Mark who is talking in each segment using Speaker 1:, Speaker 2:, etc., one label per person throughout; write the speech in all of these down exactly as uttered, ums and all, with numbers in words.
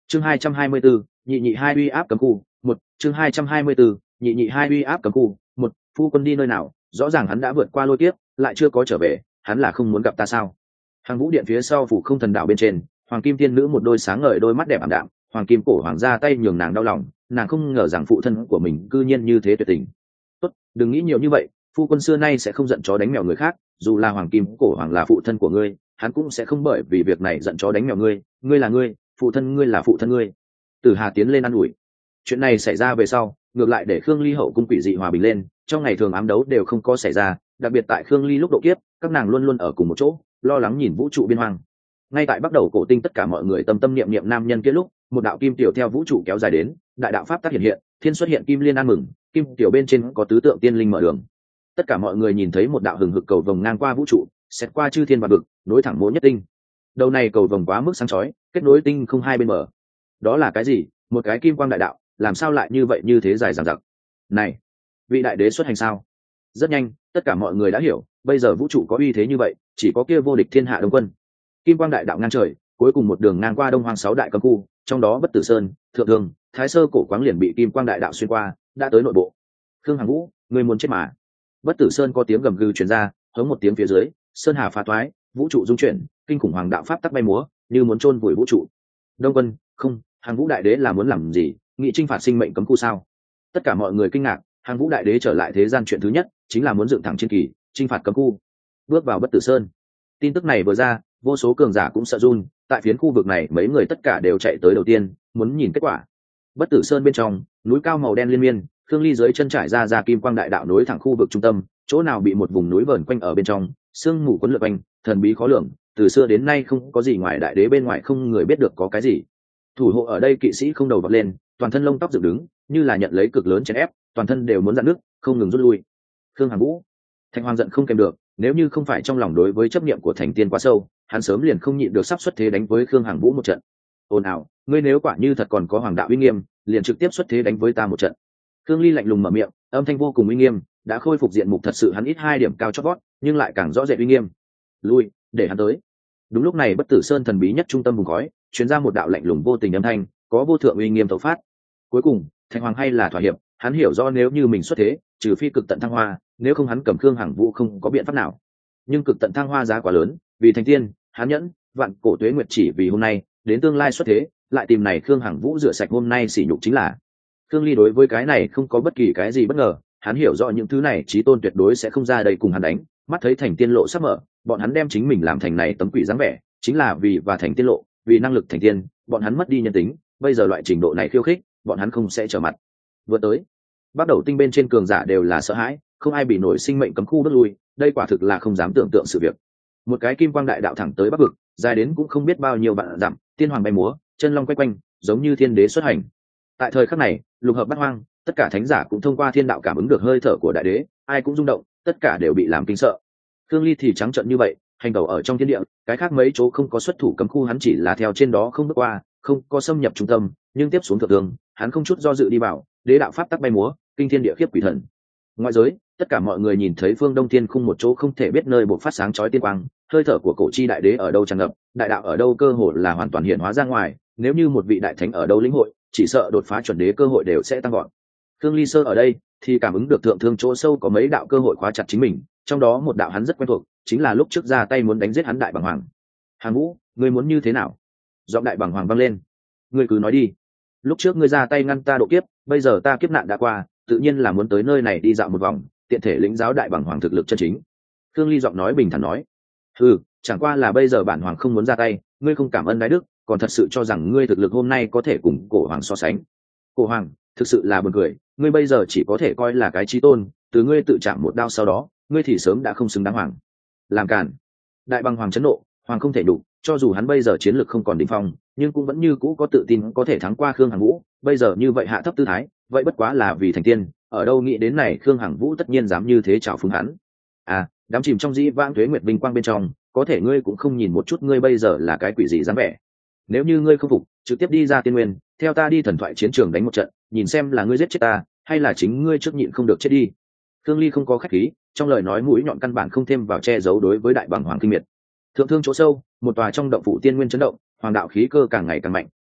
Speaker 1: chương hai trăm hai mươi bốn, nhị nhị hai uy áp cấm khu một chương hai trăm hai mươi bốn, nhị nhị hai uy áp cấm khu một phu quân đi nơi nào? Rõ ràng hắn đã vượt qua lôi kiếp lại chưa có trở về, hắn là không muốn gặp ta sao? Hàng vũ điện phía sau phủ không thần đạo bên trên, hoàng kim tiên nữ một đôi sáng ngời đôi mắt đẹp ảm đạm, hoàng kim cổ hoàng ra tay nhường nàng đau lòng, nàng không ngờ rằng phụ thân của mình cư nhiên như thế tuyệt tình. Tốt, đừng nghĩ nhiều như vậy, phu quân xưa nay sẽ không giận chó đánh mèo người khác, dù là hoàng kim cổ hoàng là phụ thân của ngươi, hắn cũng sẽ không bởi vì việc này giận chó đánh mèo ngươi, ngươi là ngươi, phụ thân ngươi là phụ thân ngươi. Tử Hà tiến lên ă n ủi. Chuyện này xảy ra về sau, ngược lại để Khương Ly hậu cung quỷ dị hòa bình lên, trong ngày thường ám đấu đều không có xảy ra, đặc biệt tại Khương Ly lúc độ kiếp, các nàng luôn luôn ở cùng một chỗ, lo lắng nhìn vũ trụ biên hoang. Ngay tại bắt đầu cổ tinh tất cả mọi người tâm tâm niệm niệm nam nhân kia lúc, một đạo kim tiểu theo vũ trụ kéo dài đến, đại đạo pháp tác hiện hiện, thiên xuất hiện kim liên an mừng, kim tiểu bên trên có tứ tượng tiên linh mở đường. Tất cả mọi người nhìn thấy một đạo hừng hực cầu vồng ngang qua vũ trụ, xét qua chư thiên và vực, nối thẳng mỗi nhất tinh. Đầu này cầu vồng quá mức sáng chói, kết nối tinh không hai bên mở. Đó là cái gì? Một cái kim quang đại đạo, làm sao lại như vậy như thế dài dằng dặc? Này, vị đại đế xuất hành sao? Rất nhanh, tất cả mọi người đã hiểu, bây giờ vũ trụ có uy thế như vậy, chỉ có kia vô địch thiên hạ Đông Quân. Kim quang đại đạo ngang trời, cuối cùng một đường ngang qua Đông Hoang sáu đại cấm khu, trong đó Bất Tử Sơn, Thượng Thương, Thái Sơ cổ quáng liền bị kim quang đại đạo xuyên qua, đã tới nội bộ. Khương Hằng Vũ, người muốn chết mà. Bất Tử Sơn có tiếng gầm gừ truyền ra, hống một tiếng phía dưới, sơn hà phá thoái, vũ trụ dung chuyển, kinh khủng hoàng đạo pháp tắc bay múa, như muốn chôn vùi vũ trụ. Đông Quân, không, Hằng Vũ đại đế là muốn làm gì? Nghị chinh phạt sinh mệnh cấm khu sao? Tất cả mọi người kinh ngạc, Hằng Vũ đại đế trở lại thế gian chuyện thứ nhất chính là muốn dựng thẳng chiến kỳ, chinh phạt cấm khu, bước vào Bất Tử Sơn. Tin tức này vừa ra, vô số cường giả cũng sợ run, tại phiến khu vực này mấy người tất cả đều chạy tới đầu tiên, muốn nhìn kết quả. Bất Tử Sơn bên trong, núi cao màu đen liên miên, Khương Ly dưới chân trải ra ra kim quang đại đạo nối thẳng khu vực trung tâm, chỗ nào bị một vùng núi vờn quanh ở bên trong, sương mù quấn lượn quanh, thần bí khó lường, từ xưa đến nay không có gì ngoài đại đế bên ngoài không người biết được có cái gì. Thủ hộ ở đây kỵ sĩ không đầu vọt lên, toàn thân lông tóc dựng đứng, như là nhận lấy cực lớn chèn ép, toàn thân đều muốn dạn nước, không ngừng rút lui. Khương Hằng Vũ, Thanh Hoàng giận không kèm được, nếu như không phải trong lòng đối với chấp niệm của thành tiên quá sâu, hắn sớm liền không nhịn được sắp xuất thế đánh với Khương Hằng Vũ một trận. Ồn ào, ngươi nếu quả như thật còn có hoàng đạo uy nghiêm, liền trực tiếp xuất thế đánh với ta một trận. Khương Ly lạnh lùng mở miệng, âm thanh vô cùng uy nghiêm, đã khôi phục diện mục thật sự hắn ít hai điểm cao chót vót, nhưng lại càng rõ rệt uy nghiêm. Lui, để hắn tới. Đúng lúc này Bất Tử Sơn thần bí nhất trung tâm vùng khói, truyền ra một đạo lạnh lùng vô tình âm thanh, có vô thượng uy nghiêm tấu phát. Cuối cùng, Thanh Hoàng hay là thỏa hiệp, hắn hiểu rõ nếu như mình xuất thế, trừ phi cực tận thăng hoa, nếu không hắn cầm Khương Hằng Vũ không có biện pháp nào. Nhưng cực tận thăng hoa giá quá lớn, vì thành tiên, hắn nhẫn, vạn cổ tuế nguyệt chỉ vì hôm nay, đến tương lai xuất thế, lại tìm này Khương Hằng Vũ rửa sạch hôm nay sỉ nhục chính là. Khương Ly đối với cái này không có bất kỳ cái gì bất ngờ, hắn hiểu rõ những thứ này chí tôn tuyệt đối sẽ không ra đây cùng hắn đánh, mắt thấy thành tiên lộ sắp mở, bọn hắn đem chính mình làm thành này tấm quỷ dáng vẻ, chính là vì và thành tiên lộ, vì năng lực thành tiên, bọn hắn mất đi nhân tính, bây giờ loại trình độ này khiêu khích, bọn hắn không sẽ trở mặt. Vừa tới, bắt đầu tinh bên trên cường giả đều là sợ hãi, không ai bị nổi sinh mệnh cấm khu bước lui, đây quả thực là không dám tưởng tượng sự việc. Một cái kim quang đại đạo thẳng tới bắc vực, dài đến cũng không biết bao nhiêu vạn dặm, tiên hoàng bay múa, chân long quay quanh, giống như thiên đế xuất hành. Tại thời khắc này, lục hợp bát hoang, tất cả thánh giả cũng thông qua thiên đạo cảm ứng được hơi thở của đại đế, ai cũng rung động, tất cả đều bị làm kinh sợ. Khương Ly thì trắng trợn như vậy, hành tẩu ở trong thiên địa, cái khác mấy chỗ không có xuất thủ cấm khu hắn chỉ là theo trên đó không bước qua, không có xâm nhập trung tâm, nhưng tiếp xuống thượng tường, hắn không chút do dự đi vào, đế đạo pháp tắc bay múa, kinh thiên địa khiếp quỷ thần. Ngoại giới, tất cả mọi người nhìn thấy phương đông thiên khung một chỗ không thể biết nơi bộc phát sáng chói tiên quang, hơi thở của cổ chi đại đế ở đâu tràn ngập, đại đạo ở đâu cơ hội là hoàn toàn hiện hóa ra ngoài, nếu như một vị đại thánh ở đâu lĩnh hội, chỉ sợ đột phá chuẩn đế cơ hội đều sẽ tăng gọn. Khương Ly sơ ở đây thì cảm ứng được thượng thương chỗ sâu có mấy đạo cơ hội khóa chặt chính mình, trong đó một đạo hắn rất quen thuộc, chính là lúc trước ra tay muốn đánh giết hắn đại bằng hoàng. Hàn Vũ, ngươi muốn như thế nào? Giọng đại bằng hoàng vang lên. Ngươi cứ nói đi. Lúc trước ngươi ra tay ngăn ta độ kiếp, bây giờ ta kiếp nạn đã qua, tự nhiên là muốn tới nơi này đi dạo một vòng, tiện thể lĩnh giáo đại bằng hoàng thực lực chân chính. Khương Ly giọng nói bình thản nói. Ừ, chẳng qua là bây giờ bản hoàng không muốn ra tay, ngươi không cảm ơn đái đức, còn thật sự cho rằng ngươi thực lực hôm nay có thể cùng cổ hoàng so sánh. Cổ hoàng, thực sự là buồn cười, ngươi bây giờ chỉ có thể coi là cái chí tôn, từ ngươi tự chạm một đao sau đó, ngươi thì sớm đã không xứng đáng hoàng. Làm cản. Đại bằng hoàng chấn nộ, hoàng không thể đủ, cho dù hắn bây giờ chiến lực không còn đỉnh phong, nhưng cũng vẫn như cũ có tự tin có thể thắng qua Khương Hằng Vũ, bây giờ như vậy hạ thấp tư thái, vậy bất quá là vì thành tiên, ở đâu nghĩ đến này Khương Hằng Vũ tất nhiên dám như thế chào phúng hắn. À, đám chìm trong dĩ vãng tuế nguyệt vinh quang bên trong, có thể ngươi cũng không nhìn một chút ngươi bây giờ là cái quỷ gì dám vẻ. Nếu như ngươi không phục, trực tiếp đi ra tiên nguyên, theo ta đi thần thoại chiến trường đánh một trận, nhìn xem là ngươi giết chết ta, hay là chính ngươi trước nhịn không được chết đi. Khương Ly không có khách khí, trong lời nói mũi nhọn căn bản không thêm vào che giấu đối với đại bằng hoàng kinh miệt. Thượng thương chỗ sâu, một tòa trong động phủ tiên nguyên chấn động, hoàng đạo khí cơ càng ngày càng mạnh,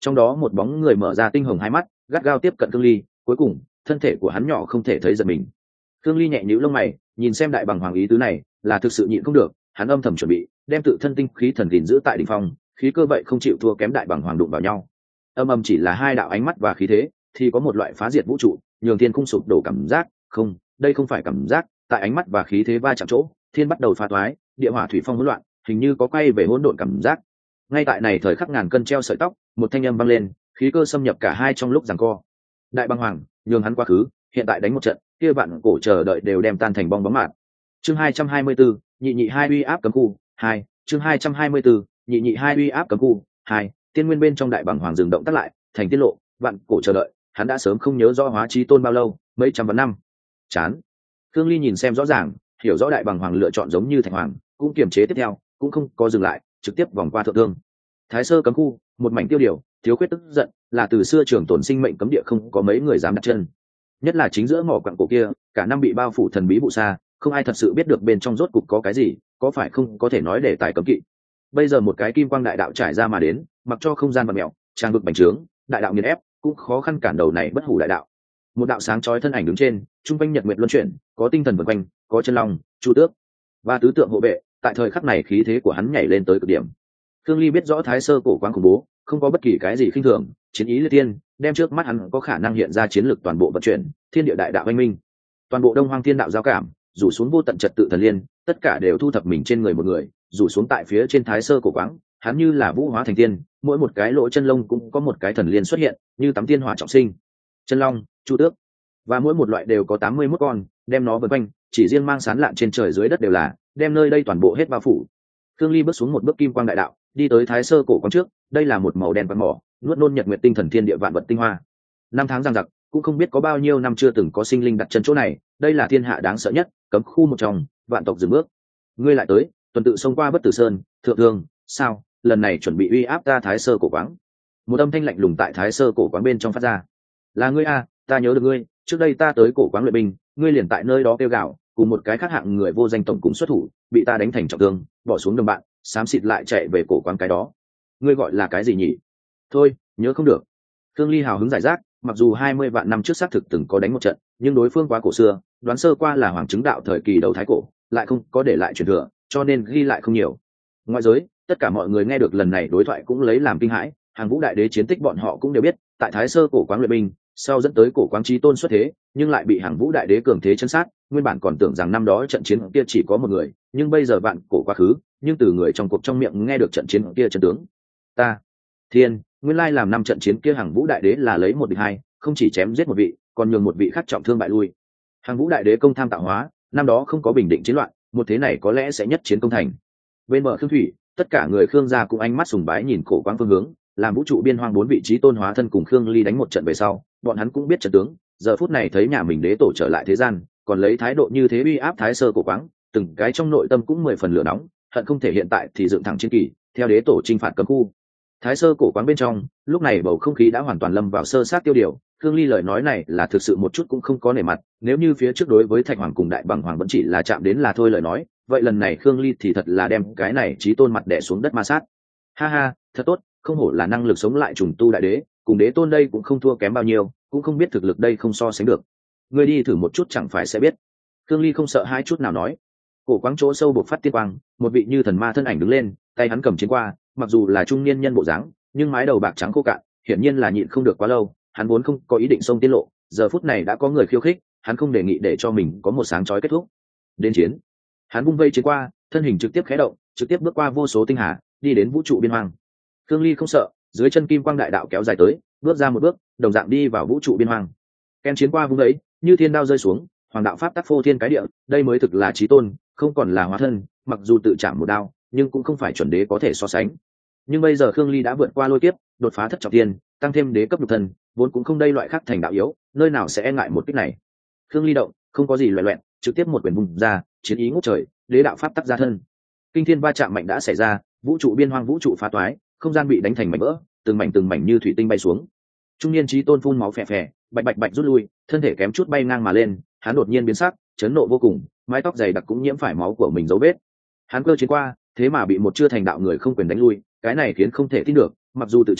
Speaker 1: trong đó một bóng người mở ra tinh hồng hai mắt, gắt gao tiếp cận Khương Ly, cuối cùng thân thể của hắn nhỏ không thể thấy giật mình. Khương Ly nhẹ nhíu lông mày, nhìn xem đại bằng hoàng ý tứ này là thực sự nhịn không được, hắn âm thầm chuẩn bị đem tự thân tinh khí thần gìn giữ tại đỉnh phong, khí cơ vậy không chịu thua kém đại bằng hoàng đụng vào nhau. Âm âm chỉ là hai đạo ánh mắt và khí thế, thì có một loại phá diệt vũ trụ, nhường thiên cung sụp đổ cảm giác. Không, đây không phải cảm giác, tại ánh mắt và khí thế va chạm chỗ, thiên bắt đầu phá toái, địa hỏa thủy phong hỗn loạn, hình như có quay về hỗn độn cảm giác. Ngay tại này thời khắc ngàn cân treo sợi tóc, một thanh âm vang lên, khí cơ xâm nhập cả hai trong lúc giằng co. Đại băng hoàng, nhường hắn quá khứ, hiện tại đánh một trận, kia vạn cổ chờ đợi đều đem tan thành bong bóng mạt. Chương hai trăm hai mươi bốn, nhị nhị hai uy áp cấm khu, hai, chương hai trăm hai mươi bốn, nhị nhị hai uy áp cấm khu, hai, tiên nguyên bên trong đại băng hoàng dừng động tác lại, thành tiết lộ, vạn cổ chờ đợi, hắn đã sớm không nhớ rõ hóa chí tôn bao lâu, mấy trăm vạn năm. Chán. Khương Ly nhìn xem rõ ràng, hiểu rõ đại băng hoàng lựa chọn giống như thành hoàng, cũng kiềm chế tiếp theo, cũng không có dừng lại, trực tiếp vòng qua thượng thương. Thái sơ cấm khu, một mảnh tiêu điều, thiếu khuyết tức giận, là từ xưa trường tồn sinh mệnh cấm địa không có mấy người dám đặt chân. Nhất là chính giữa mỏ quặng cổ kia, cả năm bị bao phủ thần bí vụ xa, không ai thật sự biết được bên trong rốt cục có cái gì, có phải không có thể nói để tài cấm kỵ. Bây giờ một cái kim quang đại đạo trải ra mà đến, mặc cho không gian và mèo, trang vực bành trướng, đại đạo nghiền ép, cũng khó khăn cản đầu này bất hủ đại đạo. Một đạo sáng chói thân ảnh đứng trên, trung quanh nhật nguyệt luân chuyển, có tinh thần vần quanh, có chân long, chu tước và tứ tượng hộ vệ. Tại thời khắc này khí thế của hắn nhảy lên tới cực điểm. Khương Ly biết rõ thái sơ cổ quáng khủng bố, không có bất kỳ cái gì khinh thường, chiến ý liệt tiên, đem trước mắt hắn có khả năng hiện ra chiến lược toàn bộ vận chuyển, thiên địa đại đạo anh minh, toàn bộ đông hoang thiên đạo giao cảm, rủ xuống vô tận trật tự thần liên, tất cả đều thu thập mình trên người một người, rủ xuống tại phía trên thái sơ cổ quáng, hắn như là vũ hóa thành tiên, mỗi một cái lỗ chân lông cũng có một cái thần liên xuất hiện, như tắm tiên hỏa trọng sinh. Chân long, chu tước, và mỗi một loại đều có tám mươi mốt con, đem nó vây quanh, chỉ riêng mang sán lạn trên trời dưới đất đều là, đem nơi đây toàn bộ hết bao phủ. Khương Ly bước xuống một bước kim quang đại đạo, đi tới thái sơ cổ quáng trước, đây là một màu đen quạt mỏ, nuốt nôn nhật nguyệt tinh thần thiên địa vạn vật tinh hoa. Năm tháng giằng giặc, cũng không biết có bao nhiêu năm chưa từng có sinh linh đặt chân chỗ này, đây là thiên hạ đáng sợ nhất, cấm khu một trong, vạn tộc dừng bước. Ngươi lại tới, tuần tự xông qua bất tử sơn, thượng thương, sao, lần này chuẩn bị uy áp ta thái sơ cổ quáng. Một âm thanh lạnh lùng tại thái sơ cổ quáng bên trong phát ra. Là ngươi a, ta nhớ được ngươi, trước đây ta tới cổ quáng luyện binh, ngươi liền tại nơi đó kêu gào, cùng một cái khác hạng người vô danh tổng cùng xuất thủ, bị ta đánh thành trọng thương, bỏ xuống đồng bạn, xám xịt lại chạy về cổ quán cái đó. Ngươi gọi là cái gì nhỉ? Thôi, nhớ không được. Khương Ly hào hứng giải rác, mặc dù hai mươi vạn năm trước xác thực từng có đánh một trận, nhưng đối phương quá cổ xưa, đoán sơ qua là hoàng chứng đạo thời kỳ đầu thái cổ, lại không có để lại truyền thừa, cho nên ghi lại không nhiều. Ngoại giới, tất cả mọi người nghe được lần này đối thoại cũng lấy làm kinh hãi, hàng vũ đại đế chiến tích bọn họ cũng đều biết, tại thái sơ cổ quán luyện binh, sau dẫn tới cổ quán chí tôn xuất thế, nhưng lại bị hàng vũ đại đế cường thế chân sát, nguyên bản còn tưởng rằng năm đó trận chiến kia chỉ có một người, nhưng bây giờ vạn cổ quá khứ, nhưng từ người trong cuộc trong miệng nghe được trận chiến kia chân tướng. Ta, thiên, nguyên lai làm năm trận chiến kia hàng vũ đại đế là lấy một địch hai, không chỉ chém giết một vị, còn nhường một vị khác trọng thương bại lui. Hàng vũ đại đế công tham tạo hóa, năm đó không có bình định chiến loạn, một thế này có lẽ sẽ nhất chiến công thành. Bên bờ Khương thủy, tất cả người Khương gia cũng ánh mắt sùng bái nhìn cổ quang phương hướng, làm vũ trụ biên hoang bốn vị trí tôn hóa thân cùng Khương Ly đánh một trận về sau, bọn hắn cũng biết trận tướng, giờ phút này thấy nhà mình đế tổ trở lại thế gian, còn lấy thái độ như thế uy áp thái sơ cổ quáng, từng cái trong nội tâm cũng mười phần lửa nóng, hận không thể hiện tại thì dựng thẳng chiến kỳ, theo đế tổ chinh phạt cấm khu. Thái sơ cổ quáng bên trong, lúc này bầu không khí đã hoàn toàn lâm vào sơ sát tiêu điều. Khương Ly lời nói này là thực sự một chút cũng không có nể mặt, nếu như phía trước đối với Thạch Hoàng cùng Đại Bằng Hoàng vẫn chỉ là chạm đến là thôi lời nói, vậy lần này Khương Ly thì thật là đem cái này chí tôn mặt đè xuống đất ma sát. Ha ha, thật tốt, không hổ là năng lực sống lại trùng tu đại đế, cùng đế tôn đây cũng không thua kém bao nhiêu, cũng không biết thực lực đây không so sánh được. Ngươi đi thử một chút chẳng phải sẽ biết. Khương Ly không sợ hai chút nào nói. Cổ quáng chỗ sâu bộc phát tiên quang, một vị như thần ma thân ảnh đứng lên, tay hắn cầm chiến qua, mặc dù là trung niên nhân bộ dáng, nhưng mái đầu bạc trắng khô cạn, hiển nhiên là nhịn không được quá lâu, hắn vốn không có ý định xông tiết lộ, giờ phút này đã có người khiêu khích, hắn không đề nghị để cho mình có một sáng chói kết thúc. Đến chiến. Hắn vung vây chiến qua, thân hình trực tiếp khé động, trực tiếp bước qua vô số tinh hà, đi đến vũ trụ biên hoang. Khương Ly không sợ, dưới chân kim quang đại đạo kéo dài tới, bước ra một bước, đồng dạng đi vào vũ trụ biên hoang. Ken chiến qua vung ấy, như thiên đao rơi xuống, hoàng đạo pháp tắc phô thiên cái địa, đây mới thực là chí tôn, không còn là hóa thân, mặc dù tự chạm một đao, nhưng cũng không phải chuẩn đế có thể so sánh. Nhưng bây giờ Khương Ly đã vượt qua lôi kiếp, đột phá thất trọng thiên, tăng thêm đế cấp lục thân, vốn cũng không đây loại khác thành đạo yếu, nơi nào sẽ e ngại một kích này. Khương Ly động, không có gì loẹt loẹt, trực tiếp một quyền vùng ra, chiến ý ngút trời, đế đạo pháp tắc ra thân. Kinh thiên va chạm mạnh đã xảy ra, vũ trụ biên hoang vũ trụ phá toái, không gian bị đánh thành mảnh vỡ, từng mảnh từng mảnh như thủy tinh bay xuống. Trung niên chí tôn phun máu phè phè, bạch bạch bạch rút lui, thân thể kém chút bay ngang mà lên, hắn đột nhiên biến sắc, chấn nộ vô cùng, mái tóc dày đặc cũng nhiễm phải máu của mình dấu vết. Hắn cơ chiến qua, thế mà bị một chưa thành đạo người không quyền đánh lui, cái này khiến không thể tin được, mặc dù tự chạm,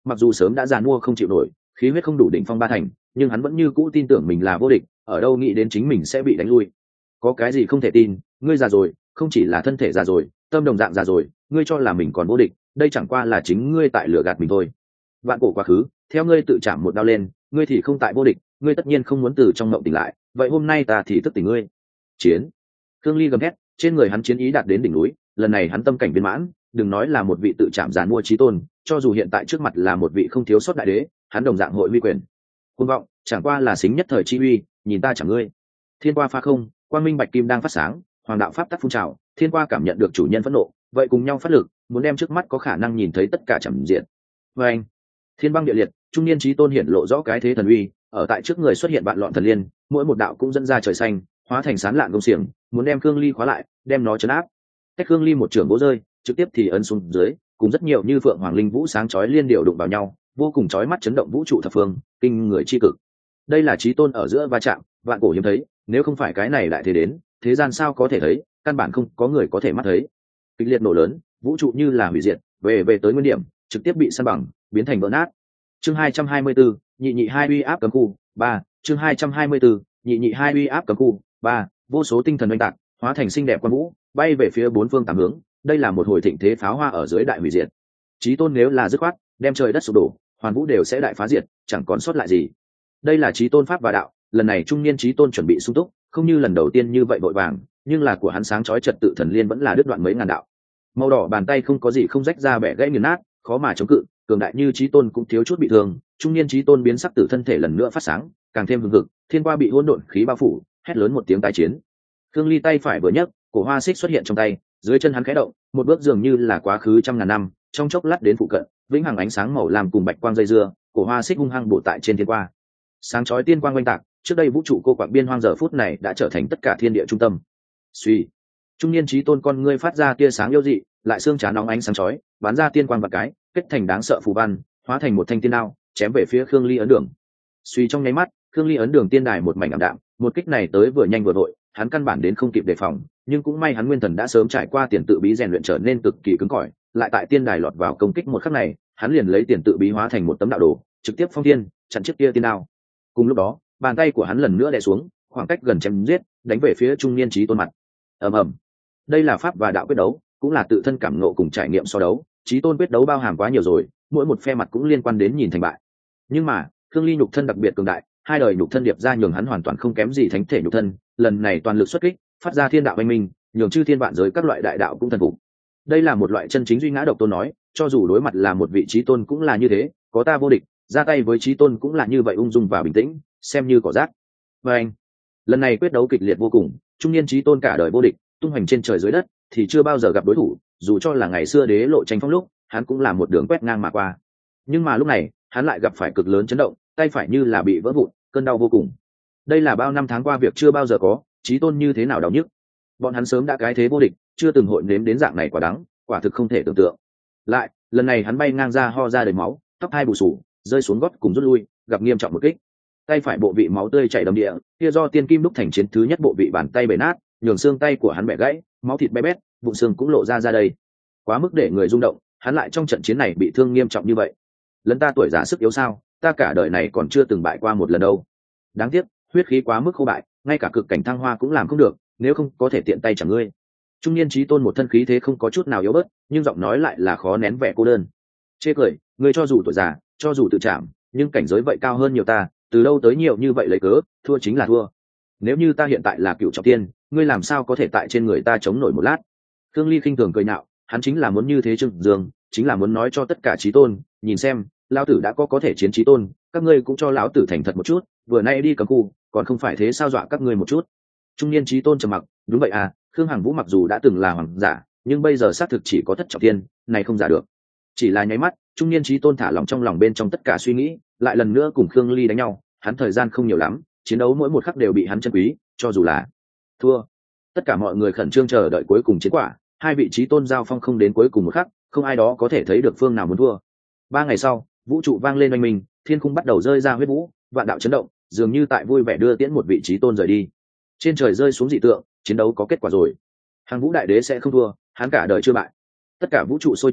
Speaker 1: mặc dù sớm đã già mua không chịu nổi, khí huyết không đủ đỉnh phong ba thành, nhưng hắn vẫn như cũ tin tưởng mình là vô địch, ở đâu nghĩ đến chính mình sẽ bị đánh lui. Có cái gì không thể tin, ngươi già rồi, không chỉ là thân thể già rồi, tâm đồng dạng già rồi, ngươi cho là mình còn vô địch, đây chẳng qua là chính ngươi tại lừa gạt mình thôi. Vạn cổ quá khứ, theo ngươi tự chạm một đao lên, ngươi thì không tại vô địch, ngươi tất nhiên không muốn từ trong mộng tỉnh lại, vậy hôm nay ta thì thức tỉnh ngươi. Chiến. Khương Ly gầm hét, trên người hắn chiến ý đạt đến đỉnh núi, lần này hắn tâm cảnh viên mãn, đừng nói là một vị tự chạm giàn mua chí tôn, cho dù hiện tại trước mặt là một vị không thiếu sót đại đế, hắn đồng dạng hội uy quyền. Cuồng vọng, chẳng qua là xính nhất thời chi uy, nhìn ta chẳng ngươi. Thiên qua pha không, quang minh bạch kim đang phát sáng, hoàng đạo pháp tắc phun trào, thiên qua cảm nhận được chủ nhân phẫn nộ, vậy cùng nhau phát lực, muốn đem trước mắt có khả năng nhìn thấy tất cả chẳng diện. Và anh, thiên băng địa liệt, trung niên chí tôn hiển lộ rõ cái thế thần uy, ở tại trước người xuất hiện vạn loạn thần liên, mỗi một đạo cũng dẫn ra trời xanh, hóa thành sán lạn công xiềng, muốn đem Khương Ly khóa lại, đem nó trấn áp. Cách Khương Ly một trường vỗ rơi, trực tiếp thì ấn xuống dưới, cùng rất nhiều như phượng hoàng linh vũ sáng chói liên điệu đụng vào nhau, vô cùng chói mắt chấn động vũ trụ thập phương, kinh người chi cực. Đây là chí tôn ở giữa va chạm, vạn cổ hiếm thấy, nếu không phải cái này lại thế đến, thế gian sao có thể thấy, căn bản không có người có thể mắt thấy. Kịch liệt nổ lớn, vũ trụ như là hủy diệt, về về tới nguyên điểm, trực tiếp bị san bằng, biến thành vỡ nát. Chương hai trăm hai mươi tư, nhị nhị hai uy áp cấm khu, ba, chương hai trăm hai mươi tư, nhị nhị hai uy áp cấm khu, ba, vô số tinh thần oanh tạc, hóa thành xinh đẹp quang vũ, bay về phía bốn phương tám hướng, đây là một hồi thịnh thế pháo hoa ở dưới đại hủy diệt. Chí tôn nếu là dứt khoát, đem trời đất sụp đổ, hoàn vũ đều sẽ đại phá diệt, chẳng còn sót lại gì. Đây là chí tôn pháp và đạo, lần này trung niên chí tôn chuẩn bị sung túc, không như lần đầu tiên như vậy vội vàng, nhưng là của hắn sáng chói trật tự thần liên vẫn là đứt đoạn mấy ngàn đạo. Màu đỏ bàn tay không có gì không rách ra bẻ gãy nghiền nát, khó mà chống cự, cường đại như chí tôn cũng thiếu chút bị thương, trung niên chí tôn biến sắc tử thân thể lần nữa phát sáng, càng thêm hừng hực, thiên qua bị hỗn độn khí bao phủ, hét lớn một tiếng tái chiến. Khương Ly tay phải vừa nhấc, cổ hoa xích xuất hiện trong tay, dưới chân hắn khẽ động, một bước dường như là quá khứ trăm ngàn năm, trong chốc lát đến phụ cận, vĩnh hằng ánh sáng màu làm cùng bạch quang dây dưa, cổ hoa xích hung hăng bổ tại trên thiên qua. Sáng chói tiên quang oanh tạc, trước đây vũ trụ cô quạng biên hoang giờ phút này đã trở thành tất cả thiên địa trung tâm. Suy, trung niên chí tôn con ngươi phát ra tia sáng yêu dị, lại xương trán nóng ánh sáng chói, bắn ra tiên quang vật cái, kết thành đáng sợ phù văn, hóa thành một thanh tiên đao, chém về phía Khương Ly ấn đường. Suy trong nháy mắt, Khương Ly ấn đường tiên đài một mảnh ảm đạm, một kích này tới vừa nhanh vừa vội, hắn căn bản đến không kịp đề phòng, nhưng cũng may hắn nguyên thần đã sớm trải qua tiền tự bí rèn luyện trở nên cực kỳ cứng cỏi, lại tại tiên đài lọt vào công kích một khắc này, hắn liền lấy tiền tự bí hóa thành một tấm đạo đồ, trực tiếp phong thiên, chặn chiếc kia tiên đao. Cùng lúc đó, bàn tay của hắn lần nữa đè xuống, khoảng cách gần chém giết, đánh về phía trung niên chí tôn mặt. Ầm ầm. Đây là pháp và đạo quyết đấu, cũng là tự thân cảm ngộ cùng trải nghiệm so đấu, chí tôn quyết đấu bao hàm quá nhiều rồi, mỗi một phe mặt cũng liên quan đến nhìn thành bại. Nhưng mà, Khương Ly nhục thân đặc biệt cường đại, hai đời nhục thân điệp ra nhường hắn hoàn toàn không kém gì thánh thể nhục thân, lần này toàn lực xuất kích, phát ra thiên đạo anh minh, nhường chư thiên vạn giới các loại đại đạo cũng thần phục. Đây là một loại chân chính duy ngã độc tôn nói, cho dù đối mặt là một vị chí tôn cũng là như thế, có ta vô địch, ra tay với chí tôn cũng là như vậy ung dung và bình tĩnh, xem như cỏ rác. Và anh, lần này quyết đấu kịch liệt vô cùng, trung niên chí tôn cả đời vô địch, tung hoành trên trời dưới đất, thì chưa bao giờ gặp đối thủ, dù cho là ngày xưa đế lộ tranh phong lúc, hắn cũng là một đường quét ngang mà qua. Nhưng mà lúc này, hắn lại gặp phải cực lớn chấn động, tay phải như là bị vỡ vụn, cơn đau vô cùng. Đây là bao năm tháng qua việc chưa bao giờ có, chí tôn như thế nào đau nhức. Bọn hắn sớm đã cái thế vô địch, chưa từng hội nếm đến dạng này quả đắng, quả thực không thể tưởng tượng. Lại, lần này hắn bay ngang ra ho ra đầy máu, tóc hai bù sù, rơi xuống gót cùng rút lui, gặp nghiêm trọng một kích. Tay phải bộ vị máu tươi chảy đầm địa, kia do tiên kim đúc thành chiến thứ nhất bộ vị bàn tay bể nát, nhường xương tay của hắn bẻ gãy, máu thịt bé bét, bụng xương cũng lộ ra ra đây. Quá mức để người rung động, hắn lại trong trận chiến này bị thương nghiêm trọng như vậy. Lần ta tuổi già sức yếu sao, ta cả đời này còn chưa từng bại qua một lần đâu. Đáng tiếc, huyết khí quá mức khô bại, ngay cả cực cảnh thăng hoa cũng làm không được, nếu không có thể tiện tay chẳng ngươi. Trung niên chí tôn một thân khí thế không có chút nào yếu bớt, nhưng giọng nói lại là khó nén vẻ cô đơn. Chê cười, ngươi cho dù tuổi già, cho dù tự trảm, nhưng cảnh giới vậy cao hơn nhiều ta, từ đâu tới nhiều như vậy lấy cớ, thua chính là thua. Nếu như ta hiện tại là cựu trọng tiên, ngươi làm sao có thể tại trên người ta chống nổi một lát? Khương Ly khinh thường cười nhạo, hắn chính là muốn như thế trừng dương, chính là muốn nói cho tất cả chí tôn, nhìn xem, lão tử đã có có thể chiến chí tôn, các ngươi cũng cho lão tử thành thật một chút, vừa nay đi cấm khu, còn không phải thế sao dọa các ngươi một chút. Trung niên chí tôn trầm mặc, đúng vậy à, Khương Hằng Vũ mặc dù đã từng là hoàng giả, nhưng bây giờ xác thực chỉ có thất trọng tiên, này không giả được. Chỉ là nháy mắt, trung niên chí tôn thả lòng trong lòng bên trong tất cả suy nghĩ, lại lần nữa cùng Khương Ly đánh nhau, hắn thời gian không nhiều lắm, chiến đấu mỗi một khắc đều bị hắn trân quý, cho dù là thua. Tất cả mọi người khẩn trương chờ đợi cuối cùng chiến quả, hai vị chí tôn giao phong không đến cuối cùng một khắc, không ai đó có thể thấy được phương nào muốn thua. Ba ngày sau, vũ trụ vang lên oanh minh, thiên khung bắt đầu rơi ra huyết vũ, vạn đạo chấn động, dường như tại vui vẻ đưa tiễn một vị chí tôn rời đi. Trên trời rơi xuống dị tượng, chiến đấu có kết quả rồi. Hàng Vũ đại đế sẽ không thua, hắn cả đời chưa bại. Tất cả vũ trụ sôi trào,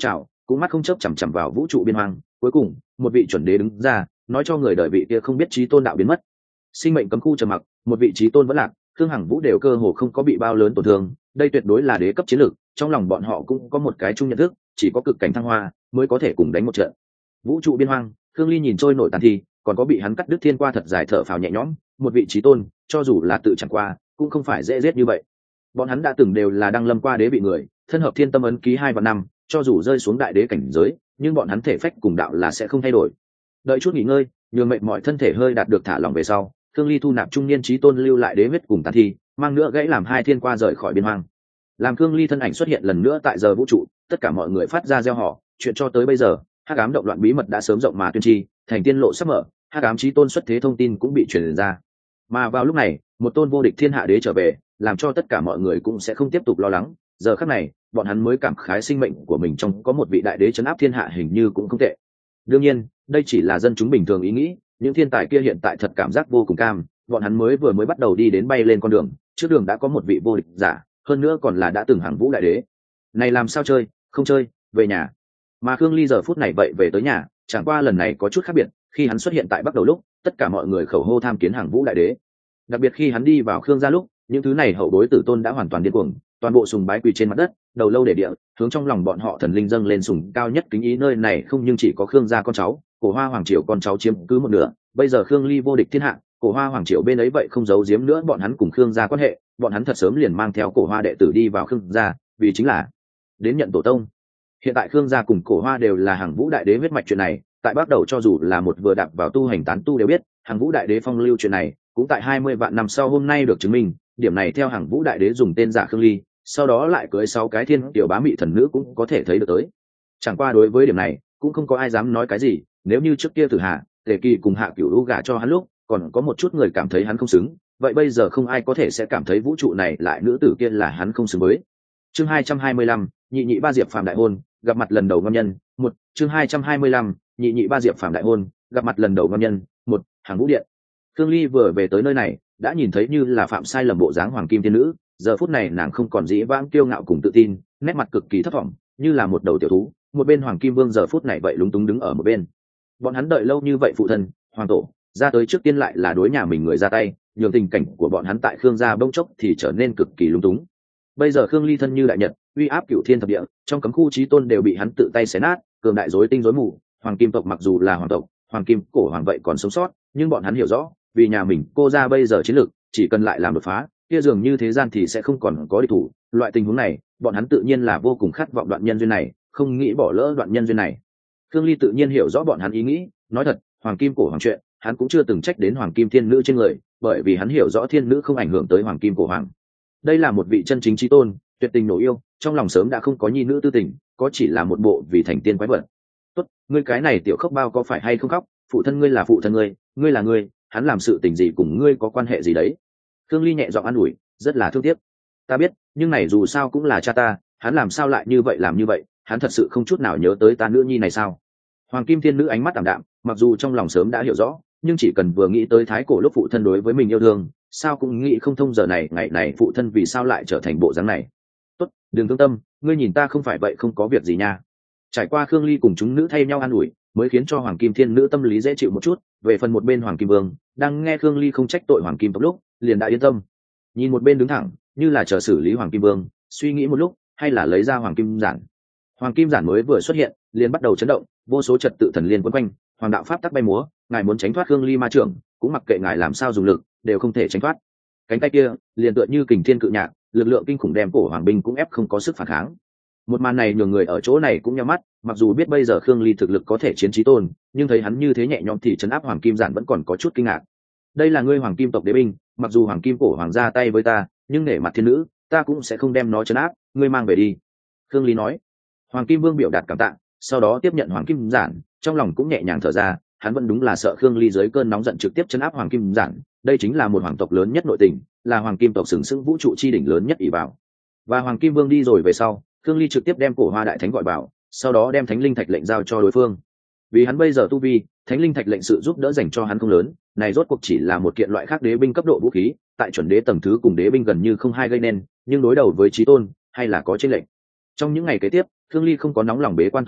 Speaker 1: cũng mắt không chớp chằm chằm vào vũ trụ biên hoang. Cuối cùng một vị chuẩn đế đứng ra nói cho người đời vị kia không biết trí tôn đạo biến mất. Sinh mệnh cấm khu trầm mặc, một vị trí tôn vẫn lạc, Khương Hằng Vũ đều cơ hồ không có bị bao lớn tổn thương. Đây tuyệt đối là đế cấp chiến lược, trong lòng bọn họ cũng có một cái chung nhận thức, chỉ có cực cảnh thăng hoa mới có thể cùng đánh một trận. Vũ trụ biên hoang, Khương Ly nhìn trôi nổi tàn thi, còn có bị hắn cắt đứt thiên qua thật dài thở phào nhẹ nhõm. Một vị trí tôn cho dù là tự chẳng qua cũng không phải dễ giết như vậy. Bọn hắn đã từng đều là đăng lâm qua đế bị người, thân hợp thiên tâm ấn ký hai và năm, cho dù rơi xuống đại đế cảnh giới nhưng bọn hắn thể phách cùng đạo là sẽ không thay đổi. Đợi chút nghỉ ngơi, nhường mệnh mọi thân thể hơi đạt được thả lỏng về sau, Khương Ly thu nạp trung niên trí tôn lưu lại đế huyết cùng tàn thi, mang nữa gãy làm hai thiên qua rời khỏi biên hoang. Làm Khương Ly thân ảnh xuất hiện lần nữa tại giờ vũ trụ, tất cả mọi người phát ra gieo họ, chuyện cho tới bây giờ hắc ám động loạn bí mật đã sớm rộng mà tuyên tri, thành tiên lộ sắp mở, hắc ám chí tôn xuất thế thông tin cũng bị truyền ra. Mà vào lúc này, một tôn vô địch thiên hạ đế trở về, làm cho tất cả mọi người cũng sẽ không tiếp tục lo lắng. Giờ khắc này, bọn hắn mới cảm khái sinh mệnh của mình trong có một vị đại đế trấn áp thiên hạ hình như cũng không tệ. Đương nhiên, đây chỉ là dân chúng bình thường ý nghĩ, những thiên tài kia hiện tại thật cảm giác vô cùng cam, bọn hắn mới vừa mới bắt đầu đi đến bay lên con đường, trước đường đã có một vị vô địch giả, hơn nữa còn là đã từng hàng vũ đại đế. Này làm sao chơi, không chơi, về nhà. Mà Khương Ly giờ phút này vậy về tới nhà, chẳng qua lần này có chút khác biệt, khi hắn xuất hiện tại Bắc Đầu lúc, tất cả mọi người khẩu hô tham kiến hàng vũ đại đế. Đặc biệt khi hắn đi vào Khương gia lúc, những thứ này hậu bối tử tôn đã hoàn toàn điên cuồng, toàn bộ sùng bái quỳ trên mặt đất, đầu lâu để địa, hướng trong lòng bọn họ thần linh dâng lên sùng cao nhất kính ý. Nơi này không nhưng chỉ có Khương gia con cháu, Cổ Hoa hoàng triều con cháu chiếm cứ một nửa, bây giờ Khương Ly vô địch thiên hạ, Cổ Hoa hoàng triều bên ấy vậy không giấu giếm nữa bọn hắn cùng Khương gia quan hệ, bọn hắn thật sớm liền mang theo Cổ Hoa đệ tử đi vào Khương gia, vì chính là đến nhận tổ tông. Hiện tại Khương gia cùng Cổ Hoa đều là hàng vũ đại đế huyết mạch, chuyện này tại Bắc Đầu cho dù là một vừa đạp vào tu hành tán tu đều biết, hàng vũ đại đế phong lưu chuyện này cũng tại hai mươi vạn năm sau hôm nay được chứng minh. Điểm này theo hàng vũ đại đế dùng tên giả Khương Ly, sau đó lại cưới sáu cái thiên tiểu bá mị thần nữ cũng có thể thấy được tới. Chẳng qua đối với điểm này cũng không có ai dám nói cái gì, nếu như trước kia Tử Hạ, Tề Kỳ cùng Hạ Cửu Lũ gả cho hắn lúc còn có một chút người cảm thấy hắn không xứng, vậy bây giờ không ai có thể sẽ cảm thấy vũ trụ này lại nữ tử kia là hắn không xứng với. Chương hai trăm hai mươi lăm, nhị nhị ba diệp phàm đại hôn, gặp mặt lần đầu ngon nhân. Một, chương hai trăm hai mươi lăm, nhị nhị ba diệp phàm đại hôn, gặp mặt lần đầu ngon nhân. Một, hàng vũ điện. Khương Ly vừa về tới nơi này, đã nhìn thấy như là phạm sai lầm bộ dáng hoàng kim thiên nữ, giờ phút này nàng không còn dĩ vãng kiêu ngạo cùng tự tin, nét mặt cực kỳ thất vọng, như là một đầu tiểu thú. Một bên hoàng kim vương giờ phút này vậy lúng túng đứng ở một bên. Bọn hắn đợi lâu như vậy phụ thân, hoàng tổ ra tới trước tiên lại là đối nhà mình người ra tay, nhường tình cảnh của bọn hắn tại Khương gia bỗng chốc thì trở nên cực kỳ lúng túng. Bây giờ Khương Ly thân như đại nhật, uy áp cửu thiên thập địa, trong cấm khu chí tôn đều bị hắn tự tay xé nát, cường đại rối tinh rối mù. Hoàng kim tộc mặc dù là hoàng tộc, hoàng kim cổ hoàng vậy còn sống sót, nhưng bọn hắn hiểu rõ, vì nhà mình cô ra bây giờ chiến lược, chỉ cần lại làm đột phá, kia dường như thế gian thì sẽ không còn có địch thủ. Loại tình huống này, bọn hắn tự nhiên là vô cùng khát vọng đoạn nhân duyên này, không nghĩ bỏ lỡ đoạn nhân duyên này. Khương Ly tự nhiên hiểu rõ bọn hắn ý nghĩ, nói thật, hoàng kim cổ hoàng chuyện, hắn cũng chưa từng trách đến hoàng kim thiên nữ trên người, bởi vì hắn hiểu rõ thiên nữ không ảnh hưởng tới hoàng kim cổ hoàng. Đây là một vị chân chính chí tôn, tuyệt tình nổ yêu, trong lòng sớm đã không có nhi nữ tư tình, có chỉ là một bộ vì thành tiên quái vật. Tốt, ngươi cái này tiểu khóc bao có phải hay không khóc, phụ thân ngươi là phụ thân ngươi, ngươi là ngươi, hắn làm sự tình gì cùng ngươi có quan hệ gì đấy. Khương Ly nhẹ giọng an ủi, rất là thương tiếc. Ta biết, nhưng này dù sao cũng là cha ta, hắn làm sao lại như vậy làm như vậy, hắn thật sự không chút nào nhớ tới ta nữ nhi này sao? Hoàng kim thiên nữ ánh mắt tạm đạm, mặc dù trong lòng sớm đã hiểu rõ, nhưng chỉ cần vừa nghĩ tới thái cổ lúc phụ thân đối với mình yêu thương, sao cũng nghĩ không thông giờ này ngày này phụ thân vì sao lại trở thành bộ dáng này. Tốt, đừng thương tâm, ngươi nhìn ta không phải vậy không có việc gì nha. Trải qua Khương Ly cùng chúng nữ thay nhau an ủi, mới khiến cho hoàng kim thiên nữ tâm lý dễ chịu một chút. Về phần một bên hoàng kim vương, đang nghe Khương Ly không trách tội hoàng kim tộc lúc, liền đã yên tâm. Nhìn một bên đứng thẳng, như là chờ xử lý hoàng kim vương, suy nghĩ một lúc, hay là lấy ra hoàng kim giản. Hoàng kim giản mới vừa xuất hiện, liền bắt đầu chấn động, vô số trật tự thần liên quấn quanh, hoàng đạo pháp tắc bay múa, ngài muốn tránh thoát Khương Ly ma trưởng, cũng mặc kệ ngài làm sao dùng lực, đều không thể tránh thoát. Cánh tay kia liền tựa như kình thiên cự nhạc, lực lượng kinh khủng đem cổ hoàng binh cũng ép không có sức phản kháng. Một màn này nhường người ở chỗ này cũng nhíu mắt, mặc dù biết bây giờ Khương Ly thực lực có thể chiến chí tôn, nhưng thấy hắn như thế nhẹ nhõm thì trấn áp hoàng kim giản vẫn còn có chút kinh ngạc. Đây là ngươi hoàng kim tộc đế binh, mặc dù hoàng kim cổ hoàng ra tay với ta, nhưng nể mặt thiên nữ, ta cũng sẽ không đem nó trấn áp, ngươi mang về đi. Khương Ly nói. Hoàng kim vương biểu đạt cảm tạ, sau đó tiếp nhận hoàng kim giản, trong lòng cũng nhẹ nhàng thở ra, hắn vẫn đúng là sợ Khương Ly dưới cơn nóng giận trực tiếp trấn áp hoàng kim giản, đây chính là một hoàng tộc lớn nhất nội tình, là hoàng kim tộc sừng sững vũ trụ chi đỉnh lớn nhất ỷ vào. Và hoàng kim vương đi rồi về sau, Khương Ly trực tiếp đem cổ hoa đại thánh gọi vào, sau đó đem thánh linh thạch lệnh giao cho đối phương. Vì hắn bây giờ tu vi, thánh linh thạch lệnh sự giúp đỡ dành cho hắn không lớn, này rốt cuộc chỉ là một kiện loại khác đế binh cấp độ vũ khí, tại chuẩn đế tầng thứ cùng đế binh gần như không hai gây nên, nhưng đối đầu với chí tôn hay là có chênh lệnh. Trong những ngày kế tiếp, Khương Ly không có nóng lòng bế quan tu luyện,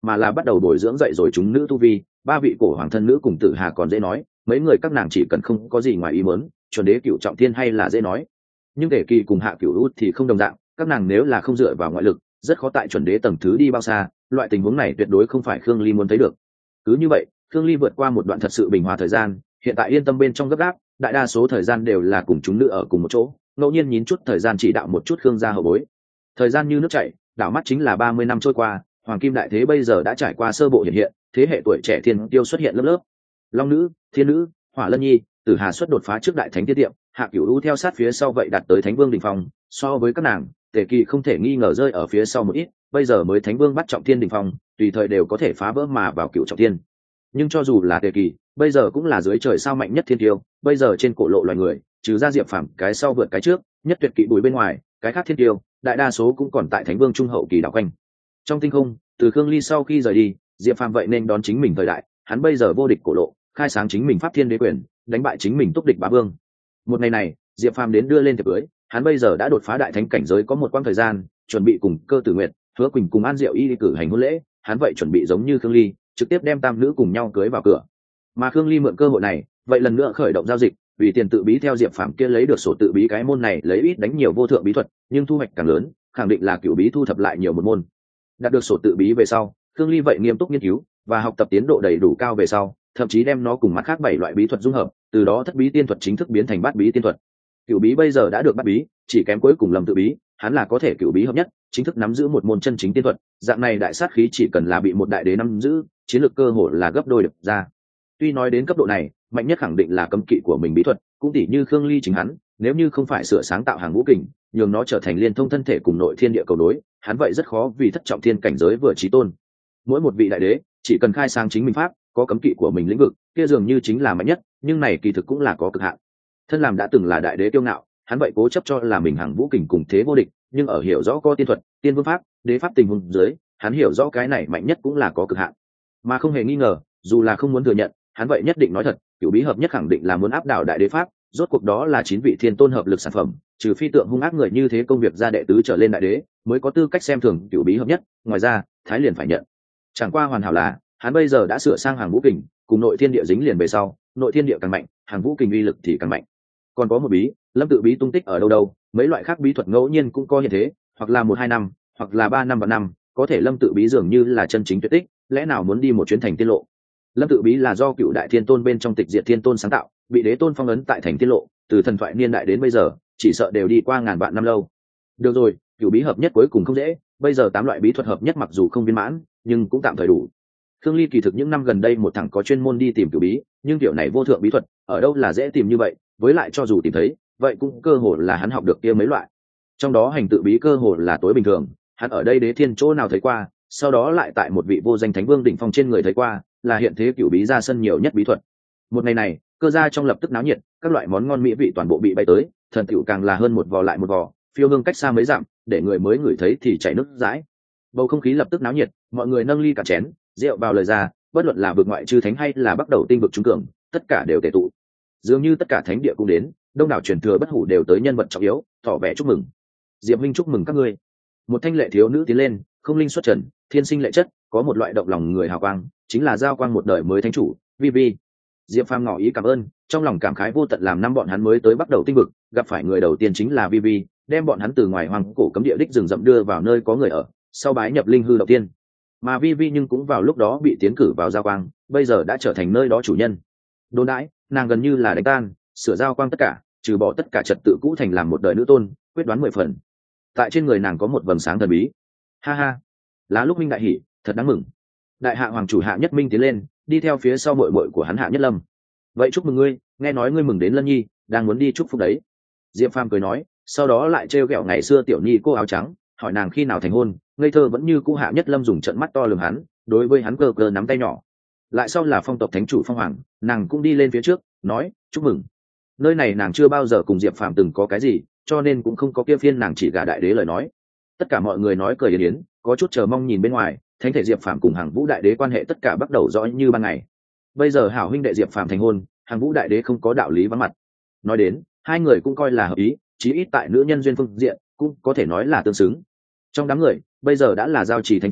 Speaker 1: mà là bắt đầu bồi dưỡng dạy rồi chúng nữ tu vi. Ba vị cổ hoàng thân nữ cùng Tử Hà còn dễ nói, mấy người các nàng chỉ cần không có gì ngoài ý muốn, chuẩn đế cựu trọng thiên hay là dễ nói. Nhưng Tề Kỳ cùng Hạ Cửu U thì không đồng dạng, các nàng nếu là không dựa vào ngoại lực, rất khó tại chuẩn đế tầng thứ đi bao xa. Loại tình huống này tuyệt đối không phải Khương Ly muốn thấy được. Cứ như vậy, Khương Ly vượt qua một đoạn thật sự bình hòa thời gian, hiện tại yên tâm bên trong gấp gáp, đại đa số thời gian đều là cùng chúng nữ ở cùng một chỗ, ngẫu nhiên nhín chút thời gian chỉ đạo một chút Khương gia hậu bối. Thời gian như nước chảy, đảo mắt chính là ba mươi năm trôi qua, hoàng kim đại thế bây giờ đã trải qua sơ bộ hiện hiện, thế hệ tuổi trẻ thiên tiêu xuất hiện lớp lớp. Long nữ, Thiên nữ, Hỏa Lân Nhi, Tử Hà xuất đột phá trước đại thánh tiết tiệm, Hạ Cửu U theo sát phía sau vậy đạt tới thánh vương đỉnh phong, so với các nàng, Tề Kỳ không thể nghi ngờ rơi ở phía sau một ít, bây giờ mới thánh vương bắt trọng thiên đỉnh phong, tùy thời đều có thể phá vỡ mà vào cựu trọng thiên. Nhưng cho dù là Tề Kỳ, bây giờ cũng là dưới trời sao mạnh nhất thiên tiêu, bây giờ trên cổ lộ loài người, trừ ra Diệp Phàm cái sau vượt cái trước, nhất tuyệt kỵ bùi bên ngoài, cái khác thiên tiêu, đại đa số cũng còn tại thánh vương trung hậu kỳ đảo quanh. Trong tinh không, từ Khương Ly sau khi rời đi, Diệp Phàm vậy nên đón chính mình thời đại, hắn bây giờ vô địch cổ lộ, khai sáng chính mình pháp thiên đế quyền, đánh bại chính mình túc địch bá vương. Một ngày này, Diệp Phàm đến đưa lên tiệc cưới, hắn bây giờ đã đột phá đại thánh cảnh giới có một quãng thời gian, chuẩn bị cùng Cơ Tử Nguyệt, Hứa Quỳnh cùng An Diệu Y đi cử hành hôn lễ, hắn vậy chuẩn bị giống như Khương Ly, trực tiếp đem tam nữ cùng nhau cưới vào cửa. Mà Khương Ly mượn cơ hội này, vậy lần nữa khởi động giao dịch, vì tiền tự bí theo Diệp Phàm kia lấy được sổ tự bí, cái môn này lấy ít đánh nhiều vô thượng bí thuật, nhưng thu hoạch càng lớn, khẳng định là cửu bí thu thập lại nhiều một môn. Đạt được sổ tự bí về sau, Khương Ly vậy nghiêm túc nghiên cứu và học tập tiến độ đầy đủ cao về sau, thậm chí đem nó cùng mặt khác bảy loại bí thuật dung hợp, từ đó thất bí tiên thuật chính thức biến thành bát bí tiên thuật. Cửu bí bây giờ đã được bát bí, chỉ kém cuối cùng Lâm tự bí, hắn là có thể cửu bí hợp nhất, chính thức nắm giữ một môn chân chính tiên thuật, dạng này đại sát khí chỉ cần là bị một đại đế nắm giữ, chiến lược cơ hội là gấp đôi được ra. Tuy nói đến cấp độ này, mạnh nhất khẳng định là cấm kỵ của mình bí thuật, cũng tỉ như Khương Ly chính hắn, nếu như không phải sửa sáng tạo hàng ngũ kình, nhường nó trở thành liên thông thân thể cùng nội thiên địa cầu đối, hắn vậy rất khó vì thất trọng thiên cảnh giới vừa chí tôn. Mỗi một vị đại đế, chỉ cần khai sáng chính mình pháp, có cấm kỵ của mình lĩnh vực, kia dường như chính là mạnh nhất, nhưng này kỳ thực cũng là có cực hạn. Thân làm đã từng là đại đế kiêu ngạo, hắn vậy cố chấp cho là mình hàng vũ kình cùng thế vô địch, nhưng ở hiểu rõ có tiên thuật, tiên vương pháp, đế pháp tình huống dưới, hắn hiểu rõ cái này mạnh nhất cũng là có cực hạn. Mà không hề nghi ngờ, dù là không muốn thừa nhận, hắn vậy nhất định nói thật, cửu bí hợp nhất khẳng định là muốn áp đảo đại đế pháp, rốt cuộc đó là chín vị thiên tôn hợp lực sản phẩm, trừ phi tượng hung ác người như thế công việc ra đệ tứ trở lên đại đế, mới có tư cách xem thường cửu bí hợp nhất, ngoài ra, thái liền phải nhận. Chẳng qua hoàn hảo là, hắn bây giờ đã sửa sang hàng vũ kình, cùng nội thiên địa dính liền về sau, nội thiên địa càng mạnh, hàng vũ kình uy lực thì càng mạnh. Còn có một bí, Lâm tự bí tung tích ở đâu đâu, mấy loại khác bí thuật ngẫu nhiên cũng có hiện thế, hoặc là một hai năm, hoặc là ba năm và năm, có thể Lâm tự bí dường như là chân chính tuyệt tích, lẽ nào muốn đi một chuyến thành tiên lộ. Lâm tự bí là do cựu đại thiên tôn bên trong tịch diệt thiên tôn sáng tạo, bị đế tôn phong ấn tại thành tiên lộ, từ thần thoại niên đại đến bây giờ, chỉ sợ đều đi qua ngàn vạn năm lâu. Được rồi, cựu bí hợp nhất cuối cùng không dễ, bây giờ tám loại bí thuật hợp nhất mặc dù không viên mãn, nhưng cũng tạm thời đủ. Khương Ly kỳ thực những năm gần đây một thằng có chuyên môn đi tìm cửu bí, nhưng kiểu này vô thượng bí thuật, ở đâu là dễ tìm như vậy, với lại cho dù tìm thấy, vậy cũng cơ hồ là hắn học được kia mấy loại. Trong đó hành tự bí cơ hồ là tối bình thường, hắn ở đây đế thiên chỗ nào thấy qua, sau đó lại tại một vị vô danh thánh vương đỉnh phong trên người thấy qua, là hiện thế cửu bí ra sân nhiều nhất bí thuật. Một ngày này, cơ gia trong lập tức náo nhiệt, các loại món ngon mỹ vị toàn bộ bị bay tới, thần tiểu càng là hơn một vò lại một vò, phiêu hương cách xa mấy dặm, để người mới ngửi thấy thì chảy nước dãi. Bầu không khí lập tức náo nhiệt, mọi người nâng ly cả chén, rượu vào lời ra, bất luận là vực ngoại chư thánh hay là bắt đầu tinh vực trung cường, tất cả đều tề tụ. Dường như tất cả thánh địa cũng đến, đông đảo truyền thừa bất hủ đều tới nhân vật trọng yếu, tỏ vẻ chúc mừng. Diệp Minh chúc mừng các ngươi. Một thanh lệ thiếu nữ tiến lên, không linh xuất trần, thiên sinh lệ chất, có một loại động lòng người hào quang, chính là giao quang một đời mới thánh chủ, Vi Vi. Diệp Phàm ngỏ ý cảm ơn, trong lòng cảm khái vô tận, làm năm bọn hắn mới tới bắt đầu tinh vực, gặp phải người đầu tiên chính là Vi Vi, đem bọn hắn từ ngoài hoàng cổ cấm địa đích rừng rậm đưa vào nơi có người ở, sau bái nhập linh hư đầu tiên. Mà Vi Vi nhưng cũng vào lúc đó bị tiến cử vào giao quang, bây giờ đã trở thành nơi đó chủ nhân. Đồn đãi, nàng gần như là đánh tan, sửa giao quang tất cả, trừ bỏ tất cả trật tự cũ thành làm một đời nữ tôn, quyết đoán mười phần. Tại trên người nàng có một vầng sáng thần bí. Ha ha, lá lúc minh đại hỉ, thật đáng mừng. Đại hạ hoàng chủ Hạ Nhất Minh tiến lên, đi theo phía sau muội muội của hắn Hạ Nhất Lâm. Vậy chúc mừng ngươi, nghe nói ngươi mừng đến Lân Nhi, đang muốn đi chúc phúc đấy. Diệp Phàm cười nói, sau đó lại trêu ghẹo ngày xưa tiểu nhi cô áo trắng, hỏi nàng khi nào thành hôn. Ngây thơ vẫn như cũ Hạ Nhất Lâm dùng trận mắt to lườm hắn, đối với hắn cơ cơ nắm tay nhỏ. Lại sau là phong tộc thánh chủ Phong Hoàng, nàng cũng đi lên phía trước, nói chúc mừng. Nơi này nàng chưa bao giờ cùng Diệp Phàm từng có cái gì, cho nên cũng không có kia phiên nàng chỉ gả đại đế lời nói. Tất cả mọi người nói cười yến yến, có chút chờ mong nhìn bên ngoài, thánh thể Diệp Phàm cùng Hàng Vũ đại đế quan hệ tất cả bắt đầu rõ như ban ngày. Bây giờ hảo huynh đệ Diệp Phàm thành hôn, Hàng Vũ đại đế không có đạo lý vắng mặt. Nói đến, hai người cũng coi là hợp ý, chí ít tại nữ nhân duyên phương diện cũng có thể nói là tương xứng. Trong đám người, bây giờ đã là giao trì thánh chủ,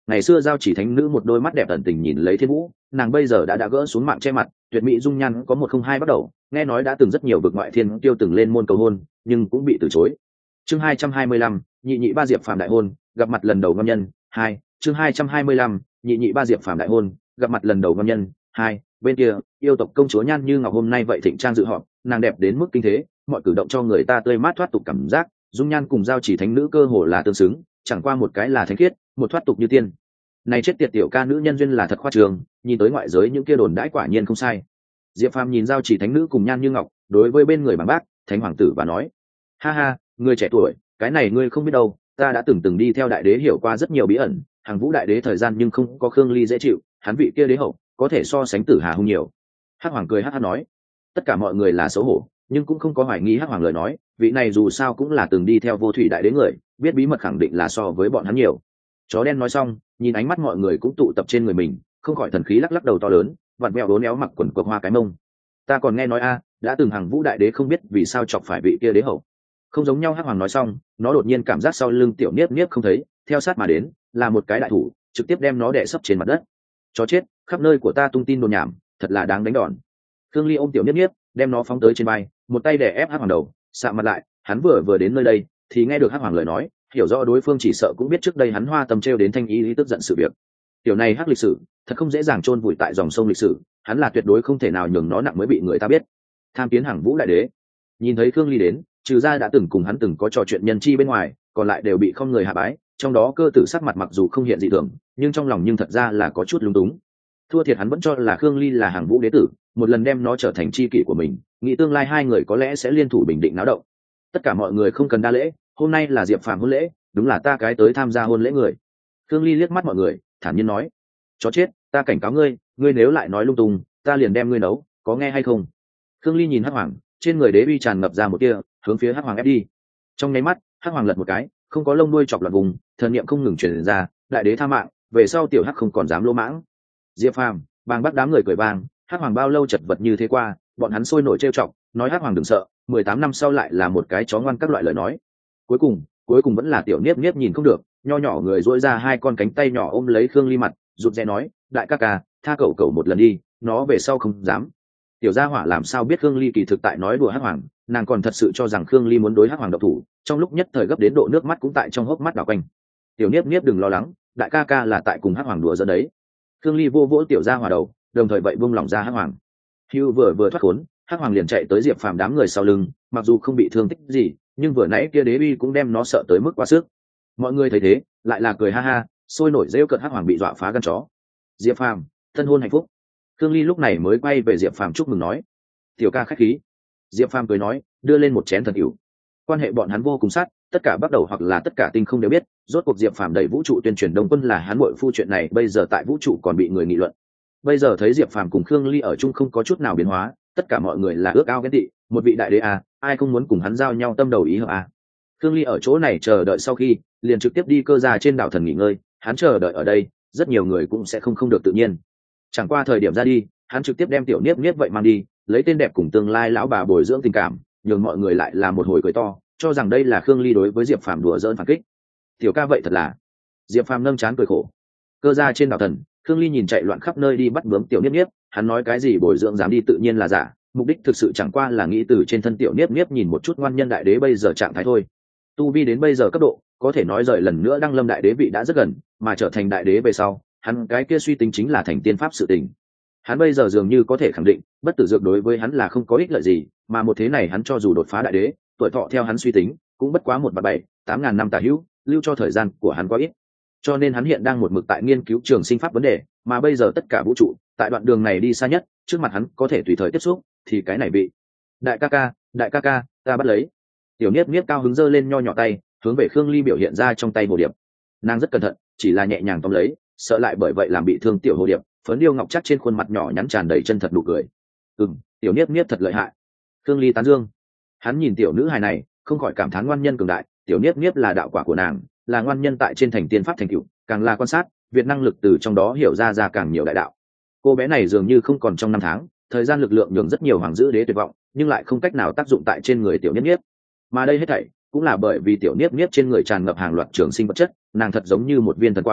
Speaker 1: ngày xưa giao chỉ thánh nữ một đôi mắt đẹp ẩn tình nhìn lấy thiên vũ, nàng bây giờ đã đã gỡ xuống mạng che mặt, tuyệt mỹ dung nhan có một không hai bắt đầu, nghe nói đã từng rất nhiều vực ngoại thiên tiêu từng lên môn cầu hôn nhưng cũng bị từ chối. Chương hai trăm hai mươi lăm, nhị nhị ba diệp phàm đại hôn, gặp mặt lần đầu ngâm nhân hai. Chương hai trăm hai mươi lăm, nhị nhị ba diệp phàm đại hôn, gặp mặt lần đầu ngâm nhân hai. Bên kia yêu tộc công chúa Nhan Như Ngọc hôm nay vậy thịnh trang dự họp, nàng đẹp đến mức kinh thế, mọi cử động cho người ta tươi mát thoát tục cảm giác, dung nhan cùng giao chỉ thánh nữ cơ hồ là tương xứng, chẳng qua một cái là thánh khiết, một thoát tục như tiên. Này chết tiệt tiểu ca nữ nhân duyên là thật khoa trường, nhìn tới ngoại giới những kia đồn đãi quả nhiên không sai. Diệp Phàm nhìn giao chỉ thánh nữ cùng Nhan Như Ngọc, đối với bên người bằng bác thánh hoàng tử và nói: ha ha, người trẻ tuổi, cái này ngươi không biết đâu, ta đã từng từng đi theo đại đế hiểu qua rất nhiều bí ẩn, hàng vũ đại đế thời gian nhưng không có Khương Ly dễ chịu, hắn vị kia đế hậu có thể so sánh Tử Hà hung nhiều. Hắc Hoàng cười hắc hắc nói. Tất cả mọi người là xấu hổ, nhưng cũng không có hoài nghi Hắc Hoàng lời nói, vị này dù sao cũng là từng đi theo vô thủy đại đế người, biết bí mật khẳng định là so với bọn hắn nhiều. Chó đen nói xong, nhìn ánh mắt mọi người cũng tụ tập trên người mình, không khỏi thần khí lắc lắc đầu to lớn, vặn vẹo đốn éo mặc quần quật hoa cái mông. Ta còn nghe nói a, đã từng hàng vũ đại đế không biết vì sao chọc phải vị kia đế hậu. Không giống nhau. Hắc Hoàng nói xong, nó đột nhiên cảm giác sau lưng tiểu niếp niếp không thấy, theo sát mà đến là một cái đại thủ, trực tiếp đem nó đè sấp trên mặt đất. Chó chết, khắp nơi của ta tung tin đồn nhảm, thật là đáng đánh đòn. Khương Ly ôm tiểu niếp niếp, đem nó phóng tới trên vai, một tay đè ép Hắc Hoàng đầu, sạ mặt lại. Hắn vừa vừa đến nơi đây, thì nghe được Hắc Hoàng lời nói, hiểu rõ đối phương chỉ sợ cũng biết trước đây hắn hoa tâm trêu đến Thanh Ý lý tức giận sự việc. Tiểu này Hắc lịch sử, thật không dễ dàng chôn vùi tại dòng sông lịch sử, hắn là tuyệt đối không thể nào nhường nó nặng mới bị người ta biết. Tham kiến hàng vũ đại đế. Nhìn thấy Khương Ly đến, trừ ra đã từng cùng hắn từng có trò chuyện nhân chi bên ngoài, còn lại đều bị không người hạ bái, trong đó cơ tử sắc mặt mặc dù không hiện dị thường, nhưng trong lòng nhưng thật ra là có chút lung túng. Thua thiệt hắn vẫn cho là Khương Ly là hàng vũ đế tử, một lần đem nó trở thành chi kỷ của mình, nghĩ tương lai hai người có lẽ sẽ liên thủ bình định náo động. Tất cả mọi người không cần đa lễ, hôm nay là Diệp Phàm hôn lễ, đúng là ta cái tới tham gia hôn lễ người. Khương Ly liếc mắt mọi người, thản nhiên nói: chó chết, ta cảnh cáo ngươi, ngươi nếu lại nói lung tung, ta liền đem ngươi nấu, có nghe hay không? Khương Ly nhìn Hắc Hoàng, trên người đế uy tràn ngập ra một tia, hướng phía Hắc Hoàng ép đi. Trong nháy mắt, Hắc Hoàng lật một cái, không có lông đuôi chọc loạn vùng, thần niệm không ngừng truyền ra, đại đế tha mạng, về sau tiểu Hắc không còn dám lỗ mãng. Diệp Phàm, bang bắt đám người cười vang, Hắc Hoàng bao lâu chật vật như thế qua, bọn hắn sôi nổi trêu chọc, nói Hắc Hoàng đừng sợ, mười tám năm sau lại là một cái chó ngoan các loại lời nói. Cuối cùng, cuối cùng vẫn là tiểu Niếp Niếp nhìn không được, nho nhỏ người duỗi ra hai con cánh tay nhỏ ôm lấy Khương Ly mặt, rụt rè nói: đại ca ca, tha cậu cậu một lần đi, nó về sau không dám. Tiểu gia hỏa làm sao biết Khương Ly kỳ thực tại nói đùa Hắc Hoàng, nàng còn thật sự cho rằng Khương Ly muốn đối Hắc Hoàng độc thủ, trong lúc nhất thời gấp đến độ nước mắt cũng tại trong hốc mắt đảo quanh. Tiểu Niếp Niếp đừng lo lắng, đại ca ca là tại cùng Hắc Hoàng đùa giỡn đấy. Khương Ly vô vỗ tiểu gia hỏa đầu, đồng thời vậy buông lỏng ra Hắc Hoàng. Hưu vừa vừa thoát khốn, Hắc Hoàng liền chạy tới Diệp Phàm đám người sau lưng, mặc dù không bị thương tích gì, nhưng vừa nãy kia đế uy cũng đem nó sợ tới mức quá sức. Mọi người thấy thế, lại là cười ha ha, sôi nổi rêu cợt Hắc Hoàng bị dọa phá gan chó. Diệp Phàm, thân hôn hạnh phúc. Khương Ly lúc này mới quay về Diệp Phàm chúc mừng nói: tiểu ca khách khí. Diệp Phàm cười nói, đưa lên một chén thần cửu. Quan hệ bọn hắn vô cùng sát, tất cả bắt đầu hoặc là tất cả tinh không đều biết, rốt cuộc Diệp Phàm đẩy vũ trụ tuyên truyền Đông Quân là hắn muội phu chuyện này, bây giờ tại vũ trụ còn bị người nghị luận. Bây giờ thấy Diệp Phàm cùng Khương Ly ở chung không có chút nào biến hóa, tất cả mọi người là ước ao ghen tị, một vị đại đế à, ai không muốn cùng hắn giao nhau tâm đầu ý hợp à. Khương Ly ở chỗ này chờ đợi sau khi, liền trực tiếp đi cơ gia trên đảo thần nghỉ ngơi, hắn chờ đợi ở đây, rất nhiều người cũng sẽ không không được tự nhiên. Chẳng qua thời điểm ra đi, hắn trực tiếp đem tiểu Niếp Niếp vậy mang đi, lấy tên đẹp cùng tương lai lão bà bồi dưỡng tình cảm, nhường mọi người lại là một hồi cười to, cho rằng đây là Khương Ly đối với Diệp Phàm đùa giỡn phản kích. Tiểu ca vậy thật là. Diệp Phàm nâng trán cười khổ. Cơ gia trên đảo thần, Khương Ly nhìn chạy loạn khắp nơi đi bắt bướm tiểu Niếp Niếp, hắn nói cái gì bồi dưỡng dám đi tự nhiên là giả, mục đích thực sự chẳng qua là nghĩ từ trên thân tiểu Niếp Niếp nhìn một chút ngoan nhân đại đế bây giờ trạng thái thôi. Tu vi đến bây giờ cấp độ, có thể nói rời lần nữa đăng lâm đại đế vị đã rất gần, mà trở thành đại đế về sau, hắn cái kia suy tính chính là thành tiên pháp sự tình. Hắn bây giờ dường như có thể khẳng định, bất tử dược đối với hắn là không có ích lợi gì, mà một thế này hắn cho dù đột phá đại đế, tuổi thọ theo hắn suy tính, cũng bất quá một bạt bảy, tám ngàn năm tả hữu, lưu cho thời gian của hắn quá ít. Cho nên hắn hiện đang một mực tại nghiên cứu trường sinh pháp vấn đề, mà bây giờ tất cả vũ trụ, tại đoạn đường này đi xa nhất, trước mặt hắn có thể tùy thời tiếp xúc, thì cái này bị. Đại ca ca, đại ca ca, ta bắt lấy. Tiểu Niếp Niếp cao hứng giơ lên nho nhỏ tay, hướng về Khương Ly biểu hiện ra trong tay hồ điệp. Nàng rất cẩn thận, chỉ là nhẹ nhàng tóm lấy, sợ lại bởi vậy làm bị thương tiểu hồ điệp. Phấn điêu ngọc chắc trên khuôn mặt nhỏ nhắn tràn đầy chân thật nụ cười. Ừm, tiểu Niếp Niếp thật lợi hại. Khương Ly tán dương. Hắn nhìn tiểu nữ hài này, không khỏi cảm thán ngoan nhân cường đại. Tiểu Niếp Niếp là đạo quả của nàng, là ngoan nhân tại trên thành tiên pháp thành cựu, càng là quan sát, việc năng lực từ trong đó hiểu ra ra càng nhiều đại đạo. Cô bé này dường như không còn trong năm tháng, thời gian lực lượng nhường rất nhiều hoàng giữ đế tuyệt vọng, nhưng lại không cách nào tác dụng tại trên người tiểu Niếp Niếp. Mà đây hết thảy cũng là bởi vì tiểu Niếp Niếp trên người tràn ngập hàng loạt trường sinh vật chất, nàng thật giống như một viên thần quả,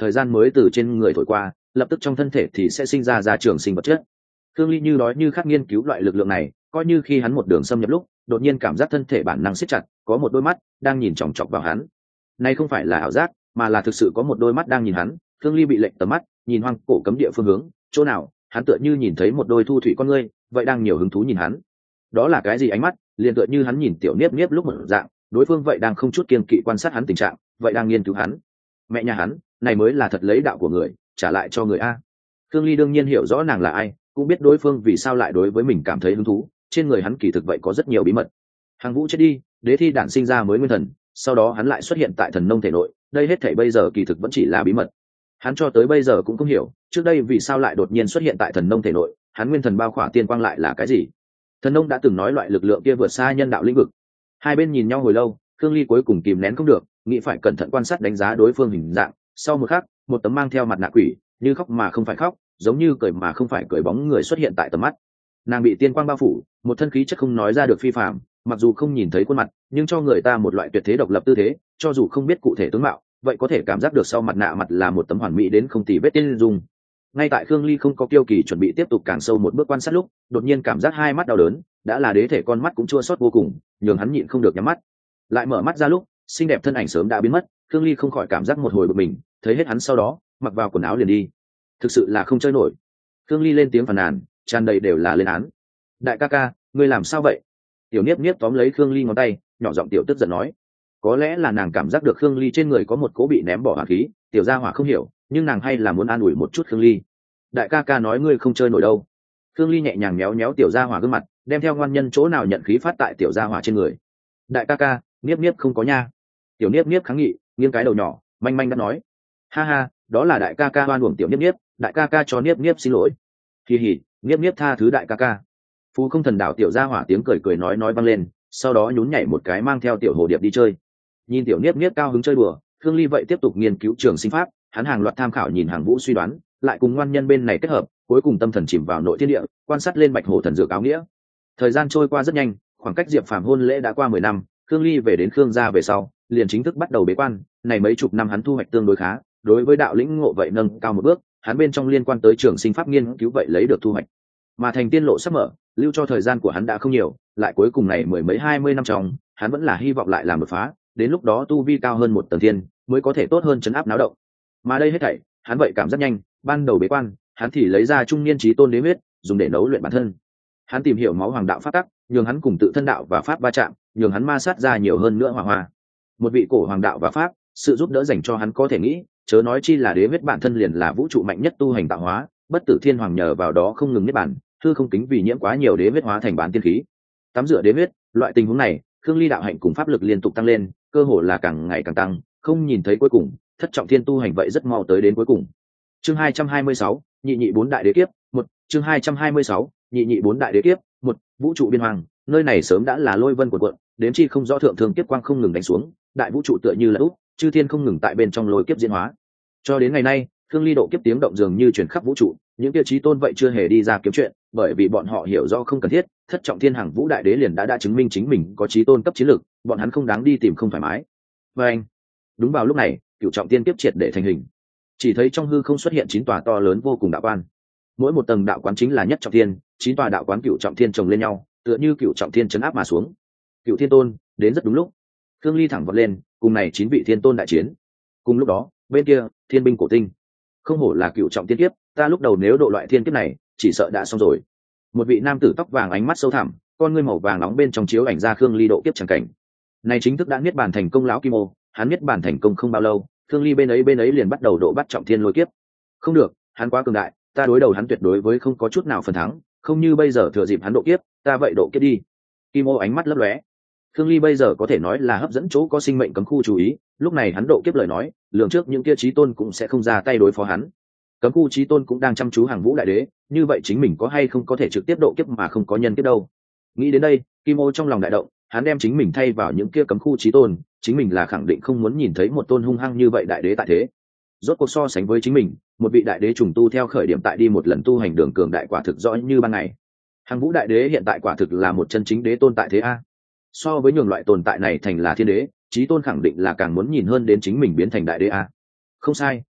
Speaker 1: thời gian mới từ trên người thổi qua, lập tức trong thân thể thì sẽ sinh ra ra trường sinh vật chất. Thương Ly như đói như khát nghiên cứu loại lực lượng này, coi như khi hắn một đường xâm nhập lúc, đột nhiên cảm giác thân thể bản năng siết chặt, có một đôi mắt đang nhìn chòng chọc vào hắn. Này không phải là ảo giác, mà là thực sự có một đôi mắt đang nhìn hắn. Thương Ly bị lệnh tầm mắt, nhìn hoang cổ cấm địa phương hướng, chỗ nào, hắn tựa như nhìn thấy một đôi thu thủy con ngươi, vậy đang nhiều hứng thú nhìn hắn. Đó là cái gì ánh mắt? Liền tựa như hắn nhìn tiểu Niếp Niếp lúc một dạng, đối phương vậy đang không chút kiêng kỵ quan sát hắn tình trạng, vậy đang nghiên cứu hắn. Mẹ nhà hắn, này mới là thật lấy đạo của người, trả lại cho người a. Thương Ly đương nhiên hiểu rõ nàng là ai, cũng biết đối phương vì sao lại đối với mình cảm thấy hứng thú, trên người hắn kỳ thực vậy có rất nhiều bí mật. Hàng Vũ chết đi, đế thi đản sinh ra mới nguyên thần, sau đó hắn lại xuất hiện tại thần nông thể nội, đây hết thảy bây giờ kỳ thực vẫn chỉ là bí mật. Hắn cho tới bây giờ cũng không hiểu, trước đây vì sao lại đột nhiên xuất hiện tại thần nông thể nội, hắn nguyên thần bao khỏa tiên quang lại là cái gì? Thần nông đã từng nói loại lực lượng kia vượt xa nhân đạo lĩnh vực. Hai bên nhìn nhau hồi lâu, Khương Ly cuối cùng kìm nén không được, nghĩ phải cẩn thận quan sát đánh giá đối phương hình dạng. Sau một khắc, một tấm mang theo mặt nạ quỷ, như khóc mà không phải khóc, giống như cười mà không phải cười bóng người xuất hiện tại tầm mắt. Nàng bị tiên quang bao phủ, một thân khí chất không nói ra được phi phàm, mặc dù không nhìn thấy khuôn mặt, nhưng cho người ta một loại tuyệt thế độc lập tư thế, cho dù không biết cụ thể tướng mạo, vậy có thể cảm giác được sau mặt nạ mặt là một tấm hoàn mỹ đến không tì vết tiên dung. Ngay tại Khương Ly không có kiêu kỳ chuẩn bị tiếp tục càng sâu một bước quan sát lúc, đột nhiên cảm giác hai mắt đau đớn, đã là đế thể con mắt cũng chua xót vô cùng, nhường hắn nhịn không được nhắm mắt. Lại mở mắt ra lúc, xinh đẹp thân ảnh sớm đã biến mất, Khương Ly không khỏi cảm giác một hồi bực mình, thấy hết hắn sau đó, mặc vào quần áo liền đi. Thực sự là không chơi nổi. Khương Ly lên tiếng phàn nàn, tràn đầy đều là lên án. Đại ca ca, ngươi làm sao vậy? Tiểu Niếp Niếp tóm lấy Khương Ly ngón tay, nhỏ giọng tiểu tức giận nói. Có lẽ là nàng cảm giác được Khương Ly trên người có một cỗ bị ném bỏ hỏa khí, tiểu gia hỏa không hiểu, nhưng nàng hay là muốn an ủi một chút Khương Ly. Đại ca ca nói ngươi không chơi nổi đâu. Khương Ly nhẹ nhàng méo méo tiểu gia hỏa gương mặt, đem theo ngoan nhân chỗ nào nhận khí phát tại tiểu gia hỏa trên người. Đại ca ca, Niếp Niếp không có nha. Tiểu Niếp Niếp kháng nghị, nghiêng cái đầu nhỏ, manh manh đã nói. Ha ha, đó là đại ca ca oan uổng tiểu Niếp Niếp, đại ca ca cho Niếp Niếp xin lỗi. Kỳ hỉ, Niếp Niếp tha thứ đại ca ca. Phú Không Thần Đảo tiểu gia hỏa tiếng cười cười nói nói vang lên, sau đó nhún nhảy một cái mang theo tiểu hồ điệp đi chơi. Nhìn tiểu Niếp Niếp cao hứng chơi đùa, Khương Ly vậy tiếp tục nghiên cứu trường sinh pháp, hắn hàng loạt tham khảo nhìn Hàng Vũ suy đoán, lại cùng ngoan nhân bên này kết hợp, cuối cùng tâm thần chìm vào nội thiên địa, quan sát lên Bạch Hổ thần dược áo nghĩa. Thời gian trôi qua rất nhanh, khoảng cách Diệp Phàm hôn lễ đã qua mười năm, Khương Ly về đến Khương gia về sau, liền chính thức bắt đầu bế quan, này mấy chục năm hắn thu hoạch tương đối khá, đối với đạo lĩnh ngộ vậy nâng cao một bước, hắn bên trong liên quan tới trường sinh pháp nghiên cứu vậy lấy được thu hoạch. Mà thành tiên lộ sắp mở, lưu cho thời gian của hắn đã không nhiều, lại cuối cùng này mười mấy hai mươi năm trong, hắn vẫn là hy vọng lại làm đột phá, đến lúc đó tu vi cao hơn một tầng thiên, mới có thể tốt hơn chấn áp náo động. Mà đây hết thảy, hắn vậy cảm giác nhanh, ban đầu bế quan, hắn thì lấy ra trung niên chí tôn đế huyết, dùng để nấu luyện bản thân. Hắn tìm hiểu máu hoàng đạo pháp tắc, nhường hắn cùng tự thân đạo và pháp va chạm, nhường hắn ma sát ra nhiều hơn nữa hỏa hoa. Một vị cổ hoàng đạo và pháp, sự giúp đỡ dành cho hắn có thể nghĩ, chớ nói chi là đế huyết bản thân liền là vũ trụ mạnh nhất tu hành tạo hóa, bất tử thiên hoàng nhờ vào đó không ngừng niết bản, hư không kính vì nhiễm quá nhiều đế huyết hóa thành bán tiên khí. Tắm rửa đế huyết, loại tình huống này, Khương Ly đạo hạnh cùng pháp lực liên tục tăng lên, cơ hồ là càng ngày càng tăng, không nhìn thấy cuối cùng, thất trọng thiên tu hành vậy rất mau tới đến cuối cùng. Chương hai trăm hai mươi sáu, nhị nhị bốn đại đế kiếp, một, chương hai trăm hai mươi sáu, nhị nhị bốn đại đế kiếp, một, vũ trụ biên hoàng, nơi này sớm đã là lôi vân cuộn cuộn, đến chi không rõ thượng thương kiếp quang không ngừng đánh xuống, đại vũ trụ tựa như là úp, chư thiên không ngừng tại bên trong lôi kiếp diễn hóa. Cho đến ngày nay, Khương Ly độ kiếp tiếng động dường như truyền khắp vũ trụ, những tiêu chí tôn vậy chưa hề đi ra kiếm chuyện, bởi vì bọn họ hiểu rõ không cần thiết, thất trọng thiên hàng vũ đại đế liền đã đã chứng minh chính mình có chí tôn cấp chiến lược, bọn hắn không đáng đi tìm không thoải mái. Và anh, đúng vào lúc này, cửu trọng thiên tiếp triệt để thành hình. Chỉ thấy trong hư không xuất hiện chín tòa to lớn vô cùng đạo quan, mỗi một tầng đạo quán chính là nhất trọng thiên, chín tòa đạo quán cửu trọng thiên chồng lên nhau, tựa như cửu trọng thiên chấn áp mà xuống. Cửu thiên tôn đến rất đúng lúc, Khương Ly thẳng vọt lên, cùng này chín vị thiên tôn đại chiến. Cùng lúc đó, bên kia, thiên binh cổ tinh, không hổ là cửu trọng thiên kiếp, ta lúc đầu nếu độ loại thiên kiếp này, chỉ sợ đã xong rồi. Một vị nam tử tóc vàng ánh mắt sâu thẳm, con ngươi màu vàng nóng bên trong chiếu ảnh ra Khương Ly độ kiếp chẳng cảnh. Này chính thức đã niết bàn thành công lão Kim Ô, hắn niết bàn thành công không bao lâu, Khương Ly bên ấy bên ấy liền bắt đầu độ bắt trọng thiên lôi kiếp. Không được, hắn quá cường đại, ta đối đầu hắn tuyệt đối với không có chút nào phần thắng, không như bây giờ thừa dịp hắn độ kiếp, ta vậy độ kiếp đi. Kim Ô ánh mắt lấp lóe. Khương Ly bây giờ có thể nói là hấp dẫn chỗ có sinh mệnh cấm khu chú ý, lúc này hắn độ kiếp lời nói, lường trước những kia chí tôn cũng sẽ không ra tay đối phó hắn. Cấm khu chí tôn cũng đang chăm chú hàng vũ đại đế, như vậy chính mình có hay không có thể trực tiếp độ kiếp mà không có nhân kiếp đâu. Nghĩ đến đây, Kim Ô trong lòng đại động, hắn đem chính mình thay vào những kia cấm khu chí tôn, chính mình là khẳng định không muốn nhìn thấy một tôn hung hăng như vậy đại đế tại thế. Rốt cuộc so sánh với chính mình, một vị đại đế trùng tu theo khởi điểm tại đi một lần tu hành đường cường đại quả thực rõ như ban ngày. Hàng vũ đại đế hiện tại quả thực là một chân chính đế tôn tại thế a. So với nhường loại tồn tại này thành là thiên đế, chí tôn khẳng định là càng muốn nhìn hơn đến chính mình biến thành đại đế a. Không sai,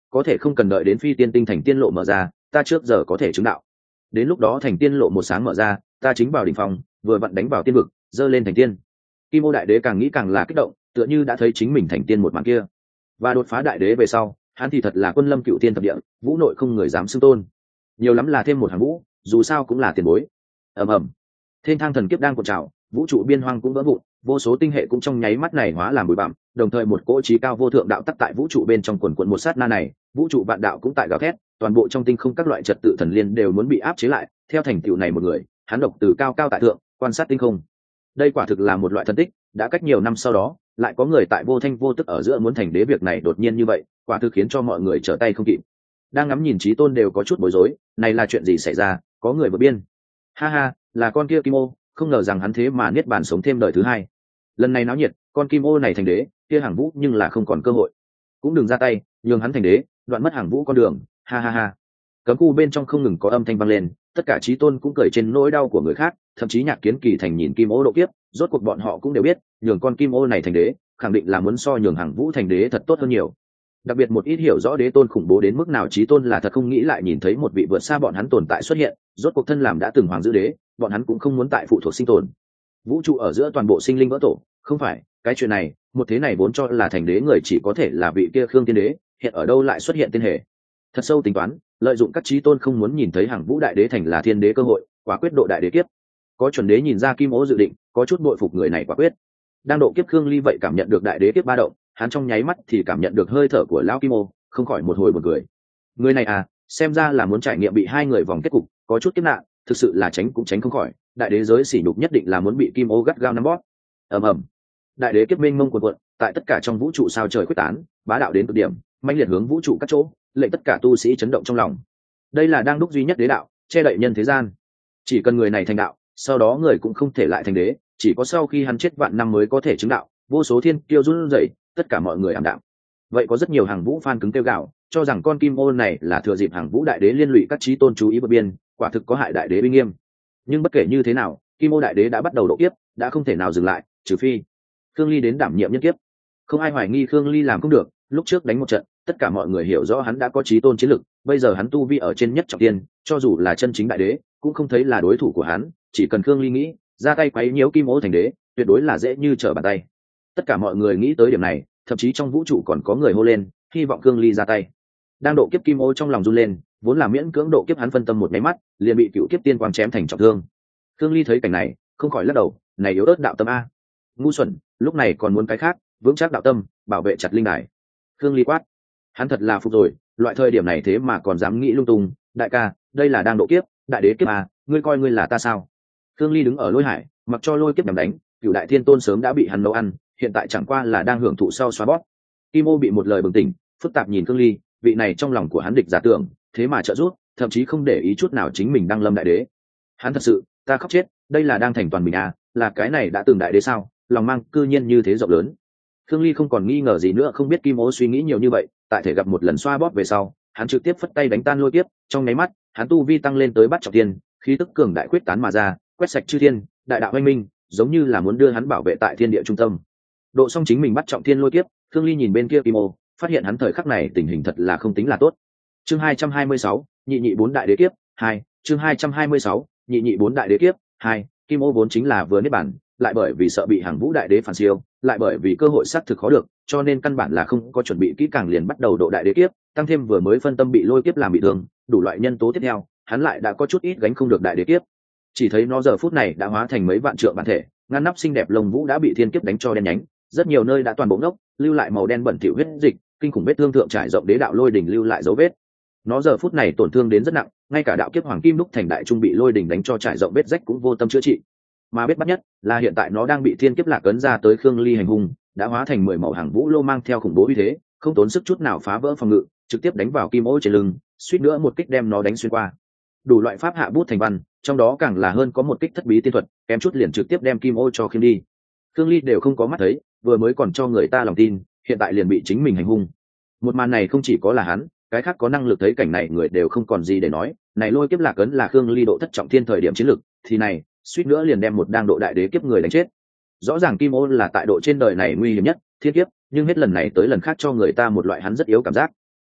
Speaker 1: có thể không cần đợi đến phi tiên tinh thành tiên lộ mở ra, ta trước giờ có thể chứng đạo. Đến lúc đó thành tiên lộ một sáng mở ra, ta chính vào đỉnh phong, vừa vặn đánh vào tiên vực, dơ lên thành tiên. Kim Ô đại đế càng nghĩ càng là kích động, tựa như đã thấy chính mình thành tiên một màn kia. Và đột phá đại đế về sau, hắn thì thật là quân lâm cựu tiên thập địa, vũ nội không người dám xưng tôn. Nhiều lắm là thêm một hàng vũ, dù sao cũng là tiền bối. Ầm ầm. Thiên thang thần kiếp đang cuộn trào, vũ trụ biên hoang cũng vỡ vụn, vô số tinh hệ cũng trong nháy mắt này hóa làm bụi bặm, đồng thời một cỗ trí cao vô thượng đạo tắc tại vũ trụ bên trong quần quần một sát na này, vũ trụ vạn đạo cũng tại gào thét, toàn bộ trong tinh không các loại trật tự thần liên đều muốn bị áp chế lại, theo thành tựu này một người, hắn độc từ cao cao tại thượng, quan sát tinh không. Đây quả thực là một loại thần tích, đã cách nhiều năm sau đó, lại có người tại vô thanh vô tức ở giữa muốn thành đế, việc này đột nhiên như vậy, quả thực khiến cho mọi người trở tay không kịp. Đang ngắm nhìn Chí Tôn đều có chút bối rối, này là chuyện gì xảy ra, có người vượt biên. Ha ha, là con kia Kim Ô, không ngờ rằng hắn thế mà niết bàn sống thêm đời thứ hai. Lần này náo nhiệt, con Kim Ô này thành đế, kia hàng vũ nhưng là không còn cơ hội. Cũng đừng ra tay, nhường hắn thành đế, đoạn mất hàng vũ con đường. Ha ha ha. Cấm khu bên trong không ngừng có âm thanh vang lên, tất cả Chí Tôn cũng cười trên nỗi đau của người khác, thậm chí Nhạc Kiến Kỳ thành nhìn Kim Ô độ kiếp, rốt cuộc bọn họ cũng đều biết, nhường con Kim Ô này thành đế, khẳng định là muốn so nhường hàng vũ thành đế thật tốt hơn nhiều. Đặc biệt một ít hiểu rõ đế tôn khủng bố đến mức nào Chí Tôn là thật không nghĩ lại nhìn thấy một vị vượt xa bọn hắn tồn tại xuất hiện, rốt cuộc thân làm đã từng hoàng giữ đế, bọn hắn cũng không muốn tại phụ thuộc sinh tồn. Vũ trụ ở giữa toàn bộ sinh linh vỡ tổ, không phải, cái chuyện này, một thế này vốn cho là thành đế người chỉ có thể là vị kia Khương Tiên Đế, hiện ở đâu lại xuất hiện tiên hệ. Thật sâu tính toán, lợi dụng các Chí Tôn không muốn nhìn thấy hàng vũ đại đế thành là thiên đế cơ hội, quả quyết độ đại đế kiếp. Có chuẩn đế nhìn ra Kim Ô dự định, có chút bội phục người này quả quyết. Đang độ kiếp Khương Ly vậy cảm nhận được đại đế kiếp ba động, hắn trong nháy mắt thì cảm nhận được hơi thở của lão Kim Ô, không khỏi một hồi buồn cười. Người này à, xem ra là muốn trải nghiệm bị hai người vòng kết cục, có chút kiếp nạn, thực sự là tránh cũng tránh không khỏi, đại đế giới sỉ nhục nhất định là muốn bị Kim Ô gắt gao nắm bóp. Ầm ầm. Đại đế kiếp mênh mông cuồn cuộn, tại tất cả trong vũ trụ sao trời quyết tán, bá đạo đến cực điểm, mãnh liệt hướng vũ trụ các chỗ, lệnh tất cả tu sĩ chấn động trong lòng. Đây là đang đúc duy nhất đế đạo, che đậy nhân thế gian. Chỉ cần người này thành đạo, sau đó người cũng không thể lại thành đế, chỉ có sau khi hắn chết vạn năm mới có thể chứng đạo. Vô số thiên kiêu run rẩy, tất cả mọi người ảm đạm. Vậy có rất nhiều hàng vũ fan cứng kêu gạo, cho rằng con Kim Ô này là thừa dịp hàng vũ đại đế liên lụy các Chí Tôn chú ý vượt biên, quả thực có hại đại đế uy nghiêm. Nhưng bất kể như thế nào, Kim Ô đại đế đã bắt đầu độ kiếp, đã không thể nào dừng lại, trừ phi Khương Ly đến đảm nhiệm nhân kiếp. Không ai hoài nghi Khương Ly làm không được, lúc trước đánh một trận, tất cả mọi người hiểu rõ hắn đã có Chí Tôn chiến lực, bây giờ hắn tu vi ở trên nhất trọng tiên, cho dù là chân chính đại đế, cũng không thấy là đối thủ của hắn, chỉ cần Khương Ly nghĩ, ra tay quấy nhiễu Kim Ô thành đế, tuyệt đối là dễ như trở bàn tay. Tất cả mọi người nghĩ tới điểm này, thậm chí trong vũ trụ còn có người hô lên, hy vọng Khương Ly ra tay. Đang độ kiếp Kim Ô trong lòng run lên, vốn là miễn cưỡng độ kiếp hắn phân tâm một máy mắt, liền bị cựu kiếp tiên quang chém thành trọng thương. Khương Ly thấy cảnh này, không khỏi lắc đầu, này yếu ớt đạo tâm a, ngu xuẩn, lúc này còn muốn cái khác, vững chắc đạo tâm, bảo vệ chặt linh đài. Khương Ly quát, hắn thật là phục rồi, loại thời điểm này thế mà còn dám nghĩ lung tung, đại ca, đây là đang độ kiếp, đại đế kiếp à, ngươi coi ngươi là ta sao? Khương Ly đứng ở lôi hải, mặc cho lôi kiếp nhằm đánh, cựu đại thiên tôn sớm đã bị hắn nấu ăn, hiện tại chẳng qua là đang hưởng thụ sau xóa bóp. Kim Ô bị một lời bừng tỉnh, phức tạp nhìn Khương Ly, vị này trong lòng của hắn địch giả tưởng, thế mà trợ giúp, thậm chí không để ý chút nào chính mình đang lâm đại đế. Hắn thật sự, ta khóc chết, đây là đang thành toàn mình à, là cái này đã từng đại đế sao, lòng mang cư nhiên như thế rộng lớn. Khương Ly không còn nghi ngờ gì nữa, không biết Kim Ô suy nghĩ nhiều như vậy, tại thể gặp một lần xoa bóp về sau, hắn trực tiếp phất tay đánh tan lôi kiếp, trong nháy mắt, hắn tu vi tăng lên tới bắt trọng thiên, khí tức cường đại quyết tán mà ra, quét sạch chư thiên, đại đạo oanh minh, giống như là muốn đưa hắn bảo vệ tại thiên địa trung tâm. Độ xong chính mình bắt trọng thiên lôi kiếp, Khương Ly nhìn bên kia Kim Ô, phát hiện hắn thời khắc này tình hình thật là không tính là tốt. Chương hai trăm hai mươi sáu, nhị nhị bốn đại đế kiếp hai. Chương hai trăm hai mươi sáu, nhị nhị bốn đại đế kiếp hai. Kim Ô vốn chính là vừa niết bản, lại bởi vì sợ bị hàng vũ đại đế phản siêu, lại bởi vì cơ hội sát thực khó được, cho nên căn bản là không có chuẩn bị kỹ càng liền bắt đầu độ đại đế kiếp, tăng thêm vừa mới phân tâm bị lôi kiếp làm bị thương, đủ loại nhân tố tiếp theo, hắn lại đã có chút ít gánh không được đại đế kiếp. Chỉ thấy nó giờ phút này đã hóa thành mấy vạn trượng bản thể, ngăn nắp xinh đẹp lông vũ đã bị thiên kiếp đánh cho đen nhánh, rất nhiều nơi đã toàn bộ ngốc, lưu lại màu đen bẩn thỉu huyết dịch, kinh khủng vết thương thượng trải rộng đế đạo lôi đỉnh lưu lại dấu vết. Nó giờ phút này tổn thương đến rất nặng, ngay cả đạo kiếp hoàng kim đúc thành đại trung bị lôi đỉnh đánh cho trải rộng vết rách cũng vô tâm chữa trị. Mà biết bắt nhất là hiện tại nó đang bị thiên kiếp lạc ấn ra tới Khương Ly hành hung, đã hóa thành mười màu hàng vũ lô mang theo khủng bố uy thế, không tốn sức chút nào phá vỡ phòng ngự, trực tiếp đánh vào Kim Ô trên lưng, suýt nữa một kích đem nó đánh xuyên qua. Đủ loại pháp hạ bút thành văn, trong đó càng là hơn có một kích thất bí tiên thuật, kém chút liền trực tiếp đem Kim Ô cho khiêng đi. Khương Ly đều không có mắt thấy, vừa mới còn cho người ta lòng tin, hiện tại liền bị chính mình hành hung. Một màn này không chỉ có là hắn, cái khác có năng lực thấy cảnh này người đều không còn gì để nói, này lôi kiếp lạc ấn là Khương Ly độ thất trọng thiên thời điểm chiến lực, thì này, suýt nữa liền đem một đang độ đại đế kiếp người đánh chết. Rõ ràng Kim Ô là tại độ trên đời này nguy hiểm nhất, thiên kiếp, nhưng hết lần này tới lần khác cho người ta một loại hắn rất yếu cảm giác.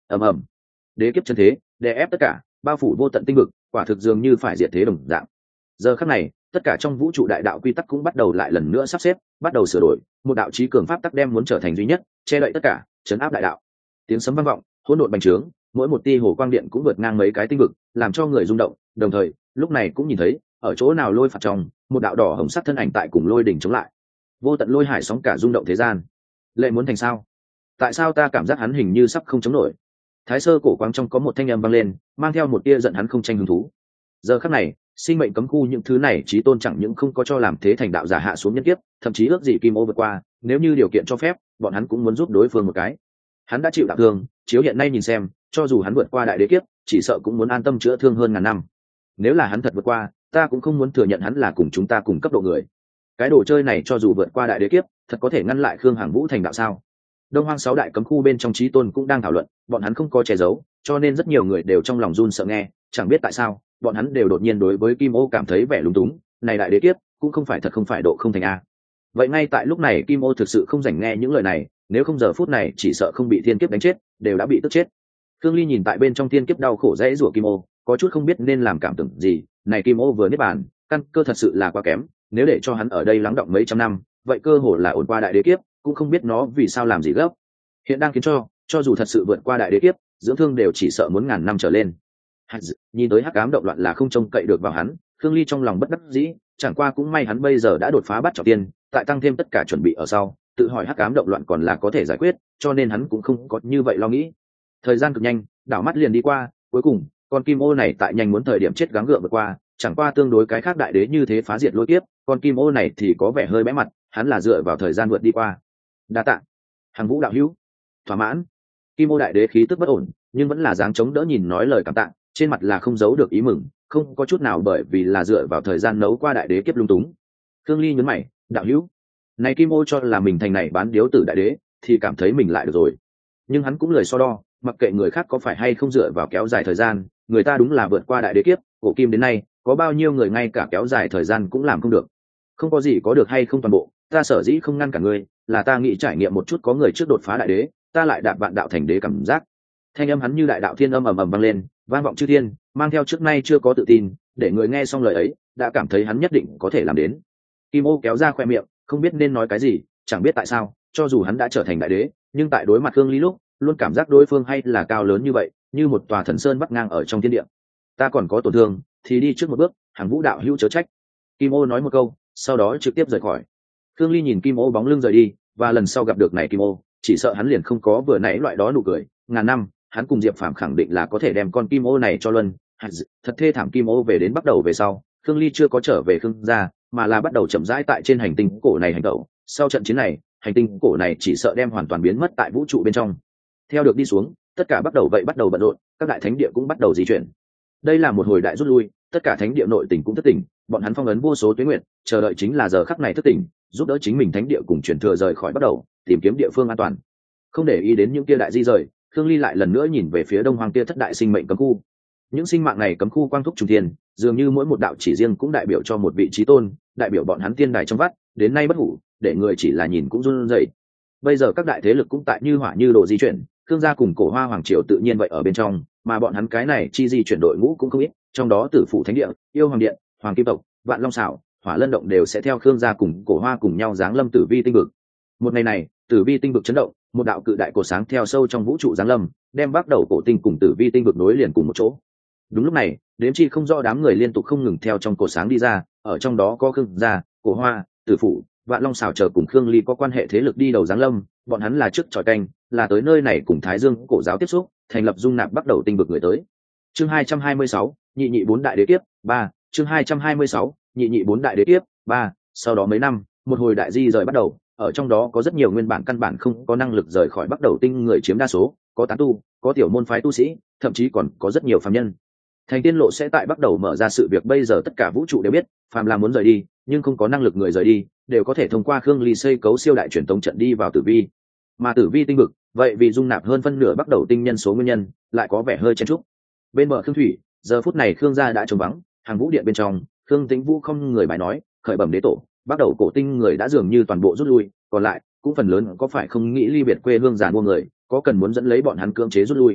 Speaker 1: ầm ầm, đế kiếp chân thế đè ép tất cả, bao phủ vô tận tinh vực, quả thực dường như phải diệt thế đồng dạng. Giờ khắc này, tất cả trong vũ trụ đại đạo quy tắc cũng bắt đầu lại lần nữa sắp xếp, bắt đầu sửa đổi, một đạo chí cường pháp tắc đem muốn trở thành duy nhất, che đậy tất cả, chấn áp đại đạo. Tiếng sấm vang vọng, hỗn độn bành trướng, mỗi một tia hồ quang điện cũng vượt ngang mấy cái tinh vực, làm cho người rung động. Đồng thời, lúc này cũng nhìn thấy, ở chỗ nào lôi phạt trong, một đạo đỏ hồng sắc thân ảnh tại cùng lôi đỉnh chống lại. Vô tận lôi hải sóng cả rung động thế gian. Lệ muốn thành sao? Tại sao ta cảm giác hắn hình như sắp không chống nổi? Thái sơ cổ quang trong có một thanh âm vang lên, mang theo một tia giận hắn không tranh hứng thú. Giờ khắc này, sinh mệnh cấm khu những thứ này chí tôn chẳng những không có cho làm thế thành đạo giả hạ xuống nhân kiếp, thậm chí ước gì kim ô vượt qua, nếu như điều kiện cho phép, bọn hắn cũng muốn giúp đối phương một cái. Hắn đã chịu đạo thương, chiếu hiện nay nhìn xem, cho dù hắn vượt qua đại đế kiếp, chỉ sợ cũng muốn an tâm chữa thương hơn ngàn năm. Nếu là hắn thật vượt qua, ta cũng không muốn thừa nhận hắn là cùng chúng ta cùng cấp độ người. Cái đồ chơi này cho dù vượt qua đại đế kiếp, thật có thể ngăn lại Khương Hằng Vũ thành đạo sao? Đông Hoang sáu đại cấm khu bên trong chí tôn cũng đang thảo luận, bọn hắn không có che giấu, cho nên rất nhiều người đều trong lòng run sợ nghe, chẳng biết tại sao, bọn hắn đều đột nhiên đối với Kim Ô cảm thấy vẻ lúng túng, này đại đế kiếp, cũng không phải thật không phải độ không thành a. Vậy ngay tại lúc này Kim Ô thực sự không rảnh nghe những lời này, nếu không giờ phút này chỉ sợ không bị thiên kiếp đánh chết, đều đã bị tức chết. Khương Ly nhìn tại bên trong thiên kiếp đau khổ dễ rủa Kim Ô, có chút không biết nên làm cảm tưởng gì, này Kim Ô vừa niết bàn, căn cơ thật sự là quá kém, nếu để cho hắn ở đây lắng động mấy trăm năm, vậy cơ hồ là ổn qua đại đế kiếp, cũng không biết nó vì sao làm gì gấp. Hiện đang khiến cho, cho dù thật sự vượt qua đại đế kiếp, dưỡng thương đều chỉ sợ muốn ngàn năm trở lên. Nhìn tới hắc ám động loạn là không trông cậy được vào hắn, Khương Ly trong lòng bất đắc dĩ, chẳng qua cũng may hắn bây giờ đã đột phá bắt trọng tiên, tại tăng thêm tất cả chuẩn bị ở sau, tự hỏi hắc ám động loạn còn là có thể giải quyết, cho nên hắn cũng không có như vậy lo nghĩ. Thời gian cực nhanh, đảo mắt liền đi qua, cuối cùng, con Kim Ô này tại nhanh muốn thời điểm chết gắng gượng vượt qua, chẳng qua tương đối cái khác đại đế như thế phá diệt lôi kiếp, con Kim Ô này thì có vẻ hơi bẽ mặt, hắn là dựa vào thời gian vượt đi qua. Đa tạ. Hằng Vũ đạo hữu. Thỏa mãn. Kim Ô đại đế khí tức bất ổn, nhưng vẫn là dáng chống đỡ nhìn nói lời cảm tạ, trên mặt là không giấu được ý mừng, không có chút nào bởi vì là dựa vào thời gian nấu qua đại đế kiếp lung túng. Khương Ly nhấn mày, đạo hữu, này Kim Ô cho là mình thành này bán điếu tử đại đế, thì cảm thấy mình lại được rồi. Nhưng hắn cũng lười so đo, mặc kệ người khác có phải hay không dựa vào kéo dài thời gian, người ta đúng là vượt qua đại đế kiếp, cổ kim đến nay, có bao nhiêu người ngay cả kéo dài thời gian cũng làm không được. Không có gì có được hay không toàn bộ, ta sở dĩ không ngăn cả ngươi, là ta nghĩ trải nghiệm một chút có người trước đột phá đại đế, ta lại đạp vạn đạo thành đế cảm giác. Thanh âm hắn như đại đạo thiên âm ầm ầm vang lên, vang vọng chư thiên, mang theo trước nay chưa có tự tin, để người nghe xong lời ấy, đã cảm thấy hắn nhất định có thể làm đến. Kim Ô kéo ra khoe miệng, không biết nên nói cái gì, chẳng biết tại sao, cho dù hắn đã trở thành đại đế, nhưng tại đối mặt Khương Ly lúc, luôn cảm giác đối phương hay là cao lớn như vậy, như một tòa thần sơn vắt ngang ở trong thiên địa. Ta còn có tổn thương, thì đi trước một bước, Hằng Vũ đạo hữu chớ trách. Kim Ô nói một câu, sau đó trực tiếp rời khỏi. Khương Ly nhìn Kim Ô bóng lưng rời đi, và lần sau gặp được này Kim Ô, chỉ sợ hắn liền không có vừa nãy loại đó nụ cười. Ngàn năm, hắn cùng Diệp Phàm khẳng định là có thể đem con Kim Ô này cho luân. Thật thê thảm. Kim Ô về đến bắt đầu về sau, Khương Ly chưa có trở về Khương gia, mà là bắt đầu chậm rãi tại trên hành tinh cổ này hành tẩu. Sau trận chiến này, hành tinh cổ này chỉ sợ đem hoàn toàn biến mất tại vũ trụ bên trong. Theo được đi xuống, tất cả bắt đầu vậy bắt đầu bận rộn, các đại thánh địa cũng bắt đầu di chuyển. Đây là một hồi đại rút lui, tất cả thánh địa nội tỉnh cũng thất tỉnh, bọn hắn phong ấn vô số tuế nguyện, chờ đợi chính là giờ khắc này thất tỉnh, giúp đỡ chính mình thánh địa cùng chuyển thừa rời khỏi bắt đầu tìm kiếm địa phương an toàn. Không để ý đến những kia đại di rời, Khương Ly lại lần nữa nhìn về phía đông hoang kia thất đại sinh mệnh cấm khu. Những sinh mạng này cấm khu quang thúc trùng thiên, dường như mỗi một đạo chỉ riêng cũng đại biểu cho một vị trí tôn, đại biểu bọn hắn tiên đài trong vắt, đến nay bất hủ, để người chỉ là nhìn cũng run rẩy. Bây giờ các đại thế lực cũng tại như hỏa như đồ di chuyển, Khương gia cùng Cổ Hoa hoàng triều tự nhiên vậy ở bên trong, mà bọn hắn cái này chi di chuyển đội ngũ cũng không ít, trong đó Tử Phụ Thánh Địa, Yêu Hoàng Điện, Hoàng Kim Tộc, Vạn Long Sảo, Hỏa Lân Động đều sẽ theo Khương gia cùng Cổ Hoa cùng nhau giáng lâm Tử Vi tinh vực. Một ngày này, Tử Vi tinh vực chấn động, một đạo cự đại cổ sáng theo sâu trong vũ trụ giáng lâm, đem bắt đầu cổ tinh cùng Tử Vi tinh vực nối liền cùng một chỗ. Đúng lúc này, đếm chi không rõ đám người liên tục không ngừng theo trong cổ sáng đi ra, ở trong đó có Khương gia, Cổ Hoa, Tử Phụ, Vạn Long Sảo chờ cùng Khương Ly có quan hệ thế lực đi đầu giáng lâm, bọn hắn là trước tròi canh, là tới nơi này cùng Thái Dương cổ giáo tiếp xúc, thành lập dung nạp bắt đầu tinh vực người tới. Chương hai trăm hai mươi sáu, nhị nhị bốn đại đế kiếp, ba, chương hai trăm hai mươi sáu, nhị nhị bốn đại đế kiếp, ba, sau đó mấy năm, một hồi đại di rời bắt đầu, ở trong đó có rất nhiều nguyên bản căn bản không có năng lực rời khỏi bắt đầu tinh người chiếm đa số, có tán tu, có tiểu môn phái tu sĩ, thậm chí còn có rất nhiều phàm nhân. Thành tiên lộ sẽ tại bắt đầu mở ra sự việc bây giờ tất cả vũ trụ đều biết, phàm là muốn rời đi, nhưng không có năng lực người rời đi, đều có thể thông qua Khương Ly xây cấu siêu đại truyền tống trận đi vào Tử Vi. Mà Tử Vi tinh vực, vậy vì dung nạp hơn phân nửa bắt đầu tinh nhân số nguyên nhân, lại có vẻ hơi chen chúc. Bên bờ Khương thủy, giờ phút này Khương gia đã trống vắng, hàng vũ điện bên trong, Khương Tĩnh Vũ không người bài nói, khởi bẩm đế tổ, bắt đầu cổ tinh người đã dường như toàn bộ rút lui, còn lại cũng phần lớn có phải không nghĩ ly biệt quê hương giàn mua người, có cần muốn dẫn lấy bọn hắn cưỡng chế rút lui.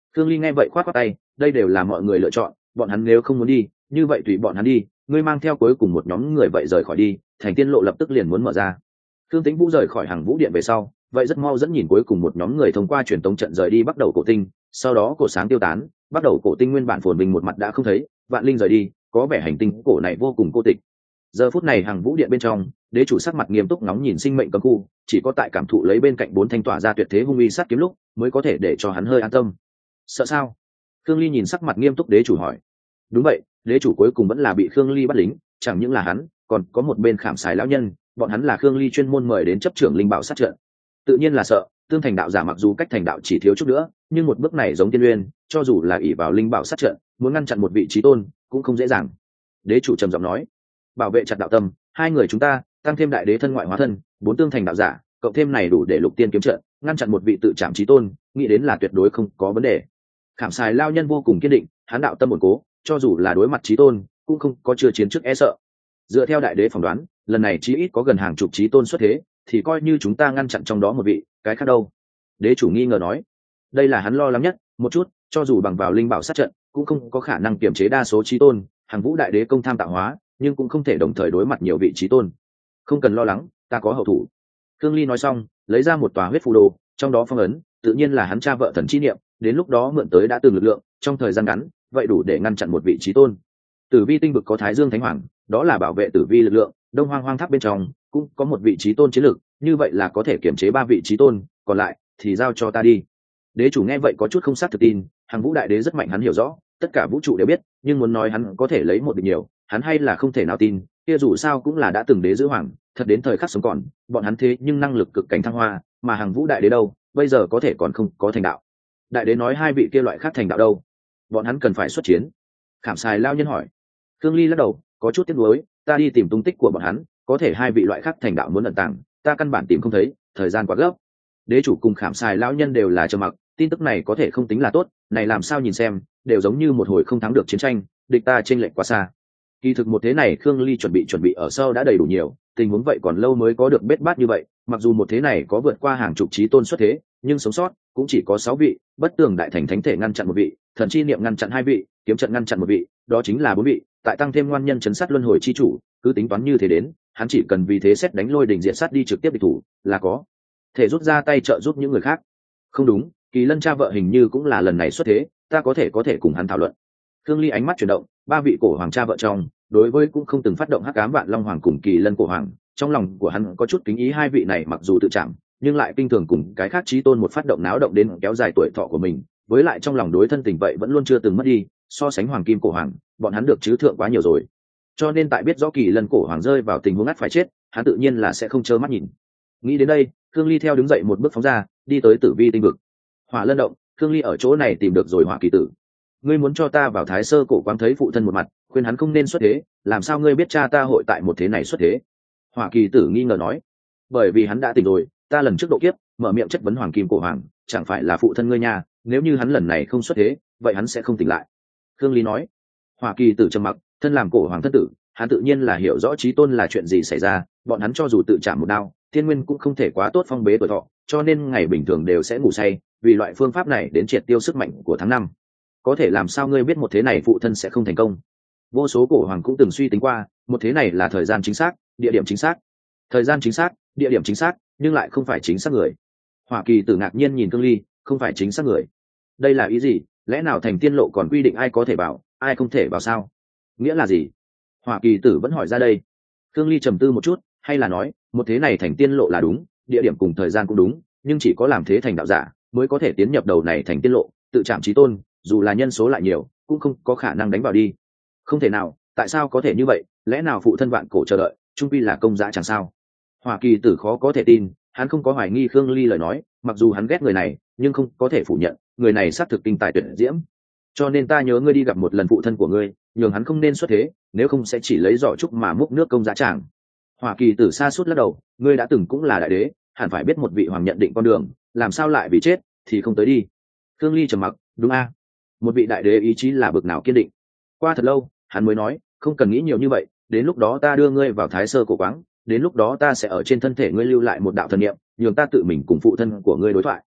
Speaker 1: Khương Ly nghe vậy khoát khoát tay, đây đều là mọi người lựa chọn, bọn hắn nếu không muốn đi, như vậy tùy bọn hắn đi, ngươi mang theo cuối cùng một nhóm người vậy rời khỏi đi, thành tiên lộ lập tức liền muốn mở ra. Khương Tĩnh Vũ rời khỏi hàng vũ điện về sau, vậy rất mau dẫn nhìn cuối cùng một nhóm người thông qua truyền tống trận rời đi bắt đầu cổ tinh, sau đó cổ sáng tiêu tán, bắt đầu cổ tinh nguyên bản phồn bình một mặt đã không thấy, vạn linh rời đi, có vẻ hành tinh cổ này vô cùng cô tịch. Giờ phút này hàng vũ điện bên trong, đế chủ sắc mặt nghiêm túc ngóng nhìn sinh mệnh cấm khu, chỉ có tại cảm thụ lấy bên cạnh bốn thanh tỏa ra tuyệt thế hung uy sát kiếm lúc, mới có thể để cho hắn hơi an tâm. Sợ sao? Khương Ly nhìn sắc mặt nghiêm túc đế chủ hỏi. Đúng vậy, đế chủ cuối cùng vẫn là bị Khương Ly bắt lính, chẳng những là hắn, còn có một bên khảm xài lão nhân, bọn hắn là Khương Ly chuyên môn mời đến chấp trưởng linh bảo sát trận. Tự nhiên là sợ, tương thành đạo giả mặc dù cách thành đạo chỉ thiếu chút nữa, nhưng một bước này giống tiên uyên, cho dù là ỷ vào linh bảo sát trận, muốn ngăn chặn một vị trí tôn, cũng không dễ dàng. Đế chủ trầm giọng nói, bảo vệ chặt đạo tâm, hai người chúng ta, tăng thêm đại đế thân ngoại hóa thân, bốn tương thành đạo giả, cộng thêm này đủ để lục tiên kiếm trận, ngăn chặn một vị tự chạm chí tôn, nghĩ đến là tuyệt đối không có vấn đề. Khảm xài lao nhân vô cùng kiên định, hắn đạo tâm ổn cố, cho dù là đối mặt chí tôn, cũng không có chưa chiến trước e sợ. Dựa theo đại đế phỏng đoán, lần này chí ít có gần hàng chục chí tôn xuất thế, thì coi như chúng ta ngăn chặn trong đó một vị, cái khác đâu? Đế chủ nghi ngờ nói, đây là hắn lo lắng nhất, một chút, cho dù bằng vào linh bảo sát trận, cũng không có khả năng kiềm chế đa số chí tôn, hàng vũ đại đế công tham tạo hóa, nhưng cũng không thể đồng thời đối mặt nhiều vị chí tôn. Không cần lo lắng, ta có hậu thủ. Khương Ly nói xong, lấy ra một tòa huyết phù đồ, trong đó phong ấn, tự nhiên là hắn cha vợ thần chi niệm, đến lúc đó mượn tới đã từng lực lượng, trong thời gian ngắn, vậy đủ để ngăn chặn một vị chí tôn. Tử vi tinh vực có Thái Dương Thánh Hoàng, đó là bảo vệ tử vi lực lượng, Đông Hoang Hoang Tháp bên trong cũng có một vị chí tôn chiến lực, như vậy là có thể kiểm chế ba vị chí tôn, còn lại thì giao cho ta đi. Đế chủ nghe vậy có chút không xác thực tin, hàng vũ đại đế rất mạnh hắn hiểu rõ, tất cả vũ trụ đều biết, nhưng muốn nói hắn có thể lấy một địch nhiều, hắn hay là không thể nào tin, kia dù sao cũng là đã từng đế giữ hoàng, thật đến thời khắc sống còn, bọn hắn thế nhưng năng lực cực cảnh thăng hoa, mà hàng vũ đại đế đâu, bây giờ có thể còn không có thành đạo. Đại đế nói hai vị kia loại khác thành đạo đâu, bọn hắn cần phải xuất chiến. Khảm xài lao nhân hỏi. Khương Ly lắc đầu, có chút tiếc nuối, ta đi tìm tung tích của bọn hắn, có thể hai vị loại khác thành đạo muốn ẩn tàng, ta căn bản tìm không thấy, thời gian quá gấp. Đế chủ cùng khảm xài lão nhân đều là trầm mặc, tin tức này có thể không tính là tốt, này làm sao nhìn xem, đều giống như một hồi không thắng được chiến tranh, địch ta chênh lệch quá xa. Kỳ thực một thế này Khương Ly chuẩn bị chuẩn bị ở sau đã đầy đủ nhiều, tình huống vậy còn lâu mới có được bết bát như vậy, mặc dù một thế này có vượt qua hàng chục chí tôn xuất thế, nhưng sống sót cũng chỉ có sáu vị, bất tường đại thành thánh thể ngăn chặn một vị, thần chi niệm ngăn chặn hai vị, kiếm trận ngăn chặn một vị, đó chính là bốn vị, tại tăng thêm ngoan nhân chấn sát luân hồi chi chủ, cứ tính toán như thế đến, hắn chỉ cần vì thế xét đánh lôi đỉnh diện sát đi trực tiếp địch thủ, là có thể rút ra tay trợ giúp những người khác. Không đúng, Kỳ Lân cha vợ hình như cũng là lần này xuất thế, ta có thể có thể cùng hắn thảo luận. Khương Ly ánh mắt chuyển động, ba vị cổ hoàng cha vợ trong, đối với cũng không từng phát động hắc ám vạn long hoàng cùng Kỳ Lân cổ hoàng, trong lòng của hắn có chút kính ý hai vị này mặc dù tự chạm, nhưng lại kinh thường cùng cái khác chí tôn một phát động náo động đến kéo dài tuổi thọ của mình, với lại trong lòng đối thân tình vậy vẫn luôn chưa từng mất đi, so sánh hoàng kim cổ hoàng, bọn hắn được chứ thượng quá nhiều rồi. Cho nên tại biết rõ Kỳ Lân cổ hoàng rơi vào tình huống ngắt phải chết, hắn tự nhiên là sẽ không trơ mắt nhìn. Nghĩ đến đây, Khương Ly theo đứng dậy một bước phóng ra, đi tới Tử Vi tinh vực. Hỏa Lân động, Khương Ly ở chỗ này tìm được rồi Hỏa Kỳ Tử. Ngươi muốn cho ta vào Thái Sơ cổ quán thấy phụ thân một mặt, khuyên hắn không nên xuất thế, làm sao ngươi biết cha ta hội tại một thế này xuất thế? Hỏa Kỳ Tử nghi ngờ nói. Bởi vì hắn đã tỉnh rồi, ta lần trước độ kiếp, mở miệng chất vấn Hoàng Kim cổ hoàng, chẳng phải là phụ thân ngươi nha, nếu như hắn lần này không xuất thế, vậy hắn sẽ không tỉnh lại. Khương Ly nói. Hỏa Kỳ Tử trầm mặc, thân làm cổ hoàng thân tử, hắn tự nhiên là hiểu rõ chí tôn là chuyện gì xảy ra, bọn hắn cho dù tự chạm một đao, thiên nguyên cũng không thể quá tốt phong bế tuổi thọ, cho nên ngày bình thường đều sẽ ngủ say, vì loại phương pháp này đến triệt tiêu sức mạnh của tháng năm. Có thể làm sao ngươi biết một thế này phụ thân sẽ không thành công? Vô số cổ hoàng cũng từng suy tính qua, một thế này là thời gian chính xác, địa điểm chính xác. Thời gian chính xác, địa điểm chính xác, nhưng lại không phải chính xác người. Hỏa Kỳ Tử ngạc nhiên nhìn Khương Ly, không phải chính xác người. Đây là ý gì? Lẽ nào thành tiên lộ còn quy định ai có thể vào, ai không thể vào sao? Nghĩa là gì? Hỏa Kỳ Tử vẫn hỏi ra đây. Khương Ly trầm tư một chút, hay là nói, một thế này thành tiên lộ là đúng, địa điểm cùng thời gian cũng đúng, nhưng chỉ có làm thế thành đạo giả mới có thể tiến nhập đầu này thành tiên lộ, tự chạm chí tôn, dù là nhân số lại nhiều, cũng không có khả năng đánh vào đi. Không thể nào, tại sao có thể như vậy? Lẽ nào phụ thân vạn cổ chờ đợi, trung quy là công dã chẳng sao? Hỏa Kỳ Tử khó có thể tin, hắn không có hoài nghi Khương Ly lời nói, mặc dù hắn ghét người này, nhưng không có thể phủ nhận, người này xác thực kinh tài tuyệt diễm. Cho nên ta nhớ ngươi đi gặp một lần phụ thân của ngươi, nhường hắn không nên xuất thế, nếu không sẽ chỉ lấy giỏ trúc mà múc nước công dã tràng. Hỏa Kỳ Tử xa suốt lắc đầu, ngươi đã từng cũng là đại đế, hẳn phải biết một vị hoàng nhận định con đường, làm sao lại vì chết thì không tới đi. Khương Ly trầm mặc, đúng a, một vị đại đế ý chí là bực nào kiên định. Qua thật lâu, hắn mới nói, không cần nghĩ nhiều như vậy, đến lúc đó ta đưa ngươi vào Thái Sơ cổ quáng, đến lúc đó ta sẽ ở trên thân thể ngươi lưu lại một đạo thần niệm, nhường ta tự mình cùng phụ thân của ngươi đối thoại.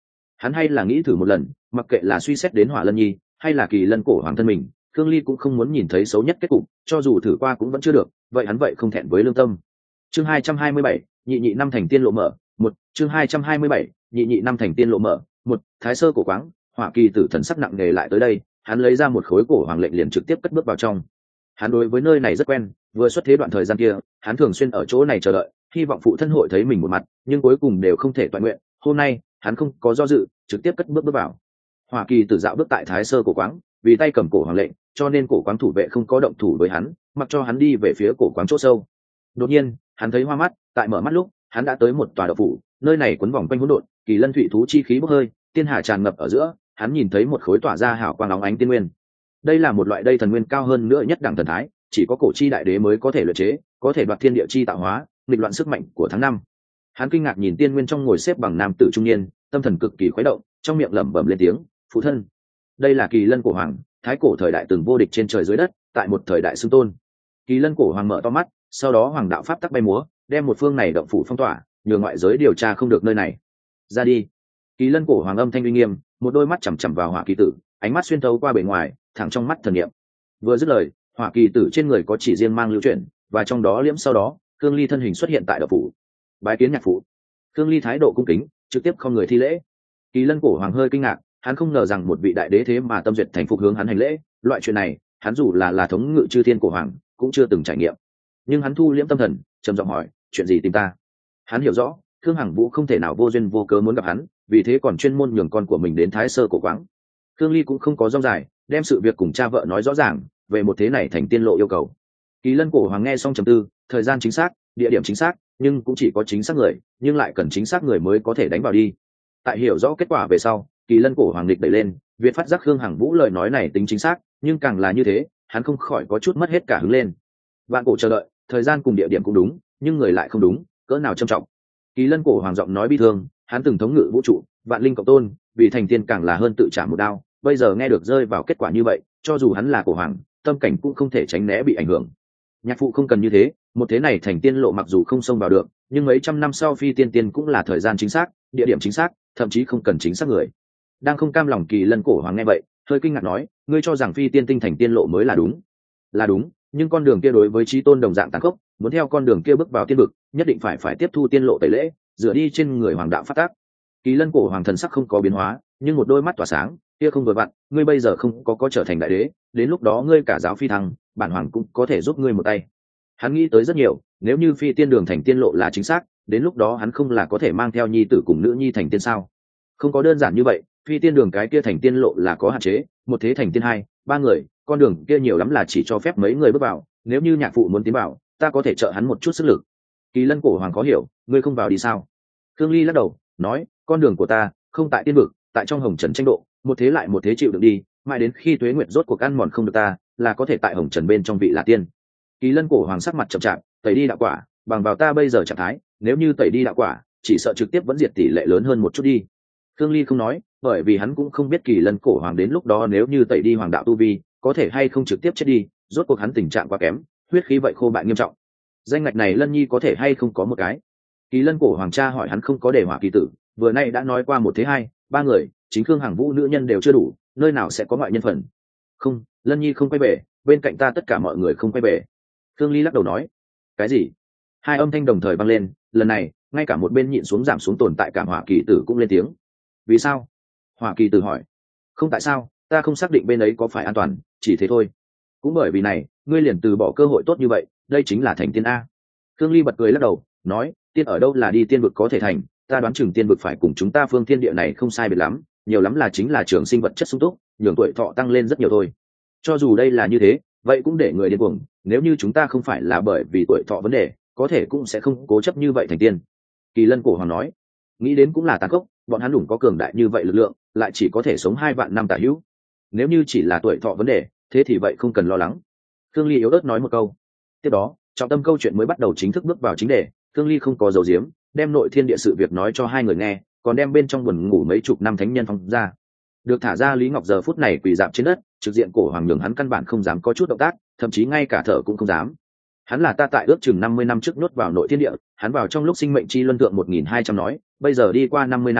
Speaker 1: hắn hay là nghĩ thử một lần, mặc kệ là suy xét đến Hỏa Lân Nhi hay là Kỳ Lân cổ hoàng thân mình, Khương Ly cũng không muốn nhìn thấy xấu nhất kết cục, cho dù thử qua cũng vẫn chưa được, vậy hắn vậy không thẹn với lương tâm. Chương hai trăm hai mươi bảy, nhị nhị năm thành tiên lộ mở, một, chương hai trăm hai mươi bảy, nhị nhị năm thành tiên lộ mở, một, Thái Sơ cổ quáng, Hỏa Kỳ Tử thần sắc nặng nề lại tới đây, hắn lấy ra một khối cổ hoàng lệnh liền trực tiếp cất bước vào trong. Hắn đối với nơi này rất quen, vừa xuất thế đoạn thời gian kia, hắn thường xuyên ở chỗ này chờ đợi, hy vọng phụ thân hội thấy mình một mặt, nhưng cuối cùng đều không thể toàn nguyện. Hôm nay, hắn không có do dự, trực tiếp cất bước bước vào. Hỏa Kỳ Tử dạo bước tại Thái Sơ cổ quáng, vì tay cầm cổ hoàng lệnh, cho nên cổ quáng thủ vệ không có động thủ với hắn, mặc cho hắn đi về phía cổ quáng chỗ sâu. Đột nhiên, hắn thấy hoa mắt, tại mở mắt lúc, hắn đã tới một tòa động phủ, nơi này quấn vòng quanh hỗn độn, kỳ lân thủy thú chi khí bốc hơi, tiên hà tràn ngập ở giữa, hắn nhìn thấy một khối tỏa ra hào quang óng ánh tiên nguyên. Đây là một loại đây thần nguyên cao hơn nữa nhất đẳng thần thái, chỉ có cổ chi đại đế mới có thể luyện chế, có thể đoạt thiên địa chi tạo hóa, nghịch loạn sức mạnh của tháng năm. Hắn kinh ngạc nhìn tiên nguyên trong ngồi xếp bằng nam tử trung niên, tâm thần cực kỳ khuấy động, trong miệng lẩm bẩm lên tiếng, phụ thân. Đây là kỳ lân cổ hoàng, thái cổ thời đại từng vô địch trên trời dưới đất, tại một thời đại xưng tôn. Kỳ lân cổ hoàng mở to mắt, sau đó hoàng đạo pháp tắc bay múa, đem một phương này động phủ phong tỏa, nhường ngoại giới điều tra không được nơi này. Ra đi. Kỳ lân cổ hoàng âm thanh uy nghiêm, một đôi mắt chằm chằm vào Hỏa Kỳ Tử, ánh mắt xuyên thấu qua bề ngoài, thẳng trong mắt thần niệm. Vừa dứt lời, Hỏa Kỳ Tử trên người có chỉ riêng mang lưu chuyển, và trong đó liễm sau đó, Khương Ly thân hình xuất hiện tại động phủ. Bái kiến nhạc phụ. Khương Ly thái độ cung kính, trực tiếp không người thi lễ. Kỳ lân cổ hoàng hơi kinh ngạc, hắn không ngờ rằng một vị đại đế thế mà tâm duyệt thành phục hướng hắn hành lễ, loại chuyện này, hắn dù là là thống ngự chư thiên cổ hoàng, cũng chưa từng trải nghiệm. Nhưng hắn thu liễm tâm thần, trầm giọng hỏi, chuyện gì tìm ta? Hắn hiểu rõ, Khương Hằng Vũ không thể nào vô duyên vô cớ muốn gặp hắn, vì thế còn chuyên môn nhường con của mình đến Thái Sơ cổ quáng. Khương Ly cũng không có rong dài, đem sự việc cùng cha vợ nói rõ ràng, về một thế này thành tiên lộ yêu cầu. Kỳ lân cổ hoàng nghe xong trầm tư, thời gian chính xác, địa điểm chính xác, nhưng cũng chỉ có chính xác người, nhưng lại cần chính xác người mới có thể đánh vào đi. Tại hiểu rõ kết quả về sau, Kỳ lân cổ hoàng lịch đẩy lên, Việt phát giác Khương Hằng Vũ lời nói này tính chính xác, nhưng càng là như thế, hắn không khỏi có chút mất hết cả hứng lên. Vạn cổ chờ đợi, thời gian cùng địa điểm cũng đúng, nhưng người lại không đúng, cỡ nào trầm trọng. Kỳ lân cổ hoàng giọng nói bi thương, hắn từng thống ngự vũ trụ, vạn linh cộng tôn, vì thành tiên càng là hơn tự trả một đao, bây giờ nghe được rơi vào kết quả như vậy, cho dù hắn là cổ hoàng, tâm cảnh cũng không thể tránh né bị ảnh hưởng. Nhạc phụ không cần như thế, một thế này thành tiên lộ mặc dù không xông vào được, nhưng mấy trăm năm sau phi tiên tiên cũng là thời gian chính xác, địa điểm chính xác, thậm chí không cần chính xác người. Đang không cam lòng Kỳ lân cổ hoàng nghe vậy, hơi kinh ngạc nói, ngươi cho rằng phi tiên tinh thành tiên lộ mới là đúng? Là đúng, nhưng con đường kia đối với chí tôn đồng dạng tàn khốc, muốn theo con đường kia bước vào tiên vực, nhất định phải phải tiếp thu tiên lộ tẩy lễ, dựa đi trên người hoàng đạo phát tác. Kỳ lân cổ hoàng thần sắc không có biến hóa, nhưng một đôi mắt tỏa sáng, kia không vừa vặn, ngươi bây giờ không có có trở thành đại đế, đến lúc đó ngươi cả giáo phi thăng, bản hoàng cũng có thể giúp ngươi một tay. Hắn nghĩ tới rất nhiều, nếu như phi tiên đường thành tiên lộ là chính xác, đến lúc đó hắn không là có thể mang theo nhi tử cùng nữ nhi thành tiên sao? Không có đơn giản như vậy, phi tiên đường cái kia thành tiên lộ là có hạn chế, một thế thành tiên hai, ba người, con đường kia nhiều lắm là chỉ cho phép mấy người bước vào, nếu như nhạc phụ muốn tiến vào, ta có thể trợ hắn một chút sức lực. Kỳ lân cổ hoàng khó hiểu, ngươi không vào đi sao? Khương Ly lắc đầu, nói, con đường của ta không tại tiên vực, tại trong hồng trần tranh độ, một thế lại một thế chịu đựng đi, mãi đến khi tuế nguyệt rốt cuộc ăn mòn không được ta, là có thể tại hồng trần bên trong vị là tiên. Kỳ lân cổ hoàng sắc mặt chậm chạp, tẩy đi đạo quả, bằng vào ta bây giờ trạng thái, nếu như tẩy đi đạo quả, chỉ sợ trực tiếp vẫn diệt tỷ lệ lớn hơn một chút đi. Khương Ly không nói, bởi vì hắn cũng không biết Kỳ lân cổ hoàng đến lúc đó nếu như tẩy đi hoàng đạo tu vi, có thể hay không trực tiếp chết đi, rốt cuộc hắn tình trạng quá kém, huyết khí vậy khô bại nghiêm trọng. Danh ngạch này Lân Nhi có thể hay không có một cái? Kỳ lân cổ hoàng cha hỏi hắn không có để Hỏa Kỳ Tử, vừa nay đã nói qua một thế hai, ba người, chính Khương Hằng Vũ nữ nhân đều chưa đủ, nơi nào sẽ có ngoại nhân phần? Không, Lân Nhi không quay về, bên cạnh ta tất cả mọi người không quay về. Khương Ly lắc đầu nói. Cái gì? Hai âm thanh đồng thời vang lên, lần này, ngay cả một bên nhịn xuống giảm xuống tồn tại cảm Hỏa Kỳ Tử cũng lên tiếng. Vì sao? Hỏa Kỳ Tử hỏi. Không tại sao, ta không xác định bên ấy có phải an toàn, chỉ thế thôi. Cũng bởi vì này, ngươi liền từ bỏ cơ hội tốt như vậy, đây chính là thành tiên a. Khương Ly bật cười lắc đầu, nói, tiên ở đâu là đi tiên vực có thể thành, ta đoán chừng tiên vực phải cùng chúng ta phương thiên địa này không sai biệt lắm, nhiều lắm là chính là trường sinh vật chất sung túc, nhường tuổi thọ tăng lên rất nhiều thôi. Cho dù đây là như thế, vậy cũng để người điên cuồng, nếu như chúng ta không phải là bởi vì tuổi thọ vấn đề, có thể cũng sẽ không cố chấp như vậy thành tiên. Kỳ lân cổ hoàng nói, nghĩ đến cũng là tàn khốc, bọn hắn đủ có cường đại như vậy lực lượng, lại chỉ có thể sống hai vạn năm tả hữu. Nếu như chỉ là tuổi thọ vấn đề, thế thì vậy không cần lo lắng. Khương Ly yếu ớt nói một câu. Tiếp đó, trọng tâm câu chuyện mới bắt đầu chính thức bước vào chính đề. Khương Ly không có dầu diếm, đem nội thiên địa sự việc nói cho hai người nghe, còn đem bên trong buồn ngủ mấy chục năm thánh nhân phóng ra. Được thả ra Lý Ngọc giờ phút này quỳ dạp trên đất, trực diện cổ hoàng nhường hắn căn bản không dám có chút động tác, thậm chí ngay cả thở cũng không dám. Hắn là ta tại ước chừng năm mươi năm trước nhốt vào nội thiên địa, hắn vào trong lúc sinh mệnh chi luân thượng một nghìn hai trăm nói, bây giờ đi qua năm mươi năm,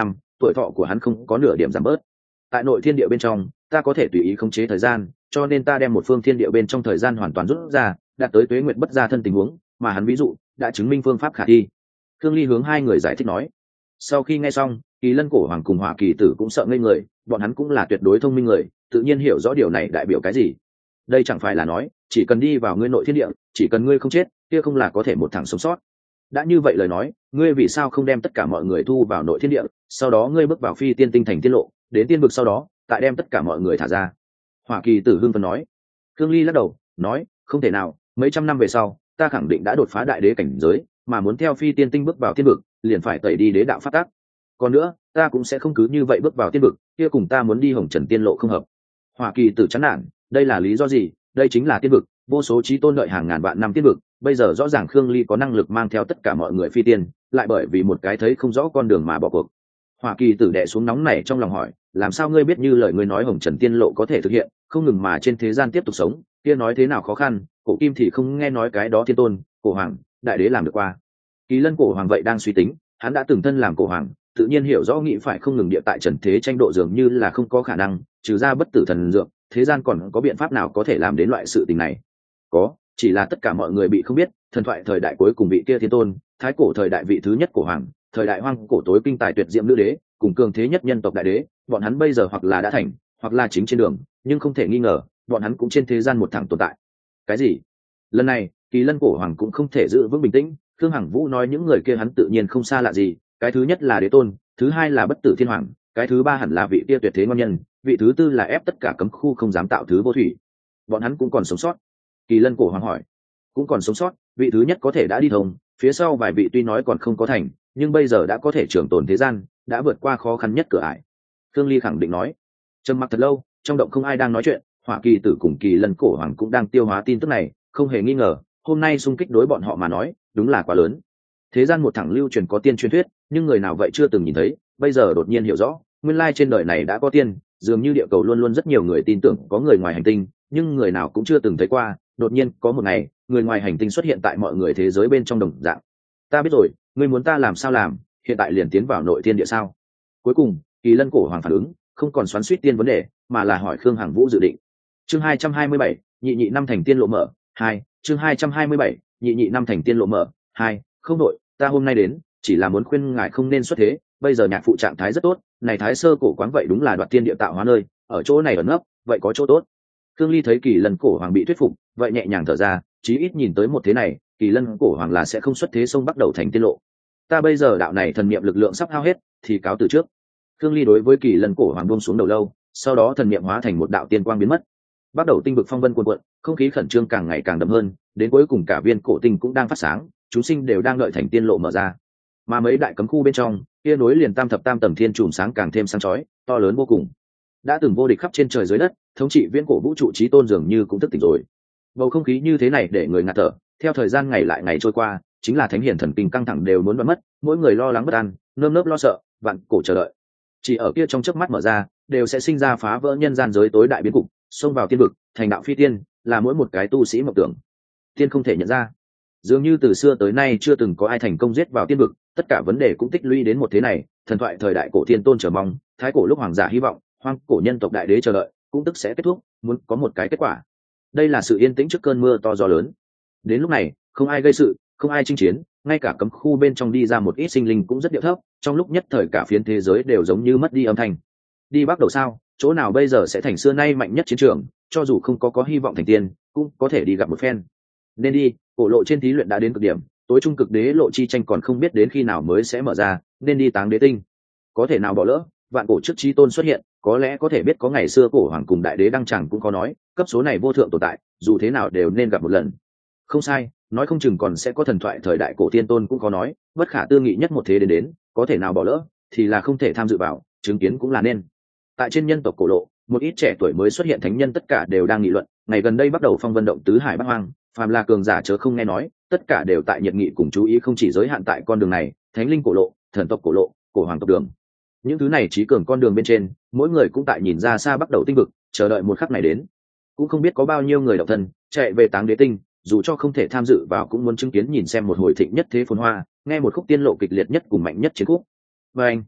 Speaker 1: tuổi thọ của hắn không có nửa điểm giảm bớt. Tại nội thiên địa bên trong ta có thể tùy ý khống chế thời gian, cho nên ta đem một phương thiên địa bên trong thời gian hoàn toàn rút ra, đạt tới tuế nguyệt bất gia thân tình huống mà hắn ví dụ đã chứng minh phương pháp khả thi. Thương Ly hướng hai người giải thích nói. Sau khi nghe xong, Kỳ Lân Cổ Hoàng cùng Hỏa Kỳ Tử cũng sợ ngây người, bọn hắn cũng là tuyệt đối thông minh người, tự nhiên hiểu rõ điều này đại biểu cái gì. Đây chẳng phải là nói chỉ cần đi vào ngươi nội thiên địa, chỉ cần ngươi không chết, kia không là có thể một thằng sống sót. Đã như vậy lời nói, ngươi vì sao không đem tất cả mọi người thu vào nội thiên địa, sau đó ngươi bước vào phi tiên tinh thành tiên lộ, đến tiên vực sau đó tại đem tất cả mọi người thả ra? Hỏa Kỳ Tử hưng phấn nói. Thương Ly lắc đầu nói, không thể nào, mấy trăm năm về sau ta khẳng định đã đột phá đại đế cảnh giới, mà muốn theo phi tiên tinh bước vào tiên vực liền phải tẩy đi đế đạo pháp tắc. Còn nữa ta cũng sẽ không cứ như vậy bước vào tiên vực, kia cùng ta muốn đi hồng trần tiên lộ không hợp. Hỏa Kỳ Tử chán nản, đây là lý do gì? Đây chính là tiên vực, vô số chí tôn đợi hàng ngàn vạn năm tiên vực, bây giờ rõ ràng Khương Ly có năng lực mang theo tất cả mọi người phi tiên, lại bởi vì một cái thấy không rõ con đường mà bỏ cuộc. Hỏa Kỳ Tử đè xuống nóng này trong lòng hỏi, làm sao ngươi biết như lời ngươi nói hồng trần tiên lộ có thể thực hiện, không ngừng mà trên thế gian tiếp tục sống, kia nói thế nào khó khăn, cổ kim thì không nghe nói cái đó thiên tôn, cổ hoàng, đại đế làm được qua. Kỳ Lân Cổ Hoàng vậy đang suy tính, hắn đã từng thân làm cổ hoàng, tự nhiên hiểu rõ nghĩ phải không ngừng địa tại trần thế tranh độ dường như là không có khả năng, trừ ra bất tử thần dược, thế gian còn có biện pháp nào có thể làm đến loại sự tình này? Có, chỉ là tất cả mọi người bị không biết, thần thoại thời đại cuối cùng vị kia thiên tôn, thái cổ thời đại vị thứ nhất cổ hoàng, thời đại hoang cổ tối kinh tài tuyệt diệm nữ đế, cùng cường thế nhất nhân tộc đại đế, bọn hắn bây giờ hoặc là đã thành, hoặc là chính trên đường, nhưng không thể nghi ngờ, bọn hắn cũng trên thế gian một thằng tồn tại. Cái gì? Lần này, Kỳ Lân Cổ Hoàng cũng không thể giữ vững bình tĩnh, Khương Hằng Vũ nói những người kia hắn tự nhiên không xa lạ gì, cái thứ nhất là đế tôn, thứ hai là bất tử thiên hoàng, cái thứ ba hẳn là vị kia tuyệt thế ngon nhân, vị thứ tư là ép tất cả cấm khu không dám tạo thứ vô thủy. Bọn hắn cũng còn sống sót. Kỳ Lân Cổ Hoàng hỏi. Cũng còn sống sót, vị thứ nhất có thể đã đi thông, phía sau vài vị tuy nói còn không có thành, nhưng bây giờ đã có thể trường tồn thế gian, đã vượt qua khó khăn nhất cửa ải. Khương Ly khẳng định nói. Trầm mặc thật lâu, trong động không ai đang nói chuyện, Hỏa Kỳ Tử cùng Kỳ Lân Cổ Hoàng cũng đang tiêu hóa tin tức này, không hề nghi ngờ, hôm nay xung kích đối bọn họ mà nói, đúng là quá lớn. Thế gian một thằng lưu truyền có tiên truyền thuyết, nhưng người nào vậy chưa từng nhìn thấy, bây giờ đột nhiên hiểu rõ, nguyên lai trên đời này đã có tiên, dường như địa cầu luôn luôn rất nhiều người tin tưởng có người ngoài hành tinh, nhưng người nào cũng chưa từng thấy qua, đột nhiên có một ngày, người ngoài hành tinh xuất hiện tại mọi người thế giới bên trong đồng dạng. Ta biết rồi, ngươi muốn ta làm sao làm, hiện tại liền tiến vào nội thiên địa sao? Cuối cùng, Kỳ Lân Cổ Hoàng phản ứng, không còn xoắn xuýt tiên vấn đề, mà là hỏi Khương Hằng Vũ dự định. Chương hai trăm hai mươi bảy, nhị nhị năm thành tiên lộ mở, hai, chương hai trăm hai mươi bảy, nhị nhị năm thành tiên lộ mở, hai, không đội, ta hôm nay đến, chỉ là muốn khuyên ngài không nên xuất thế, bây giờ nhạc phụ trạng thái rất tốt, này thái sơ cổ quáng vậy đúng là đoạt tiên địa tạo hóa nơi, ở chỗ này ẩn nấp, vậy có chỗ tốt. Khương Ly thấy Kỳ Lân Cổ Hoàng bị thuyết phục, vậy nhẹ nhàng thở ra, chí ít nhìn tới một thế này, Kỳ Lân Cổ Hoàng là sẽ không xuất thế xông bắt đầu thành tiên lộ. Ta bây giờ đạo này thần niệm lực lượng sắp hao hết, thì cáo từ trước. Khương Ly đối với Kỳ Lân Cổ Hoàng buông xuống đầu lâu, sau đó thần niệm hóa thành một đạo tiên quang biến mất. Bắt đầu tinh vực phong vân cuồn cuộn, không khí khẩn trương càng ngày càng đậm hơn, đến cuối cùng cả viên cổ tinh cũng đang phát sáng, chúng sinh đều đang đợi thành tiên lộ mở ra. Mà mấy đại cấm khu bên trong, kia nối liền tam thập tam tầng thiên chùm sáng càng thêm sáng chói, to lớn vô cùng. Đã từng vô địch khắp trên trời dưới đất, thống trị viễn cổ vũ trụ chí tôn dường như cũng thức tỉnh rồi. Bầu không khí như thế này để người ngạt thở, theo thời gian ngày lại ngày trôi qua, chính là thánh hiển thần kinh căng thẳng đều muốn đoán mất, mỗi người lo lắng bất an, nơm nớp lo sợ, vạn cổ chờ đợi. Chỉ ở kia trong chớp mắt mở ra, đều sẽ sinh ra phá vỡ nhân gian giới tối đại biến cục, xông vào tiên vực, thành đạo phi tiên, là mỗi một cái tu sĩ mộng tưởng. Tiên không thể nhận ra. Dường như từ xưa tới nay chưa từng có ai thành công giết vào tiên vực, tất cả vấn đề cũng tích lũy đến một thế này, thần thoại thời đại cổ thiên tôn chờ mong, thái cổ lúc hoàng giả hy vọng, hoang cổ nhân tộc đại đế chờ đợi, cũng tức sẽ kết thúc, muốn có một cái kết quả. Đây là sự yên tĩnh trước cơn mưa to gió lớn. Đến lúc này, không ai gây sự, không ai chinh chiến, ngay cả cấm khu bên trong đi ra một ít sinh linh cũng rất điệu thấp, trong lúc nhất thời cả phiến thế giới đều giống như mất đi âm thanh. Đi bắt đầu sao, chỗ nào bây giờ sẽ thành xưa nay mạnh nhất chiến trường, cho dù không có có hy vọng thành tiên, cũng có thể đi gặp một phen. Nên đi, cổ lộ trên thí luyện đã đến cực điểm, tối trung cực đế lộ chi tranh còn không biết đến khi nào mới sẽ mở ra, nên đi táng đế tinh. Có thể nào bỏ lỡ, vạn cổ trước chí tôn xuất hiện, có lẽ có thể biết có ngày xưa cổ hoàng cùng đại đế đăng chẳng cũng có nói, cấp số này vô thượng tồn tại, dù thế nào đều nên gặp một lần. Không sai, nói không chừng còn sẽ có thần thoại thời đại cổ tiên tôn cũng có nói, bất khả tư nghị nhất một thế đến đến, có thể nào bỏ lỡ, thì là không thể tham dự vào, chứng kiến cũng là nên. Tại trên nhân tộc cổ lộ, một ít trẻ tuổi mới xuất hiện thánh nhân tất cả đều đang nghị luận, ngày gần đây bắt đầu phong vân động tứ hải bắc hoang, phàm là cường giả chớ không nghe nói, tất cả đều tại nhiệt nghị cùng chú ý không chỉ giới hạn tại con đường này, thánh linh cổ lộ, thần tộc cổ lộ, cổ hoàng tộc đường. Những thứ này trí cường con đường bên trên, mỗi người cũng tại nhìn ra xa bắt đầu tinh vực, chờ đợi một khắc này đến. Cũng không biết có bao nhiêu người độc thân chạy về táng đế tinh, dù cho không thể tham dự vào cũng muốn chứng kiến nhìn xem một hồi thịnh nhất thế phồn hoa, nghe một khúc tiên lộ kịch liệt nhất cùng mạnh nhất chiến khúc. Và anh,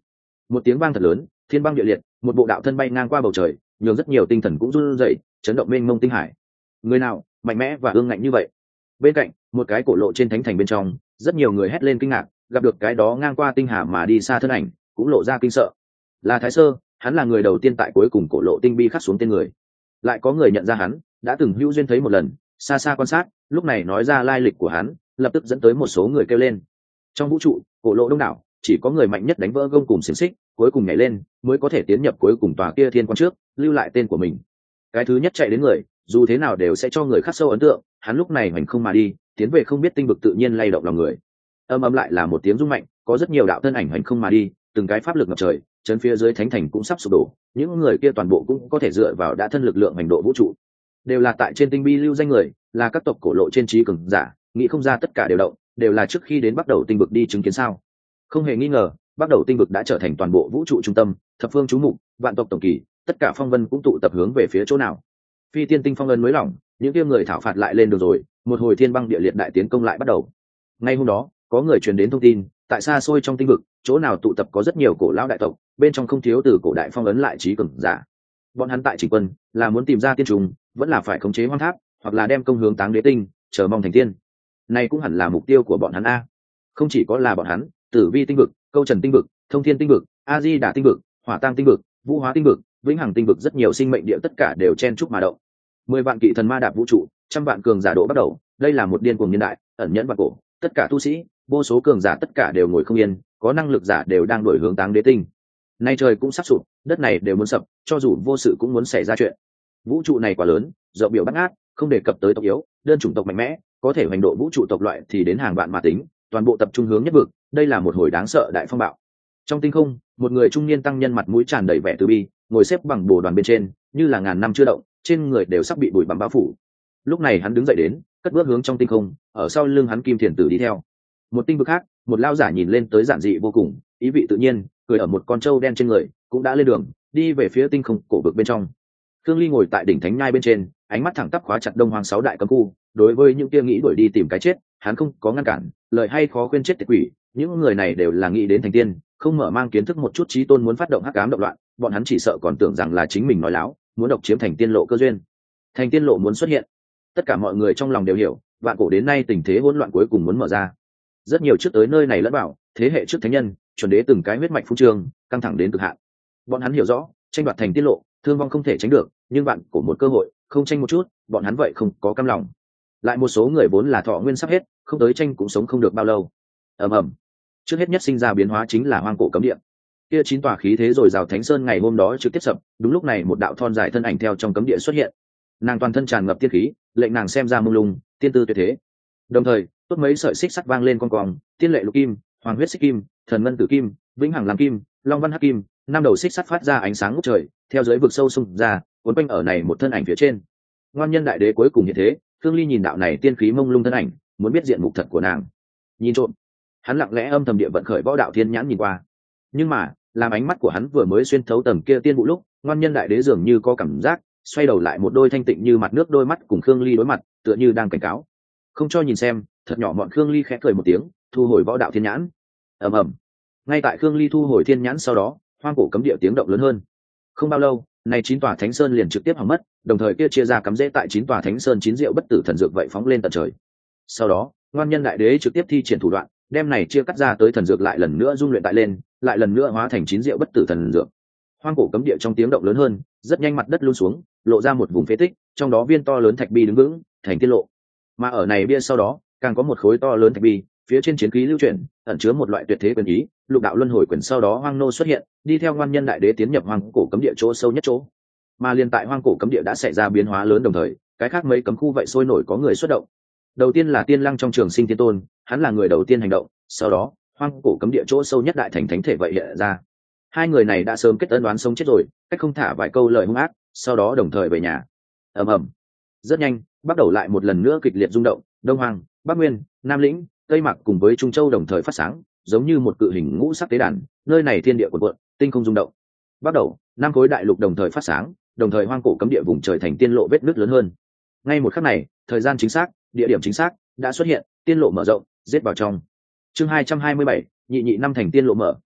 Speaker 1: Một tiếng vang thật lớn, thiên băng địa liệt, một bộ đạo thân bay ngang qua bầu trời, nhường rất nhiều tinh thần cũng run rẩy, chấn động mênh mông tinh hải. Người nào mạnh mẽ và ương ngạnh như vậy? Bên cạnh, một cái cổ lộ trên thánh thành bên trong, rất nhiều người hét lên kinh ngạc, gặp được cái đó ngang qua tinh hà mà đi xa thân ảnh, cũng lộ ra kinh sợ. Là Thái Sơ, hắn là người đầu tiên tại cuối cùng cổ lộ tinh bi khắc xuống tên người. Lại có người nhận ra hắn, đã từng hữu duyên thấy một lần, xa xa quan sát, lúc này nói ra lai lịch của hắn, lập tức dẫn tới một số người kêu lên. Trong vũ trụ, cổ lộ đông đảo, chỉ có người mạnh nhất đánh vỡ gông cùng xiềng xích, cuối cùng nhảy lên, mới có thể tiến nhập cuối cùng tòa kia thiên quan trước, lưu lại tên của mình. Cái thứ nhất chạy đến người, dù thế nào đều sẽ cho người khắc sâu ấn tượng, hắn lúc này hoành không mà đi, tiến về không biết tinh vực tự nhiên lay động lòng người. Âm ầm lại là một tiếng rung mạnh, có rất nhiều đạo thân ảnh hoành không mà đi, từng cái pháp lực ngập trời, chân phía dưới thánh thành cũng sắp sụp đổ, những người kia toàn bộ cũng có thể dựa vào đã thân lực lượng hành độ vũ trụ, đều là tại trên tinh bi lưu danh người, là các tộc cổ lộ trên trí cường giả, nghĩ không ra tất cả đều động, đều là trước khi đến bắt đầu tinh vực đi chứng kiến sao? Không hề nghi ngờ, bắt đầu tinh vực đã trở thành toàn bộ vũ trụ trung tâm, thập phương chú mục, vạn tộc tổng kỳ, tất cả phong vân cũng tụ tập hướng về phía chỗ nào. Phi tiên tinh phong ấn mới lỏng, những kia người thảo phạt lại lên đường rồi, một hồi thiên băng địa liệt đại tiến công lại bắt đầu. Ngay hôm đó, có người truyền đến thông tin, tại xa xôi trong tinh vực, chỗ nào tụ tập có rất nhiều cổ lão đại tộc, bên trong không thiếu từ cổ đại phong ấn lại trí cường giả. Bọn hắn tại chỉnh quân, là muốn tìm ra tiên trùng, vẫn là phải khống chế hoang tháp, hoặc là đem công hướng táng đế tinh, chờ mong thành tiên. Này cũng hẳn là mục tiêu của bọn hắn a. Không chỉ có là bọn hắn, Tử Vi tinh vực, Câu Trần tinh vực, Thông Thiên tinh vực, A Di Đà tinh vực, Hỏa Tang tinh vực, Vũ Hóa tinh vực, Vĩnh Hằng tinh vực, rất nhiều sinh mệnh địa tất cả đều chen chúc mà động. Mười vạn kỵ thần ma đạp vũ trụ, trăm vạn cường giả độ bắt đầu, đây là một điên cuồng nhân đại, ẩn nhẫn và cổ, tất cả tu sĩ, vô số cường giả tất cả đều ngồi không yên, có năng lực giả đều đang đổi hướng táng đế tinh. Nay trời cũng sắp sụp, đất này đều muốn sập, cho dù vô sự cũng muốn xảy ra chuyện. Vũ trụ này quá lớn, rộng biểu bát ngát, không đề cập tới tộc yếu, đơn chủng tộc mạnh mẽ, có thể hành độ vũ trụ tộc loại thì đến hàng vạn mà tính, toàn bộ tập trung hướng nhất vực, đây là một hồi đáng sợ đại phong bạo. Trong tinh không, một người trung niên tăng nhân mặt mũi tràn đầy vẻ từ bi, ngồi xếp bằng bồ đoàn bên trên, như là ngàn năm chưa động, trên người đều sắp bị bụi bặm bao phủ. Lúc này hắn đứng dậy đến, cất bước hướng trong tinh không, ở sau lưng hắn Kim Thiền Tử đi theo. Một tinh vực khác, một lao giả nhìn lên tới giản dị vô cùng, ý vị tự nhiên, cười ở một con trâu đen trên người, cũng đã lên đường, đi về phía tinh không cổ vực bên trong. Khương Ly ngồi tại đỉnh thánh nhai bên trên, ánh mắt thẳng tắp khóa chặt Đông Hoang sáu đại cấm khu, đối với những kia nghĩ đuổi đi tìm cái chết, hắn không có ngăn cản, lời hay khó khuyên chết tiệt quỷ, những người này đều là nghĩ đến thành tiên, không mở mang kiến thức một chút trí tôn muốn phát động hắc ám động loạn, bọn hắn chỉ sợ còn tưởng rằng là chính mình nói láo, muốn độc chiếm thành tiên lộ cơ duyên. Thành tiên lộ muốn xuất hiện, tất cả mọi người trong lòng đều hiểu, vạn cổ đến nay tình thế hỗn loạn cuối cùng muốn mở ra. Rất nhiều trước tới nơi này lẫn bảo, thế hệ trước thánh nhân, chuẩn đế từng cái huyết mạch phú trường, căng thẳng đến cực hạn. Bọn hắn hiểu rõ, tranh đoạt thành tiên lộ, thương vong không thể tránh được, nhưng bạn của một cơ hội, không tranh một chút, bọn hắn vậy không có cam lòng. Lại một số người vốn là thọ nguyên sắp hết, không tới tranh cũng sống không được bao lâu. Ầm ầm. Trước hết nhất sinh ra biến hóa chính là hoang cổ cấm địa. Kia chín tòa khí thế rồi rào thánh sơn ngày hôm đó trực tiếp sập, đúng lúc này một đạo thon dài thân ảnh theo trong cấm địa xuất hiện. Nàng toàn thân tràn ngập tiên khí, lệnh nàng xem ra mông lung, tiên tư tuyệt thế. Đồng thời, tốt mấy sợi xích sắt vang lên con cong, tiên lệ lục kim, hoàng huyết xích kim, thần ngân tử kim, vĩnh hằng lam kim, long văn hắc kim, năm đầu xích sắt phát ra ánh sáng ngút trời, theo dưới vực sâu xung ra, cuốn quanh ở này một thân ảnh phía trên. Ngoan nhân đại đế cuối cùng như thế, Thương Ly nhìn đạo này tiên khí mông lung thân ảnh, muốn biết diện mục thật của nàng. Nhìn trộm, hắn lặng lẽ âm thầm địa vận khởi võ đạo thiên nhãn nhìn qua. Nhưng mà, làm ánh mắt của hắn vừa mới xuyên thấu tầng kia tiên vụ lúc, ngoan nhân đại đế dường như có cảm giác, xoay đầu lại một đôi thanh tịnh như mặt nước đôi mắt cùng Khương Ly đối mặt, tựa như đang cảnh cáo. Không cho nhìn xem, thật nhỏ bọn Khương Ly khẽ cười một tiếng, thu hồi võ đạo thiên nhãn. Ầm ầm. Ngay tại Khương Ly thu hồi thiên nhãn sau đó, hoang cổ cấm địa tiếng động lớn hơn. Không bao lâu, này chín tòa thánh sơn liền trực tiếp hỏng mất, đồng thời kia chia ra cắm rễ tại chín tòa thánh sơn chín diệu bất tử thần dược vậy phóng lên tận trời. Sau đó, ngoan nhân đại đế trực tiếp thi triển thủ đoạn, đem này chia cắt ra tới thần dược lại lần nữa dung luyện tại lên, lại lần nữa hóa thành chín diệu bất tử thần dược. Hoang cổ cấm địa trong tiếng động lớn hơn, rất nhanh mặt đất luôn xuống, lộ ra một vùng phế tích, trong đó viên to lớn thạch bi đứng vững, thành tiên lộ. Mà ở này bia sau đó, càng có một khối to lớn thạch bi, phía trên chiến khí lưu chuyển, ẩn chứa một loại tuyệt thế quyền ý, lục đạo luân hồi quyền sau đó hoang nô xuất hiện, đi theo ngoan nhân đại đế tiến nhập hoang cổ cấm địa chỗ sâu nhất chỗ. Mà liên tại hoang cổ cấm địa đã xảy ra biến hóa lớn đồng thời, cái khác mấy cấm khu vậy sôi nổi có người xuất động. Đầu tiên là Tiên Lăng trong Trường Sinh Thiên Tôn, hắn là người đầu tiên hành động, sau đó, hoang cổ cấm địa chỗ sâu nhất đại thành thánh thể vậy hiện ra. Hai người này đã sớm kết ân đoán sống chết rồi, cách không thả vài câu lời hung ác, sau đó đồng thời về nhà. Ầm ầm. Rất nhanh, bắt đầu lại một lần nữa kịch liệt rung động, Đông Hoàng, Bắc Nguyên, Nam Lĩnh, Tây Mặc cùng với Trung Châu đồng thời phát sáng, giống như một cự hình ngũ sắc tế đàn, nơi này thiên địa cuộn cuộn, tinh không rung động. Bắt đầu, năm khối đại lục đồng thời phát sáng, đồng thời hoang cổ cấm địa vùng trời thành tiên lộ vết nứt lớn hơn. Ngay một khắc này, thời gian chính xác, địa điểm chính xác đã xuất hiện, tiên lộ mở rộng, giết vào trong. Chương hai trăm hai mươi bảy, nhị nhị năm thành tiên lộ mở, ba,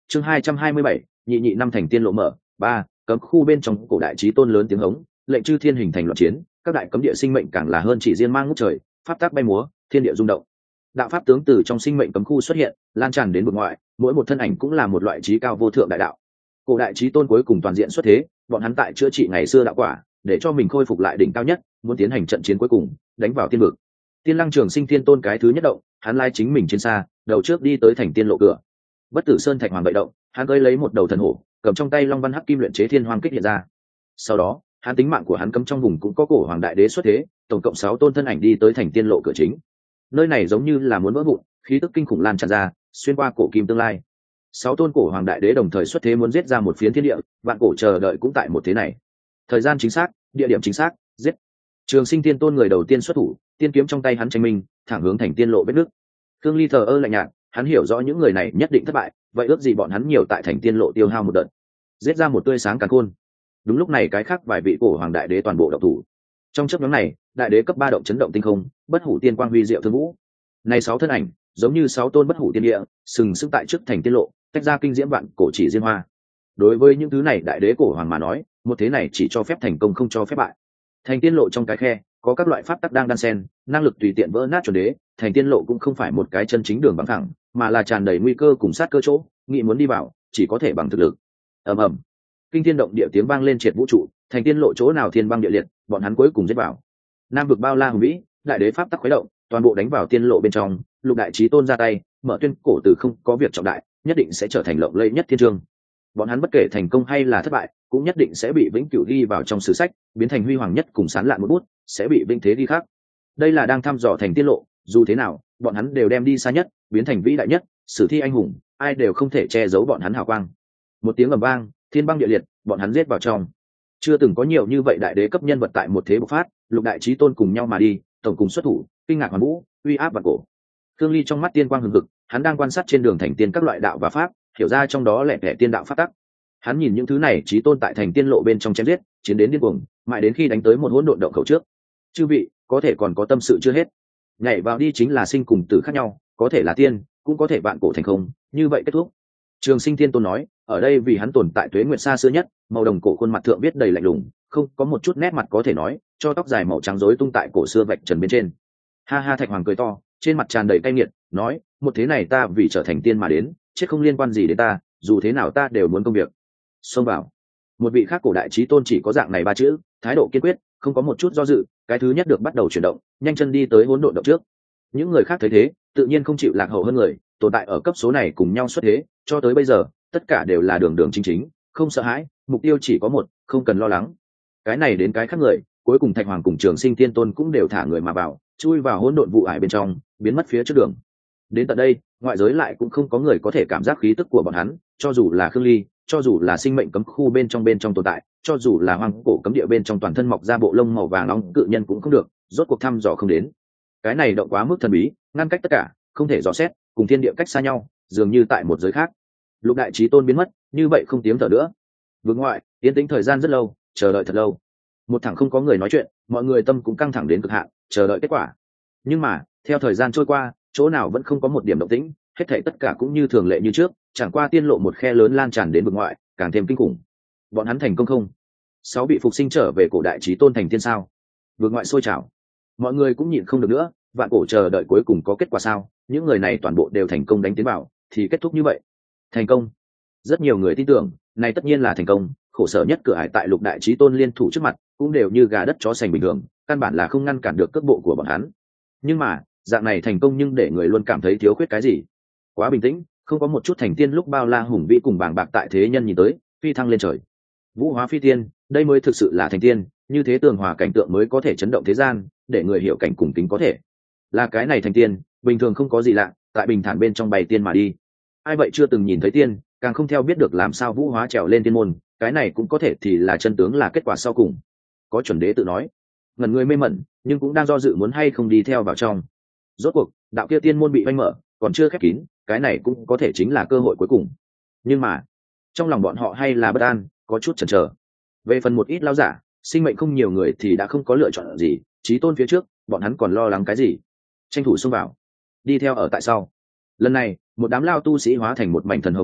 Speaker 1: chương hai trăm hai mươi bảy, nhị nhị năm thành tiên lộ mở. Ba, cấm khu bên trong cổ đại chí tôn lớn tiếng hống, lệnh chư thiên hình thành loạn chiến, các đại cấm địa sinh mệnh càng là hơn chỉ riêng mang ngút trời, pháp tắc bay múa, thiên địa rung động. Đạo pháp tướng từ trong sinh mệnh cấm khu xuất hiện, lan tràn đến vực ngoại, mỗi một thân ảnh cũng là một loại trí cao vô thượng đại đạo. Cổ đại chí tôn cuối cùng toàn diện xuất thế, bọn hắn tại chữa trị ngày xưa đạo quả, để cho mình khôi phục lại đỉnh cao nhất, muốn tiến hành trận chiến cuối cùng, đánh vào tiên vực. Tiên Lăng Trường Sinh Tiên Tôn cái thứ nhất động, hắn lai chính mình trên xa, đầu trước đi tới thành tiên lộ cửa. Bất Tử Sơn Thạch Hoàng vậy động, hắn cưỡi lấy một đầu thần hổ, cầm trong tay Long Văn Hắc Kim luyện chế Thiên Hoàng kích hiện ra. Sau đó, hắn tính mạng của hắn cấm trong vùng cũng có cổ hoàng đại đế xuất thế, tổng cộng sáu tôn thân ảnh đi tới thành tiên lộ cửa chính. Nơi này giống như là muốn vỡ vụn, khí tức kinh khủng lan tràn ra, xuyên qua cổ kim tương lai. Sáu tôn cổ hoàng đại đế đồng thời xuất thế muốn giết ra một phiến thiên địa, vạn cổ chờ đợi cũng tại một thế này. Thời gian chính xác, địa điểm chính xác, giết. Trường Sinh Tiên Tôn người đầu tiên xuất thủ, tiên kiếm trong tay hắn tranh minh, thẳng hướng thành tiên lộ vết nước. Thương Ly thờ ơ lạnh nhạt, hắn hiểu rõ những người này nhất định thất bại, vậy ước gì bọn hắn nhiều tại thành tiên lộ tiêu hao một đợt, giết ra một tươi sáng càn khôn. Đúng lúc này cái khác vài vị cổ hoàng đại đế toàn bộ động thủ. Trong chớp nhoáng này, đại đế cấp ba động chấn động tinh không, bất hủ tiên quang huy diệu thương vũ. Này sáu thân ảnh, giống như sáu tôn bất hủ tiên địa, sừng sững tại trước thành tiên lộ, tách ra kinh diễm vạn cổ chỉ diên hoa. Đối với những thứ này đại đế cổ hoàng mà nói, một thế này chỉ cho phép thành công không cho phép bại. Thành tiên lộ trong cái khe, có các loại pháp tắc đang đan xen, năng lực tùy tiện vỡ nát chuẩn đế, thành tiên lộ cũng không phải một cái chân chính đường bằng thẳng, mà là tràn đầy nguy cơ cùng sát cơ chỗ, nghĩ muốn đi vào, chỉ có thể bằng thực lực. Ầm ầm. Kinh thiên động địa tiếng vang lên triệt vũ trụ, thành tiên lộ chỗ nào thiên băng địa liệt, bọn hắn cuối cùng giết vào. Nam vực bao la hùng vĩ, đại đế pháp tắc khuấy động, toàn bộ đánh vào tiên lộ bên trong, lục đại chí tôn ra tay, mở tuyên cổ từ không có việc trọng đại, nhất định sẽ trở thành lộng lẫy nhất thiên chương. Bọn hắn bất kể thành công hay là thất bại, cũng nhất định sẽ bị vĩnh cửu ghi vào trong sử sách, biến thành huy hoàng nhất cùng sán lạn một bút, sẽ bị vinh thế ghi khắc. Đây là đang thăm dò thành tiên lộ, dù thế nào, bọn hắn đều đem đi xa nhất, biến thành vĩ đại nhất, sử thi anh hùng, ai đều không thể che giấu bọn hắn hào quang. Một tiếng ầm vang, thiên băng địa liệt, bọn hắn giết vào trong. Chưa từng có nhiều như vậy đại đế cấp nhân vật tại một thế bộc phát, lục đại chí tôn cùng nhau mà đi, tổng cùng xuất thủ, kinh ngạc hoàn vũ, uy áp vạn cổ. Thương Ly trong mắt tiên quang hừng hực, hắn đang quan sát trên đường thành tiên các loại đạo và pháp, hiểu ra trong đó lẻ tẻ tiên đạo pháp tắc. Hắn nhìn những thứ này chí tôn tại thành tiên lộ bên trong chém giết, chiến đến điên cuồng, mãi đến khi đánh tới một hỗn độn động khẩu trước. Chư vị, có thể còn có tâm sự chưa hết. Nhảy vào đi chính là sinh cùng tử khác nhau, có thể là tiên, cũng có thể vạn cổ thành không, như vậy kết thúc. Trường Sinh Tiên Tôn nói, ở đây vì hắn tồn tại tuế nguyệt xa xưa nhất, màu đồng cổ khuôn mặt thượng viết đầy lạnh lùng, không có một chút nét mặt có thể nói, cho tóc dài màu trắng rối tung tại cổ xưa vạch trần bên trên. Ha ha, Thạch Hoàng cười to, trên mặt tràn đầy cay nghiệt, nói, một thế này ta vì trở thành tiên mà đến, chết không liên quan gì đến ta, dù thế nào ta đều muốn công việc. Xông vào. Một vị khác cổ đại chí tôn chỉ có dạng này ba chữ, thái độ kiên quyết, không có một chút do dự, cái thứ nhất được bắt đầu chuyển động, nhanh chân đi tới hỗn độn động trước. Những người khác thấy thế, tự nhiên không chịu lạc hậu hơn người, tồn tại ở cấp số này cùng nhau xuất thế, cho tới bây giờ, tất cả đều là đường đường chính chính, không sợ hãi, mục tiêu chỉ có một, không cần lo lắng. Cái này đến cái khác người, cuối cùng Thạch Hoàng cùng Trường Sinh Tiên Tôn cũng đều thả người mà vào, chui vào hỗn độn vụ ải bên trong, biến mất phía trước đường. Đến tận đây, ngoại giới lại cũng không có người có thể cảm giác khí tức của bọn hắn, cho dù là Khương Ly, cho dù là sinh mệnh cấm khu bên trong bên trong tồn tại, cho dù là hoang cổ cấm địa bên trong toàn thân mọc ra bộ lông màu vàng nóng cự nhân cũng không được, rốt cuộc thăm dò không đến. Cái này động quá mức thần bí, ngăn cách tất cả, không thể dò xét, cùng thiên địa cách xa nhau, dường như tại một giới khác. Lục đại chí tôn biến mất, như vậy không tiếng thở nữa. Vương ngoại, yên tĩnh thời gian rất lâu, chờ đợi thật lâu. Một thằng không có người nói chuyện, mọi người tâm cũng căng thẳng đến cực hạn, chờ đợi kết quả. Nhưng mà, theo thời gian trôi qua, chỗ nào vẫn không có một điểm động tĩnh, hết thảy tất cả cũng như thường lệ như trước, chẳng qua tiên lộ một khe lớn lan tràn đến vực ngoại, càng thêm kinh khủng. Bọn hắn thành công không? Sáu bị phục sinh trở về cổ đại chí tôn thành tiên sao? Vực ngoại sôi trào. Mọi người cũng nhịn không được nữa, vạn cổ chờ đợi cuối cùng có kết quả sao? Những người này toàn bộ đều thành công đánh tiến vào, thì kết thúc như vậy. Thành công. Rất nhiều người tin tưởng, này tất nhiên là thành công, khổ sở nhất cửa ải tại lục đại chí tôn liên thủ trước mặt, cũng đều như gà đất chó sành bình thường, căn bản là không ngăn cản được cước bộ của bọn hắn. Nhưng mà, dạng này thành công nhưng để người luôn cảm thấy thiếu khuyết cái gì. Quá bình tĩnh, không có một chút thành tiên lúc bao la hùng vĩ cùng bàng bạc tại thế nhân nhìn tới, phi thăng lên trời. Vũ hóa phi tiên, đây mới thực sự là thành tiên, như thế tường hòa cảnh tượng mới có thể chấn động thế gian, để người hiểu cảnh cùng kính có thể. Là cái này thành tiên, bình thường không có gì lạ, tại bình thản bên trong bày tiên mà đi. Ai vậy chưa từng nhìn thấy tiên, càng không theo biết được làm sao vũ hóa trèo lên tiên môn, cái này cũng có thể thì là chân tướng là kết quả sau cùng. Có chuẩn đế tự nói, ngẩn người mê mẩn, nhưng cũng đang do dự muốn hay không đi theo vào trong. Rốt cuộc, đạo kia tiên môn bị oanh mở, còn chưa khép kín, cái này cũng có thể chính là cơ hội cuối cùng. Nhưng mà, trong lòng bọn họ hay là bất an, có chút chần chờ. Về phần một ít lão giả, sinh mệnh không nhiều người thì đã không có lựa chọn gì, chí tôn phía trước, bọn hắn còn lo lắng cái gì? Tranh thủ xông vào, đi theo ở tại sau. Lần này, một đám lao tu sĩ hóa thành một mảnh thần hồng vào tới,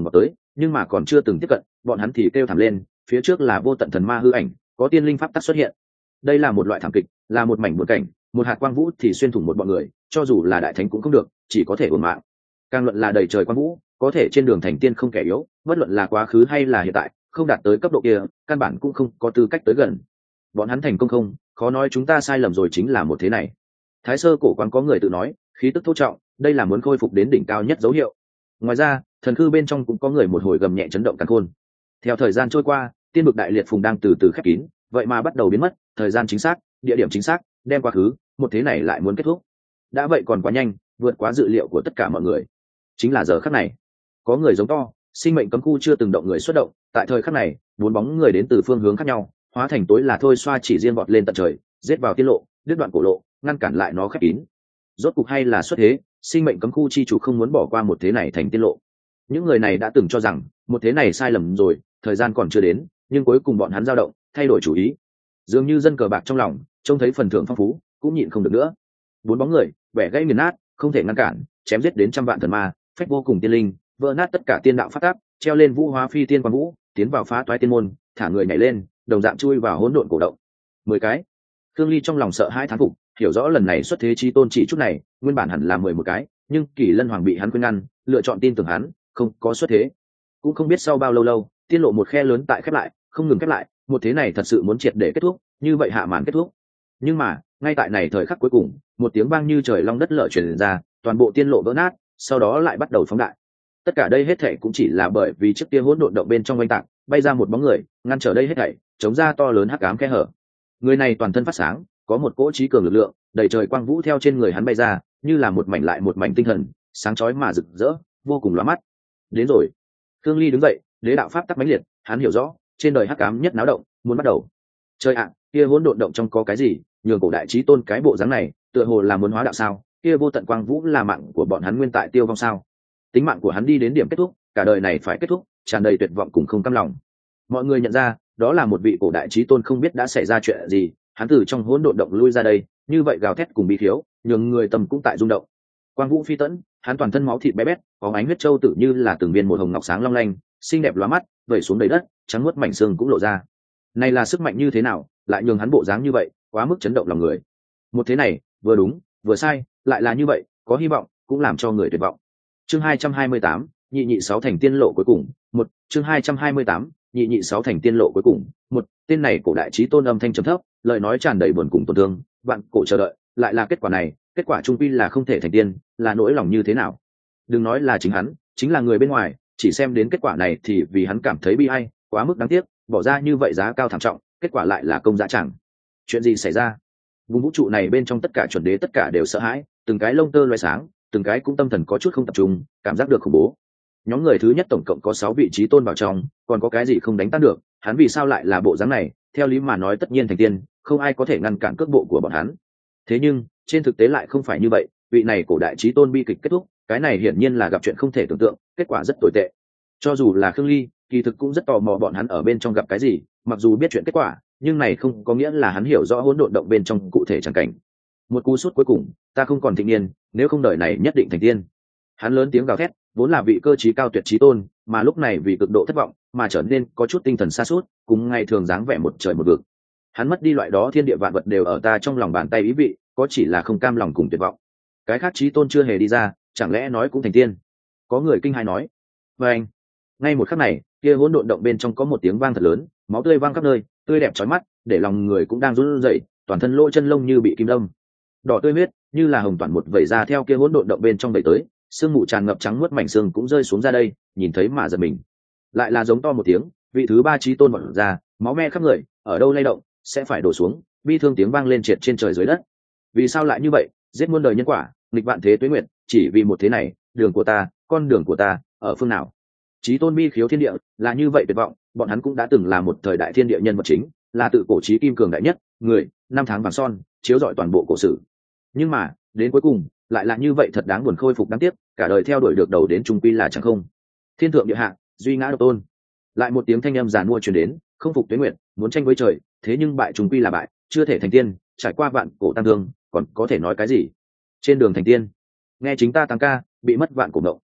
Speaker 1: nhưng mà còn chưa từng tiếp cận bọn hắn thì kêu thảm lên, phía trước là vô tận thần ma hư ảnh, có tiên linh pháp tắc xuất hiện. Đây là một loại thảm kịch, là một mảnh buồn cảnh, một hạt quang vũ thì xuyên thủng một bọn người, cho dù là đại thánh cũng không được, chỉ có thể uổng mạng. Càng luận là đầy trời quang vũ, có thể trên đường thành tiên không kẻ yếu, bất luận là quá khứ hay là hiện tại, không đạt tới cấp độ kia, căn bản cũng không có tư cách tới gần. Bọn hắn thành công không, khó nói chúng ta sai lầm rồi chính là một thế này. Thái sơ cổ quán có người tự nói, khí tức thô trọng, đây là muốn khôi phục đến đỉnh cao nhất dấu hiệu. Ngoài ra, thần khư bên trong cũng có người một hồi gầm nhẹ chấn động càn khôn. Theo thời gian trôi qua, tiên vực đại liệt phùng đang từ từ khép kín, vậy mà bắt đầu biến mất, thời gian chính xác, địa điểm chính xác, đem quá khứ, một thế này lại muốn kết thúc. Đã vậy còn quá nhanh, vượt quá dự liệu của tất cả mọi người. Chính là giờ khắc này, có người giống to, sinh mệnh cấm khu chưa từng động người xuất động, tại thời khắc này, bốn bóng người đến từ phương hướng khác nhau, hóa thành tối là thôi xoa chỉ riêng vọt lên tận trời, giết vào tiên lộ, đứt đoạn cổ lộ, ngăn cản lại nó khép kín. Rốt cục hay là xuất thế, sinh mệnh cấm khu chi chủ không muốn bỏ qua một thế này thành tiên lộ. Những người này đã từng cho rằng một thế này sai lầm rồi, thời gian còn chưa đến, nhưng cuối cùng bọn hắn dao động, thay đổi chủ ý. Dường như dân cờ bạc trong lòng, trông thấy phần thưởng phong phú, cũng nhịn không được nữa. Bốn bóng người, vẻ gãy nghiền nát, không thể ngăn cản, chém giết đến trăm vạn thần ma, phách vô cùng tiên linh, vỡ nát tất cả tiên đạo phát tác, treo lên vũ hóa phi tiên quang vũ, tiến vào phá toái tiên môn, thả người nhảy lên, đồng dạng chui vào hỗn độn cổ động. Mười cái. Thương Ly trong lòng sợ hãi thán phục, hiểu rõ lần này xuất thế chi tôn chỉ chút này, nguyên bản hẳn là mười một cái, nhưng Kỳ Lân Hoàng bị hắn khuyên ngăn, lựa chọn tin tưởng hắn, không có xuất thế. Cũng không biết sau bao lâu lâu, tiên lộ một khe lớn tại khép lại, không ngừng khép lại, một thế này thật sự muốn triệt để kết thúc, như vậy hạ màn kết thúc. Nhưng mà, ngay tại này thời khắc cuối cùng, một tiếng vang như trời long đất lở truyền ra, toàn bộ tiên lộ vỡ nát, sau đó lại bắt đầu phóng đại. Tất cả đây hết thảy cũng chỉ là bởi vì chiếc kia hỗn độn động bên trong oanh tạc, bay ra một bóng người, ngăn trở đây hết thảy, chống ra to lớn hắc ám khe hở. Người này toàn thân phát sáng, có một cỗ trí cường lực lượng, đầy trời quang vũ theo trên người hắn bay ra, như là một mảnh lại một mảnh tinh thần, sáng chói mà rực rỡ, vô cùng lóa mắt. Đến rồi. Thương Ly đứng dậy, đế đạo pháp tắc mãnh liệt, hắn hiểu rõ, trên đời hắc ám nhất náo động, muốn bắt đầu. Trời ạ, kia hỗn độn động trong có cái gì, nhường cổ đại chí tôn cái bộ dáng này, tựa hồ là muốn hóa đạo sao? Kia vô tận quang vũ là mạng của bọn hắn nguyên tại tiêu vong sao? Tính mạng của hắn đi đến điểm kết thúc, cả đời này phải kết thúc, tràn đầy tuyệt vọng cùng không cam lòng. Mọi người nhận ra, đó là một vị cổ đại chí tôn không biết đã xảy ra chuyện gì, hắn từ trong hỗn độn động lui ra đây, như vậy gào thét cùng bi thiếu, nhường người tâm cũng tại rung động. Quang vũ phi tẫn, hắn toàn thân máu thịt bé bét, có ánh huyết châu tự như là từng viên một hồng ngọc sáng long lanh, xinh đẹp lóa mắt, vẩy xuống đầy đất, trắng muốt mảnh xương cũng lộ ra. Này là sức mạnh như thế nào, lại nhường hắn bộ dáng như vậy, quá mức chấn động lòng người. Một thế này, vừa đúng, vừa sai, lại là như vậy, có hy vọng, cũng làm cho người tuyệt vọng. Chương hai trăm hai mươi tám, nhị nhị sáu thành tiên lộ cuối cùng, một, chương hai trăm hai mươi tám, nhị nhị sáu thành tiên lộ cuối cùng, một, tên này cổ đại chí tôn âm thanh trầm thấp, lời nói tràn đầy buồn cùng tổn thương, vạn cổ chờ đợi, lại là kết quả này, kết quả trung quy là không thể thành tiên, là nỗi lòng như thế nào? Đừng nói là chính hắn, chính là người bên ngoài, chỉ xem đến kết quả này thì vì hắn cảm thấy bi ai, quá mức đáng tiếc, bỏ ra như vậy giá cao thảm trọng, kết quả lại là công giá chẳng. Chuyện gì xảy ra? Vùng vũ trụ này bên trong tất cả chuẩn đế tất cả đều sợ hãi, từng cái lông tơ loé sáng, từng cái cũng tâm thần có chút không tập trung, cảm giác được khủng bố. Nhóm người thứ nhất tổng cộng có sáu vị trí tôn vào trong, còn có cái gì không đánh tan được, hắn vì sao lại là bộ dáng này, theo lý mà nói tất nhiên thành tiên, không ai có thể ngăn cản cước bộ của bọn hắn. Thế nhưng, trên thực tế lại không phải như vậy, vị này cổ đại trí tôn bi kịch kết thúc, cái này hiển nhiên là gặp chuyện không thể tưởng tượng, kết quả rất tồi tệ. Cho dù là Khương Ly, kỳ thực cũng rất tò mò bọn hắn ở bên trong gặp cái gì, mặc dù biết chuyện kết quả, nhưng này không có nghĩa là hắn hiểu rõ hỗn độn động bên trong cụ thể chẳng cảnh. Một cú sút cuối cùng, ta không còn thịnh niên, nếu không đời này nhất định thành tiên. Hắn lớn tiếng gào thét, vốn là vị cơ trí cao tuyệt trí tôn, mà lúc này vì cực độ thất vọng, mà trở nên có chút tinh thần sa sút, cùng ngày thường dáng vẻ một trời một vực. Hắn mất đi loại đó thiên địa vạn vật đều ở ta trong lòng bàn tay ý vị, có chỉ là không cam lòng cùng tuyệt vọng. Cái khác trí tôn chưa hề đi ra, chẳng lẽ nói cũng thành tiên? Có người kinh hãi nói. Và anh, ngay một khắc này, kia hỗn độn động bên trong có một tiếng vang thật lớn, máu tươi vang khắp nơi, tươi đẹp chói mắt, để lòng người cũng đang run rẩy, toàn thân lỗ chân lông như bị kim đâm. Đỏ tươi huyết, như là hồng toàn một vẩy ra theo kia hỗn độn động bên trong đẩy tới, sương mù tràn ngập trắng muốt mảnh xương cũng rơi xuống ra đây, nhìn thấy mà giật mình. Lại là giống to một tiếng, vị thứ ba chí tôn vọt ra, máu me khắp người, ở đâu lay động, sẽ phải đổ xuống, bi thương tiếng vang lên triệt trên trời dưới đất. Vì sao lại như vậy, giết muôn đời nhân quả, nghịch vạn thế tuế nguyệt, chỉ vì một thế này, đường của ta, con đường của ta, ở phương nào? Chí tôn bi khiếu thiên địa, là như vậy tuyệt vọng, bọn hắn cũng đã từng là một thời đại thiên địa nhân vật chính, là tự cổ chí kim cường đại nhất, người, năm tháng vàng son, chiếu rọi toàn bộ cổ sử. Nhưng mà, đến cuối cùng, lại là như vậy thật đáng buồn khôi phục đáng tiếc, cả đời theo đuổi được đầu đến trung quy là chẳng không. Thiên thượng địa hạ, duy ngã độc tôn. Lại một tiếng thanh âm giàn mua truyền đến, không phục tuế nguyệt, muốn tranh với trời, thế nhưng bại trung quy là bại, chưa thể thành tiên, trải qua vạn cổ tăng thương, còn có thể nói cái gì? Trên đường thành tiên, nghe chính ta tăng ca, bị mất vạn cổ ngộng.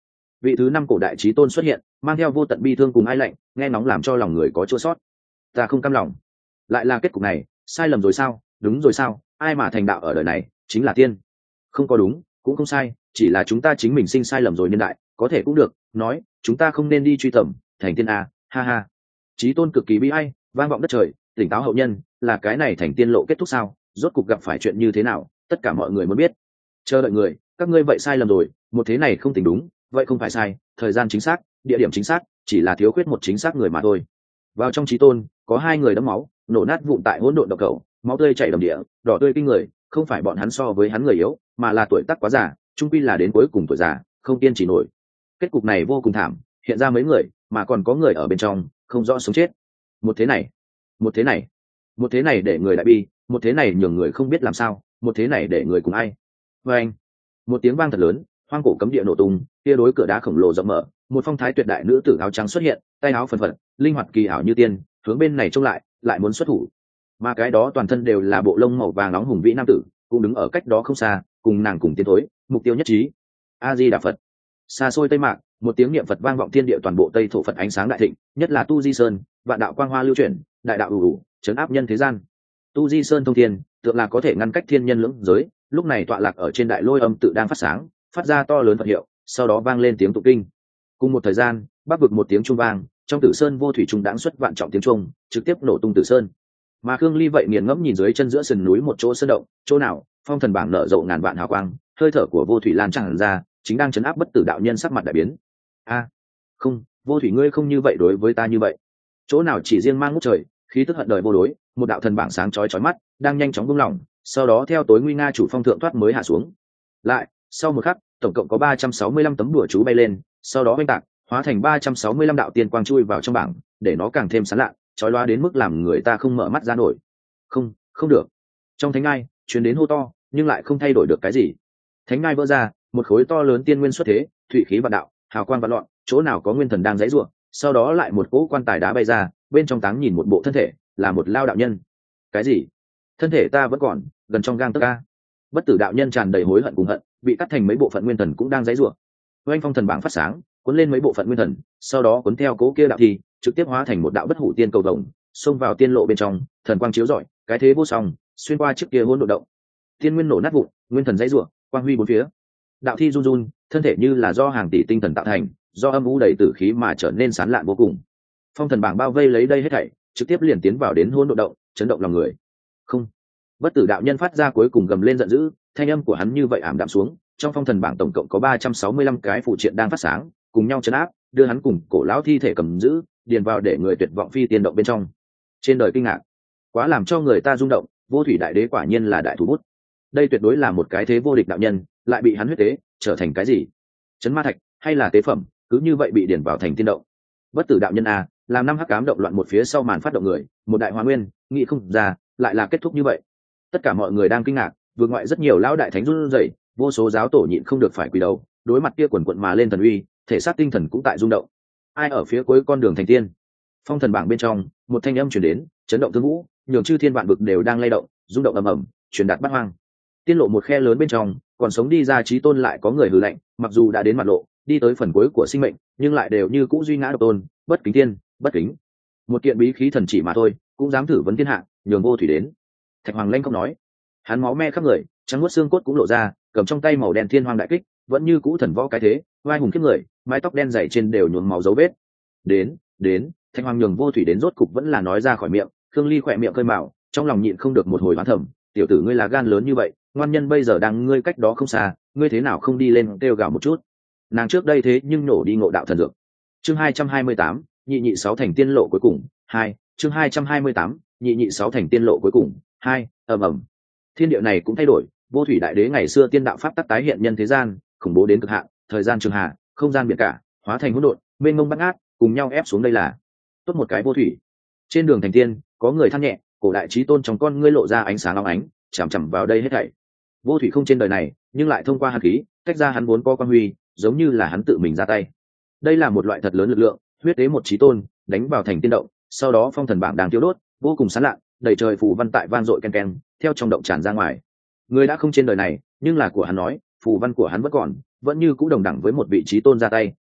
Speaker 1: vị thứ năm cổ đại trí tôn xuất hiện, mang theo vô tận bi thương cùng ai lạnh, nghe nóng làm cho lòng người có chua sót. Ta không cam lòng, lại là kết cục này, sai lầm rồi sao? Đúng rồi sao? Ai mà thành đạo ở đời này chính là tiên. Không có đúng cũng không sai, chỉ là chúng ta chính mình sinh sai lầm rồi niên đại, có thể cũng được nói chúng ta không nên đi truy tầm thành tiên a, ha ha. Chí tôn cực kỳ bi ai, vang vọng đất trời, tỉnh táo hậu nhân, là cái này thành tiên lộ kết thúc sao? Rốt cục gặp phải chuyện như thế nào, tất cả mọi người muốn biết. Chờ đợi người, các ngươi vậy sai lầm rồi, một thế này không tính đúng, vậy không phải sai, thời gian chính xác, địa điểm chính xác, chỉ là thiếu khuyết một chính xác người mà thôi. Vào trong chí tôn, có hai người đẫm máu, nổ nát vụn tại hỗn độn độc cầu, máu tươi chảy đầm địa, đỏ tươi kinh người, không phải bọn hắn so với hắn người yếu, mà là tuổi tác quá già, trung quy là đến cuối cùng tuổi già, không kiên trì nổi. Kết cục này vô cùng thảm, hiện ra mấy người, mà còn có người ở bên trong, không rõ sống chết. Một thế này, một thế này, một thế này để người đại bi, một thế này nhường người không biết làm sao, một thế này để người cùng ai. Và anh, một tiếng vang thật lớn, hoang cổ cấm địa nổ tung, kia đối cửa đá khổng lồ rộng mở, một phong thái tuyệt đại nữ tử áo trắng xuất hiện, tay áo phần phật, linh hoạt kỳ ảo như tiên, hướng bên này trông lại, lại muốn xuất thủ. Mà cái đó toàn thân đều là bộ lông màu vàng nóng hùng vĩ nam tử, cũng đứng ở cách đó không xa, cùng nàng cùng tiến thối, mục tiêu nhất trí. A Di Đà Phật. Xa xôi Tây Mạc, một tiếng niệm Phật vang vọng thiên địa, toàn bộ Tây thổ Phật ánh sáng đại thịnh, nhất là Tu Di Sơn, vạn đạo quang hoa lưu chuyển, đại đạo ù ù, chấn áp nhân thế gian. Tu Di Sơn thông thiên, tượng là có thể ngăn cách thiên nhân lưỡng giới, lúc này tọa lạc ở trên đại lôi âm tự đang phát sáng, phát ra to lớn Phật hiệu, sau đó vang lên tiếng tụng kinh. Cùng một thời gian, bắc vực một tiếng trung vang, trong Tử Sơn vô thủy trung đãng xuất vạn trọng tiếng trung, trực tiếp nổ tung Tử Sơn. Mà Khương Ly vậy nghiền ngẫm nhìn dưới chân giữa sườn núi một chỗ sơn động, chỗ nào phong thần bảng nở rộ ngàn vạn hào quang, hơi thở của vô thủy lan tràn ra, chính đang chấn áp bất tử đạo nhân sắc mặt đại biến. A, không, vô thủy ngươi không như vậy đối với ta như vậy. Chỗ nào chỉ riêng mang ngút trời, khí tức hận đời vô đối, một đạo thần bảng sáng chói chói mắt, đang nhanh chóng buông lỏng, sau đó theo tối nguy nga chủ phong thượng thoát mới hạ xuống. Lại, sau một khắc, tổng cộng có ba trăm sáu mươi lăm tấm đùa chú bay lên, sau đó oanh tạc, hóa thành ba trăm sáu mươi lăm đạo tiên quang chui vào trong bảng, để nó càng thêm sáng lạ, chói lóa đến mức làm người ta không mở mắt ra nổi. Không, không được. Trong thánh ngai, truyền đến hô to, nhưng lại không thay đổi được cái gì. Thánh ngai vỡ ra, một khối to lớn tiên nguyên xuất thế, thủy khí vạn đạo, hào quang vạn loạn, chỗ nào có nguyên thần đang giãy giụa, sau đó lại một cỗ quan tài đá bay ra, bên trong táng nhìn một bộ thân thể, là một lao đạo nhân. Cái gì? Thân thể ta vẫn còn, gần trong gang tấc a. Bất tử đạo nhân tràn đầy hối hận cùng hận, bị cắt thành mấy bộ phận nguyên thần cũng đang giãy giụa. Oanh phong thần bảng phát sáng, cuốn lên mấy bộ phận nguyên thần, sau đó cuốn theo cố kia đạo thì trực tiếp hóa thành một đạo bất hủ tiên cầu vồng, xông vào tiên lộ bên trong, thần quang chiếu rọi, cái thế vô song, xuyên qua trước kia hỗn độn động. Tiên nguyên nổ nát vụn, nguyên thần giãy giụa, quang huy bốn phía. Đạo thi run run, thân thể như là do hàng tỷ tinh thần tạo thành, do âm u đầy tử khí mà trở nên sán lạn vô cùng. Phong thần bảng bao vây lấy đây hết thảy, trực tiếp liền tiến vào đến hỗn độn động, chấn động lòng người. Không, bất tử đạo nhân phát ra cuối cùng gầm lên giận dữ, thanh âm của hắn như vậy ảm đạm xuống. Trong phong thần bảng tổng cộng có ba trăm sáu mươi lăm cái phụ triện đang phát sáng, cùng nhau chấn áp, đưa hắn cùng cổ lão thi thể cầm giữ, điền vào để người tuyệt vọng phi tiên động bên trong. Trên đời kinh ngạc, quá làm cho người ta rung động, vô thủy đại đế quả nhiên là đại thủ bút. Đây tuyệt đối là một cái thế vô địch đạo nhân, lại bị hắn huyết tế, trở thành cái gì? Chấn ma thạch hay là tế phẩm, cứ như vậy bị điền vào thành tiên động. Bất tử đạo nhân a, làm năm hắc ám động loạn một phía sau màn phát động người, một đại hóa nguyên, nghĩ không ra, lại là kết thúc như vậy. Tất cả mọi người đang kinh ngạc, vượt ngoại rất nhiều lão đại thánh run rẩy, vô số giáo tổ nhịn không được phải quỳ đầu, đối mặt kia quần quận mà lên thần uy, thể xác tinh thần cũng tại rung động. Ai ở phía cuối con đường thành tiên? Phong thần bảng bên trong, một thanh âm truyền đến, chấn động thương vũ, nhường chư thiên vạn vực đều đang lay động, rung động ầm ầm, truyền đạt bát hoang. Tiên lộ một khe lớn bên trong, còn sống đi ra chí tôn lại có người hừ lạnh, mặc dù đã đến mặt lộ, đi tới phần cuối của sinh mệnh, nhưng lại đều như cũ duy ngã độc tôn, bất kính tiên, bất kính. Một kiện bí khí thần chỉ mà thôi, cũng dám thử vấn thiên hạ, nhường vô thủy đến. Thạch Hoàng Lanh không nói, hắn máu me khắp người, trắng nuốt xương cốt cũng lộ ra, cầm trong tay màu đen thiên hoàng đại kích, vẫn như cũ thần võ cái thế, vai hùng khiếp người, mái tóc đen dày trên đều nhuộm máu dấu vết. Đến, đến, Thạch Hoàng nhường vô thủy đến rốt cục vẫn là nói ra khỏi miệng, Khương Ly khỏe miệng cơi mạo, trong lòng nhịn không được một hồi oán thầm, tiểu tử ngươi là gan lớn như vậy, ngoan nhân bây giờ đang ngươi cách đó không xa, ngươi thế nào không đi lên kêu gào một chút? Nàng trước đây thế nhưng nổ đi ngộ đạo thần dược. Chương hai trăm hai mươi tám, nhị nhị sáu thành tiên lộ cuối cùng, hai, chương hai trăm hai mươi tám, nhị nhị sáu thành tiên lộ cuối cùng, hai, ầm ầm. Thiên địa này cũng thay đổi, vô thủy đại đế ngày xưa tiên đạo pháp tắc tái hiện nhân thế gian, khủng bố đến cực hạn, thời gian trường hạ, không gian biển cả, hóa thành hỗn độn, mênh mông bát ngát, cùng nhau ép xuống đây là tốt một cái vô thủy. Trên đường thành tiên, có người than nhẹ, cổ đại chí tôn trong con ngươi lộ ra ánh sáng long ánh, chằm chằm vào đây hết thảy. Vô thủy không trên đời này, nhưng lại thông qua hàn khí, tách ra hắn vốn có quan huy, giống như là hắn tự mình ra tay. Đây là một loại thật lớn lực lượng, huyết tế một chí tôn, đánh vào thành tiên động, sau đó phong thần bảng đang tiêu đốt, vô cùng sáng lạ, đầy trời phù văn tại van dội ken ken, theo trong động tràn ra ngoài. Người đã không trên đời này, nhưng là của hắn nói, phù văn của hắn vẫn còn, vẫn như cũ đồng đẳng với một vị chí tôn ra tay,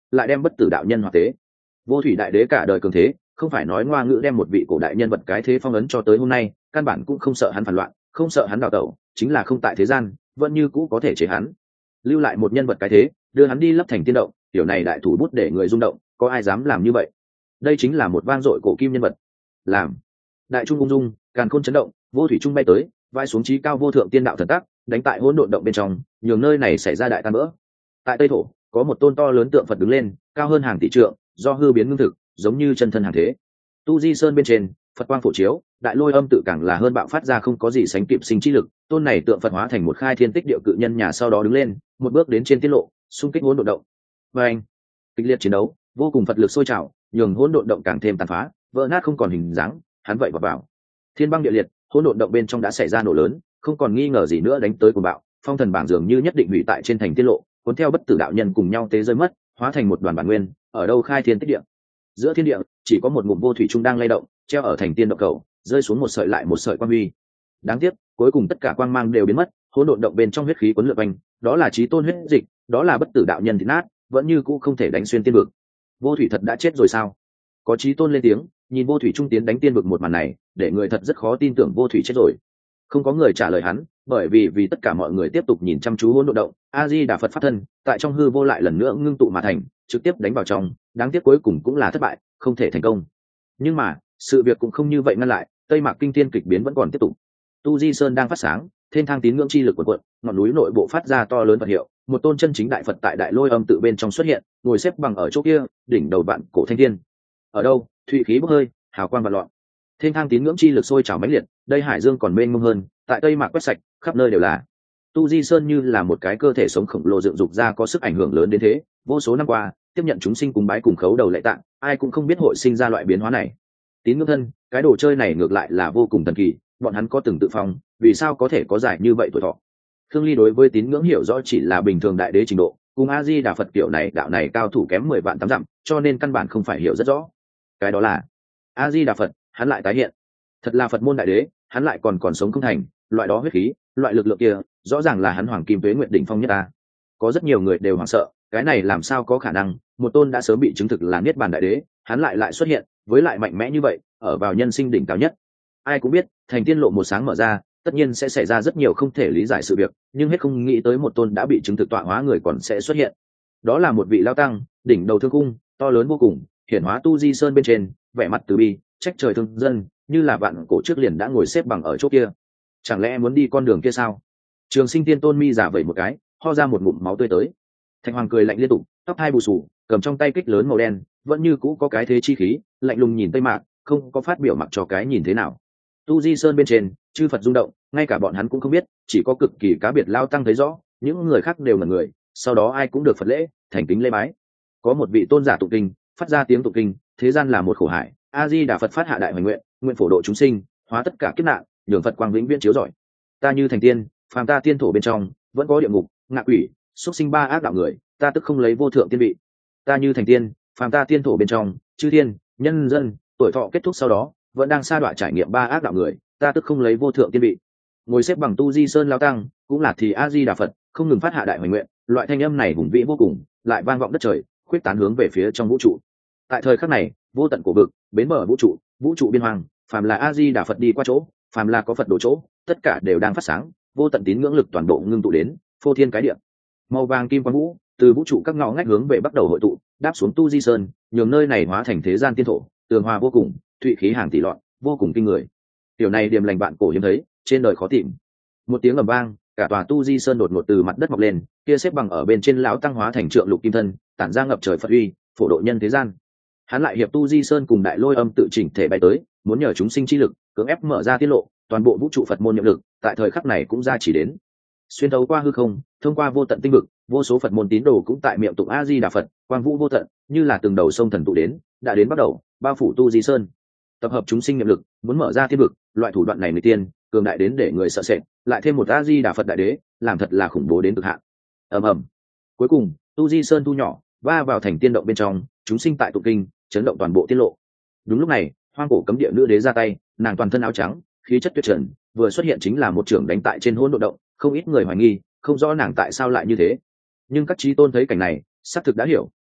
Speaker 1: lại đem bất tử đạo nhân hoạt tế. Vô thủy đại đế cả đời cường thế, không phải nói ngoa ngữ đem một vị cổ đại nhân vật cái thế phong ấn cho tới hôm nay, căn bản cũng không sợ hắn phản loạn, không sợ hắn đào tẩu, chính là không tại thế gian vẫn như cũ có thể chế hắn. Lưu lại một nhân vật cái thế, đưa hắn đi lấp thành tiên động, kiểu này đại thủ bút để người rung động, có ai dám làm như vậy? Đây chính là một vang dội cổ kim nhân vật. Làm đại trung ung dung, càn khôn chấn động, vô thủy trung bay tới, vai xuống chí cao vô thượng tiên đạo thần tác, đánh tại hỗn độn động bên trong, nhường nơi này xảy ra đại tan vỡ. Tại tây thổ có một tôn to lớn tượng Phật đứng lên, cao hơn hàng tỷ trượng, do hư biến ngưng thực, giống như chân thân hàng thế. Tu Di Sơn bên trên, Phật quang phổ chiếu, đại lôi âm tự càng là hơn bạo phát ra không có gì sánh kịp sinh chi lực, tôn này tượng Phật hóa thành một khai thiên tích địa cự nhân nhà sau đó đứng lên, một bước đến trên tiết lộ, xung kích hỗn độn động. Và anh, kịch liệt chiến đấu, vô cùng Phật lực sôi trào, nhường hỗn độn động càng thêm tàn phá, vỡ nát không còn hình dáng, hắn vậy vào vào. Thiên băng địa liệt, hỗn độn động bên trong đã xảy ra nổ lớn, không còn nghi ngờ gì nữa đánh tới cuồng bạo, phong thần bảng dường như nhất định hủy tại trên thành tiết lộ, cuốn theo bất tử đạo nhân cùng nhau tế rơi mất, hóa thành một đoàn bản nguyên, ở đâu khai thiên tích địa. Giữa thiên địa chỉ có một ngụm vô thủy trung đang lay động, treo ở thành tiên động cầu, rơi xuống một sợi lại một sợi quang huy. Đáng tiếc, cuối cùng tất cả quang mang đều biến mất, hỗn độn động bên trong huyết khí cuốn lượn quanh, đó là chí tôn huyết dịch, đó là bất tử đạo nhân thịt nát, vẫn như cũ không thể đánh xuyên tiên vực. Vô thủy thật đã chết rồi sao? Có chí tôn lên tiếng, nhìn vô thủy trung tiến đánh tiên vực một màn này, để người thật rất khó tin tưởng vô thủy chết rồi. Không có người trả lời hắn, bởi vì vì tất cả mọi người tiếp tục nhìn chăm chú hỗn độn động, A Di Đà Phật pháp thân, tại trong hư vô lại lần nữa ngưng tụ mà thành, trực tiếp đánh vào trong, đáng tiếc cuối cùng cũng là thất bại, không thể thành công. Nhưng mà, sự việc cũng không như vậy ngăn lại, Tây Mạc kinh thiên kịch biến vẫn còn tiếp tục. Tu Di Sơn đang phát sáng, thiên thang tín ngưỡng chi lực cuộn cuộn, ngọn núi nội bộ phát ra to lớn vật hiệu, một tôn chân chính đại Phật tại đại lôi âm tự bên trong xuất hiện, ngồi xếp bằng ở chỗ kia, đỉnh đầu vạn cổ thanh thiên. Ở đâu? Thụy khí bốc hơi, hào quang vạn loạn. Thiên thang tín ngưỡng chi lực sôi trào mãnh liệt, đây hải dương còn mênh mông hơn, tại Tây Mạc quét sạch, khắp nơi đều là. Tu Di Sơn như là một cái cơ thể sống khổng lồ dựng dục ra có sức ảnh hưởng lớn đến thế, vô số năm qua, tiếp nhận chúng sinh cùng bái cùng khấu đầu lệ tạng, ai cũng không biết hội sinh ra loại biến hóa này. Tín ngưỡng thân, cái đồ chơi này ngược lại là vô cùng thần kỳ, bọn hắn có từng tự phong, vì sao có thể có giải như vậy tuổi thọ? Khương Ly đối với tín ngưỡng hiểu rõ chỉ là bình thường đại đế trình độ, cùng A Di Đà Phật kiểu này đạo này cao thủ kém mười vạn tám dặm, cho nên căn bản không phải hiểu rất rõ. Cái đó là A Di Đà Phật, hắn lại tái hiện. Thật là Phật môn đại đế, hắn lại còn còn sống không thành, loại đó huyết khí, loại lực lượng kia, rõ ràng là hắn hoàng kim tuế nguyện đỉnh phong nhất ta. Có rất nhiều người đều hoảng sợ, cái này làm sao có khả năng, một tôn đã sớm bị chứng thực là niết bàn đại đế, hắn lại lại xuất hiện, với lại mạnh mẽ như vậy, ở vào nhân sinh đỉnh cao nhất. Ai cũng biết, thành tiên lộ một sáng mở ra, tất nhiên sẽ xảy ra rất nhiều không thể lý giải sự việc, nhưng hết không nghĩ tới một tôn đã bị chứng thực tọa hóa người còn sẽ xuất hiện. Đó là một vị lao tăng, đỉnh đầu thương cung, to lớn vô cùng, hiển hóa Tu Di Sơn bên trên, vẻ mặt từ bi, trách trời thương dân, như là vạn cổ trước liền đã ngồi xếp bằng ở chỗ kia. Chẳng lẽ muốn đi con đường kia sao? Trường Sinh Tiên Tôn mi giả vẩy một cái, ho ra một ngụm máu tươi tới. Thạch Hoàng cười lạnh liên tục, tóc hai bù xù, cầm trong tay kích lớn màu đen, vẫn như cũ có cái thế chi khí, lạnh lùng nhìn Tây Mạc, không có phát biểu mặc cho cái nhìn thế nào. Tu Di Sơn bên trên, chư Phật rung động, ngay cả bọn hắn cũng không biết, chỉ có cực kỳ cá biệt lao tăng thấy rõ, những người khác đều là người, sau đó ai cũng được Phật lễ, thành kính lễ bái. Có một vị tôn giả tụng kinh, phát ra tiếng tụng kinh, thế gian là một khổ hải, A Di Đà Phật phát hạ đại hoành nguyện, nguyện phổ độ chúng sinh, hóa tất cả kiếp nạn, nhường Phật quang vĩnh viễn chiếu rọi. Ta như thành tiên, phàm ta tiên thổ bên trong, vẫn có địa ngục, ngạ quỷ, xuất sinh ba ác đạo người, ta tức không lấy vô thượng tiên vị. Ta như thành tiên, phàm ta tiên thổ bên trong, chư thiên, nhân dân, tuổi thọ kết thúc sau đó, vẫn đang sa đọa trải nghiệm ba ác đạo người, ta tức không lấy vô thượng tiên vị. Ngồi xếp bằng Tu Di Sơn lao tăng, cũng là thì A Di Đà Phật, không ngừng phát hạ đại hoành nguyện, loại thanh âm này hùng vĩ vô cùng, lại vang vọng đất trời, khuyết tán hướng về phía trong vũ trụ. Tại thời khắc này, vô tận cổ vực, bến bờ vũ trụ, vũ trụ biên hoàng, phàm là A Di Đà Phật đi qua chỗ, phàm là có Phật đổ chỗ, tất cả đều đang phát sáng, vô tận tín ngưỡng lực toàn bộ ngưng tụ đến phô thiên cái địa. Màu vàng kim quang vũ từ vũ trụ các ngõ ngách hướng về bắt đầu hội tụ, đáp xuống Tu Di Sơn, nhường nơi này hóa thành thế gian tiên thổ, tường hòa vô cùng, thụy khí hàng tỷ loạn, vô cùng kinh người. Tiểu này điềm lành bạn cổ hiếm thấy, trên đời khó tìm. Một tiếng ầm vang, cả tòa Tu Di Sơn đột ngột từ mặt đất mọc lên, kia xếp bằng ở bên trên lão tăng hóa thành trượng lục kim thân, tản ra ngập trời Phật uy, phổ độ nhân thế gian. Hắn lại hiệp Tu Di Sơn cùng đại lôi âm tự chỉnh thể bay tới, muốn nhờ chúng sinh chi lực cưỡng ép mở ra tiết lộ, toàn bộ vũ trụ Phật môn nhiệm lực, tại thời khắc này cũng ra chỉ đến. Xuyên thấu qua hư không, thông qua vô tận tinh vực, vô số Phật môn tín đồ cũng tại miệng tụng A Di Đà Phật, quang vũ vô tận, như là từng đầu sông thần tụ đến, đã đến bắt đầu, bao phủ Tu Di Sơn. Tập hợp chúng sinh nhiệm lực, muốn mở ra thiên vực, loại thủ đoạn này người tiên, cường đại đến để người sợ sệt, lại thêm một A Di Đà Phật đại đế, làm thật là khủng bố đến cực hạn. Ầm ầm. Cuối cùng, Tu Di Sơn thu nhỏ, va vào thành tiên động bên trong, chúng sinh tại tụng kinh, chấn động toàn bộ tiết lộ. Đúng lúc này, hoang cổ cấm địa nữ đế ra tay, nàng toàn thân áo trắng, khí chất tuyệt trần, vừa xuất hiện chính là một trường đánh tại trên hỗn độn động, không ít người hoài nghi, không rõ nàng tại sao lại như thế. Nhưng các trí tôn thấy cảnh này, xác thực đã hiểu,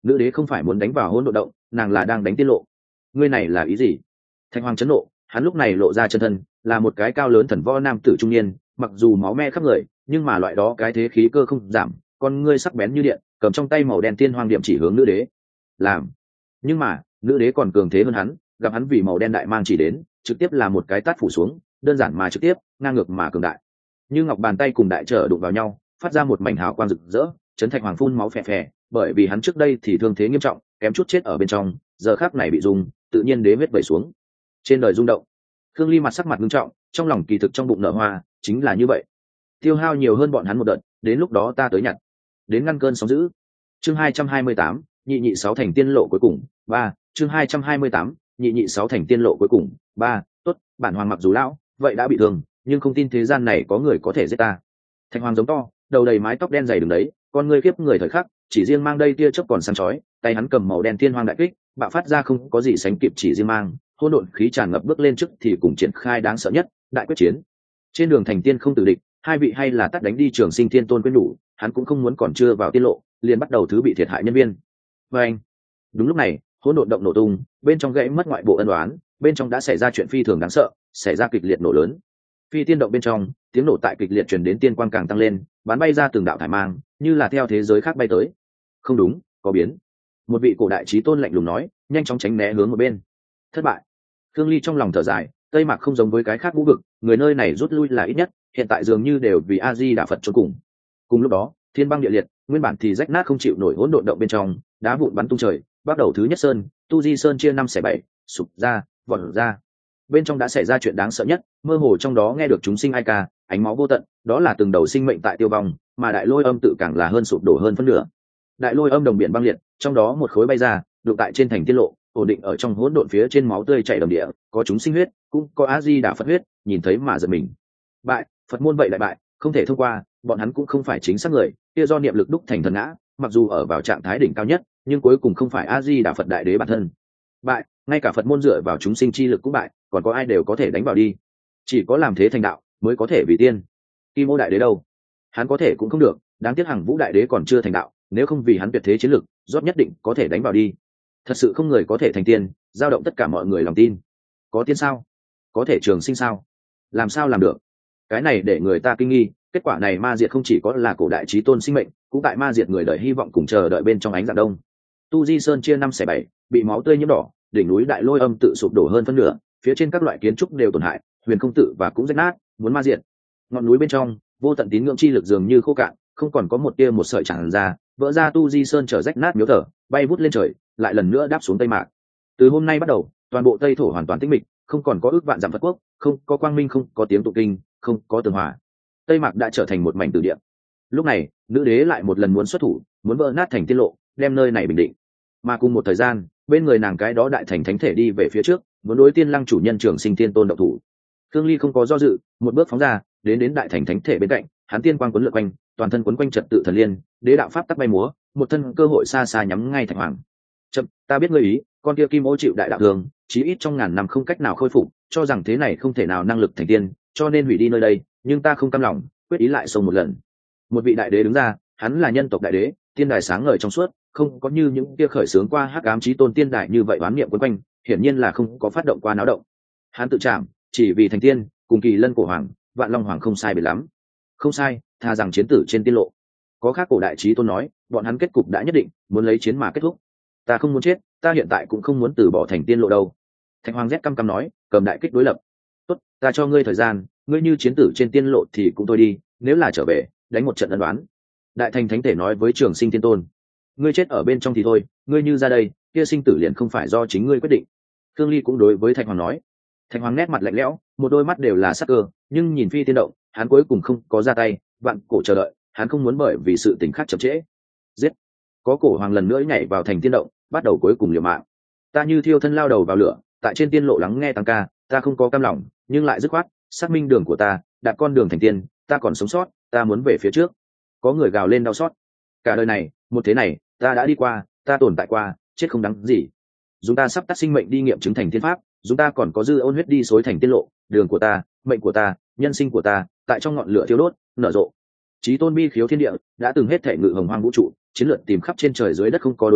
Speaker 1: nữ đế không phải muốn đánh vào hỗn độn động, nàng là đang đánh tiên lộ. Ngươi này là ý gì? Thạch Hoàng chấn nộ, hắn lúc này lộ ra chân thân, là một cái cao lớn thần võ nam tử trung niên, mặc dù máu me khắp người, nhưng mà loại đó cái thế khí cơ không giảm, con ngươi sắc bén như điện, cầm trong tay màu đen tiên hoàng điểm chỉ hướng nữ đế. Làm. Nhưng mà, nữ đế còn cường thế hơn hắn, gặp hắn vì màu đen đại mang chỉ đến, trực tiếp là một cái tát phủ xuống, đơn giản mà trực tiếp, ngang ngược mà cường đại. Như ngọc bàn tay cùng đại trở đụng vào nhau, phát ra một mảnh hào quang rực rỡ, chấn Thạch Hoàng phun máu phè phè, bởi vì hắn trước đây thì thương thế nghiêm trọng, kém chút chết ở bên trong, giờ khắc này bị dùng, tự nhiên đế huyết vẩy xuống. Trên đời rung động, Khương Ly mặt sắc mặt nghiêm trọng, trong lòng kỳ thực trong bụng nở hoa, chính là như vậy. Tiêu hao nhiều hơn bọn hắn một đợt, đến lúc đó ta tới nhặt, đến ngăn cơn sóng dữ. Chương hai trăm hai mươi tám, nhị nhị sáu thành tiên lộ cuối cùng, ba, chương hai trăm hai mươi tám, nhị nhị sáu thành tiên lộ cuối cùng, ba, tốt, bản hoàng mặc dù lão, vậy đã bị thương, nhưng không tin thế gian này có người có thể giết ta. Thạch Hoàng giống to, đầu đầy mái tóc đen dày đứng đấy, con ngươi khiếp người thời khắc, chỉ riêng mang đây tia chớp còn sáng chói, tay hắn cầm màu đen thiên hoang đại kích, bạo phát ra không có gì sánh kịp chỉ riêng mang, hỗn độn khí tràn ngập bước lên trước thì cùng triển khai đáng sợ nhất, đại quyết chiến. Trên đường thành tiên không tử địch, hai vị hay là tắt đánh đi Trường Sinh Thiên Tôn quyết đủ, hắn cũng không muốn còn chưa vào tiên lộ, liền bắt đầu thứ bị thiệt hại nhân viên. Và anh, đúng lúc này, hỗn độn động nổ tung, bên trong gãy mất ngoại bộ ân đoán, bên trong đã xảy ra chuyện phi thường đáng sợ, xảy ra kịch liệt nổ lớn. Phi tiên động bên trong, tiếng nổ tại kịch liệt truyền đến tiên quang càng tăng lên, bắn bay ra từng đạo thải mang, như là theo thế giới khác bay tới. Không đúng, có biến. Một vị cổ đại chí tôn lạnh lùng nói, nhanh chóng tránh né hướng một bên. Thất bại. Khương Ly trong lòng thở dài, Tây Mạc không giống với cái khác vũ vực, người nơi này rút lui là ít nhất, hiện tại dường như đều vì A Di Đà Phật chôn cùng. Cùng lúc đó, thiên băng địa liệt, nguyên bản thì rách nát không chịu nổi hỗn độn động bên trong, đá vụn bắn tung trời, bắt đầu thứ nhất sơn, Tu Di Sơn chia năm xẻ bảy, sụp ra, vọt ra. Bên trong đã xảy ra chuyện đáng sợ nhất, mơ hồ trong đó nghe được chúng sinh ai ca, ánh máu vô tận, đó là từng đầu sinh mệnh tại tiêu vong, mà đại lôi âm tự càng là hơn sụp đổ hơn phân nửa. Đại lôi âm đồng biển băng liệt, trong đó một khối bay ra, đụng tại trên thành tiên lộ, ổn định ở trong hỗn độn phía trên máu tươi chảy đầm địa, có chúng sinh huyết, cũng có A Di Đà Phật huyết, nhìn thấy mà giật mình. Bại, Phật môn vậy đại bại, không thể thông qua, bọn hắn cũng không phải chính xác người, kia do niệm lực đúc thành thần ngã, mặc dù ở vào trạng thái đỉnh cao nhất, nhưng cuối cùng không phải A Di Đà Phật đại đế bản thân. Bại, ngay cả Phật môn dựa vào chúng sinh chi lực cũng bại, còn có ai đều có thể đánh vào đi. Chỉ có làm thế thành đạo, mới có thể vì tiên. Kim Ô đại đế đâu? Hắn có thể cũng không được, đáng tiếc Hằng Vũ đại đế còn chưa thành đạo, nếu không vì hắn tuyệt thế chiến lực, rốt nhất định có thể đánh vào đi. Thật sự không người có thể thành tiên, dao động tất cả mọi người lòng tin. Có tiên sao? Có thể trường sinh sao? Làm sao làm được? Cái này để người ta kinh nghi, kết quả này ma diệt không chỉ có là cổ đại chí tôn sinh mệnh, cũng tại ma diệt người đợi hy vọng cùng chờ đợi bên trong ánh dạng đông. Tu Di Sơn chia năm xẻ bảy, bị máu tươi nhiễm đỏ, đỉnh núi đại lôi âm tự sụp đổ hơn phân nửa, phía trên các loại kiến trúc đều tổn hại, huyền không tự và cũng rách nát, muốn ma diệt. Ngọn núi bên trong, vô tận tín ngưỡng chi lực dường như khô cạn, không còn có một tia một sợi tràn ra, vỡ ra Tu Di Sơn trở rách nát miếu thờ, bay vút lên trời, lại lần nữa đáp xuống Tây Mạc. Từ hôm nay bắt đầu, toàn bộ Tây thổ hoàn toàn tĩnh mịch, không còn có ước vạn dặm Phật quốc, không có quang minh, không có tiếng tụng kinh, không có tường hòa. Tây Mạc đã trở thành một mảnh tử địa. Lúc này, nữ đế lại một lần muốn xuất thủ, muốn vỡ nát thành tiên lộ, đem nơi này bình định. Mà cùng một thời gian, bên người nàng cái đó đại thành thánh thể đi về phía trước, muốn đối tiên lăng chủ nhân Trường Sinh Tiên Tôn động thủ. Khương Ly không có do dự, một bước phóng ra, đến đến đại thành thánh thể bên cạnh, hắn tiên quang quấn lượn quanh, toàn thân quấn quanh trật tự thần liên, đế đạo pháp tắc bay múa, một thân cơ hội xa xa nhắm ngay Thạch Hoàng. Chậm, ta biết ngươi ý, con kia Kim Ô chịu đại đạo thường, chí ít trong ngàn năm không cách nào khôi phục, cho rằng thế này không thể nào năng lực thành tiên, cho nên hủy đi nơi đây, nhưng ta không cam lòng, quyết ý lại xông một lần. Một vị đại đế đứng ra, hắn là nhân tộc đại đế, tiên đài sáng ngời trong suốt, không có như những kia khởi sướng qua hắc ám chí tôn tiên đại như vậy oán niệm quấn quanh, hiển nhiên là không có phát động qua náo động. Hắn tự chạm, chỉ vì thành tiên, cùng Kỳ Lân cổ hoàng, Vạn Long hoàng không sai biệt lắm. Không sai, tha rằng chiến tử trên tiên lộ. Có khác cổ đại chí tôn nói, bọn hắn kết cục đã nhất định, muốn lấy chiến mà kết thúc. Ta không muốn chết, ta hiện tại cũng không muốn từ bỏ thành tiên lộ đâu. Thạch Hoàng rét căm căm nói, cầm đại kích đối lập. Tốt, ta cho ngươi thời gian, ngươi như chiến tử trên tiên lộ thì cũng thôi đi, nếu là trở về, đánh một trận ân đoán. Đại thành thánh thể nói với Trường Sinh Tiên Tôn, ngươi chết ở bên trong thì thôi, ngươi như ra đây, kia sinh tử liền không phải do chính ngươi quyết định. Khương Ly cũng đối với Thạch Hoàng nói. Thạch Hoàng nét mặt lạnh lẽo, một đôi mắt đều là sắc cơ, nhưng nhìn phi tiên động, hắn cuối cùng không có ra tay, vạn cổ chờ đợi, hắn không muốn bởi vì sự tình khác chậm trễ. Giết! Có cổ hoàng lần nữa nhảy vào thành tiên động, bắt đầu cuối cùng liều mạng. Ta như thiêu thân lao đầu vào lửa, tại trên tiên lộ lắng nghe tăng ca, ta không có cam lòng, nhưng lại dứt khoát, xác minh đường của ta, đạp con đường thành tiên, ta còn sống sót, ta muốn về phía trước. Có người gào lên đau xót. Cả đời này, một thế này, ta đã đi qua, ta tồn tại qua, chết không đáng gì. Chúng ta sắp tắt sinh mệnh đi nghiệm chứng thành thiên pháp, chúng ta còn có dư ôn huyết đi xối thành tiên lộ, đường của ta, mệnh của ta, nhân sinh của ta, tại trong ngọn lửa thiêu đốt, nở rộ. Chí tôn bi khiếu thiên địa, đã từng hết thể ngự hồng hoang vũ trụ, chiến lược tìm khắp trên trời dưới đất không có đối thủ,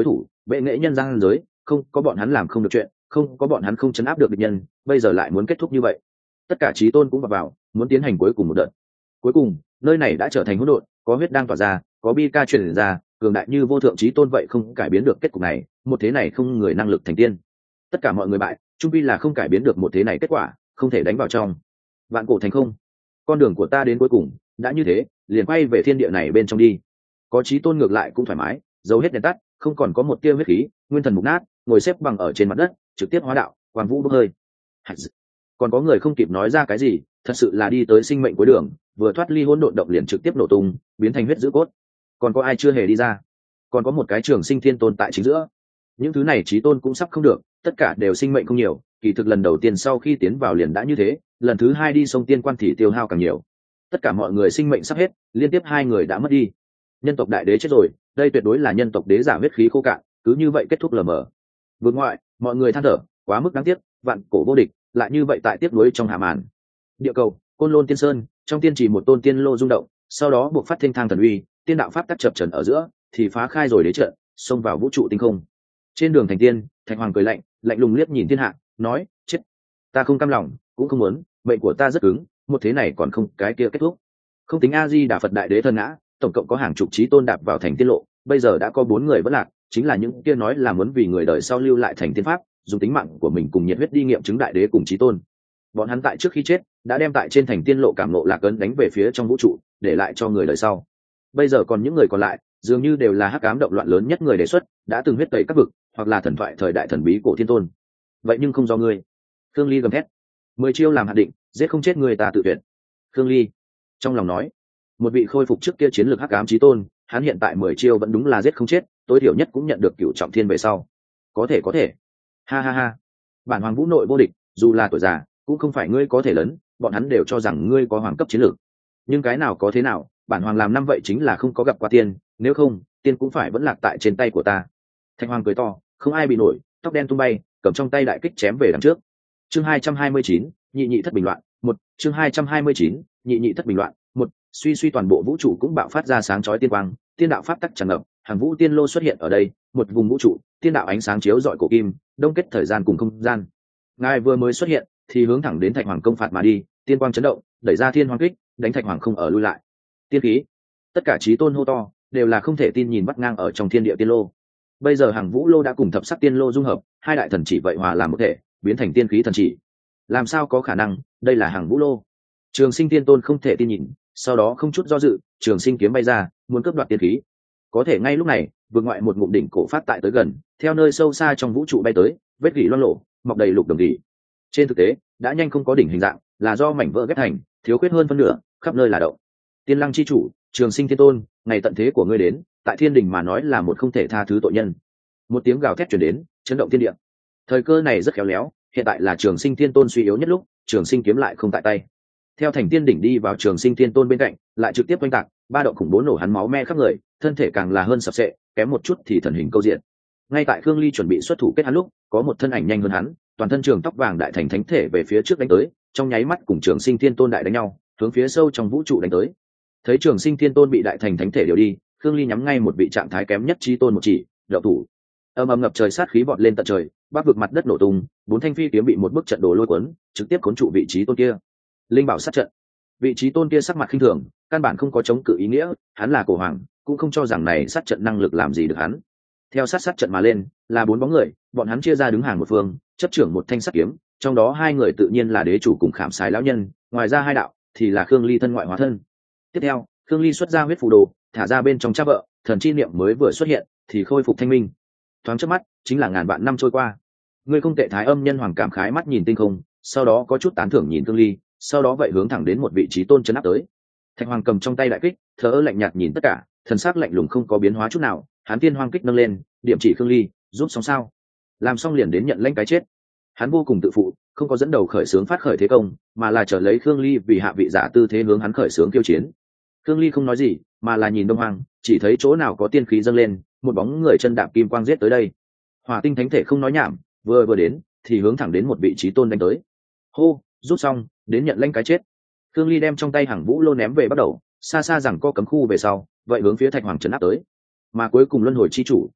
Speaker 1: bệ nghệ nhân gian giới, không có bọn hắn làm không được chuyện, không có bọn hắn không chấn áp được địch nhân, bây giờ lại muốn kết thúc như vậy. Tất cả chí tôn cũng vào vào, muốn tiến hành cuối cùng một đợt. Cuối cùng, nơi này đã trở thành hỗn độn, có huyết đang tỏa ra, có bi ca truyền ra, cường đại như vô thượng chí tôn vậy không cải biến được kết cục này, một thế này không người năng lực thành tiên. Tất cả mọi người bại, trung quy là không cải biến được một thế này kết quả, không thể đánh vào trong. Vạn cổ thành không. Con đường của ta đến cuối cùng, đã như thế, liền quay về thiên địa này bên trong đi. Có chí tôn ngược lại cũng thoải mái, dấu hết đèn tắt, không còn có một tia huyết khí, nguyên thần mục nát, ngồi xếp bằng ở trên mặt đất, trực tiếp hóa đạo, quang vũ bốc hơi. Còn có người không kịp nói ra cái gì, thật sự là đi tới sinh mệnh cuối đường, vừa thoát ly hỗn độn động liền trực tiếp nổ tung, biến thành huyết dữ cốt. Còn có ai chưa hề đi ra? Còn có một cái trường sinh thiên tôn tại chính giữa. Những thứ này chí tôn cũng sắp không được, tất cả đều sinh mệnh không nhiều, kỳ thực lần đầu tiên sau khi tiến vào liền đã như thế, lần thứ hai đi sông tiên quan thì tiêu hao càng nhiều. Tất cả mọi người sinh mệnh sắp hết, liên tiếp hai người đã mất đi. Nhân tộc đại đế chết rồi, đây tuyệt đối là nhân tộc đế giả huyết khí khô cạn, cứ như vậy kết thúc lờ mờ. Vượt ngoại, mọi người than thở, quá mức đáng tiếc, vạn cổ vô địch, lại như vậy tại tiếp nối trong hạ màn. Địa cầu, Côn Lôn Tiên Sơn, trong tiên chỉ một tôn tiên lô rung động, sau đó buộc phát thiên thang thần uy, tiên đạo pháp tắc chập trần ở giữa, thì phá khai rồi đế trận, xông vào vũ trụ tinh không. Trên đường thành tiên, Thạch Hoàng cười lạnh, lạnh lùng liếc nhìn thiên hạ, nói: chết, ta không cam lòng, cũng không muốn, mệnh của ta rất cứng, một thế này còn không cái kia kết thúc. Không tính A Di Đà Phật đại đế thân ngã, tổng cộng có hàng chục chí tôn đạp vào thành tiên lộ, bây giờ đã có bốn người vẫn lạc, chính là những kia nói là muốn vì người đời sau lưu lại thành tiên pháp, dùng tính mạng của mình cùng nhiệt huyết đi nghiệm chứng đại đế cùng chí tôn. Bọn hắn tại trước khi chết đã đem tại trên thành tiên lộ cảm ngộ lạc ấn đánh về phía trong vũ trụ, để lại cho người đời sau. Bây giờ còn những người còn lại, dường như đều là hắc ám động loạn lớn nhất người đề xuất, đã từng huyết tẩy các vực, hoặc là thần thoại thời đại thần bí cổ thiên tôn. Vậy nhưng không do ngươi. Khương Ly gầm thét. Mười chiêu làm hạn định, giết không chết người ta tự tuyệt. Khương Ly trong lòng nói, một vị khôi phục trước kia chiến lược hắc ám chí tôn, hắn hiện tại mười chiêu vẫn đúng là giết không chết, tối thiểu nhất cũng nhận được cửu trọng thiên về sau. Có thể có thể. Ha ha ha. Bản hoàng vũ nội vô địch, dù là tuổi già, cũng không phải ngươi có thể lớn, bọn hắn đều cho rằng ngươi có hoàng cấp chiến lược. Nhưng cái nào có thế nào, bản hoàng làm năm vậy chính là không có gặp qua tiên, nếu không, tiên cũng phải vẫn lạc tại trên tay của ta. Thạch Hoàng cười to, không ai bị nổi, tóc đen tung bay, cầm trong tay đại kích chém về đằng trước. Chương hai trăm hai mươi chín, nhị nhị thất bình loạn, một, chương hai trăm hai mươi chín, nhị nhị thất bình loạn, một, suy suy toàn bộ vũ trụ cũng bạo phát ra sáng chói tiên quang, tiên đạo pháp tắc tràn ngập, hàng vũ tiên lô xuất hiện ở đây, một vùng vũ trụ, tiên đạo ánh sáng chiếu rọi cổ kim, đông kết thời gian cùng không gian. Ngài vừa mới xuất hiện, thì hướng thẳng đến Thạch Hoàng công phạt mà đi, tiên quang chấn động, đẩy ra thiên hoàng kích, đánh Thạch Hoàng không ở lui lại. Tiên khí, tất cả chí tôn hô to, đều là không thể tin nhìn bắt ngang ở trong thiên địa tiên lô. Bây giờ hàng vũ lô đã cùng thập sắc tiên lô dung hợp, hai đại thần chỉ vậy hòa làm một thể, biến thành tiên khí thần chỉ. Làm sao có khả năng, đây là hàng vũ lô. Trường Sinh tiên tôn không thể tin nhìn, sau đó không chút do dự, Trường Sinh kiếm bay ra, muốn cướp đoạt tiên khí. Có thể ngay lúc này, vượt ngoại một ngụm đỉnh cổ phát tại tới gần, theo nơi sâu xa trong vũ trụ bay tới, vết gỉ loang lộ, mọc đầy lục đồng gỉ. Trên thực tế, đã nhanh không có đỉnh hình dạng, là do mảnh vỡ ghép thành, thiếu khuyết hơn phân nửa, khắp nơi là động. Tiên Lăng chi chủ, Trường Sinh thiên tôn, ngày tận thế của ngươi đến, tại thiên đình mà nói là một không thể tha thứ tội nhân. Một tiếng gào thét truyền đến, chấn động thiên địa. Thời cơ này rất khéo léo, hiện tại là Trường Sinh thiên tôn suy yếu nhất lúc, Trường Sinh kiếm lại không tại tay. Theo thành tiên đỉnh đi vào Trường Sinh thiên tôn bên cạnh, lại trực tiếp quanh tạc, ba động khủng bố nổ hắn máu me khắp người, thân thể càng là hơn sập sệ, kém một chút thì thần hình câu diện. Ngay tại Khương Ly chuẩn bị xuất thủ kết hắn lúc, có một thân ảnh nhanh hơn hắn, toàn thân trường tóc vàng đại thành thánh thể về phía trước đánh tới, trong nháy mắt cùng Trường Sinh thiên tôn đại đánh nhau, hướng phía sâu trong vũ trụ đánh tới. Thấy Trường Sinh thiên tôn bị đại thành thánh thể điều đi, Khương Ly nhắm ngay một vị trạng thái kém nhất chí tôn một chỉ, đậu thủ. Âm ầm ngập trời sát khí vọt lên tận trời, bắc vực mặt đất nổ tung, bốn thanh phi kiếm bị một bức trận đồ lôi cuốn, trực tiếp cuốn trụ vị trí tôn kia. Linh bảo sát trận. Vị trí tôn kia sắc mặt khinh thường, căn bản không có chống cự ý nghĩa, hắn là cổ hoàng, cũng không cho rằng này sát trận năng lực làm gì được hắn. Theo sát sát trận mà lên, là bốn bóng người, bọn hắn chia ra đứng hàng một phương, chấp trưởng một thanh sắt kiếm, trong đó hai người tự nhiên là đế chủ cùng Khảm Sái lão nhân, ngoài ra hai đạo thì là Khương Ly thân ngoại hóa thân. Tiếp theo, Khương Ly xuất ra huyết phù đồ, thả ra bên trong cha vợ, thần chi niệm mới vừa xuất hiện thì khôi phục thanh minh. Thoáng chớp mắt, chính là ngàn vạn năm trôi qua. Ngươi không tệ, Thái Âm nhân hoàng cảm khái mắt nhìn tinh không, sau đó có chút tán thưởng nhìn Khương Ly, sau đó vậy hướng thẳng đến một vị trí tôn chấn áp tới. Thạch Hoàng cầm trong tay đại kích, thờ ơ lạnh nhạt nhìn tất cả, thần sắc lạnh lùng không có biến hóa chút nào. Hắn tiên hoang kích nâng lên, điểm chỉ Khương Ly, giúp xong sao? Làm xong liền đến nhận lãnh cái chết. Hắn vô cùng tự phụ, không có dẫn đầu khởi xướng phát khởi thế công, mà là chờ lấy Khương Ly vì hạ vị giả tư thế hướng hắn khởi xướng kiêu chiến. Khương Ly không nói gì, mà là nhìn Đông Hoàng, chỉ thấy chỗ nào có tiên khí dâng lên, một bóng người chân đạp kim quang giết tới đây. Hỏa Tinh Thánh thể không nói nhảm, vừa vừa đến, thì hướng thẳng đến một vị trí tôn đánh tới. Hô, rút xong, đến nhận lãnh cái chết. Khương Ly đem trong tay hàng vũ lô ném về bắt đầu, xa xa rằng co cấm khu về sau, vậy hướng phía Thạch Hoàng trấn áp tới. Mà cuối cùng luân hồi chi chủ,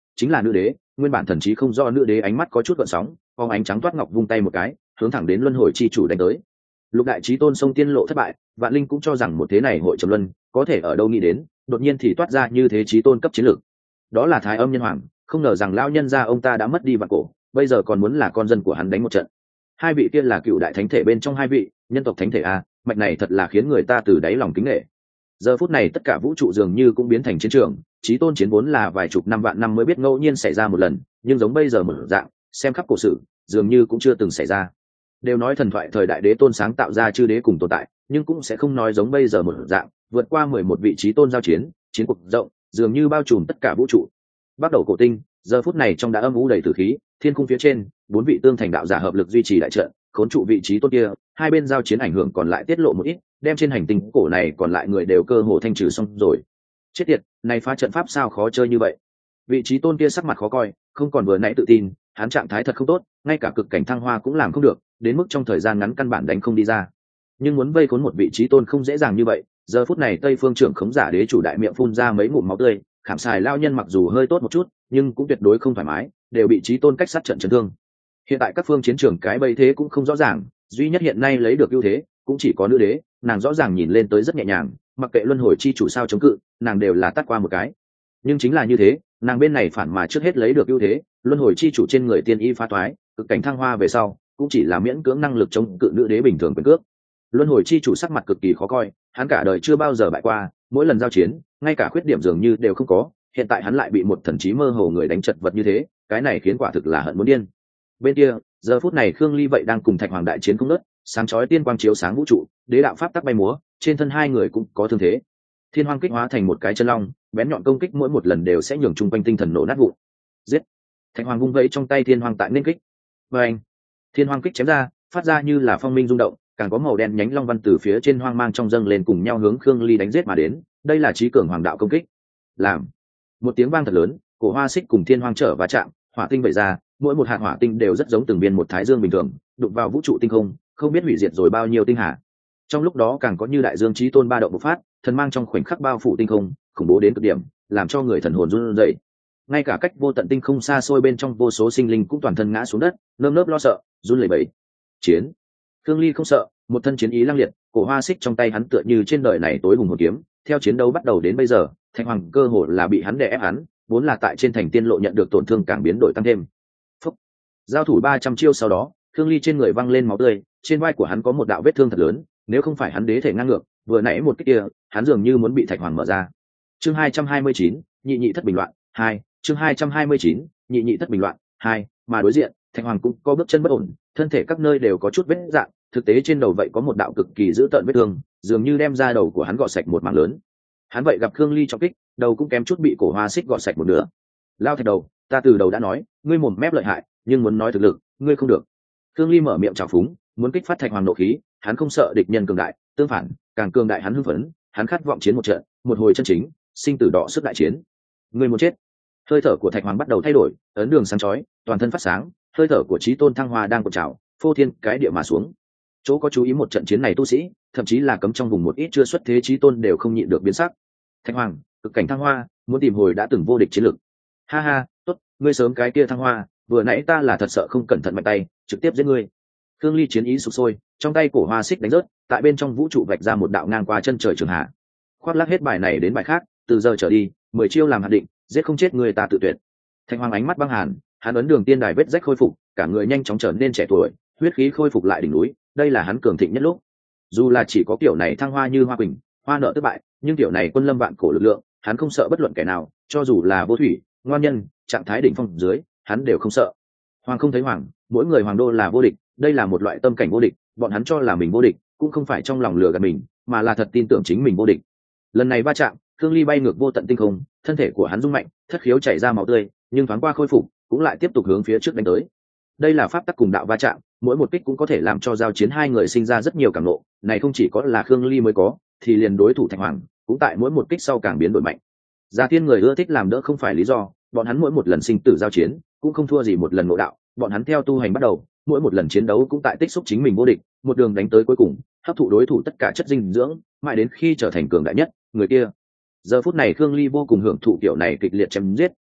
Speaker 1: chính là nữ đế. Nguyên bản thần trí không do nữ đế ánh mắt có chút gợn sóng, phóng ánh trắng toát ngọc vung tay một cái, hướng thẳng đến luân hồi chi chủ đánh tới. Lục đại chí tôn sông tiên lộ thất bại, vạn linh cũng cho rằng một thế này hội trầm luân có thể ở đâu nghĩ đến, đột nhiên thì toát ra như thế chí tôn cấp chiến lược. Đó là Thái Âm Nhân Hoàng, không ngờ rằng lão nhân gia ông ta đã mất đi vạn cổ, bây giờ còn muốn là con dân của hắn đánh một trận. Hai vị kia là cựu đại thánh thể bên trong hai vị nhân tộc thánh thể a, mạch này thật là khiến người ta từ đáy lòng kính nể. Giờ phút này tất cả vũ trụ dường như cũng biến thành chiến trường, chí tôn chiến vốn là vài chục năm vạn năm mới biết ngẫu nhiên xảy ra một lần, nhưng giống bây giờ mở dạng, xem khắp cổ sử, dường như cũng chưa từng xảy ra. Đều nói thần thoại thời đại đế tôn sáng tạo ra chư đế cùng tồn tại, nhưng cũng sẽ không nói giống bây giờ một dạng, vượt qua mười một vị chí tôn giao chiến, chiến cuộc rộng, dường như bao trùm tất cả vũ trụ. Bắt đầu cổ tinh, giờ phút này trong đã âm u đầy tử khí, thiên khung phía trên, bốn vị tương thành đạo giả hợp lực duy trì đại trận, khốn trụ vị trí tôn kia, hai bên giao chiến ảnh hưởng còn lại tiết lộ một ít, đem trên hành tinh cổ này còn lại người đều cơ hồ thanh trừ xong rồi. Chết tiệt, này phá trận pháp sao khó chơi như vậy? Vị trí tôn kia sắc mặt khó coi, không còn vừa nãy tự tin, hắn trạng thái thật không tốt, ngay cả cực cảnh thăng hoa cũng làm không được, đến mức trong thời gian ngắn căn bản đánh không đi ra. Nhưng muốn vây khốn một vị trí tôn không dễ dàng như vậy, giờ phút này Tây Phương trưởng khống giả đế chủ đại miệng phun ra mấy ngụm máu tươi, khảm xài lao nhân mặc dù hơi tốt một chút, nhưng cũng tuyệt đối không thoải mái, đều bị trí tôn cách sát trận chấn thương. Hiện tại các phương chiến trường cái bẫy thế cũng không rõ ràng, duy nhất hiện nay lấy được ưu thế cũng chỉ có nữ đế, nàng rõ ràng nhìn lên tới rất nhẹ nhàng, mặc kệ luân hồi chi chủ sao chống cự, nàng đều là tắt qua một cái. Nhưng chính là như thế, nàng bên này phản mà trước hết lấy được ưu thế, luân hồi chi chủ trên người tiên y phá toái, cực cảnh thăng hoa về sau, cũng chỉ là miễn cưỡng năng lực chống cự nữ đế bình thường quyền cước. Luân hồi chi chủ sắc mặt cực kỳ khó coi, hắn cả đời chưa bao giờ bại qua, mỗi lần giao chiến, ngay cả khuyết điểm dường như đều không có, hiện tại hắn lại bị một thần trí mơ hồ người đánh chật vật như thế, cái này khiến quả thực là hận muốn điên. Bên kia, giờ phút này Khương Ly vậy đang cùng Thạch Hoàng đại chiến không ngớt, sáng chói tiên quang chiếu sáng vũ trụ, đế đạo pháp tắc bay múa, trên thân hai người cũng có thương thế. Thiên Hoang kích hóa thành một cái chân long, bén nhọn công kích mỗi một lần đều sẽ nhường chung quanh tinh thần nổ nát vụn. Giết! Thạch Hoàng vung vẫy trong tay Thiên Hoang tại nên kích. Và anh, Thiên Hoang kích chém ra, phát ra như là phong minh rung động, càng có màu đen nhánh long văn từ phía trên hoang mang trong dâng lên cùng nhau hướng Khương Ly đánh giết mà đến. Đây là chí cường hoàng đạo công kích. Làm một tiếng vang thật lớn, cổ hoa xích cùng Thiên Hoang trở va chạm, hỏa tinh bày ra, mỗi một hạt hỏa tinh đều rất giống từng viên một thái dương bình thường, đụng vào vũ trụ tinh không, không biết hủy diệt rồi bao nhiêu tinh hà. Trong lúc đó càng có như đại dương chí tôn ba động bộc phát, thần mang trong khoảnh khắc bao phủ tinh không, khủng bố đến cực điểm, làm cho người thần hồn run rẩy. Ngay cả cách vô tận tinh không xa xôi bên trong vô số sinh linh cũng toàn thân ngã xuống đất, nơm nớp lo sợ, run lẩy bẩy. Chiến. Khương Ly không sợ, một thân chiến ý lăng liệt, cổ hoa xích trong tay hắn tựa như trên đời này tối hùng hồn kiếm, theo chiến đấu bắt đầu đến bây giờ, Thạch Hoàng cơ hồ là bị hắn đè ép hắn, vốn là tại trên thành tiên lộ nhận được tổn thương càng biến đổi tăng thêm. Phúc. Giao thủ ba trăm chiêu sau đó, Khương Ly trên người văng lên máu tươi, trên vai của hắn có một đạo vết thương thật lớn, nếu không phải hắn đế thể ngang ngược, vừa nãy một cái kia, hắn dường như muốn bị Thạch Hoàng mở ra. Chương hai trăm hai mươi chín, nhị nhị thất bình loạn, hai, chương hai trăm hai mươi chín, nhị nhị thất bình loạn, hai, mà đối diện, Thạch Hoàng cũng có bước chân bất ổn, thân thể các nơi đều có chút vết rạn, thực tế trên đầu vậy có một đạo cực kỳ dữ tợn vết thương, dường như đem ra đầu của hắn gọt sạch một mảng lớn. Hắn vậy gặp Khương Ly trọng kích, đầu cũng kém chút bị cổ hoa xích gọt sạch một nửa. Lao Thạch đầu, ta từ đầu đã nói, ngươi mồm mép lợi hại, nhưng muốn nói thực lực, ngươi không được. Khương Ly mở miệng trào phúng, muốn kích phát Thạch Hoàng nộ khí, hắn không sợ địch nhân cường đại, tương phản, càng cường đại hắn hưng phấn, hắn khát vọng chiến một trận, một hồi chân chính, sinh tử đọ sức đại chiến. Ngươi muốn chết. Hơi thở của Thạch Hoàng bắt đầu thay đổi, ấn đường sáng chói, toàn thân phát sáng, hơi thở của chí tôn thăng hoa đang cuộn trào, phô thiên cái địa mà xuống. Chỗ có chú ý một trận chiến này tu sĩ, thậm chí là cấm trong vùng một ít chưa xuất thế chí tôn đều không nhịn được biến sắc. Thạch Hoàng, cực cảnh thăng hoa, muốn tìm hồi đã từng vô địch chiến lực. Ha ha, tốt, ngươi sớm cái kia thăng hoa, vừa nãy ta là thật sợ không cẩn thận mạnh tay, trực tiếp giết ngươi. Khương Ly chiến ý sục sôi, trong tay cổ hoa xích đánh rớt, tại bên trong vũ trụ vạch ra một đạo ngang qua chân trời trường hạ. Khoác lác hết bài này đến bài khác, từ giờ trở đi, mười chiêu làm hạt định, giết không chết người ta tự tuyệt. Thạch Hoàng ánh mắt băng hàn, hắn ấn đường tiên đài vết rách khôi phục, cả người nhanh chóng trở nên trẻ tuổi, huyết khí khôi phục lại đỉnh núi, đây là hắn cường thịnh nhất lúc. Dù là chỉ có kiểu này thăng hoa như hoa quỳnh, hoa nợ thất bại, nhưng kiểu này quân lâm vạn cổ lực lượng, hắn không sợ bất luận kẻ nào, cho dù là vô thủy, ngoan nhân, trạng thái đỉnh phong dưới, hắn đều không sợ. Hoàng không thấy hoàng, mỗi người hoàng đô là vô địch, đây là một loại tâm cảnh vô địch, bọn hắn cho là mình vô địch, cũng không phải trong lòng lừa gạt mình, mà là thật tin tưởng chính mình vô địch. Lần này va chạm, Khương Ly bay ngược vô tận tinh không, thân thể của hắn rung mạnh, thất khiếu chảy ra máu tươi, nhưng thoáng qua khôi phục, cũng lại tiếp tục hướng phía trước đánh tới. Đây là pháp tắc cùng đạo va chạm, mỗi một kích cũng có thể làm cho giao chiến hai người sinh ra rất nhiều cảm ngộ, này không chỉ có là Khương Ly mới có, thì liền đối thủ Thạch Hoàng cũng tại mỗi một kích sau càng biến đổi mạnh. Gia Thiên người ưa thích làm đỡ không phải lý do, bọn hắn mỗi một lần sinh tử giao chiến, cũng không thua gì một lần ngộ đạo, bọn hắn theo tu hành bắt đầu, mỗi một lần chiến đấu cũng tại tích xúc chính mình vô địch, một đường đánh tới cuối cùng, hấp thụ đối thủ tất cả chất dinh dưỡng, mãi đến khi trở thành cường đại nhất, người kia. Giờ phút này Khương Ly vô cùng hưởng thụ kiểu này kịch liệt chém giết,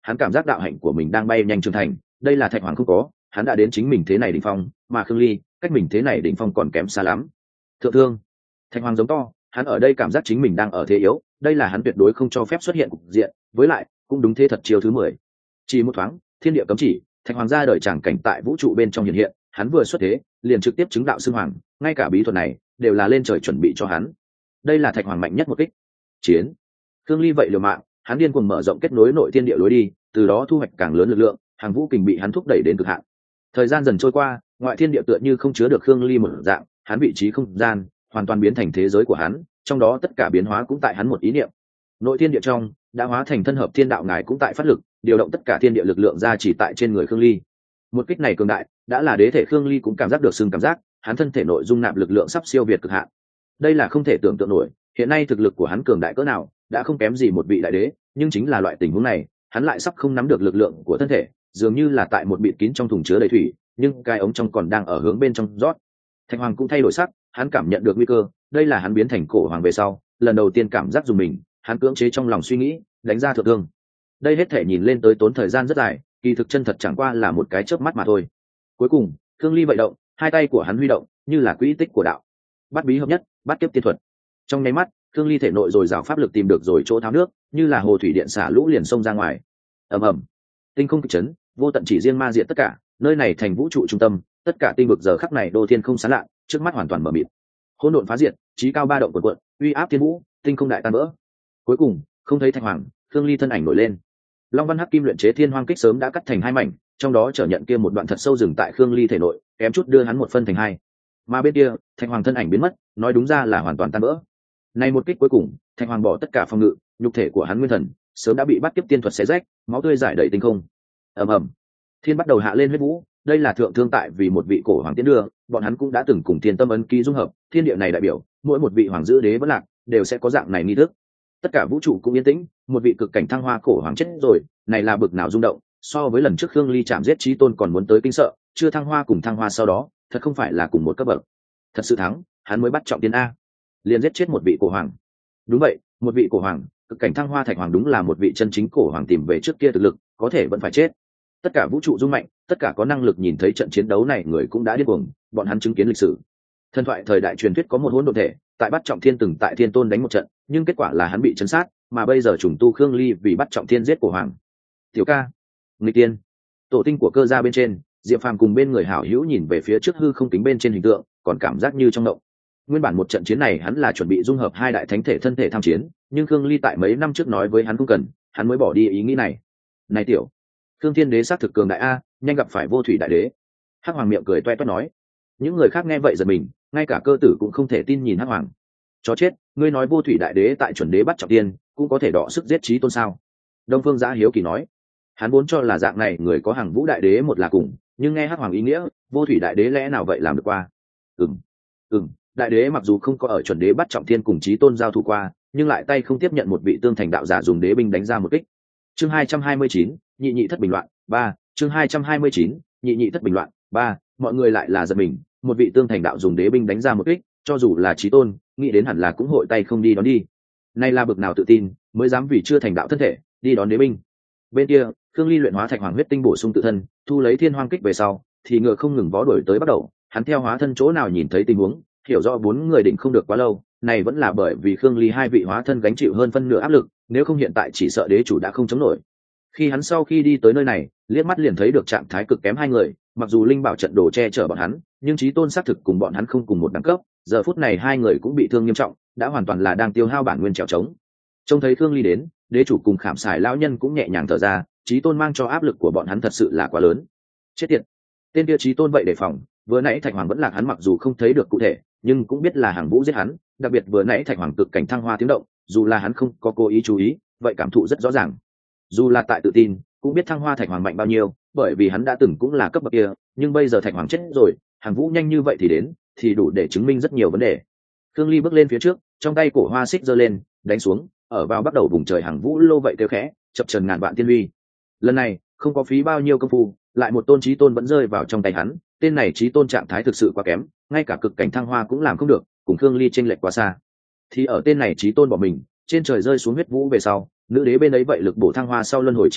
Speaker 1: hắn cảm giác đạo hạnh của mình đang bay nhanh trưởng thành, đây là Thạch Hoàng không có, hắn đã đến chính mình thế này đỉnh phong, mà Khương Ly cách mình thế này đỉnh phong còn kém xa lắm. Thượng thương, Thạch Hoàng giống to, hắn ở đây cảm giác chính mình đang ở thế yếu, đây là hắn tuyệt đối không cho phép xuất hiện cục diện, với lại cũng đúng thế thật chiều thứ mười. Chỉ một thoáng, thiên địa cấm chỉ, Thạch Hoàng ra đời tràng cảnh tại vũ trụ bên trong hiện hiện, hắn vừa xuất thế, liền trực tiếp chứng đạo xưng hoàng, ngay cả bí thuật này đều là lên trời chuẩn bị cho hắn. Đây là Thạch Hoàng mạnh nhất một kích. Chiến. Khương Ly vậy liều mạng, hắn điên cuồng mở rộng kết nối nội thiên địa lối đi, từ đó thu hoạch càng lớn lực lượng, hàng vũ kình bị hắn thúc đẩy đến cực hạn. Thời gian dần trôi qua, ngoại thiên địa tựa như không chứa được Khương Ly một dạng, hắn vị trí không gian hoàn toàn biến thành thế giới của hắn, trong đó tất cả biến hóa cũng tại hắn một ý niệm. Nội thiên địa trong đã hóa thành thân hợp thiên đạo ngài cũng tại phát lực, điều động tất cả thiên địa lực lượng ra chỉ tại trên người Khương Ly. Một kích này cường đại, đã là đế thể Khương Ly cũng cảm giác được sưng cảm giác, hắn thân thể nội dung nạp lực lượng sắp siêu việt cực hạn. Đây là không thể tưởng tượng nổi, hiện nay thực lực của hắn cường đại cỡ nào, đã không kém gì một vị đại đế, nhưng chính là loại tình huống này, hắn lại sắp không nắm được lực lượng của thân thể, dường như là tại một bịt kín trong thùng chứa đầy thủy, nhưng cái ống trong còn đang ở hướng bên trong rót. Thạch Hoàng cũng thay đổi sắc, hắn cảm nhận được nguy cơ, đây là hắn biến thành cổ hoàng về sau, lần đầu tiên cảm giác dùng mình, hắn cưỡng chế trong lòng suy nghĩ, đánh ra thượng thương. Đây hết thể nhìn lên tới tốn thời gian rất dài, kỳ thực chân thật chẳng qua là một cái chớp mắt mà thôi. Cuối cùng, Khương Ly vận động, hai tay của hắn huy động, như là quỹ tích của đạo. Bắt bí hợp nhất, bắt kiếp tiên thuật. Trong nháy mắt, Khương Ly thể nội rồi rào pháp lực tìm được rồi chỗ tháo nước, như là hồ thủy điện xả lũ liền xông ra ngoài. Ầm ầm, tinh không kịch chấn, vô tận chỉ riêng ma diện tất cả, nơi này thành vũ trụ trung tâm, tất cả tinh vực giờ khắc này đô thiên không sáng lạ, trước mắt hoàn toàn mở mịt. Hỗn độn phá diệt, chí cao ba động cuộn cuộn, uy áp thiên vũ, tinh không đại tan vỡ. Cuối cùng, không thấy Thạch Hoàng, Khương Ly thân ảnh nổi lên. Long Văn Hắc Kim luyện chế Thiên Hoang Kích sớm đã cắt thành hai mảnh, trong đó trở nhận kia một đoạn thật sâu dừng tại Khương Ly thể nội, kém chút đưa hắn một phân thành hai. Mà bên kia, Thạch Hoàng thân ảnh biến mất, nói đúng ra là hoàn toàn tan vỡ. Này một kích cuối cùng, Thạch Hoàng bỏ tất cả phòng ngự, nhục thể của hắn nguyên thần sớm đã bị bắt kiếp tiên thuật xé rách, máu tươi rải đầy tinh không. Ầm ầm, thiên bắt đầu hạ lên huyết vũ, đây là thượng thương tại vì một vị cổ hoàng tiến đưa, bọn hắn cũng đã từng cùng thiên tâm ấn ký dung hợp, thiên địa này đại biểu, mỗi một vị hoàng giữ đế vẫn lạc, đều sẽ có dạng này nghi thức. Tất cả vũ trụ cũng yên tĩnh, một vị cực cảnh thăng hoa cổ hoàng chết rồi, này là bực nào rung động, so với lần trước Khương Ly chạm giết chí tôn còn muốn tới kinh sợ, chưa thăng hoa cùng thăng hoa sau đó, thật không phải là cùng một cấp bậc. Thật sự thắng, hắn mới bắt trọng tiên a, liền giết chết một vị cổ hoàng. Đúng vậy, một vị cổ hoàng, cực cảnh thăng hoa Thạch Hoàng đúng là một vị chân chính cổ hoàng tìm về trước kia thực lực, có thể vẫn phải chết. Tất cả vũ trụ rung mạnh, tất cả có năng lực nhìn thấy trận chiến đấu này người cũng đã điên cuồng, bọn hắn chứng kiến lịch sử. Thần thoại thời đại truyền thuyết có một hỗn độn thể, tại bắt trọng thiên từng tại thiên tôn đánh một trận, nhưng kết quả là hắn bị chấn sát, mà bây giờ trùng tu Khương Ly vì bắt trọng thiên giết cổ hoàng. Tiểu ca, nghịch tiên, tổ tinh của cơ gia bên trên, Diệp Phàm cùng bên người hảo hữu nhìn về phía trước hư không kính bên trên hình tượng, còn cảm giác như trong động. Nguyên bản một trận chiến này hắn là chuẩn bị dung hợp hai đại thánh thể thân thể tham chiến, nhưng Khương Ly tại mấy năm trước nói với hắn không cần, hắn mới bỏ đi ý nghĩ này. Này tiểu, Khương Thiên Đế sát thực cường đại a, nhanh gặp phải Vô Thủy đại đế. Hắc Hoàng miệng cười toe toét nói. Những người khác nghe vậy giật mình, ngay cả cơ tử cũng không thể tin nhìn Hắc Hoàng. Chó chết, ngươi nói Vô Thủy đại đế tại chuẩn đế bắt trọng tiên, cũng có thể đọ sức giết chí tôn sao? Đông Phương Giã hiếu kỳ nói. Hắn vốn cho là dạng này người có hàng vũ đại đế một là cùng, nhưng nghe Hắc Hoàng ý nghĩa, Vô Thủy đại đế lẽ nào vậy làm được qua? Ừm, ừm, đại đế mặc dù không có ở chuẩn đế bắt trọng thiên cùng chí tôn giao thủ qua, nhưng lại tay không tiếp nhận một vị tương thành đạo giả dùng đế binh đánh ra một kích. Chương hai trăm hai mươi chín, nhị nhị thất bình loạn, ba, chương hai trăm hai mươi chín, nhị nhị thất bình loạn, ba, mọi người lại là giật mình, một vị tương thành đạo dùng đế binh đánh ra một kích, cho dù là chí tôn, nghĩ đến hẳn là cũng hội tay không đi đón đi. Nay là bực nào tự tin, mới dám vì chưa thành đạo thân thể, đi đón đế binh. Bên kia, Khương Ly luyện hóa Thạch Hoàng huyết tinh bổ sung tự thân, thu lấy Thiên Hoang kích về sau, thì ngựa không ngừng vó đuổi tới bắt đầu, hắn theo hóa thân chỗ nào nhìn thấy tình huống, hiểu rõ bốn người định không được quá lâu, này vẫn là bởi vì Khương Ly hai vị hóa thân gánh chịu hơn phân nửa áp lực, nếu không hiện tại chỉ sợ đế chủ đã không chống nổi. Khi hắn sau khi đi tới nơi này, liếc mắt liền thấy được trạng thái cực kém hai người, mặc dù linh bảo trận đồ che chở bọn hắn, nhưng chí tôn xác thực cùng bọn hắn không cùng một đẳng cấp, giờ phút này hai người cũng bị thương nghiêm trọng, đã hoàn toàn là đang tiêu hao bản nguyên trèo trống. Trông thấy Khương Ly đến, đế chủ cùng Khảm Sải lão nhân cũng nhẹ nhàng thở ra, chí tôn mang cho áp lực của bọn hắn thật sự là quá lớn. Chết tiệt, tên kia chí tôn vậy đề phòng, vừa nãy Thạch Hoàng vẫn lạc hắn mặc dù không thấy được cụ thể, nhưng cũng biết là hàng vũ giết hắn, đặc biệt vừa nãy Thạch Hoàng cực cảnh thăng hoa tiếng động, dù là hắn không có cố ý chú ý, vậy cảm thụ rất rõ ràng. Dù là tại tự tin, cũng biết thăng hoa Thạch Hoàng mạnh bao nhiêu, bởi vì hắn đã từng cũng là cấp bậc kia, nhưng bây giờ Thạch Hoàng chết rồi, hàng vũ nhanh như vậy thì đến, thì đủ để chứng minh rất nhiều vấn đề. Khương Ly bước lên phía trước, trong tay cổ hoa xích giơ lên, đánh xuống, ở vào bắt đầu vùng trời hàng vũ lô vậy kêu khẽ, chập trần ngàn vạn tiên uy. Lần này, không có phí bao nhiêu công phu, lại một tôn chí tôn vẫn rơi vào trong tay hắn, tên này chí tôn trạng thái thực sự quá kém, ngay cả cực cảnh thăng hoa cũng làm không được, cùng Khương Ly chênh lệch quá xa. Thì ở tên này chí tôn bỏ mình, trên trời rơi xuống huyết vũ về sau, nữ đế bên ấy vậy lực bổ thăng hoa sau luân hồi chi chủ,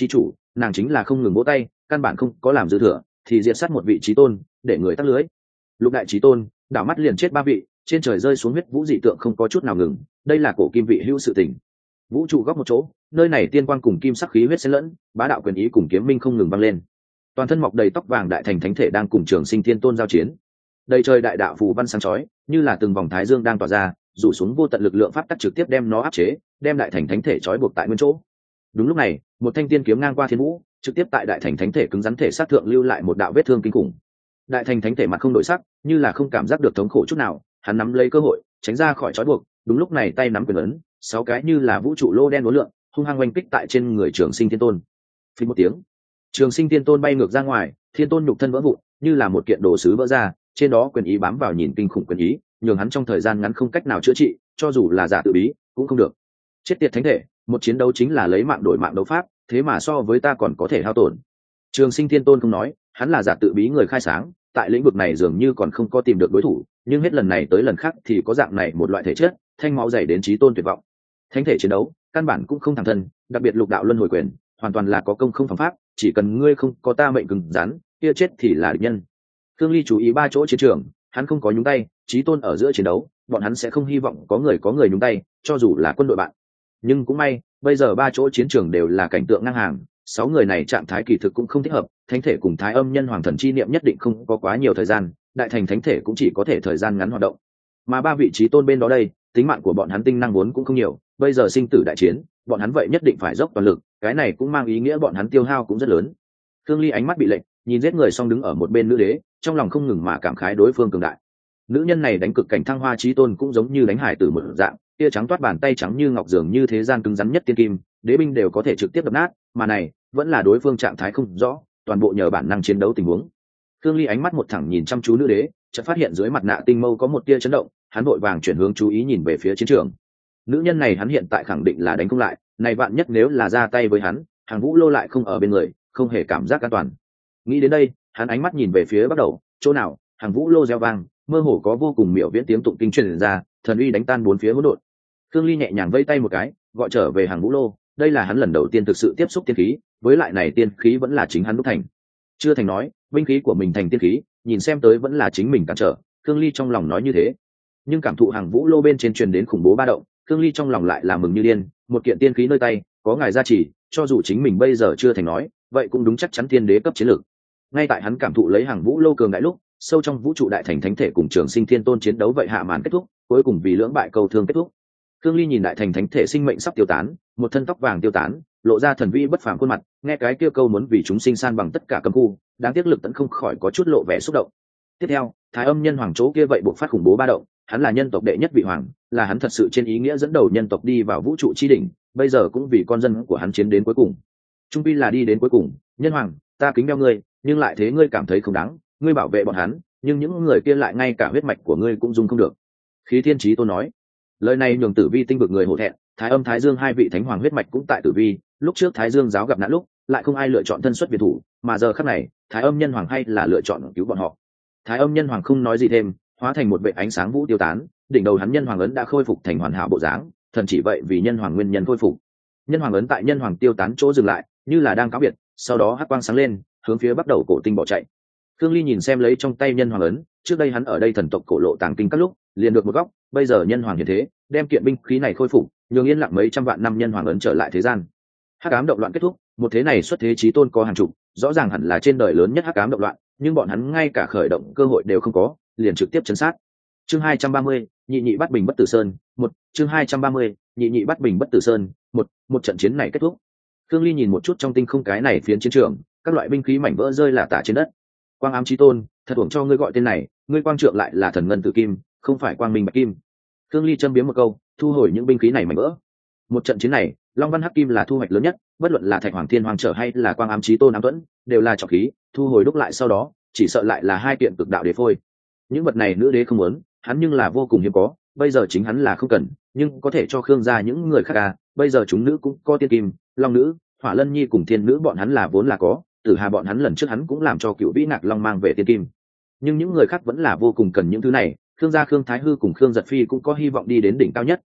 Speaker 1: nàng chính là không ngừng vỗ tay, căn bản không có làm dư thừa thì diệt sát một vị trí tôn để người tắt lưới. Lục đại trí tôn đảo mắt liền chết ba vị, trên trời rơi xuống huyết vũ dị tượng không có chút nào ngừng. Đây là cổ kim vị hữu sự tình. Vũ trụ góc một chỗ, nơi này tiên quang cùng kim sắc khí huyết xen lẫn, bá đạo quyền ý cùng kiếm minh không ngừng vang lên. Toàn thân mọc đầy tóc vàng đại thành thánh thể đang cùng Trường Sinh Thiên Tôn giao chiến. Đầy trời đại đạo phù văn sáng chói, như là từng vòng thái dương đang tỏa ra, rủ xuống vô tận lực lượng pháp tắc trực tiếp đem nó áp chế, đem đại thành thánh thể trói buộc tại nguyên chỗ. Đúng lúc này, một thanh tiên kiếm ngang qua thiên vũ, trực tiếp tại đại thành thánh thể cứng rắn thể sát thượng lưu lại một đạo vết thương kinh khủng. Đại thành thánh thể mặt không đổi sắc, như là không cảm giác được thống khổ chút nào, hắn nắm lấy cơ hội tránh ra khỏi trói buộc. Đúng lúc này tay nắm quyền ấn, sáu cái như là vũ trụ lô đen uốn lượn, hung hăng oanh kích tại trên người Trường Sinh Thiên Tôn. Phình một tiếng, Trường Sinh Thiên Tôn bay ngược ra ngoài, Thiên Tôn nhục thân vỡ vụn, như là một kiện đồ sứ vỡ ra, trên đó quyền ý bám vào nhìn kinh khủng quyền ý, nhường hắn trong thời gian ngắn không cách nào chữa trị, cho dù là giả tự bí cũng không được. Chết tiệt thánh thể, một chiến đấu chính là lấy mạng đổi mạng đấu pháp, thế mà so với ta còn có thể hao tổn. Trường Sinh Thiên Tôn không nói, hắn là giả tự bí người khai sáng, tại lĩnh vực này dường như còn không có tìm được đối thủ, nhưng hết lần này tới lần khác thì có dạng này một loại thể chất, thanh máu dày đến chí tôn tuyệt vọng. Thánh thể chiến đấu, căn bản cũng không thẳng thân, đặc biệt lục đạo luân hồi quyền, hoàn toàn là có công không phòng pháp, chỉ cần ngươi không có ta mệnh cứng rắn, kia chết thì là địch nhân. Thương Ly chú ý ba chỗ chiến trường, hắn không có nhúng tay, chí tôn ở giữa chiến đấu, bọn hắn sẽ không hy vọng có người có người nhúng tay, cho dù là quân đội bạn. Nhưng cũng may, bây giờ ba chỗ chiến trường đều là cảnh tượng ngang hàng, sáu người này trạng thái kỳ thực cũng không thích hợp, thánh thể cùng thái âm nhân hoàng thần chi niệm nhất định không có quá nhiều thời gian, đại thành thánh thể cũng chỉ có thể thời gian ngắn hoạt động. Mà ba vị chí tôn bên đó đây, tính mạng của bọn hắn tinh năng vốn cũng không nhiều, bây giờ sinh tử đại chiến, bọn hắn vậy nhất định phải dốc toàn lực, cái này cũng mang ý nghĩa bọn hắn tiêu hao cũng rất lớn. Thương Ly ánh mắt bị lệnh, nhìn giết người xong đứng ở một bên nữ đế, trong lòng không ngừng mà cảm khái đối phương cường đại. Nữ nhân này đánh cực cảnh thăng hoa chí tôn cũng giống như đánh hải tử một dạng, tia trắng toát bàn tay trắng như ngọc dường như thế gian cứng rắn nhất tiên kim, đế binh đều có thể trực tiếp đập nát, mà này vẫn là đối phương trạng thái không rõ, toàn bộ nhờ bản năng chiến đấu tình huống. Thương Ly ánh mắt một thẳng nhìn chăm chú nữ đế, chợt phát hiện dưới mặt nạ tinh mâu có một tia chấn động, hắn vội vàng chuyển hướng chú ý nhìn về phía chiến trường. Nữ nhân này hắn hiện tại khẳng định là đánh không lại, này vạn nhất nếu là ra tay với hắn, Hàng Vũ Lô lại không ở bên người, không hề cảm giác an toàn. Nghĩ đến đây, hắn ánh mắt nhìn về phía bắt đầu, chỗ nào, Hàng Vũ Lô reo vang, mơ hồ có vô cùng miểu viễn tiếng tụng kinh truyền ra, thần uy đánh tan bốn phía hỗn độn. Thương Ly nhẹ nhàng vây tay một cái, gọi trở về Hàng Vũ Lô, đây là hắn lần đầu tiên thực sự tiếp xúc tiên khí, với lại này tiên khí vẫn là chính hắn đúc thành. Chưa thành nói, binh khí của mình thành tiên khí, nhìn xem tới vẫn là chính mình cản trở, Thương Ly trong lòng nói như thế. Nhưng cảm thụ Hàng Vũ Lô bên trên truyền đến khủng bố ba động, Thương Ly trong lòng lại là mừng như điên, một kiện tiên khí nơi tay, có ngài gia trì, cho dù chính mình bây giờ chưa thành nói, vậy cũng đúng chắc chắn tiên đế cấp chiến lược. Ngay tại hắn cảm thụ lấy Hàng Vũ Lô cường đại lúc, sâu trong vũ trụ đại thành thánh thể cùng Trường Sinh Thiên Tôn chiến đấu vậy hạ màn kết thúc, cuối cùng vì lưỡng bại câu thương kết thúc. Thương Ly nhìn đại thành thánh thể sinh mệnh sắp tiêu tán, một thân tóc vàng tiêu tán, lộ ra thần vi bất phàm khuôn mặt, nghe cái kia câu muốn vì chúng sinh san bằng tất cả cấm khu, đáng tiếc lực tận không khỏi có chút lộ vẻ xúc động. Tiếp theo, Thái Âm nhân hoàng chỗ kia vậy buộc phát khủng bố ba động, hắn là nhân tộc đệ nhất vị hoàng, là hắn thật sự trên ý nghĩa dẫn đầu nhân tộc đi vào vũ trụ chi đỉnh, bây giờ cũng vì con dân của hắn chiến đến cuối cùng. Trung pi là đi đến cuối cùng, nhân hoàng, ta kính đeo ngươi, nhưng lại thế ngươi cảm thấy không đáng, ngươi bảo vệ bọn hắn, nhưng những người kia lại ngay cả huyết mạch của ngươi cũng dùng không được. Khí Thiên Chí Tôn nói, lời này nhường Tử Vi tinh vực người hổ thẹn, Thái Âm Thái Dương hai vị thánh hoàng huyết mạch cũng tại Tử Vi, lúc trước Thái Dương giáo gặp nạn lúc, lại không ai lựa chọn thân xuất biệt thủ, mà giờ khắc này, Thái Âm nhân hoàng hay là lựa chọn cứu bọn họ. Thái Âm nhân hoàng không nói gì thêm, hóa thành một vệt ánh sáng vũ tiêu tán, đỉnh đầu hắn nhân hoàng ấn đã khôi phục thành hoàn hảo bộ dáng, thần chỉ vậy vì nhân hoàng nguyên nhân khôi phục. Nhân hoàng ấn tại nhân hoàng tiêu tán chỗ dừng lại, như là đang cáo biệt, sau đó hắc quang sáng lên, hướng phía bắt đầu cổ tinh bỏ chạy. Thương Ly nhìn xem lấy trong tay nhân hoàng ấn, trước đây hắn ở đây thần tộc cổ lộ tàng kinh các lúc, liền được một góc, bây giờ nhân hoàng hiện thế, đem kiện binh khí này khôi phục, nhường yên lặng mấy trăm vạn năm nhân hoàng ấn trở lại thế gian. Hắc ám động loạn kết thúc, một thế này xuất thế chí tôn có hàng chục, rõ ràng hẳn là trên đời lớn nhất hắc ám động loạn, nhưng bọn hắn ngay cả khởi động cơ hội đều không có, liền trực tiếp chấn sát. Chương hai trăm ba mươi, nhị nhị bắt bình bất tử sơn, một, chương hai trăm ba mươi, nhị nhị bắt bình bất tử sơn, một, một trận chiến này kết thúc. Thương Ly nhìn một chút trong tinh không cái này phiến chiến trường, các loại binh khí mảnh vỡ rơi lả tả trên đất. Quang ám chí tôn, thật uổng cho ngươi gọi tên này, ngươi quang trượng lại là thần ngân tử kim, không phải quang minh bạch kim. Thương Ly châm biếm một câu, thu hồi những binh khí này mảnh vỡ. Một trận chiến này, Long Văn Hắc Kim là thu hoạch lớn nhất, bất luận là Thạch Hoàng Thiên Hoàng trở hay là Quang Ám Chí Tôn Ám Tuẫn, đều là trọng khí, thu hồi đúc lại sau đó, chỉ sợ lại là hai kiện cực đạo đế phôi. Những vật này nữ đế không muốn, hắn nhưng là vô cùng hiếm có, bây giờ chính hắn là không cần, nhưng có thể cho Khương gia những người khác à, bây giờ chúng nữ cũng có tiên kim, Long nữ, Hỏa Lân Nhi cùng Thiên nữ bọn hắn là vốn là có, Tử Hà bọn hắn lần trước hắn cũng làm cho Cửu Vĩ Ngạc Long mang về tiên kim. Nhưng những người khác vẫn là vô cùng cần những thứ này, Khương gia Khương Thái Hư cùng Khương Giật Phi cũng có hy vọng đi đến đỉnh cao nhất,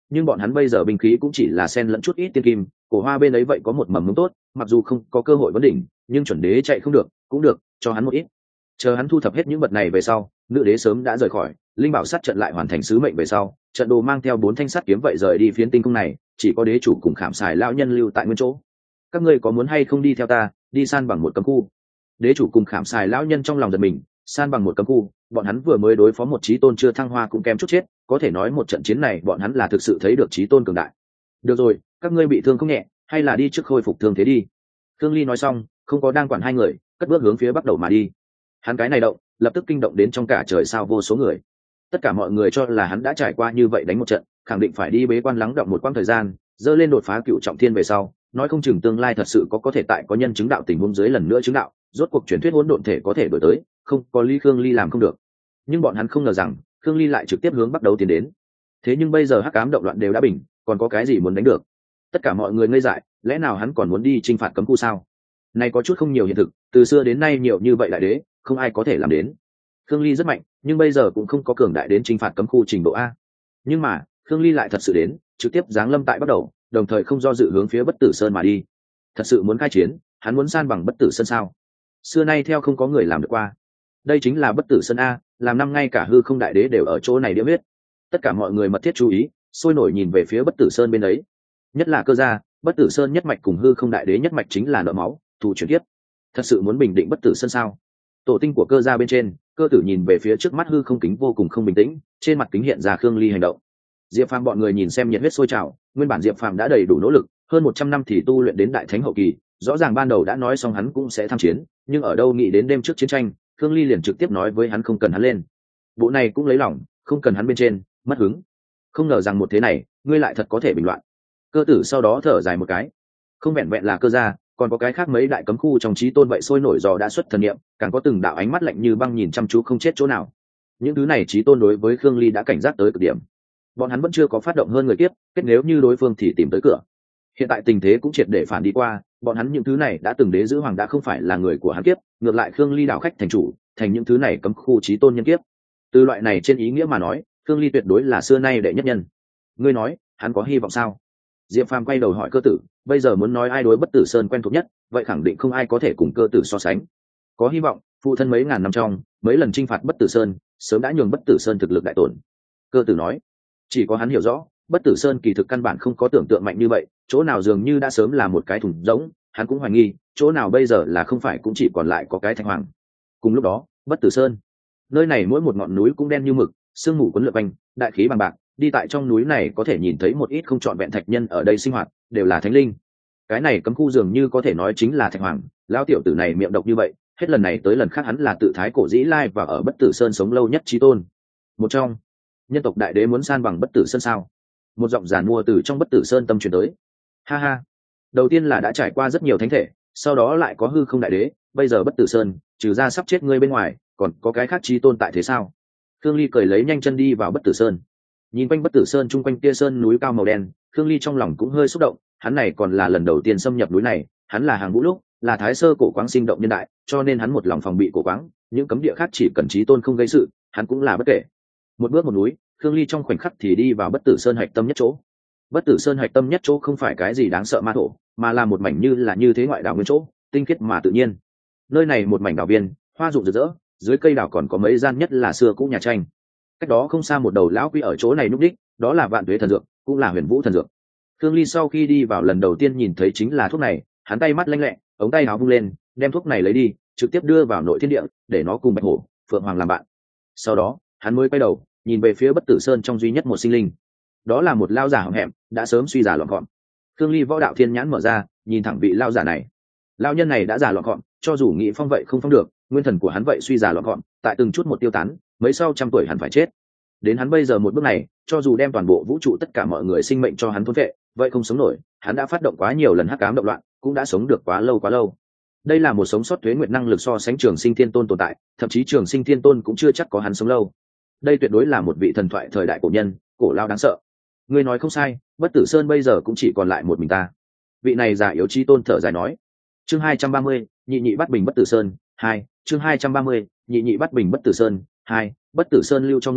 Speaker 1: nhưng bọn hắn bây giờ binh khí cũng chỉ là sen lẫn chút ít tiên kim. Cổ hoa bên ấy vậy có một mầm mống tốt, mặc dù không có cơ hội vấn đỉnh, nhưng chuẩn đế chạy không được cũng được, cho hắn một ít. Chờ hắn thu thập hết những vật này về sau, nữ đế sớm đã rời khỏi. Linh bảo sát trận lại hoàn thành sứ mệnh về sau, trận đồ mang theo bốn thanh sắt kiếm vậy rời đi phiến tinh cung này, chỉ có đế chủ cùng Khảm Sài lão nhân lưu tại nguyên chỗ. Các ngươi có muốn hay không đi theo ta, đi san bằng một cấm khu? Đế chủ cùng Khảm Sài lão nhân trong lòng giật mình, san bằng một cấm khu, bọn hắn vừa mới đối phó một chí tôn chưa thăng hoa cũng kém chút chết, có thể nói một trận chiến này bọn hắn là thực sự thấy được chí tôn cường đại. Được rồi, các ngươi bị thương không nhẹ, hay là đi trước khôi phục thương thế đi. Thương Ly nói xong, không có đang quản hai người, cất bước hướng phía bắc đầu mà đi. Hắn cái này động, lập tức kinh động đến trong cả trời sao vô số người. Tất cả mọi người cho là hắn đã trải qua như vậy đánh một trận, khẳng định phải đi bế quan lắng đọng một quãng thời gian, dơ lên đột phá cựu trọng thiên về sau, nói không chừng tương lai thật sự có có thể tại có nhân chứng đạo tình huống dưới lần nữa chứng đạo, rốt cuộc truyền thuyết hỗn độn thể có thể đổi tới, không có Lý Khương Ly làm không được. Nhưng bọn hắn không ngờ rằng Khương Ly lại trực tiếp hướng bắc đấu tiến đến. Thế nhưng bây giờ hắc ám động loạn đều đã bình, còn có cái gì muốn đánh được? Tất cả mọi người ngây dại, lẽ nào hắn còn muốn đi chinh phạt cấm khu sao? Này có chút không nhiều hiện thực, từ xưa đến nay nhiều như vậy đại đế, không ai có thể làm đến. Khương Ly rất mạnh, nhưng bây giờ cũng không có cường đại đến chinh phạt cấm khu trình độ a. Nhưng mà Khương Ly lại thật sự đến, trực tiếp giáng lâm tại bắt đầu, đồng thời không do dự hướng phía Bất Tử Sơn mà đi. Thật sự muốn khai chiến, hắn muốn san bằng Bất Tử Sơn sao? Xưa nay theo không có người làm được qua. Đây chính là Bất Tử Sơn a, làm năm ngay cả hư không đại đế đều ở chỗ này điểm huyết. Tất cả mọi người mật thiết chú ý, sôi nổi nhìn về phía Bất Tử Sơn bên ấy. Nhất là Cơ gia, Bất Tử Sơn nhất mạch cùng hư không đại đế nhất mạch chính là nợ máu, thù chuyển tiếp. Thật sự muốn bình định Bất Tử Sơn sao? Tổ tinh của Cơ gia bên trên, Cơ tử nhìn về phía trước mắt hư không kính vô cùng không bình tĩnh, trên mặt kính hiện ra Khương Ly hành động. Diệp Phàm bọn người nhìn xem nhiệt huyết sôi trào, nguyên bản Diệp Phàm đã đầy đủ nỗ lực, hơn một trăm năm thì tu luyện đến đại thánh hậu kỳ, rõ ràng ban đầu đã nói xong hắn cũng sẽ tham chiến, nhưng ở đâu nghĩ đến đêm trước chiến tranh, Khương Ly liền trực tiếp nói với hắn không cần hắn lên. Bộ này cũng lấy lòng, không cần hắn bên trên, mất hứng. Không ngờ rằng một thế này, ngươi lại thật có thể bình loạn. Cơ tử sau đó thở dài một cái. Không vẹn vẹn là Cơ gia, còn có cái khác mấy đại cấm khu trong chí tôn vậy sôi nổi dò đã xuất thần niệm, càng có từng đạo ánh mắt lạnh như băng nhìn chăm chú không chết chỗ nào. Những thứ này chí tôn đối với Khương Ly đã cảnh giác tới cực điểm. Bọn hắn vẫn chưa có phát động hơn người tiếp, kết nếu như đối phương thì tìm tới cửa. Hiện tại tình thế cũng triệt để phản đi qua, bọn hắn những thứ này đã từng đế giữ hoàng đã không phải là người của hắn kiếp, ngược lại Khương Ly đảo khách thành chủ, thành những thứ này cấm khu chí tôn nhân kiếp. Từ loại này trên ý nghĩa mà nói, Khương Ly tuyệt đối là xưa nay đệ nhất nhân. Ngươi nói, hắn có hy vọng sao? Diệp Phàm quay đầu hỏi Cơ tử, bây giờ muốn nói ai đối Bất Tử Sơn quen thuộc nhất, vậy khẳng định không ai có thể cùng Cơ tử so sánh. Có hy vọng, phụ thân mấy ngàn năm trong, mấy lần chinh phạt Bất Tử Sơn, sớm đã nhường Bất Tử Sơn thực lực đại tổn. Cơ tử nói, chỉ có hắn hiểu rõ, Bất Tử Sơn kỳ thực căn bản không có tưởng tượng mạnh như vậy, chỗ nào dường như đã sớm là một cái thùng rỗng, hắn cũng hoài nghi, chỗ nào bây giờ là không phải cũng chỉ còn lại có cái Thạch Hoàng. Cùng lúc đó, Bất Tử Sơn, nơi này mỗi một ngọn núi cũng đen như mực, sương mù cuốn lượn quanh, đại khí bằng bạc, đi tại trong núi này có thể nhìn thấy một ít không trọn vẹn thạch nhân ở đây sinh hoạt, đều là thánh linh. Cái này cấm khu dường như có thể nói chính là Thạch Hoàng, lão tiểu tử này miệng độc như vậy, hết lần này tới lần khác hắn là tự thái cổ dĩ lai và ở Bất Tử Sơn sống lâu nhất chí tôn. Một trong nhân tộc đại đế muốn san bằng Bất Tử Sơn sao? Một giọng giàn mua từ trong Bất Tử Sơn tâm truyền tới. Ha ha, đầu tiên là đã trải qua rất nhiều thánh thể, sau đó lại có hư không đại đế, bây giờ Bất Tử Sơn trừ ra sắp chết ngươi bên ngoài, còn có cái khác chí tôn tại thế sao? Khương Ly cười lấy nhanh chân đi vào Bất Tử Sơn. Nhìn quanh Bất Tử Sơn chung quanh tia sơn núi cao màu đen, Khương Ly trong lòng cũng hơi xúc động, hắn này còn là lần đầu tiên xâm nhập núi này, hắn là hàng vũ lúc, là thái sơ cổ quáng sinh động nhân đại, cho nên hắn một lòng phòng bị cổ quáng, những cấm địa khác chỉ cần chí tôn không gây sự, hắn cũng là bất kể. Một bước một núi, Khương Ly trong khoảnh khắc thì đi vào Bất Tử Sơn hạch tâm nhất chỗ. Bất Tử Sơn hạch tâm nhất chỗ không phải cái gì đáng sợ ma thổ, mà là một mảnh như là như thế ngoại đảo nguyên chỗ, tinh khiết mà tự nhiên. Nơi này một mảnh đảo viên, hoa rụng rực rỡ, dưới cây đảo còn có mấy gian nhất là xưa cũ nhà tranh. Cách đó không xa một đầu lão quy ở chỗ này núp đích, đó là Vạn Tuế thần dược, cũng là Huyền Vũ thần dược. Khương Ly sau khi đi vào lần đầu tiên nhìn thấy chính là thuốc này, hắn tay mắt lanh lẹ, ống tay áo vung lên, đem thuốc này lấy đi, trực tiếp đưa vào nội thiên địa, để nó cùng Bạch Hổ, Phượng Hoàng làm bạn. Sau đó, hắn mới quay đầu, nhìn về phía Bất Tử Sơn trong duy nhất một sinh linh. Đó là một lao giả hậm hẹm, đã sớm suy già lọn gọn. Khương Ly võ đạo thiên nhãn mở ra, nhìn thẳng vị lao giả này. Lao nhân này đã già lọn gọn, cho dù nghĩ phong vậy không phong được, nguyên thần của hắn vậy suy già lọn gọn, tại từng chút một tiêu tán, mấy sau trăm tuổi hẳn phải chết. Đến hắn bây giờ một bước này, cho dù đem toàn bộ vũ trụ tất cả mọi người sinh mệnh cho hắn thôn vệ, vậy không sống nổi. Hắn đã phát động quá nhiều lần hắc ám động loạn, cũng đã sống được quá lâu quá lâu. Đây là một sống sót tuế nguyệt năng lực so sánh Trường Sinh Thiên Tôn tồn tại, thậm chí Trường Sinh Thiên Tôn cũng chưa chắc có hắn sống lâu. Đây tuyệt đối là một vị thần thoại thời đại cổ nhân, cổ lao đáng sợ. Ngươi nói không sai, Bất Tử Sơn bây giờ cũng chỉ còn lại một mình ta. Vị này già yếu chi tôn thở dài nói. Chương hai trăm ba mươi, nhị nhị bắt bình Bất Tử Sơn hai. Chương hai trăm ba mươi, nhị nhị bắt bình Bất Tử Sơn hai. Bất Tử Sơn lưu cho ngươi,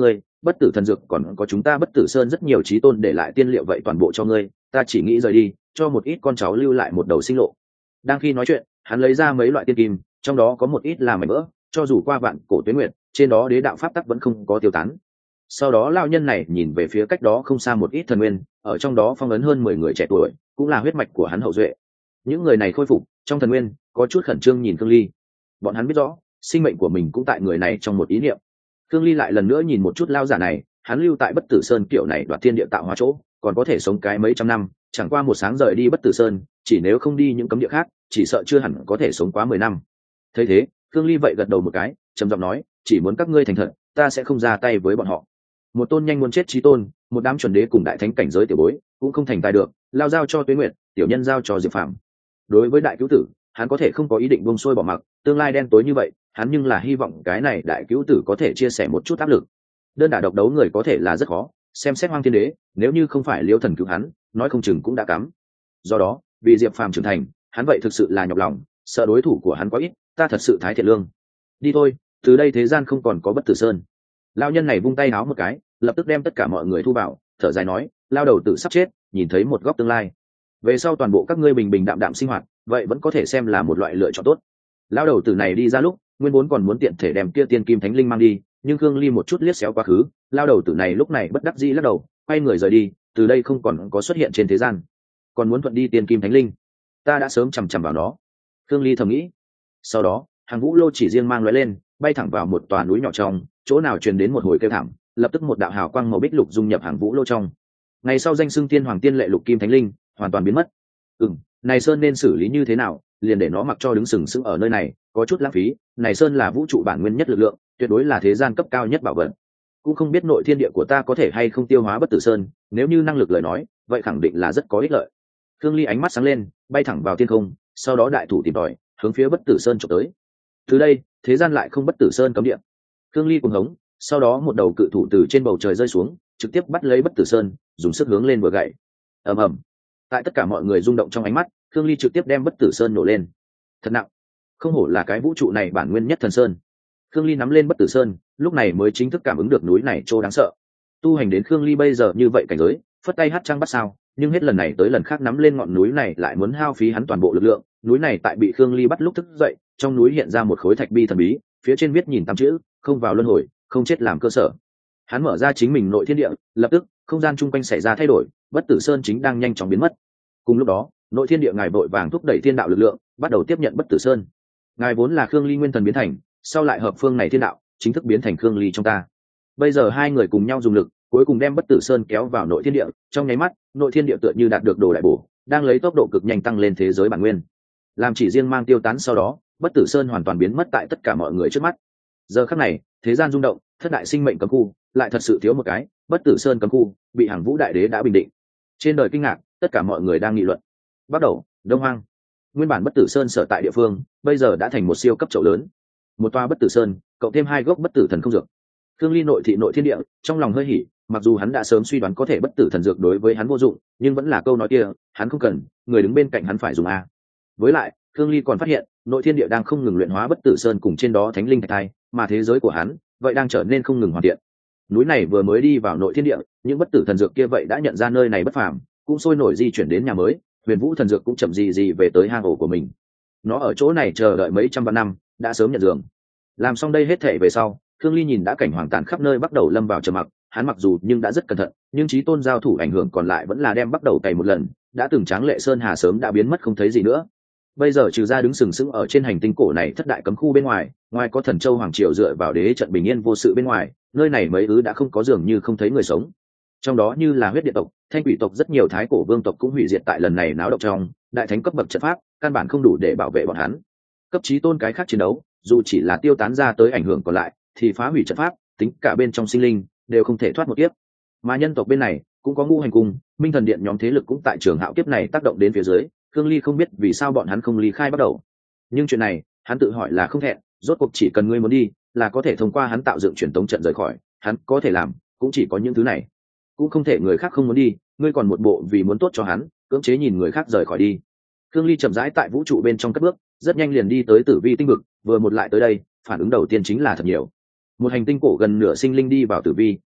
Speaker 1: bất tử thần dược còn có chúng ta bất tử sơn rất nhiều trí tôn để lại tiên liệu vậy toàn bộ cho ngươi, ta chỉ nghĩ rời đi cho một ít con cháu lưu lại một đầu sinh lộ. Đang khi nói chuyện hắn lấy ra mấy loại tiên kim, trong đó có một ít là mảnh vỡ, cho dù qua vạn cổ tuế nguyệt trên đó đế đạo pháp tắc vẫn không có tiêu tán. Sau đó lao nhân này nhìn về phía cách đó không xa một ít thần nguyên, ở trong đó phong ấn hơn mười người trẻ tuổi, cũng là huyết mạch của hắn hậu duệ. Những người này khôi phục trong thần nguyên có chút khẩn trương nhìn Khương Ly, bọn hắn biết rõ sinh mệnh của mình cũng tại người này trong một ý niệm. Khương Ly lại lần nữa nhìn một chút lao giả này, hắn lưu tại bất tử sơn kiểu này đoạt thiên địa tạo hóa chỗ, còn có thể sống cái mấy trăm năm, chẳng qua một sáng rời đi bất tử sơn, chỉ nếu không đi những cấm địa khác chỉ sợ chưa hẳn có thể sống quá mười năm. Thấy thế Khương Ly vậy gật đầu một cái, trầm giọng nói, chỉ muốn các ngươi thành thật, ta sẽ không ra tay với bọn họ. Một tôn nhanh muốn chết chí tôn, một đám chuẩn đế cùng đại thánh cảnh giới tiểu bối cũng không thành tài được, lao giao cho Tuế Nguyệt, tiểu nhân giao cho Diệp Phàm. Đối với đại cứu tử hắn có thể không có ý định buông xuôi bỏ mặc, tương lai đen tối như vậy hắn nhưng là hy vọng cái này đại cứu tử có thể chia sẻ một chút áp lực. Đơn đả độc đấu người có thể là rất khó, xem xét Hoang Thiên Đế nếu như không phải Liễu Thần cứu hắn, nói không chừng cũng đã cắm. Do đó vì Diệp Phàm trưởng thành hắn vậy thực sự là nhọc lòng, sợ đối thủ của hắn quá ít, ta thật sự thái thiện lương. Đi thôi, từ đây thế gian không còn có bất tử sơn. Lao nhân này vung tay áo một cái, lập tức đem tất cả mọi người thu vào, thở dài nói, lao đầu tử sắp chết nhìn thấy một góc tương lai, về sau toàn bộ các ngươi bình bình đạm đạm sinh hoạt, vậy vẫn có thể xem là một loại lựa chọn tốt. Lao đầu tử này đi ra lúc nguyên vốn còn muốn tiện thể đem kia tiên kim thánh linh mang đi, nhưng Khương Ly một chút liếc xéo quá khứ, lao đầu tử này lúc này bất đắc dĩ lắc đầu, quay người rời đi, từ đây không còn có xuất hiện trên thế gian. Còn muốn thuận đi tiên kim thánh linh, ta đã sớm chằm chằm vào nó. Khương Ly thầm nghĩ. Sau đó hàng vũ lô chỉ riêng mang lóe lên, bay thẳng vào một tòa núi nhỏ trong, chỗ nào truyền đến một hồi kêu thảm, lập tức một đạo hào quang màu bích lục dung nhập hàng vũ lô trong. Ngày sau danh xưng tiên hoàng tiên lệ lục kim thánh linh hoàn toàn biến mất. Ừm, này sơn nên xử lý như thế nào, liền để nó mặc cho đứng sừng sững ở nơi này, có chút lãng phí. Này sơn là vũ trụ bản nguyên nhất lực lượng, tuyệt đối là thế gian cấp cao nhất bảo vật. Cũng không biết nội thiên địa của ta có thể hay không tiêu hóa bất tử sơn, nếu như năng lực lời nói, vậy khẳng định là rất có ích lợi. Khương Ly ánh mắt sáng lên, bay thẳng vào thiên không, sau đó đại thủ tìm tòi, hướng phía bất tử sơn chụp tới. Từ đây thế gian lại không bất tử sơn cấm địa. Khương Ly cuồng hống, sau đó một đầu cự thủ từ trên bầu trời rơi xuống, trực tiếp bắt lấy bất tử sơn, dùng sức hướng lên vừa gậy. Ầm ầm. Tại tất cả mọi người rung động trong ánh mắt, Khương Ly trực tiếp đem bất tử sơn nổ lên. Thật nặng, không hổ là cái vũ trụ này bản nguyên nhất thần sơn. Khương Ly nắm lên bất tử sơn, lúc này mới chính thức cảm ứng được núi này trô đáng sợ. Tu hành đến Khương Ly bây giờ như vậy cảnh giới, phất tay hát trăng bắt sao, nhưng hết lần này tới lần khác nắm lên ngọn núi này lại muốn hao phí hắn toàn bộ lực lượng. Núi này tại bị Khương Ly bắt lúc thức dậy, trong núi hiện ra một khối thạch bi thần bí, phía trên viết nhìn tám chữ, không vào luân hồi, không chết làm cơ sở. Hắn mở ra chính mình nội thiên địa, lập tức không gian chung quanh xảy ra thay đổi, bất tử sơn chính đang nhanh chóng biến mất. Cùng lúc đó nội thiên địa ngài vội vàng thúc đẩy thiên đạo lực lượng, bắt đầu tiếp nhận bất tử sơn. Ngài vốn là Khương Ly nguyên thần biến thành, sau lại hợp phương này thiên đạo chính thức biến thành Khương Ly trong ta. Bây giờ hai người cùng nhau dùng lực, cuối cùng đem bất tử sơn kéo vào nội thiên địa. Trong nháy mắt nội thiên địa tựa như đạt được đồ đại bổ, đang lấy tốc độ cực nhanh tăng lên thế giới bản nguyên. Làm chỉ riêng mang tiêu tán sau đó, bất tử sơn hoàn toàn biến mất tại tất cả mọi người trước mắt. Giờ khắc này thế gian rung động, thất đại sinh mệnh cấm khu lại thật sự thiếu một cái, bất tử sơn cấm khu bị hàng vũ đại đế đã bình định. Trên đời kinh ngạc, tất cả mọi người đang nghị luận. Bắt đầu đông hoang, nguyên bản bất tử sơn sở tại địa phương bây giờ đã thành một siêu cấp chậu lớn, một toa bất tử sơn cộng thêm hai gốc bất tử thần không dược. Khương Ly nội thị nội thiên địa, trong lòng hơi hỉ, mặc dù hắn đã sớm suy đoán có thể bất tử thần dược đối với hắn vô dụng, nhưng vẫn là câu nói kia, hắn không cần, người đứng bên cạnh hắn phải dùng a. Với lại Khương Ly còn phát hiện nội thiên địa đang không ngừng luyện hóa bất tử sơn cùng trên đó thánh linh thạch thai, mà thế giới của hắn vậy đang trở nên không ngừng hoàn thiện. Núi này vừa mới đi vào nội thiên địa, những bất tử thần dược kia vậy đã nhận ra nơi này bất phàm, cũng sôi nổi di chuyển đến nhà mới. Huyền Vũ thần dược cũng chậm gì gì về tới hang ổ của mình, nó ở chỗ này chờ đợi mấy trăm vạn năm, đã sớm nhận giường. Làm xong đây hết thể về sau, Khương Ly nhìn đã cảnh hoàng tàn khắp nơi, bắt đầu lâm vào trầm mặc. Hắn mặc dù nhưng đã rất cẩn thận, nhưng chí tôn giao thủ ảnh hưởng còn lại vẫn là đem bắt đầu cày một lần. Đã từng tráng lệ sơn hà sớm đã biến mất không thấy gì nữa. Bây giờ trừ ra đứng sừng sững ở trên hành tinh cổ này thất đại cấm khu bên ngoài, ngoài có thần châu hoàng triều dựa vào đế trận bình yên vô sự bên ngoài, nơi này mấy thứ đã không có dường như không thấy người sống. Trong đó như là huyết địa tộc, thanh quỷ tộc, rất nhiều thái cổ vương tộc cũng hủy diệt tại lần này náo động trong. Đại thánh cấp bậc trận pháp căn bản không đủ để bảo vệ bọn hắn. Cấp chí tôn cái khác chiến đấu, dù chỉ là tiêu tán ra tới ảnh hưởng còn lại, thì phá hủy trận pháp, tính cả bên trong sinh linh đều không thể thoát một kiếp. Mà nhân tộc bên này cũng có ngũ hành cung, minh thần điện nhóm thế lực cũng tại trường hạo kiếp này tác động đến phía dưới. Khương Ly không biết vì sao bọn hắn không ly khai bắt đầu, nhưng chuyện này hắn tự hỏi là không thẹn. Rốt cuộc chỉ cần ngươi muốn đi, là có thể thông qua hắn tạo dựng truyền tống trận rời khỏi. Hắn có thể làm cũng chỉ có những thứ này, cũng không thể người khác không muốn đi, ngươi còn một bộ vì muốn tốt cho hắn cưỡng chế nhìn người khác rời khỏi đi. Khương Ly chậm rãi tại vũ trụ bên trong cất bước, rất nhanh liền đi tới tử vi tinh vực. Vừa một lại tới đây, phản ứng đầu tiên chính là thật nhiều. Một hành tinh cổ gần nửa sinh linh đi vào tử vi,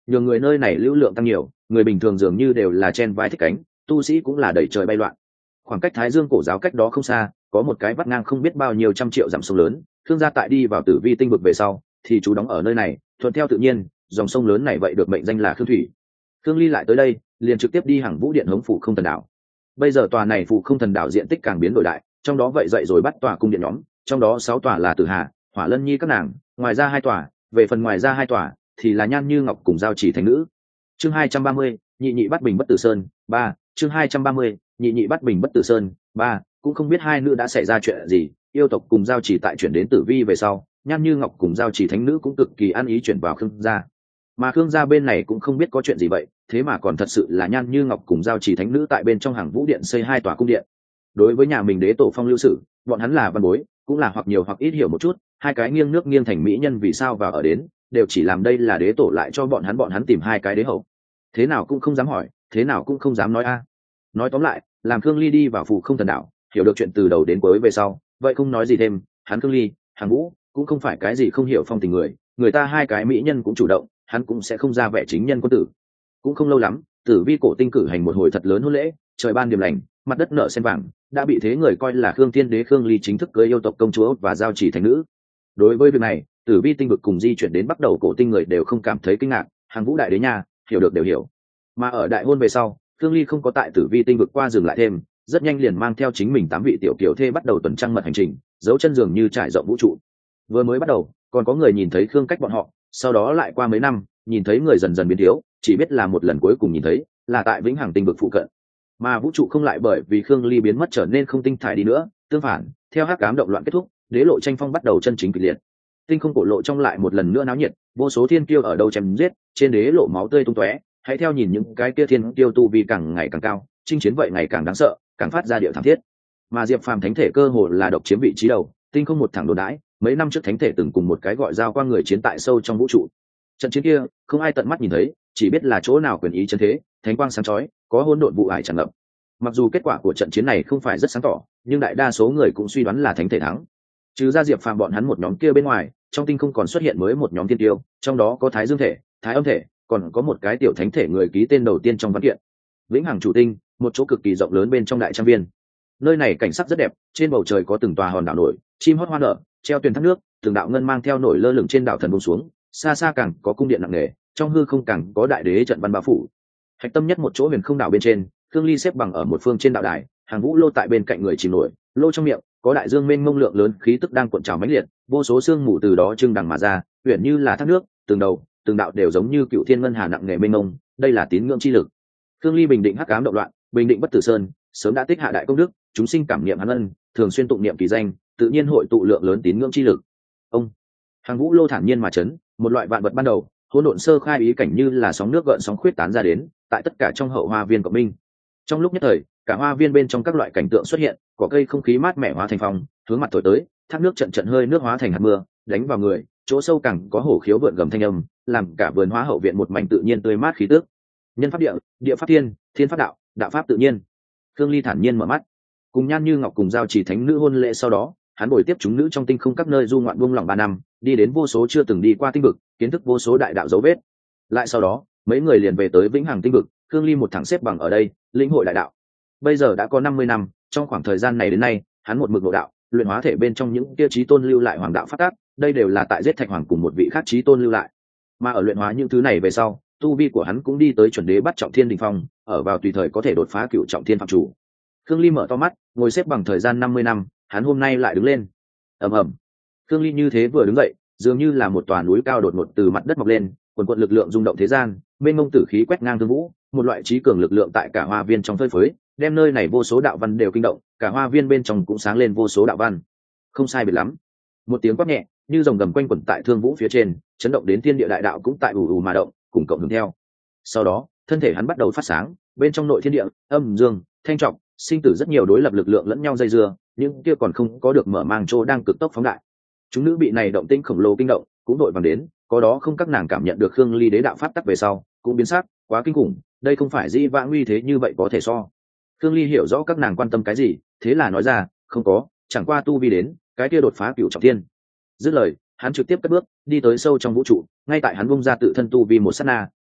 Speaker 1: nhường người nơi này lưu lượng tăng nhiều, người bình thường dường như đều là chen vai thích cánh, tu sĩ cũng là đẩy trời bay loạn. Khoảng cách Thái Dương cổ giáo cách đó không xa, có một cái vắt ngang không biết bao nhiêu trăm triệu dặm sông lớn. Khương gia tại đi vào Tử Vi tinh vực về sau thì chú đóng ở nơi này, thuận theo tự nhiên, dòng sông lớn này vậy được mệnh danh là Khương thủy. Khương Ly lại tới đây, liền trực tiếp đi Hằng Vũ Điện hướng Phủ Không Thần Đảo. Bây giờ tòa này Phủ Không Thần Đảo diện tích càng biến đổi đại, trong đó vậy dậy rồi bắt tòa cung điện nhóm, trong đó sáu tòa là Tử Hà, Hỏa Lân Nhi các nàng, ngoài ra hai tòa, về phần ngoài ra hai tòa thì là Nhan Như Ngọc cùng Giao Chỉ Thánh Nữ. Chương hai trăm ba mươi, nhị nhị bắt bình bất tử sơn, ba, chương hai trăm ba mươi, nhị nhị bắt bình bất tử sơn, ba, cũng không biết hai nữ đã xảy ra chuyện gì, yêu tộc cùng Giao Chỉ tại chuyển đến Tử Vi về sau, Nhan Như Ngọc cùng Giao Chỉ Thánh Nữ cũng cực kỳ ăn ý chuyển vào Khương gia. Mà Khương gia bên này cũng không biết có chuyện gì vậy, thế mà còn thật sự là Nhan Như Ngọc cùng Giao Chỉ Thánh Nữ tại bên trong Hằng Vũ Điện xây hai tòa cung điện. Đối với nhà mình đế tổ phong lưu sử, bọn hắn là văn bối, cũng là hoặc nhiều hoặc ít hiểu một chút, hai cái nghiêng nước nghiêng thành mỹ nhân vì sao vào ở đến, đều chỉ làm đây là đế tổ lại cho bọn hắn bọn hắn tìm hai cái đế hậu. Thế nào cũng không dám hỏi, thế nào cũng không dám nói a. Nói tóm lại, làm Khương Ly đi vào Phủ Không Thần Đảo, hiểu được chuyện từ đầu đến cuối về sau, vậy không nói gì thêm, hắn Khương Ly, Hằng Vũ cũng không phải cái gì không hiểu phong tình người, người ta hai cái mỹ nhân cũng chủ động, hắn cũng sẽ không ra vẻ chính nhân quân tử. Cũng không lâu lắm, Tử Vi cổ tinh cử hành một hồi thật lớn hôn lễ, trời ban điềm lành, mặt đất nở sen vàng, đã bị thế người coi là Khương Thiên Đế Khương Ly chính thức cưới yêu tộc công chúa và Giao Chỉ Thánh Nữ. Đối với việc này, Tử Vi tinh vực cùng di chuyển đến bắt đầu cổ tinh người đều không cảm thấy kinh ngạc, Hằng Vũ đại đế nha, hiểu được đều hiểu. Mà ở đại hôn về sau, Khương Ly không có tại Tử Vi tinh vực qua dừng lại thêm, rất nhanh liền mang theo chính mình tám vị tiểu kiều thê bắt đầu tuần trăng mật hành trình, dấu chân dường như trải rộng vũ trụ. Vừa mới bắt đầu, còn có người nhìn thấy Khương Cách bọn họ, sau đó lại qua mấy năm, nhìn thấy người dần dần biến thiếu, chỉ biết là một lần cuối cùng nhìn thấy, là tại Vĩnh Hằng tinh vực phụ cận. Mà vũ trụ không lại bởi vì Khương Ly biến mất trở nên không tinh thải đi nữa, tương phản, theo hắc ám động loạn kết thúc, đế lộ tranh phong bắt đầu chân chính kịch liệt. Tinh không cổ lộ trong lại một lần nữa náo nhiệt, vô số thiên kiêu ở đâu chém giết, trên đế lộ máu tươi tung tóe, hãy theo nhìn những cái kia thiên kiêu tu vi càng ngày càng cao, chinh chiến vậy ngày càng đáng sợ, càng phát ra điệu thảm thiết. Mà Diệp Phàm thánh thể cơ hồ là độc chiếm vị trí đầu, tinh không một thẳng đồn đãi, mấy năm trước thánh thể từng cùng một cái gọi giao qua người chiến tại sâu trong vũ trụ. Trận chiến kia, không ai tận mắt nhìn thấy, chỉ biết là chỗ nào quyền ý chân thế, thánh quang sáng chói, có hỗn độn vụ ải tràn ngập. Mặc dù kết quả của trận chiến này không phải rất sáng tỏ, nhưng đại đa số người cũng suy đoán là thánh thể thắng. Trừ ra Diệp Phàm bọn hắn một nhóm kia bên ngoài, trong tinh không còn xuất hiện mới một nhóm thiên tiêu, trong đó có Thái Dương thể, Thái Âm thể, còn có một cái tiểu thánh thể người ký tên đầu tiên trong văn kiện. Vĩnh Hằng chủ tinh, một chỗ cực kỳ rộng lớn bên trong đại trang viên. Nơi này cảnh sắc rất đẹp, trên bầu trời có từng tòa hòn đảo nổi, chim hót hoa nở, treo tuyền thác nước, từng đạo ngân mang theo nổi lơ lửng trên đảo thần buông xuống, xa xa càng có cung điện nặng nề, trong hư không càng có đại đế trận văn bao phủ. Hạch tâm nhất một chỗ huyền không đảo bên trên, Khương Ly xếp bằng ở một phương trên đạo đài, Hàng Vũ lô tại bên cạnh người chìm nổi, lô trong miệng có đại dương mênh mông lượng lớn khí tức đang cuộn trào mãnh liệt, vô số sương mù từ đó trưng đằng mà ra, uyển như là thác nước, từng đầu, từng đạo đều giống như cựu thiên ngân hà nặng nề mênh mông, đây là tín ngưỡng chi lực. Khương Ly bình định hắc ám động loạn, bình định bất tử sơn, sớm đã tích hạ đại công đức, chúng sinh cảm niệm hắn ân, thường xuyên tụng niệm kỳ danh, tự nhiên hội tụ lượng lớn tín ngưỡng chi lực. Ông Hàng Vũ lô thản nhiên mà chấn, một loại vạn vật ban đầu, hỗn độn sơ khai ý cảnh như là sóng nước gợn sóng khuyết tán ra đến, tại tất cả trong hậu hoa viên cộng minh. Trong lúc nhất thời, cả hoa viên bên trong các loại cảnh tượng xuất hiện, cỏ cây không khí mát mẻ hóa thành phong, hướng mặt thổi tới, thác nước trận trận hơi nước hóa thành hạt mưa, đánh vào người, chỗ sâu càng có hổ khiếu vượn gầm thanh âm, làm cả vườn hóa hậu viện một mảnh tự nhiên tươi mát khí tức. Nhân pháp địa, địa pháp thiên, thiên pháp đạo, đạo pháp tự nhiên. Khương Ly thản nhiên mở mắt, cùng Nhan Như Ngọc cùng Giao Chỉ Thánh Nữ hôn lễ sau đó, hắn bồi tiếp chúng nữ trong tinh không các nơi du ngoạn buông lỏng ba năm, đi đến vô số chưa từng đi qua tinh vực, kiến thức vô số đại đạo dấu vết. Lại sau đó, mấy người liền về tới Vĩnh Hằng tinh vực, Khương Ly một thẳng xếp bằng ở đây, lĩnh hội đại đạo. Bây giờ đã có năm mươi năm, trong khoảng thời gian này đến nay, hắn một mực ngộ đạo, luyện hóa thể bên trong những kia chí tôn lưu lại hoàng đạo phát tác, đây đều là tại giết Thạch Hoàng cùng một vị khác chí tôn lưu lại. Mà ở luyện hóa những thứ này về sau, tu vi của hắn cũng đi tới chuẩn đế bắt trọng thiên đỉnh phong, ở vào tùy thời có thể đột phá cựu trọng thiên phạm chủ. Khương Ly mở to mắt, ngồi xếp bằng thời gian năm mươi năm, hắn hôm nay lại đứng lên. Ầm ầm. Khương Ly như thế vừa đứng dậy, dường như là một tòa núi cao đột ngột từ mặt đất mọc lên, quần quần lực lượng rung động thế gian, mênh mông tử khí quét ngang thương vũ, một loại trí cường lực lượng tại cả hoa viên trong phơi phới, đem nơi này vô số đạo văn đều kinh động, cả hoa viên bên trong cũng sáng lên vô số đạo văn. Không sai biệt lắm. Một tiếng quát nhẹ, như rồng gầm quanh quẩn tại thương vũ phía trên, chấn động đến thiên địa đại đạo cũng tại ù ù mà động, cùng cộng hưởng theo. Sau đó, thân thể hắn bắt đầu phát sáng, bên trong nội thiên địa, âm dương, thanh trọng, sinh tử rất nhiều đối lập lực lượng lẫn nhau dây dưa, nhưng kia còn không có được mở mang chỗ đang cực tốc phóng đại. Chúng nữ bị này động tĩnh khổng lồ kinh động, cũng đội vàng đến, có đó không các nàng cảm nhận được Khương Ly đế đạo pháp tắc về sau, cũng biến sắc, quá kinh khủng, đây không phải dĩ vãng uy thế như vậy có thể so. Khương Ly hiểu rõ các nàng quan tâm cái gì, thế là nói ra, không có, chẳng qua tu vi đến, cái kia đột phá cửu trọng thiên. Dứt lời, hắn trực tiếp cất bước, đi tới sâu trong vũ trụ, ngay tại hắn bung ra tự thân tu vi một sát na,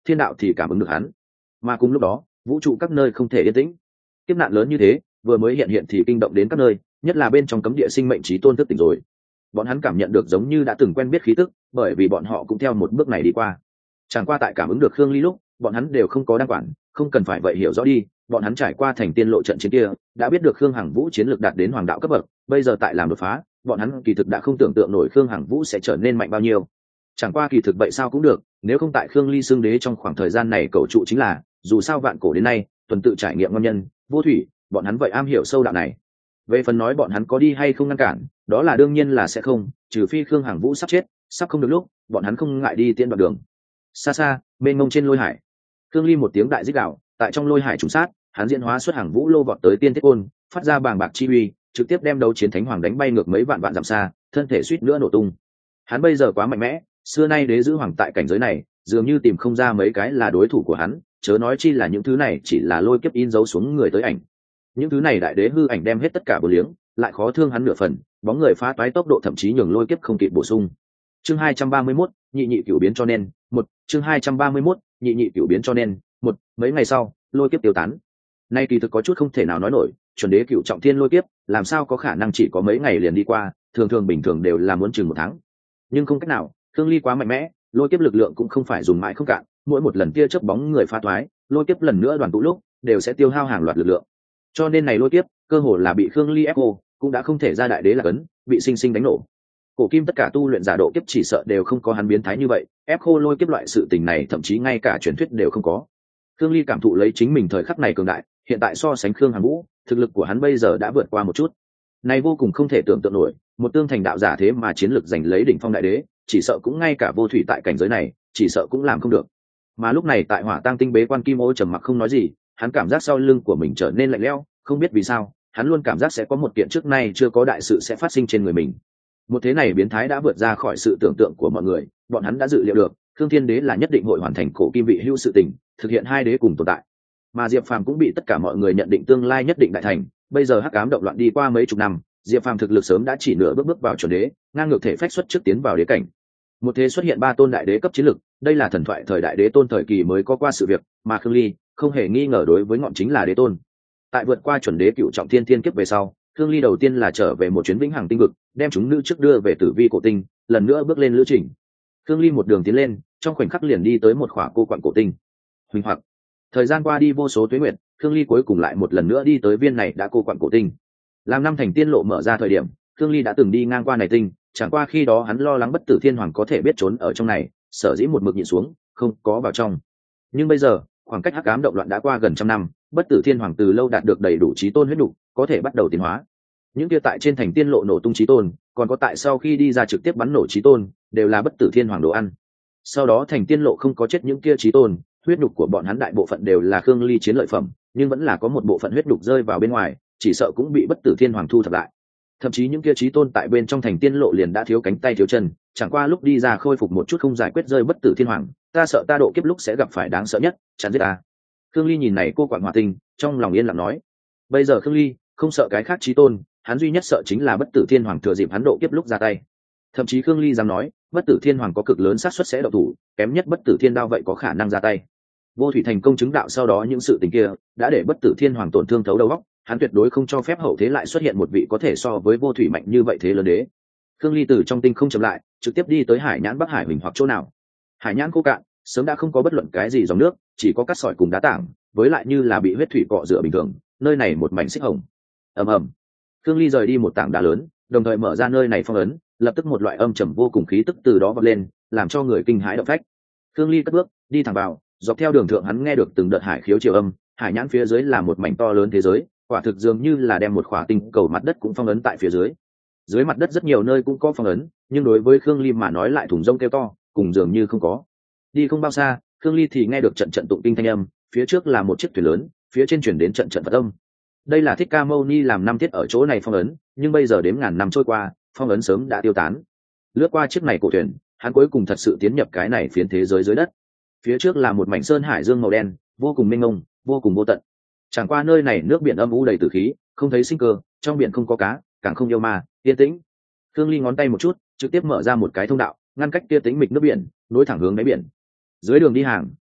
Speaker 1: thiên đạo thì cảm ứng được hắn. Mà cùng lúc đó vũ trụ các nơi không thể yên tĩnh. Kiếp nạn lớn như thế vừa mới hiện hiện thì kinh động đến các nơi, nhất là bên trong cấm địa sinh mệnh trí tôn thức tỉnh rồi. Bọn hắn cảm nhận được giống như đã từng quen biết khí tức, bởi vì bọn họ cũng theo một bước này đi qua. Chẳng qua tại cảm ứng được Khương Ly lúc, bọn hắn đều không có đăng quản, không cần phải vậy hiểu rõ đi, bọn hắn trải qua thành tiên lộ trận chiến kia, đã biết được Khương Hằng Vũ chiến lược đạt đến hoàng đạo cấp bậc, bây giờ tại làm đột phá, bọn hắn kỳ thực đã không tưởng tượng nổi Khương Hằng Vũ sẽ trở nên mạnh bao nhiêu. Chẳng qua kỳ thực vậy sao cũng được, nếu không tại Khương Ly xương đế trong khoảng thời gian này cầu trụ chính là, dù sao vạn cổ đến nay, tuần tự trải nghiệm ngon nhân, vô thủy, bọn hắn vậy am hiểu sâu đạo này. Về phần nói bọn hắn có đi hay không ngăn cản, đó là đương nhiên là sẽ không, trừ phi Khương Hằng Vũ sắp chết, sắp không được lúc, bọn hắn không ngại đi tiễn đoạn đường. Xa xa, bên ngông trên lôi hải, Khương Ly một tiếng đại rít gào, tại trong lôi hải trùng sát, hắn diễn hóa xuất Hằng Vũ lô vọt tới tiên thiết côn, phát ra bàng bạc chi uy, trực tiếp đem đấu chiến thánh hoàng đánh bay ngược mấy vạn vạn dặm xa, thân thể suýt nữa nổ tung. Hắn bây giờ quá mạnh mẽ, xưa nay đế giữ hoàng tại cảnh giới này, dường như tìm không ra mấy cái là đối thủ của hắn, chớ nói chi là những thứ này chỉ là lôi kiếp in dấu xuống người tới ảnh. Những thứ này đại đế hư ảnh đem hết tất cả bổ liếng, lại khó thương hắn nửa phần, bóng người phá toái tốc độ thậm chí nhường lôi kiếp không kịp bổ sung. Chương hai trăm ba mươi mốt, nhị nhị cửu biến cho nên, một, chương hai trăm ba mươi mốt, nhị nhị cửu biến cho nên, một, mấy ngày sau, lôi kiếp tiêu tán. Nay kỳ thực có chút không thể nào nói nổi, chuẩn đế cửu trọng thiên lôi kiếp, làm sao có khả năng chỉ có mấy ngày liền đi qua, thường thường bình thường đều là muốn chừng một tháng. Nhưng không cách nào, Khương Ly quá mạnh mẽ, lôi kiếp lực lượng cũng không phải dùng mãi không cạn, mỗi một lần tia chớp bóng người phá toái, lôi kiếp lần nữa đoàn tụ lúc, đều sẽ tiêu hao hàng loạt lực lượng. Cho nên này lôi kiếp, cơ hồ là bị Khương Ly ép cô, cũng đã không thể ra đại đế là cấn, bị sinh sinh đánh nổ. Cổ kim tất cả tu luyện giả độ kiếp chỉ sợ đều không có hắn biến thái như vậy, ép khô lôi kiếp loại sự tình này thậm chí ngay cả truyền thuyết đều không có. Khương Ly cảm thụ lấy chính mình thời khắc này cường đại, hiện tại so sánh Khương Hằng Vũ, thực lực của hắn bây giờ đã vượt qua một chút. Này vô cùng không thể tưởng tượng nổi, một tương thành đạo giả thế mà chiến lực giành lấy đỉnh phong đại đế, chỉ sợ cũng ngay cả vô thủy tại cảnh giới này, chỉ sợ cũng làm không được. Mà lúc này tại Hỏa Tang Tinh bế quan Kim Ô trầm mặc không nói gì, hắn cảm giác sau lưng của mình trở nên lạnh lẽo, không biết vì sao, hắn luôn cảm giác sẽ có một kiện trước nay chưa có đại sự sẽ phát sinh trên người mình. Một thế này biến thái đã vượt ra khỏi sự tưởng tượng của mọi người, bọn hắn đã dự liệu được, Khương Thiên Đế là nhất định hội hoàn thành cổ kim vị hữu sự tình, thực hiện hai đế cùng tồn tại. Mà Diệp Phàm cũng bị tất cả mọi người nhận định tương lai nhất định đại thành, bây giờ hắc ám động loạn đi qua mấy chục năm, Diệp Phàm thực lực sớm đã chỉ nửa bước bước vào chuẩn đế, ngang ngược thể phách xuất trước tiến vào đế cảnh. Một thế xuất hiện ba tôn đại đế cấp chiến lực, đây là thần thoại thời đại đế tôn thời kỳ mới có qua sự việc, mà Khương Ly không hề nghi ngờ đối với ngọn chính là đế tôn. Tại vượt qua chuẩn đế cựu trọng thiên thiên kiếp về sau, Khương Ly đầu tiên là trở về một chuyến vĩnh hằng tinh vực, đem chúng nữ trước đưa về tử vi cổ tinh, lần nữa bước lên lữ trình. Khương Ly một đường tiến lên, trong khoảnh khắc liền đi tới một khỏa cô quặng cổ tinh. Huỳnh hoặc, thời gian qua đi vô số tuế nguyệt, Khương Ly cuối cùng lại một lần nữa đi tới viên này đã cô quặng cổ tinh. Làm năm thành tiên lộ mở ra thời điểm, Khương Ly đã từng đi ngang qua này tinh, chẳng qua khi đó hắn lo lắng bất tử thiên hoàng có thể biết trốn ở trong này, sở dĩ một mực nhịn xuống, không có vào trong. Nhưng bây giờ, khoảng cách hắc ám động loạn đã qua gần trăm năm, bất tử thiên hoàng từ lâu đạt được đầy đủ trí tôn huyết đủ, có thể bắt đầu tiến hóa. Những kia tại trên thành tiên lộ nổ tung trí tôn, còn có tại sau khi đi ra trực tiếp bắn nổ trí tôn, đều là bất tử thiên hoàng đồ ăn. Sau đó thành tiên lộ không có chết những kia trí tôn, huyết nhục của bọn hắn đại bộ phận đều là Khương Ly chiến lợi phẩm, nhưng vẫn là có một bộ phận huyết nhục rơi vào bên ngoài, chỉ sợ cũng bị bất tử thiên hoàng thu thập lại. Thậm chí những kia trí tôn tại bên trong thành tiên lộ liền đã thiếu cánh tay thiếu chân, chẳng qua lúc đi ra khôi phục một chút không giải quyết rơi bất tử thiên hoàng, ta sợ ta độ kiếp lúc sẽ gặp phải đáng sợ nhất, chán giết ta. Khương Ly nhìn này cô quản hỏa tinh, trong lòng yên lặng nói, bây giờ Khương Ly không sợ cái khác trí tôn, hắn duy nhất sợ chính là bất tử thiên hoàng thừa dịp hắn độ kiếp lúc ra tay. Thậm chí Khương Ly dám nói, bất tử thiên hoàng có cực lớn xác suất sẽ động thủ, kém nhất bất tử thiên đao vậy có khả năng ra tay. Vô thủy thành công chứng đạo sau đó những sự tình kia đã để bất tử thiên hoàng tổn thương thấu đầu óc, hắn tuyệt đối không cho phép hậu thế lại xuất hiện một vị có thể so với vô thủy mạnh như vậy thế lớn đế. Khương Ly từ trong tinh không chậm lại, trực tiếp đi tới hải nhãn Bắc Hải Huỳnh hoặc chỗ nào. Hải nhãn khô cạn, sớm đã không có bất luận cái gì dòng nước, chỉ có cát sỏi cùng đá tảng, với lại như là bị huyết thủy cọ rửa bình thường, nơi này một mảnh xích hồng. Ầm ầm. Khương Ly rời đi một tảng đá lớn, đồng thời mở ra nơi này phong ấn, lập tức một loại âm trầm vô cùng khí tức từ đó vọt lên, làm cho người kinh hãi động phách. Khương Ly cất bước, đi thẳng vào, dọc theo đường thượng hắn nghe được từng đợt hải khiếu triều âm, hải nhãn phía dưới là một mảnh to lớn thế giới, quả thực dường như là đem một khỏa tinh cầu mặt đất cũng phong ấn tại phía dưới. Dưới mặt đất rất nhiều nơi cũng có phong ấn, nhưng đối với Khương Ly mà nói lại thùng rông kêu to, cùng dường như không có. Đi không bao xa, Khương Ly thì nghe được trận trận tụng kinh thanh âm, phía trước là một chiếc thuyền lớn, phía trên chuyển đến trận trận Phật âm. Đây là Thích Ca Mâu Ni làm năm thiết ở chỗ này phong ấn, nhưng bây giờ đếm ngàn năm trôi qua, phong ấn sớm đã tiêu tán. Lướt qua chiếc này cổ thuyền, hắn cuối cùng thật sự tiến nhập cái này phiến thế giới dưới đất. Phía trước là một mảnh sơn hải dương màu đen, vô cùng mênh mông, vô cùng vô tận. Chẳng qua nơi này nước biển âm u đầy tử khí, không thấy sinh cơ, trong biển không có cá, càng không yêu ma, yên tĩnh. Khương Ly ngón tay một chút, trực tiếp mở ra một cái thông đạo, ngăn cách kia tĩnh mịch nước biển, nối thẳng hướng đáy biển. Dưới đường đi hàng,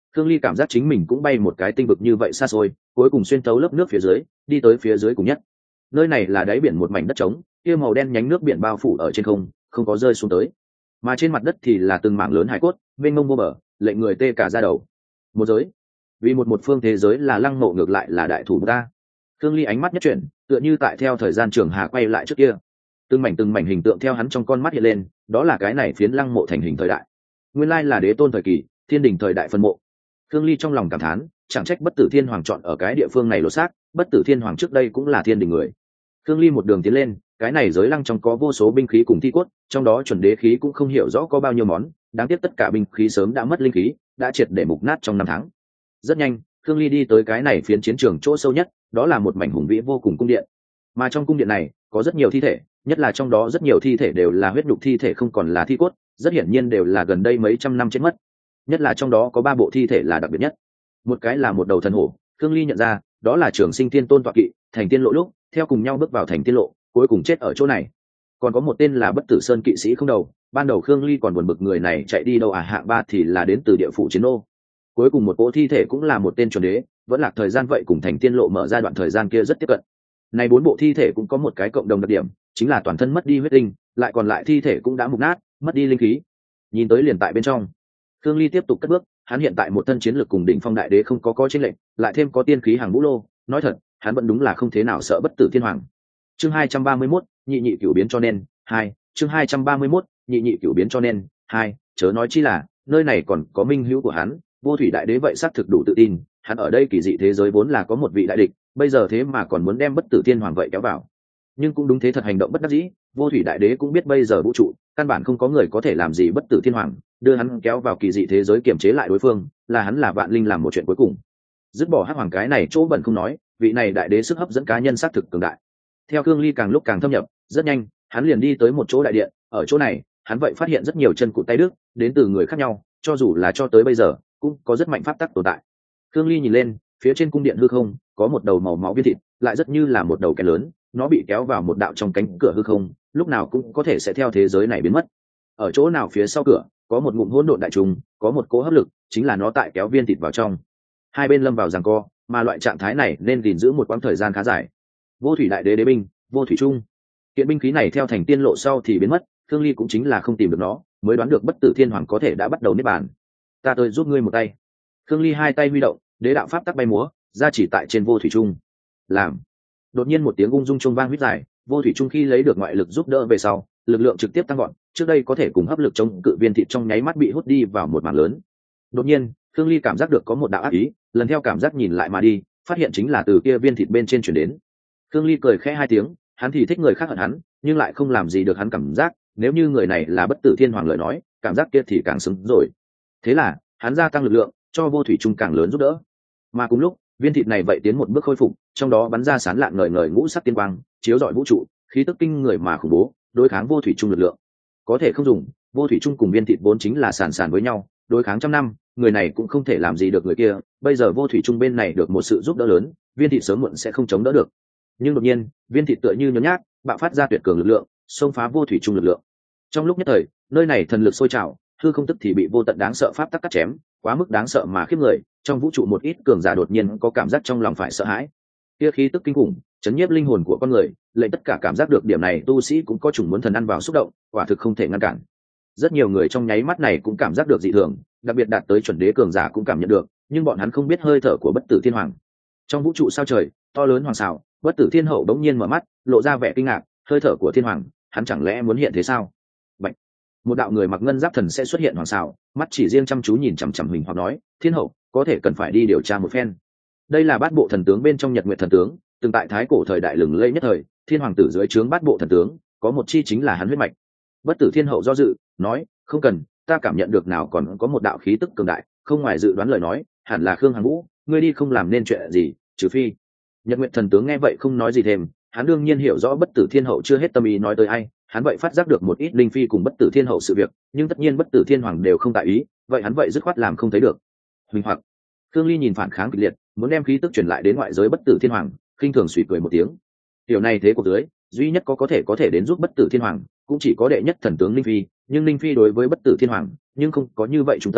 Speaker 1: Khương Ly cảm giác chính mình cũng bay một cái tinh vực như vậy xa xôi, cuối cùng xuyên tấu lớp nước phía dưới, đi tới phía dưới cùng nhất. Nơi này là đáy biển một mảnh đất trống, kia màu đen nhánh nước biển bao phủ ở trên không, không có rơi xuống tới. Mà trên mặt đất thì là từng mảng lớn hải cốt, mênh mông vô bờ, lệnh người tê cả da đầu. Một giới, vì một một phương thế giới là Lăng Mộ ngược lại là đại thủ ta. Khương Ly ánh mắt nhất chuyển, tựa như tại theo thời gian trường hà quay lại trước kia. Từng mảnh từng mảnh hình tượng theo hắn trong con mắt hiện lên, đó là cái này phiến Lăng Mộ thành hình thời đại. Nguyên lai là đế tôn thời kỳ, thiên đình thời đại phân mộ. Khương Ly trong lòng cảm thán, chẳng trách Bất Tử Thiên Hoàng chọn ở cái địa phương này lột xác, Bất Tử Thiên Hoàng trước đây cũng là thiên đình người. Khương Ly một đường tiến lên, cái này giới lăng trong có vô số binh khí cùng thi cốt, trong đó chuẩn đế khí cũng không hiểu rõ có bao nhiêu món, đáng tiếc tất cả binh khí sớm đã mất linh khí, đã triệt để mục nát trong năm tháng. Rất nhanh, Khương Ly đi tới cái này phiến chiến trường chỗ sâu nhất, đó là một mảnh hùng vĩ vô cùng cung điện. Mà trong cung điện này, có rất nhiều thi thể, nhất là trong đó rất nhiều thi thể đều là huyết nhục thi thể không còn là thi cốt, rất hiển nhiên đều là gần đây mấy trăm năm chết mất. Nhất là trong đó có ba bộ thi thể là đặc biệt nhất. Một cái là một đầu thần hổ, Khương Ly nhận ra, đó là Trường Sinh Tiên Tôn tọa kỵ, thành tiên lộ lúc, theo cùng nhau bước vào thành tiên lộ, cuối cùng chết ở chỗ này. Còn có một tên là Bất Tử Sơn kỵ sĩ không đầu, ban đầu Khương Ly còn buồn bực người này chạy đi đâu à, hạng ba thì là đến từ địa phủ chiến ô. Cuối cùng một cỗ thi thể cũng là một tên chuẩn đế, vẫn là thời gian vậy cùng thành tiên lộ mở ra đoạn thời gian kia rất tiếp cận. Này bốn bộ thi thể cũng có một cái cộng đồng đặc điểm, chính là toàn thân mất đi huyết tinh, lại còn lại thi thể cũng đã mục nát, mất đi linh khí. Nhìn tới liền tại bên trong, Khương Ly tiếp tục cất bước, hắn hiện tại một thân chiến lực cùng đỉnh phong đại đế không có có chênh lệnh, lại thêm có tiên khí hàng vũ lô, nói thật, hắn vẫn đúng là không thế nào sợ Bất Tử Thiên Hoàng. Chương hai trăm ba mươi mốt, nhị nhị cửu biến cho nên, hai, chương hai trăm ba mươi mốt, nhị nhị cửu biến cho nên, hai, chớ nói chi là, nơi này còn có minh hữu của hắn, Vô Thủy đại đế vậy xác thực đủ tự tin, hắn ở đây kỳ dị thế giới vốn là có một vị đại địch, bây giờ thế mà còn muốn đem Bất Tử Thiên Hoàng vậy kéo vào. Nhưng cũng đúng thế thật hành động bất đắc dĩ, Vô Thủy đại đế cũng biết bây giờ vũ trụ, căn bản không có người có thể làm gì Bất Tử Thiên Hoàng, đưa hắn kéo vào kỳ dị thế giới kiểm chế lại đối phương, là hắn là vạn linh làm một chuyện cuối cùng. Dứt bỏ hắc hoàng cái này chỗ bẩn không nói, vị này đại đế sức hấp dẫn cá nhân xác thực cường đại. Theo Khương Ly càng lúc càng thâm nhập, rất nhanh, hắn liền đi tới một chỗ đại điện, ở chỗ này, hắn vậy phát hiện rất nhiều chân cụt tay đứt, đến từ người khác nhau, cho dù là cho tới bây giờ, cũng có rất mạnh pháp tắc tồn tại. Khương Ly nhìn lên, phía trên cung điện hư không, có một đầu màu máu viên thịt, lại rất như là một đầu kén lớn, nó bị kéo vào một đạo trong cánh cửa hư không, lúc nào cũng có thể sẽ theo thế giới này biến mất. Ở chỗ nào phía sau cửa, có một ngụm hỗn độn đại trùng, có một cỗ hấp lực, chính là nó tại kéo viên thịt vào trong. Hai bên lâm vào giằng co, mà loại trạng thái này nên gìn giữ một quãng thời gian khá dài. Vô Thủy đại đế đế binh, Vô Thủy trung. Kiện binh khí này theo thành tiên lộ sau thì biến mất, Khương Ly cũng chính là không tìm được nó, mới đoán được Bất Tử Thiên Hoàng có thể đã bắt đầu niết bàn. Ta tới giúp ngươi một tay. Khương Ly hai tay huy động, đế đạo pháp tắc bay múa, ra chỉ tại trên Vô Thủy trung. Làm. Đột nhiên một tiếng ung dung trung vang huyết dài, Vô Thủy trung khi lấy được ngoại lực giúp đỡ về sau, lực lượng trực tiếp tăng gọn, trước đây có thể cùng hấp lực chống cự viên thịt trong nháy mắt bị hút đi vào một mảng lớn. Đột nhiên, Khương Ly cảm giác được có một đạo ác ý, lần theo cảm giác nhìn lại mà đi, phát hiện chính là từ kia viên thịt bên trên truyền đến. Khương Ly cười khẽ hai tiếng, hắn thì thích người khác hận hắn, nhưng lại không làm gì được hắn cảm giác, nếu như người này là Bất Tử Thiên Hoàng lời nói, cảm giác kia thì càng xứng rồi. Thế là, hắn gia tăng lực lượng, cho Vô Thủy trung càng lớn giúp đỡ. Mà cùng lúc, viên thịt này vậy tiến một bước khôi phục, trong đó bắn ra sán lạn ngời ngời ngũ sắc tiên quang, chiếu rọi vũ trụ, khí tức kinh người mà khủng bố, đối kháng Vô Thủy trung lực lượng. Có thể không dùng, Vô Thủy trung cùng viên thịt vốn chính là sàn sàn với nhau, đối kháng trăm năm, người này cũng không thể làm gì được người kia, bây giờ Vô Thủy trung bên này được một sự giúp đỡ lớn, viên thịt sớm muộn sẽ không chống đỡ được. Nhưng đột nhiên, viên thịt tựa như nhún nhát, bạo phát ra tuyệt cường lực lượng, xông phá Vô Thủy trung lực lượng. Trong lúc nhất thời, nơi này thần lực sôi trào, hư không tức thì bị vô tận đáng sợ pháp tắc cắt chém, quá mức đáng sợ mà khiếp người, trong vũ trụ một ít cường giả đột nhiên có cảm giác trong lòng phải sợ hãi. Kia khí tức kinh khủng, chấn nhiếp linh hồn của con người, lệnh tất cả cảm giác được điểm này tu sĩ cũng có chủng muốn thần ăn vào xúc động, quả thực không thể ngăn cản. Rất nhiều người trong nháy mắt này cũng cảm giác được dị thường, đặc biệt đạt tới chuẩn đế cường giả cũng cảm nhận được, nhưng bọn hắn không biết hơi thở của Bất Tử Thiên Hoàng. Trong vũ trụ sao trời, to lớn hoàng xảo, Bất Tử Thiên Hậu đống nhiên mở mắt, lộ ra vẻ kinh ngạc, hơi thở của Thiên Hoàng, hắn chẳng lẽ muốn hiện thế sao? Bạch. Một đạo người mặc ngân giáp thần sẽ xuất hiện hoàng xảo, mắt chỉ riêng chăm chú nhìn chằm chằm Huỳnh Hoặc nói, Thiên Hậu, có thể cần phải đi điều tra một phen. Đây là bát bộ thần tướng bên trong Nhật Nguyệt thần tướng, từng tại thái cổ thời đại lừng lẫy nhất thời, Thiên Hoàng tử dưới trướng bát bộ thần tướng, có một chi chính là hắn huyết mạch. Bất Tử Thiên Hậu do dự, nói, không cần, ta cảm nhận được nào còn có một đạo khí tức cường đại, không ngoài dự đoán lời nói, hẳn là Khương Hằng Vũ, ngươi đi không làm nên chuyện gì, trừ phi. Nhật Nguyệt thần tướng nghe vậy không nói gì thêm, hắn đương nhiên hiểu rõ Bất Tử Thiên Hậu chưa hết tâm ý nói tới ai, hắn vậy phát giác được một ít linh phi cùng Bất Tử Thiên Hậu sự việc, nhưng tất nhiên Bất Tử Thiên Hoàng đều không tại ý, vậy hắn vậy dứt khoát làm không thấy được. Huỳnh Hoặc, Khương Ly nhìn phản kháng kịch liệt, muốn đem khí tức truyền lại đến ngoại giới Bất Tử Thiên Hoàng, khinh thường suy cười một tiếng. Điều này thế cuộc dưới, duy nhất có có thể có thể đến giúp Bất Tử Thiên Hoàng, cũng chỉ có đệ nhất thần tướng linh phi, nhưng linh phi đối với Bất Tử Thiên Hoàng, nhưng không có như vậy trung tâm,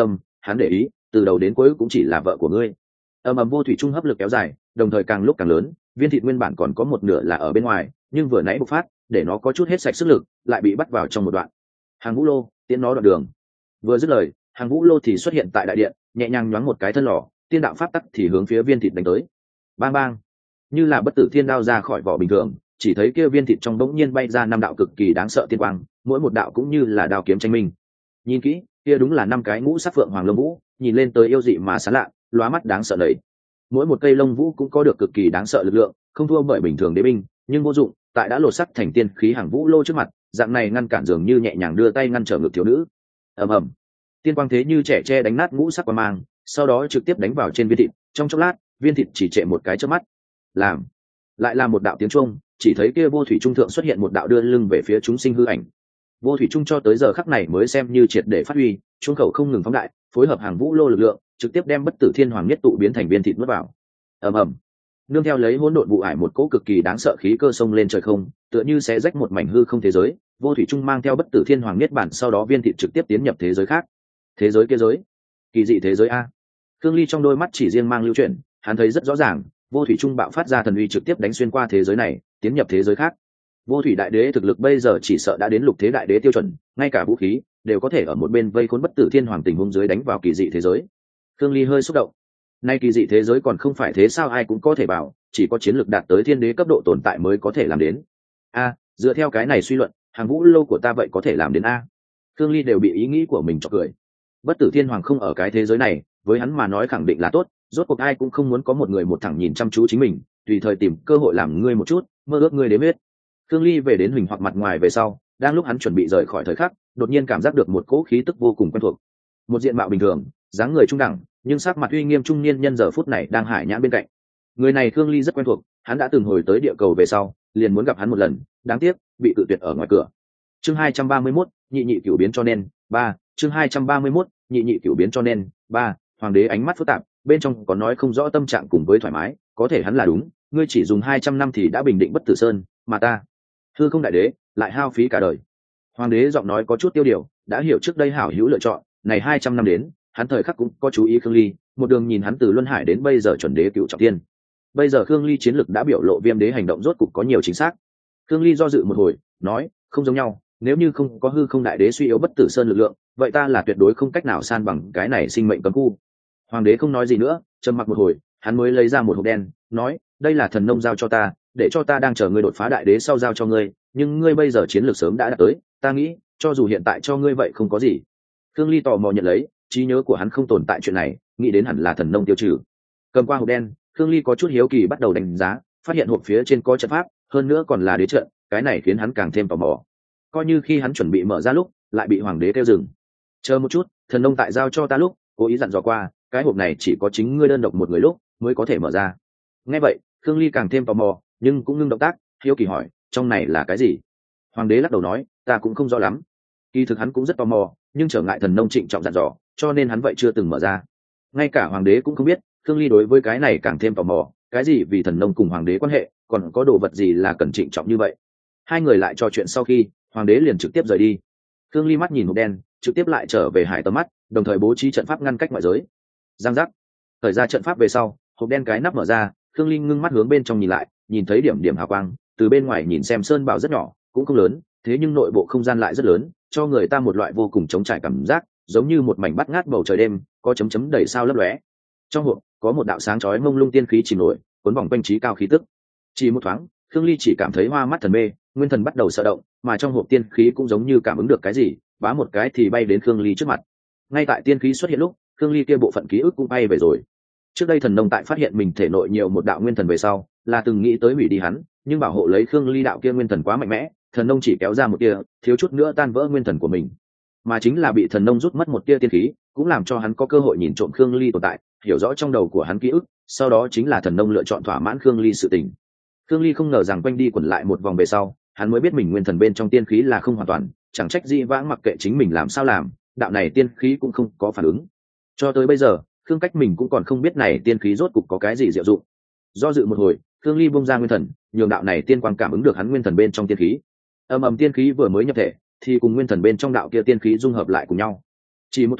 Speaker 1: hắn để ý từ đầu đến cuối cũng chỉ là vợ của ngươi. ầm ầm vô thủy trung hấp lực kéo dài, đồng thời càng lúc càng lớn, viên thịt nguyên bản còn có một nửa là ở bên ngoài, nhưng vừa nãy bộc phát để nó có chút hết sạch sức lực, lại bị bắt vào trong một đoạn. Hàng vũ lô tiến nó đoạn đường. Vừa dứt lời, hàng vũ lô thì xuất hiện tại đại điện, nhẹ nhàng nhoáng một cái thân lò, tiên đạo pháp tắc thì hướng phía viên thịt đánh tới. Bang bang, như là bất tử thiên đao ra khỏi vỏ bình thường, chỉ thấy kia viên thịt trong bỗng nhiên bay ra năm đạo cực kỳ đáng sợ tiên quang, mỗi một đạo cũng như là đao kiếm tranh minh. Nhìn kỹ, kia đúng là năm cái ngũ sắc phượng hoàng lông vũ, nhìn lên tới yêu dị mà sáng lạ, lóa mắt đáng sợ đấy. Mỗi một cây lông vũ cũng có được cực kỳ đáng sợ lực lượng, không thua bởi bình thường đế binh, nhưng vô dụng, tại đã lột sắc thành tiên khí hàng vũ lô trước mặt, dạng này ngăn cản dường như nhẹ nhàng đưa tay ngăn trở ngực thiếu nữ. Ầm ầm, tiên quang thế như trẻ tre đánh nát ngũ sắc quang mang, sau đó trực tiếp đánh vào trên viên thịt, trong chốc lát, viên thịt chỉ trệ một cái chớp mắt. Làm, lại là một đạo tiếng chuông, chỉ thấy kia vô thủy trung thượng xuất hiện một đạo đưa lưng về phía chúng sinh hư ảnh. Vô thủy trung cho tới giờ khắc này mới xem như triệt để phát huy, trung khẩu không ngừng phóng đại, phối hợp hàng vũ lô lực lượng, trực tiếp đem bất tử thiên hoàng nhất tụ biến thành viên thịt nuốt vào. Ầm ầm, nương theo lấy hỗn độn vụ ải một cỗ cực kỳ đáng sợ khí cơ sông lên trời không, tựa như sẽ rách một mảnh hư không thế giới. Vô thủy trung mang theo bất tử thiên hoàng nhất bản, sau đó viên thịt trực tiếp tiến nhập thế giới khác. Thế giới kia giới, kỳ dị thế giới a. Khương Ly trong đôi mắt chỉ riêng mang lưu chuyển, hắn thấy rất rõ ràng, vô thủy trung bạo phát ra thần uy trực tiếp đánh xuyên qua thế giới này, tiến nhập thế giới khác. Vô thủy đại đế thực lực bây giờ chỉ sợ đã đến lục thế đại đế tiêu chuẩn, ngay cả vũ khí đều có thể ở một bên vây khốn bất tử thiên hoàng tình huống dưới đánh vào kỳ dị thế giới. Khương Ly hơi xúc động. Nay kỳ dị thế giới còn không phải thế sao, ai cũng có thể bảo, chỉ có chiến lược đạt tới thiên đế cấp độ tồn tại mới có thể làm đến. A, dựa theo cái này suy luận, hàng vũ lô của ta vậy có thể làm đến a. Khương Ly đều bị ý nghĩ của mình chọc cười. Bất tử thiên hoàng không ở cái thế giới này, với hắn mà nói khẳng định là tốt, rốt cuộc ai cũng không muốn có một người một thẳng nhìn chăm chú chính mình, tùy thời tìm cơ hội làm ngươi một chút, mơ ước ngươi đến biết. Khương Ly về đến huỳnh hoặc mặt ngoài về sau, đang lúc hắn chuẩn bị rời khỏi thời khắc, đột nhiên cảm giác được một cỗ khí tức vô cùng quen thuộc. Một diện mạo bình thường, dáng người trung đẳng, nhưng sắc mặt uy nghiêm trung niên nhân giờ phút này đang hải nhãn bên cạnh. Người này Khương Ly rất quen thuộc, hắn đã từng hồi tới địa cầu về sau, liền muốn gặp hắn một lần, đáng tiếc bị cự tuyệt ở ngoài cửa. Chương hai trăm ba mươi mốt, nhị nhị cửu biến cho nên, ba, chương hai trăm ba mươi mốt, nhị nhị cửu biến cho nên, ba, hoàng đế ánh mắt phức tạp, bên trong có nói không rõ tâm trạng cùng với thoải mái, có thể hắn là đúng, ngươi chỉ dùng hai trăm năm thì đã bình định bất tử sơn, mà ta, hư không đại đế, lại hao phí cả đời. Hoàng đế giọng nói có chút tiêu điều, đã hiểu trước đây hảo hữu lựa chọn, này hai trăm năm đến, hắn thời khắc cũng có chú ý Khương Ly, một đường nhìn hắn từ luân hải đến bây giờ chuẩn đế cựu trọng thiên. Bây giờ Khương Ly chiến lực đã biểu lộ viêm đế hành động rốt cục có nhiều chính xác. Khương Ly do dự một hồi, nói, không giống nhau, nếu như không có hư không đại đế suy yếu bất tử sơn lực lượng, vậy ta là tuyệt đối không cách nào san bằng cái này sinh mệnh cấm khu. Hoàng đế không nói gì nữa, trầm mặc một hồi, hắn mới lấy ra một hộp đen, nói, đây là thần nông giao cho ta, để cho ta đang chờ ngươi đột phá đại đế sau giao cho ngươi, nhưng ngươi bây giờ chiến lược sớm đã đạt tới, ta nghĩ, cho dù hiện tại cho ngươi vậy không có gì. Khương Ly tò mò nhận lấy, trí nhớ của hắn không tồn tại chuyện này, nghĩ đến hẳn là thần nông tiêu trừ. Cầm qua hộp đen, Khương Ly có chút hiếu kỳ bắt đầu đánh giá, phát hiện hộp phía trên có trận pháp, hơn nữa còn là đế trận, cái này khiến hắn càng thêm tò mò. Coi như khi hắn chuẩn bị mở ra lúc, lại bị hoàng đế kêu dừng. Chờ một chút, thần nông tại giao cho ta lúc, cố ý dặn dò qua, cái hộp này chỉ có chính ngươi đơn độc một người lúc mới có thể mở ra. Nghe vậy, Khương Ly càng thêm tò mò, nhưng cũng ngưng động tác, hiếu kỳ hỏi, trong này là cái gì? Hoàng đế lắc đầu nói, ta cũng không rõ lắm. Kỳ thực hắn cũng rất tò mò, nhưng trở ngại thần nông trịnh trọng dặn dò, cho nên hắn vậy chưa từng mở ra. Ngay cả hoàng đế cũng không biết, Khương Ly đối với cái này càng thêm tò mò, cái gì vì thần nông cùng hoàng đế quan hệ, còn có đồ vật gì là cần trịnh trọng như vậy. Hai người lại trò chuyện sau khi, hoàng đế liền trực tiếp rời đi. Khương Ly mắt nhìn hộp đen, trực tiếp lại trở về hải tầm mắt, đồng thời bố trí trận pháp ngăn cách ngoại giới. Giang giác, thời ra trận pháp về sau, hộp đen cái nắp mở ra, Khương Ly ngưng mắt hướng bên trong nhìn lại, nhìn thấy điểm điểm hào quang, từ bên ngoài nhìn xem sơn bảo rất nhỏ, cũng không lớn, thế nhưng nội bộ không gian lại rất lớn, cho người ta một loại vô cùng trống trải cảm giác, giống như một mảnh bắt ngát bầu trời đêm, có chấm chấm đầy sao lấp lóe. Trong hộp có một đạo sáng chói mông lung tiên khí chìm nổi, cuốn vòng quanh trí cao khí tức. Chỉ một thoáng, Khương Ly chỉ cảm thấy hoa mắt thần mê, nguyên thần bắt đầu sợ động, mà trong hộp tiên khí cũng giống như cảm ứng được cái gì, bá một cái thì bay đến Khương Ly trước mặt. Ngay tại tiên khí xuất hiện lúc, Khương Ly kia bộ phận ký ức cũng bay về rồi. Trước đây thần nông tại phát hiện mình thể nội nhiều một đạo nguyên thần về sau, là từng nghĩ tới hủy đi hắn, nhưng bảo hộ lấy Khương Ly đạo kia nguyên thần quá mạnh mẽ, thần nông chỉ kéo ra một tia, thiếu chút nữa tan vỡ nguyên thần của mình. Mà chính là bị thần nông rút mất một tia tiên khí, cũng làm cho hắn có cơ hội nhìn trộm Khương Ly tồn tại, hiểu rõ trong đầu của hắn ký ức, sau đó chính là thần nông lựa chọn thỏa mãn Khương Ly sự tình. Khương Ly không ngờ rằng quanh đi quẩn lại một vòng về sau, hắn mới biết mình nguyên thần bên trong tiên khí là không hoàn toàn, chẳng trách Dĩ Vãng mặc kệ chính mình làm sao làm, đạo này tiên khí cũng không có phản ứng. Cho tới bây giờ, Khương Cách mình cũng còn không biết này tiên khí rốt cục có cái gì diệu dụng. Do dự một hồi, Khương Ly bung ra nguyên thần, nhường đạo này tiên quang cảm ứng được hắn nguyên thần bên trong tiên khí. Ầm ầm tiên khí vừa mới nhập thể, thì cùng nguyên thần bên trong đạo kia tiên khí dung hợp lại cùng nhau. Chỉ một thoáng,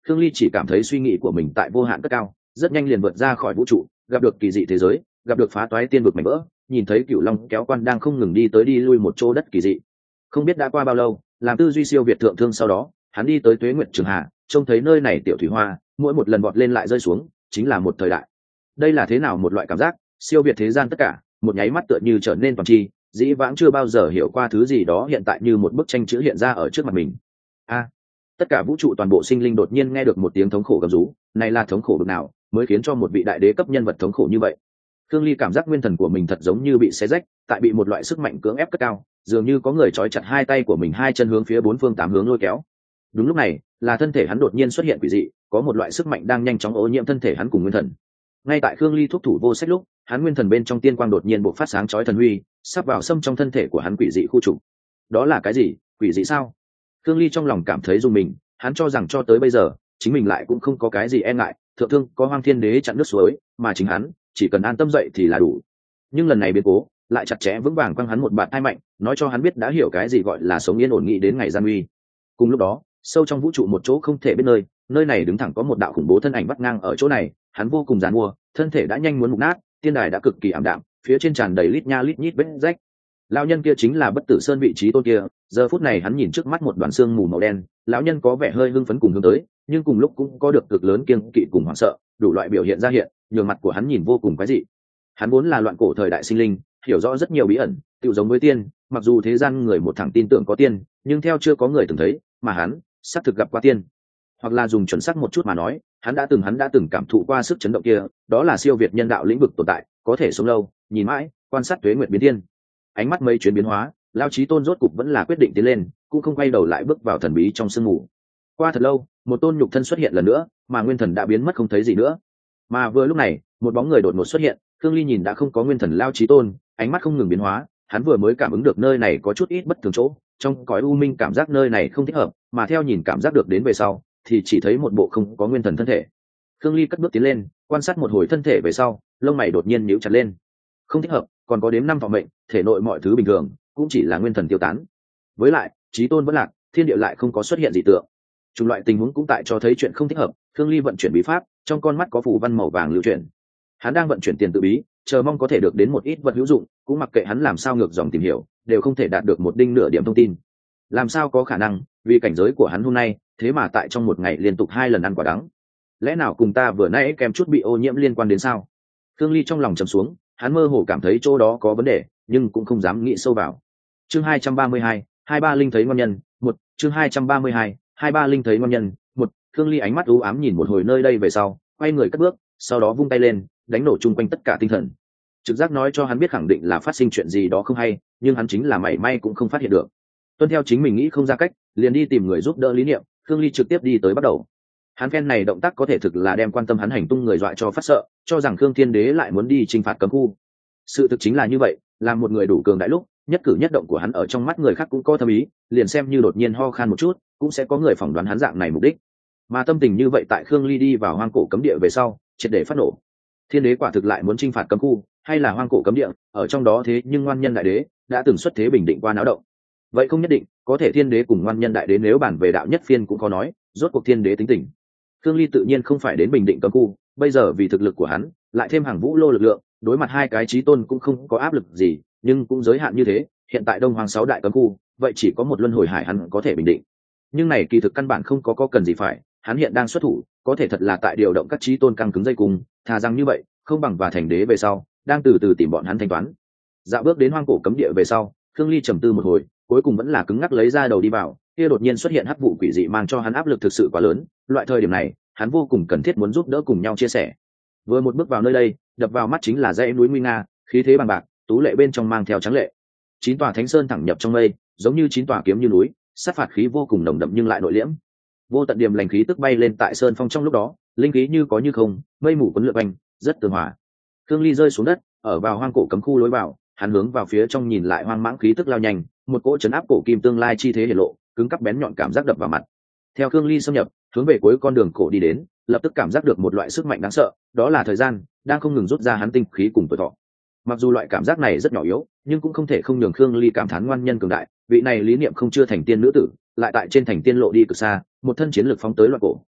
Speaker 1: Khương Ly chỉ cảm thấy suy nghĩ của mình tại vô hạn cất cao, rất nhanh liền vượt ra khỏi vũ trụ, gặp được kỳ dị thế giới, gặp được phá toái tiên vực mảnh vỡ, nhìn thấy cựu long kéo quan đang không ngừng đi tới đi lui một chỗ đất kỳ dị. Không biết đã qua bao lâu, làm tư duy siêu việt thượng thương sau đó, hắn đi tới Tuế Nguyệt Trường Hà, trông thấy nơi này tiểu thủy hoa, mỗi một lần vọt lên lại rơi xuống, chính là một thời đại. Đây là thế nào một loại cảm giác, siêu việt thế gian tất cả, một nháy mắt tựa như trở nên toàn tri, dĩ vãng chưa bao giờ hiểu qua thứ gì đó hiện tại như một bức tranh chữ hiện ra ở trước mặt mình. A, tất cả vũ trụ toàn bộ sinh linh đột nhiên nghe được một tiếng thống khổ gầm rú, này là thống khổ bực nào, mới khiến cho một vị đại đế cấp nhân vật thống khổ như vậy. Khương Ly cảm giác nguyên thần của mình thật giống như bị xé rách, tại bị một loại sức mạnh cưỡng ép cất cao, dường như có người trói chặt hai tay của mình, hai chân hướng phía bốn phương tám hướng lôi kéo. Đúng lúc này, là thân thể hắn đột nhiên xuất hiện quỷ dị, có một loại sức mạnh đang nhanh chóng ô nhiễm thân thể hắn cùng nguyên thần. Ngay tại Khương Ly thúc thủ vô sách lúc, hắn nguyên thần bên trong tiên quang đột nhiên bộc phát sáng chói thần huy, sắp vào xâm trong thân thể của hắn quỷ dị khu trục. Đó là cái gì? Quỷ dị sao? Khương Ly trong lòng cảm thấy rùng mình, hắn cho rằng cho tới bây giờ, chính mình lại cũng không có cái gì e ngại, thượng thương có Hoang Thiên Đế chặn nước suối, mà chính hắn chỉ cần an tâm dậy thì là đủ. Nhưng lần này biến cố lại chặt chẽ vững vàng quăng hắn một bạt tai mạnh, nói cho hắn biết đã hiểu cái gì gọi là sống yên ổn nghĩ đến ngày gian nguy. Cùng lúc đó, sâu trong vũ trụ một chỗ không thể biết nơi, nơi này đứng thẳng có một đạo khủng bố thân ảnh vắt ngang ở chỗ này, hắn vô cùng giàn mua, thân thể đã nhanh muốn mục nát, tiên đài đã cực kỳ ảm đạm, phía trên tràn đầy lít nha lít nhít vết rách. Lão nhân kia chính là Bất Tử Sơn vị trí tôn kia, giờ phút này hắn nhìn trước mắt một đoàn xương mù màu đen, lão nhân có vẻ hơi hưng phấn cùng hướng tới, nhưng cùng lúc cũng có được cực lớn kiêng kỵ cùng hoảng sợ, đủ loại biểu hiện ra hiện, nhường mặt của hắn nhìn vô cùng quái dị. Hắn vốn là loạn cổ thời đại sinh linh, hiểu rõ rất nhiều bí ẩn, tựu giống với tiên, mặc dù thế gian người một thẳng tin tưởng có tiên, nhưng theo chưa có người từng thấy, mà hắn xác thực gặp qua tiên. Hoặc là dùng chuẩn xác một chút mà nói, hắn đã từng hắn đã từng cảm thụ qua sức chấn động kia, đó là siêu việt nhân đạo lĩnh vực tồn tại, có thể sống lâu, nhìn mãi, quan sát tuế nguyệt biến thiên. Ánh mắt mây chuyến biến hóa, Lão Chí Tôn rốt cục vẫn là quyết định tiến lên, cũng không quay đầu lại bước vào thần bí trong sương mù. Qua thật lâu, một tôn nhục thân xuất hiện lần nữa, mà nguyên thần đã biến mất không thấy gì nữa. Mà vừa lúc này, một bóng người đột ngột xuất hiện, Khương Ly nhìn đã không có nguyên thần Lão Chí Tôn, ánh mắt không ngừng biến hóa, hắn vừa mới cảm ứng được nơi này có chút ít bất thường chỗ, trong cõi u minh cảm giác nơi này không thích hợp, mà theo nhìn cảm giác được đến về sau, thì chỉ thấy một bộ không có nguyên thần thân thể. Khương Ly cất bước tiến lên, quan sát một hồi thân thể về sau, lông mày đột nhiên nhíu chặt lên. Không thích hợp, còn có đếm năm thọ mệnh, thể nội mọi thứ bình thường, cũng chỉ là nguyên thần tiêu tán. Với lại, Chí Tôn vẫn lạc, thiên địa lại không có xuất hiện dị tượng. Chủng loại tình huống cũng tại cho thấy chuyện không thích hợp. Khương Ly vận chuyển bí pháp, trong con mắt có phù văn màu vàng lưu chuyển. Hắn đang vận chuyển tiền tự bí, chờ mong có thể được đến một ít vật hữu dụng, cũng mặc kệ hắn làm sao ngược dòng tìm hiểu, đều không thể đạt được một đinh nửa điểm thông tin. Làm sao có khả năng, vì cảnh giới của hắn hôm nay, thế mà tại trong một ngày liên tục hai lần ăn quả đắng. Lẽ nào cùng ta vừa nãy kèm chút bị ô nhiễm liên quan đến sao? Khương Ly trong lòng trầm xuống, hắn mơ hồ cảm thấy chỗ đó có vấn đề, nhưng cũng không dám nghĩ sâu vào. Chương hai trăm ba mươi hai, hai ba linh thấy ngon nhân, một, chương hai trăm ba mươi hai, hai ba linh thấy ngon nhân, một. Khương Ly ánh mắt u ám nhìn một hồi nơi đây về sau, quay người cất bước, sau đó vung tay lên, đánh nổ chung quanh tất cả tinh thần. Trực giác nói cho hắn biết khẳng định là phát sinh chuyện gì đó không hay, nhưng hắn chính là mảy may cũng không phát hiện được. Tuân theo chính mình nghĩ không ra cách, liền đi tìm người giúp đỡ lý niệm, Khương Ly trực tiếp đi tới bắt đầu. Hắn phen này động tác có thể thực là đem quan tâm hắn hành tung người dọa cho phát sợ, cho rằng Khương Thiên Đế lại muốn đi chinh phạt cấm khu. Sự thực chính là như vậy, làm một người đủ cường đại lúc, nhất cử nhất động của hắn ở trong mắt người khác cũng có thâm ý, liền xem như đột nhiên ho khan một chút, cũng sẽ có người phỏng đoán hắn dạng này mục đích. Mà tâm tình như vậy tại Khương Ly đi vào hoang cổ cấm địa về sau, triệt để phát nổ. Thiên Đế quả thực lại muốn chinh phạt cấm khu, hay là hoang cổ cấm địa, ở trong đó thế nhưng ngoan nhân đại đế đã từng xuất thế bình định qua náo động. Vậy không nhất định, có thể Thiên Đế cùng ngoan nhân đại đế nếu bàn về đạo nhất phiên cũng có nói, rốt cuộc Thiên Đế tính tình. Khương Ly tự nhiên không phải đến bình định cấm khu, bây giờ vì thực lực của hắn, lại thêm hàng vũ lô lực lượng, đối mặt hai cái chí tôn cũng không có áp lực gì, nhưng cũng giới hạn như thế. Hiện tại Đông Hoàng sáu đại cấm khu, vậy chỉ có một luân hồi hải hắn có thể bình định. Nhưng này kỳ thực căn bản không có có cần gì phải, hắn hiện đang xuất thủ, có thể thật là tại điều động các chí tôn căng cứng dây cùng, thà rằng như vậy, không bằng và thành đế về sau, đang từ từ tìm bọn hắn thanh toán. Dạo bước đến hoang cổ cấm địa về sau, Khương Ly trầm tư một hồi, cuối cùng vẫn là cứng ngắc lấy ra đầu đi vào. Kia đột nhiên xuất hiện hắc vụ quỷ dị mang cho hắn áp lực thực sự quá lớn, loại thời điểm này, hắn vô cùng cần thiết muốn giúp đỡ cùng nhau chia sẻ. Vừa một bước vào nơi đây, đập vào mắt chính là dãy núi nguy nga, khí thế bằng bạc, tú lệ bên trong mang theo trắng lệ. Chín tòa thánh sơn thẳng nhập trong mây, giống như chín tòa kiếm như núi, sát phạt khí vô cùng nồng đậm nhưng lại nội liễm. Vô tận điểm lành khí tức bay lên tại sơn phong trong lúc đó, linh khí như có như không, mây mù cuốn lượn quanh, rất tường hòa. Khương Ly rơi xuống đất, ở vào hoang cổ cấm khu lối vào, hắn hướng vào phía trong nhìn lại hoang mãng khí tức lao nhanh, một cỗ chấn áp cổ kim tương lai chi thế hiển lộ, cứng cắp bén nhọn cảm giác đập vào mặt. Theo Khương Ly xâm nhập, hướng về cuối con đường cổ đi đến, lập tức cảm giác được một loại sức mạnh đáng sợ, đó là thời gian đang không ngừng rút ra hắn tinh khí cùng tuổi thọ. Mặc dù loại cảm giác này rất nhỏ yếu, nhưng cũng không thể không nhường Khương Ly cảm thán ngoan nhân cường đại, vị này lý niệm không chưa thành tiên nữ tử, lại tại trên thành tiên lộ đi cực xa, một thân chiến lực phóng tới loạn cổ,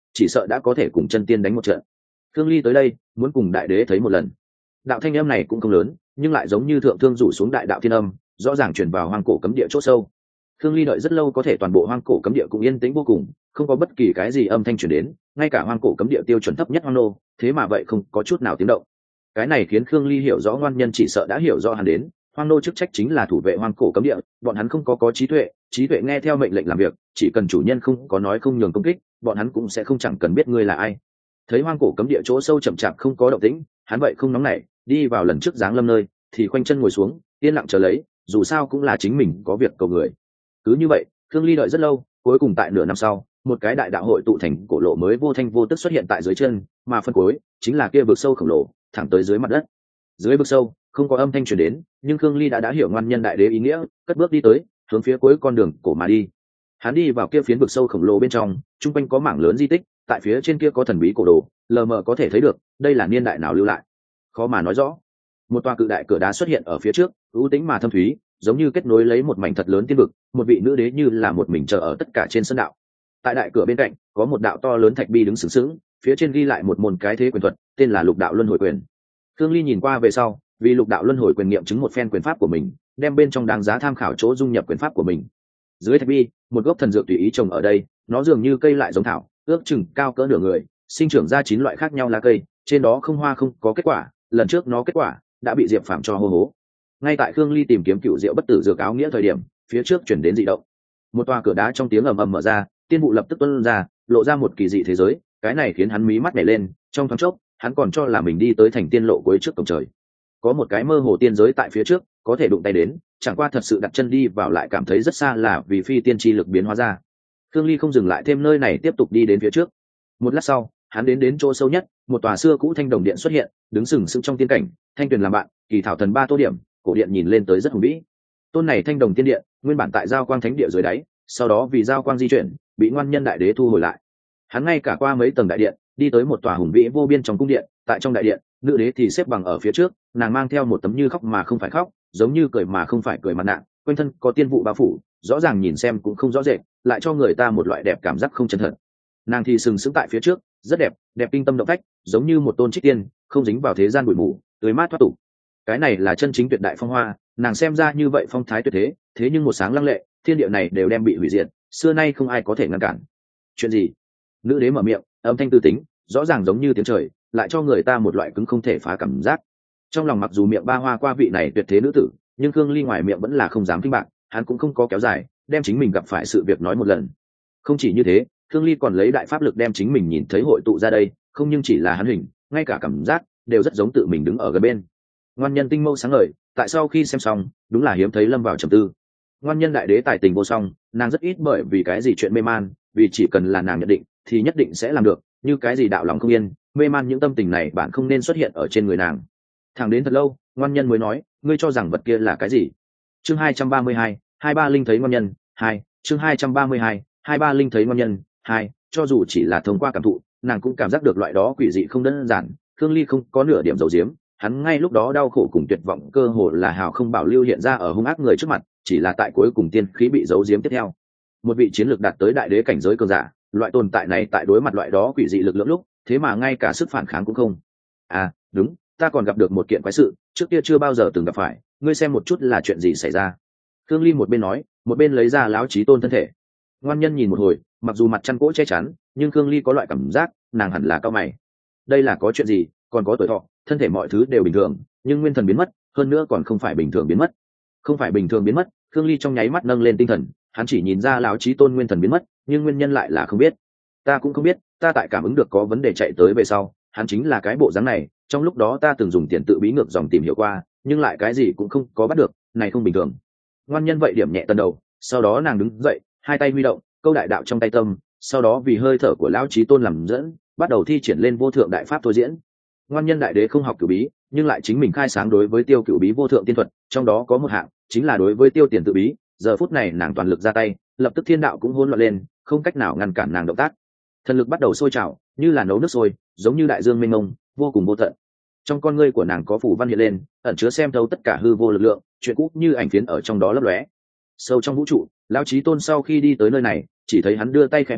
Speaker 1: chỉ sợ đã có thể cùng chân tiên đánh một trận. Khương Ly tới đây muốn cùng đại đế thấy một lần. Đạo thanh âm này cũng không lớn, nhưng lại giống như thượng thương rủ xuống đại đạo thiên âm, rõ ràng truyền vào hoang cổ cấm địa chỗ sâu. Khương Ly đợi rất lâu, có thể toàn bộ hoang cổ cấm địa cũng yên tĩnh vô cùng, không có bất kỳ cái gì âm thanh truyền đến, ngay cả hoang cổ cấm địa tiêu chuẩn thấp nhất hoang nô, thế mà vậy không có chút nào tiếng động. Cái này khiến Khương Ly hiểu rõ ngoan nhân chỉ sợ đã hiểu rõ hắn đến, hoang nô chức trách chính là thủ vệ hoang cổ cấm địa, bọn hắn không có có trí tuệ, trí tuệ nghe theo mệnh lệnh làm việc, chỉ cần chủ nhân không có nói không nhường công kích, bọn hắn cũng sẽ không chẳng cần biết ngươi là ai. Thấy hoang cổ cấm địa chỗ sâu chậm chạp không có động tĩnh, hắn vậy không nóng nảy, đi vào lần trước giáng lâm nơi, thì khoanh chân ngồi xuống, yên lặng chờ lấy, dù sao cũng là chính mình có việc cầu người. Cứ như vậy, Khương Ly đợi rất lâu, cuối cùng tại nửa năm sau, một cái đại đạo hội tụ thành cổ lộ mới vô thanh vô tức xuất hiện tại dưới chân, mà phân cuối chính là kia vực sâu khổng lồ, thẳng tới dưới mặt đất. Dưới vực sâu, không có âm thanh truyền đến, nhưng Khương Ly đã đã hiểu ngoan nhân đại đế ý nghĩa, cất bước đi tới, hướng phía cuối con đường cổ mà đi. Hắn đi vào kia phiến vực sâu khổng lồ bên trong, trung quanh có mảng lớn di tích, tại phía trên kia có thần bí cổ đồ, lờ mờ có thể thấy được, đây là niên đại nào lưu lại, khó mà nói rõ. Một tòa cự đại cửa đá xuất hiện ở phía trước, ưu tĩnh mà thâm thúy, giống như kết nối lấy một mảnh thật lớn tiên vực, một vị nữ đế như là một mình chờ ở tất cả trên sân đạo. Tại đại cửa bên cạnh, có một đạo to lớn thạch bi đứng sừng sững, phía trên ghi lại một môn cái thế quyền thuật, tên là Lục Đạo Luân Hồi Quyền. Khương Ly nhìn qua về sau, vì Lục Đạo Luân Hồi Quyền nghiệm chứng một phen quyền pháp của mình, đem bên trong đáng giá tham khảo chỗ dung nhập quyền pháp của mình. Dưới thạch bi, một gốc thần dược tùy ý trồng ở đây, nó dường như cây lại giống thảo, ước chừng cao cỡ nửa người, sinh trưởng ra chín loại khác nhau lá cây, trên đó không hoa không có kết quả, lần trước nó kết quả đã bị Diệp Phàm cho hô hố. Ngay tại Khương Ly tìm kiếm cựu diệu bất tử dược áo nghĩa thời điểm, phía trước chuyển đến dị động. Một tòa cửa đá trong tiếng ầm ầm mở ra, tiên vụ lập tức tuôn ra, lộ ra một kỳ dị thế giới, cái này khiến hắn mí mắt nhảy lên, trong thoáng chốc, hắn còn cho là mình đi tới thành tiên lộ cuối trước cổng trời. Có một cái mơ hồ tiên giới tại phía trước, có thể đụng tay đến, chẳng qua thật sự đặt chân đi vào lại cảm thấy rất xa, là vì phi tiên chi lực biến hóa ra. Khương Ly không dừng lại thêm nơi này, tiếp tục đi đến phía trước. Một lát sau, hắn đến đến chỗ sâu nhất, một tòa xưa cũ thanh đồng điện xuất hiện, đứng sừng sững trong tiên cảnh, thanh tuyền làm bạn, kỳ thảo thần ba tô điểm, cổ điện nhìn lên tới rất hùng vĩ. Tôn này thanh đồng tiên điện, nguyên bản tại giao quang thánh địa dưới đáy, sau đó vì giao quang di chuyển, bị ngoan nhân đại đế thu hồi lại. Hắn ngay cả qua mấy tầng đại điện, đi tới một tòa hùng vĩ vô biên trong cung điện, tại trong đại điện, nữ đế thì xếp bằng ở phía trước, nàng mang theo một tấm như khóc mà không phải khóc, giống như cười mà không phải cười mặt nạ, quanh thân có tiên vụ bao phủ, rõ ràng nhìn xem cũng không rõ rệt, lại cho người ta một loại đẹp cảm giác không chân thật. Nàng thì sừng sững tại phía trước, rất đẹp, đẹp kinh tâm động phách, giống như một tôn trích tiên, không dính vào thế gian bụi mù, tươi mát thoát tục. Cái này là chân chính tuyệt đại phong hoa, nàng xem ra như vậy phong thái tuyệt thế, thế nhưng một sáng lăng lệ, thiên địa này đều đem bị hủy diệt, xưa nay không ai có thể ngăn cản. Chuyện gì? Nữ đế mở miệng, âm thanh tư tính, rõ ràng giống như tiếng trời, lại cho người ta một loại cứng không thể phá cảm giác. Trong lòng mặc dù miệng ba hoa qua vị này tuyệt thế nữ tử, nhưng Khương Ly ngoài miệng vẫn là không dám kinh bạc, hắn cũng không có kéo dài, đem chính mình gặp phải sự việc nói một lần. Không chỉ như thế, Khương Ly còn lấy đại pháp lực đem chính mình nhìn thấy hội tụ ra đây, không nhưng chỉ là hắn hình, ngay cả cảm giác đều rất giống tự mình đứng ở gần bên. Ngoan nhân tinh mâu sáng ngời, tại sau khi xem xong, đúng là hiếm thấy lâm vào trầm tư. Ngoan nhân đại đế tài tình vô song, nàng rất ít bởi vì cái gì chuyện mê man, vì chỉ cần là nàng nhận định thì nhất định sẽ làm được, như cái gì đạo lòng không yên, mê man những tâm tình này bạn không nên xuất hiện ở trên người nàng. Thẳng đến thật lâu, ngoan nhân mới nói, ngươi cho rằng vật kia là cái gì? Chương hai trăm ba mươi hai, hai ba linh thấy ngoan nhân, hai, chương hai trăm ba mươi hai, hai ba linh thấy ngoan nhân, hai, cho dù chỉ là thông qua cảm thụ, nàng cũng cảm giác được loại đó quỷ dị không đơn giản. Khương Ly không có nửa điểm dầu diếm, hắn ngay lúc đó đau khổ cùng tuyệt vọng cơ hồ là hào không bảo lưu hiện ra ở hung ác người trước mặt, chỉ là tại cuối cùng tiên khí bị giấu giếm tiếp theo. Một vị chiến lược đạt tới đại đế cảnh giới cường giả, loại tồn tại này tại đối mặt loại đó quỷ dị lực lượng lúc, thế mà ngay cả sức phản kháng cũng không. À, đúng, ta còn gặp được một kiện quái sự, trước kia chưa bao giờ từng gặp phải, ngươi xem một chút là chuyện gì xảy ra. Khương Ly một bên nói, một bên lấy ra lão chí tôn thân thể. Ngoan nhân nhìn một hồi, mặc dù mặt chăn cỗ che chắn, nhưng Khương Ly có loại cảm giác, nàng hẳn là cao mày. Đây là có chuyện gì? Còn có tuổi thọ, thân thể mọi thứ đều bình thường, nhưng nguyên thần biến mất, hơn nữa còn không phải bình thường biến mất. Không phải bình thường biến mất, Khương Ly trong nháy mắt nâng lên tinh thần, hắn chỉ nhìn ra lão chí tôn nguyên thần biến mất, nhưng nguyên nhân lại là không biết. Ta cũng không biết, ta tại cảm ứng được có vấn đề chạy tới về sau, hắn chính là cái bộ dáng này, trong lúc đó ta từng dùng tiền tự bí ngược dòng tìm hiểu qua, nhưng lại cái gì cũng không có bắt được, này không bình thường. Ngoan nhân vậy điểm nhẹ tân đầu, sau đó nàng đứng dậy, hai tay huy động, câu đại đạo trong tay tâm, sau đó vì hơi thở của lão chí tôn làm dẫn, bắt đầu thi triển lên vô thượng đại pháp thôi diễn. Ngoan nhân đại đế không học cửu bí, nhưng lại chính mình khai sáng đối với tiêu cửu bí vô thượng tiên thuật, trong đó có một hạng chính là đối với tiêu tiền tự bí. Giờ phút này nàng toàn lực ra tay, lập tức thiên đạo cũng hỗn loạn lên, không cách nào ngăn cản nàng động tác. Thần lực bắt đầu sôi trào, như là nấu nước sôi, giống như đại dương mênh mông, vô cùng vô tận. Trong con ngươi của nàng có phủ văn hiện lên, ẩn chứa xem thấu tất cả hư vô lực lượng, chuyện cũ như ảnh phiến ở trong đó lấp lóe. Sâu trong vũ trụ, lão chí tôn sau khi đi tới nơi này, chỉ thấy hắn đưa tay khẽ vỗ,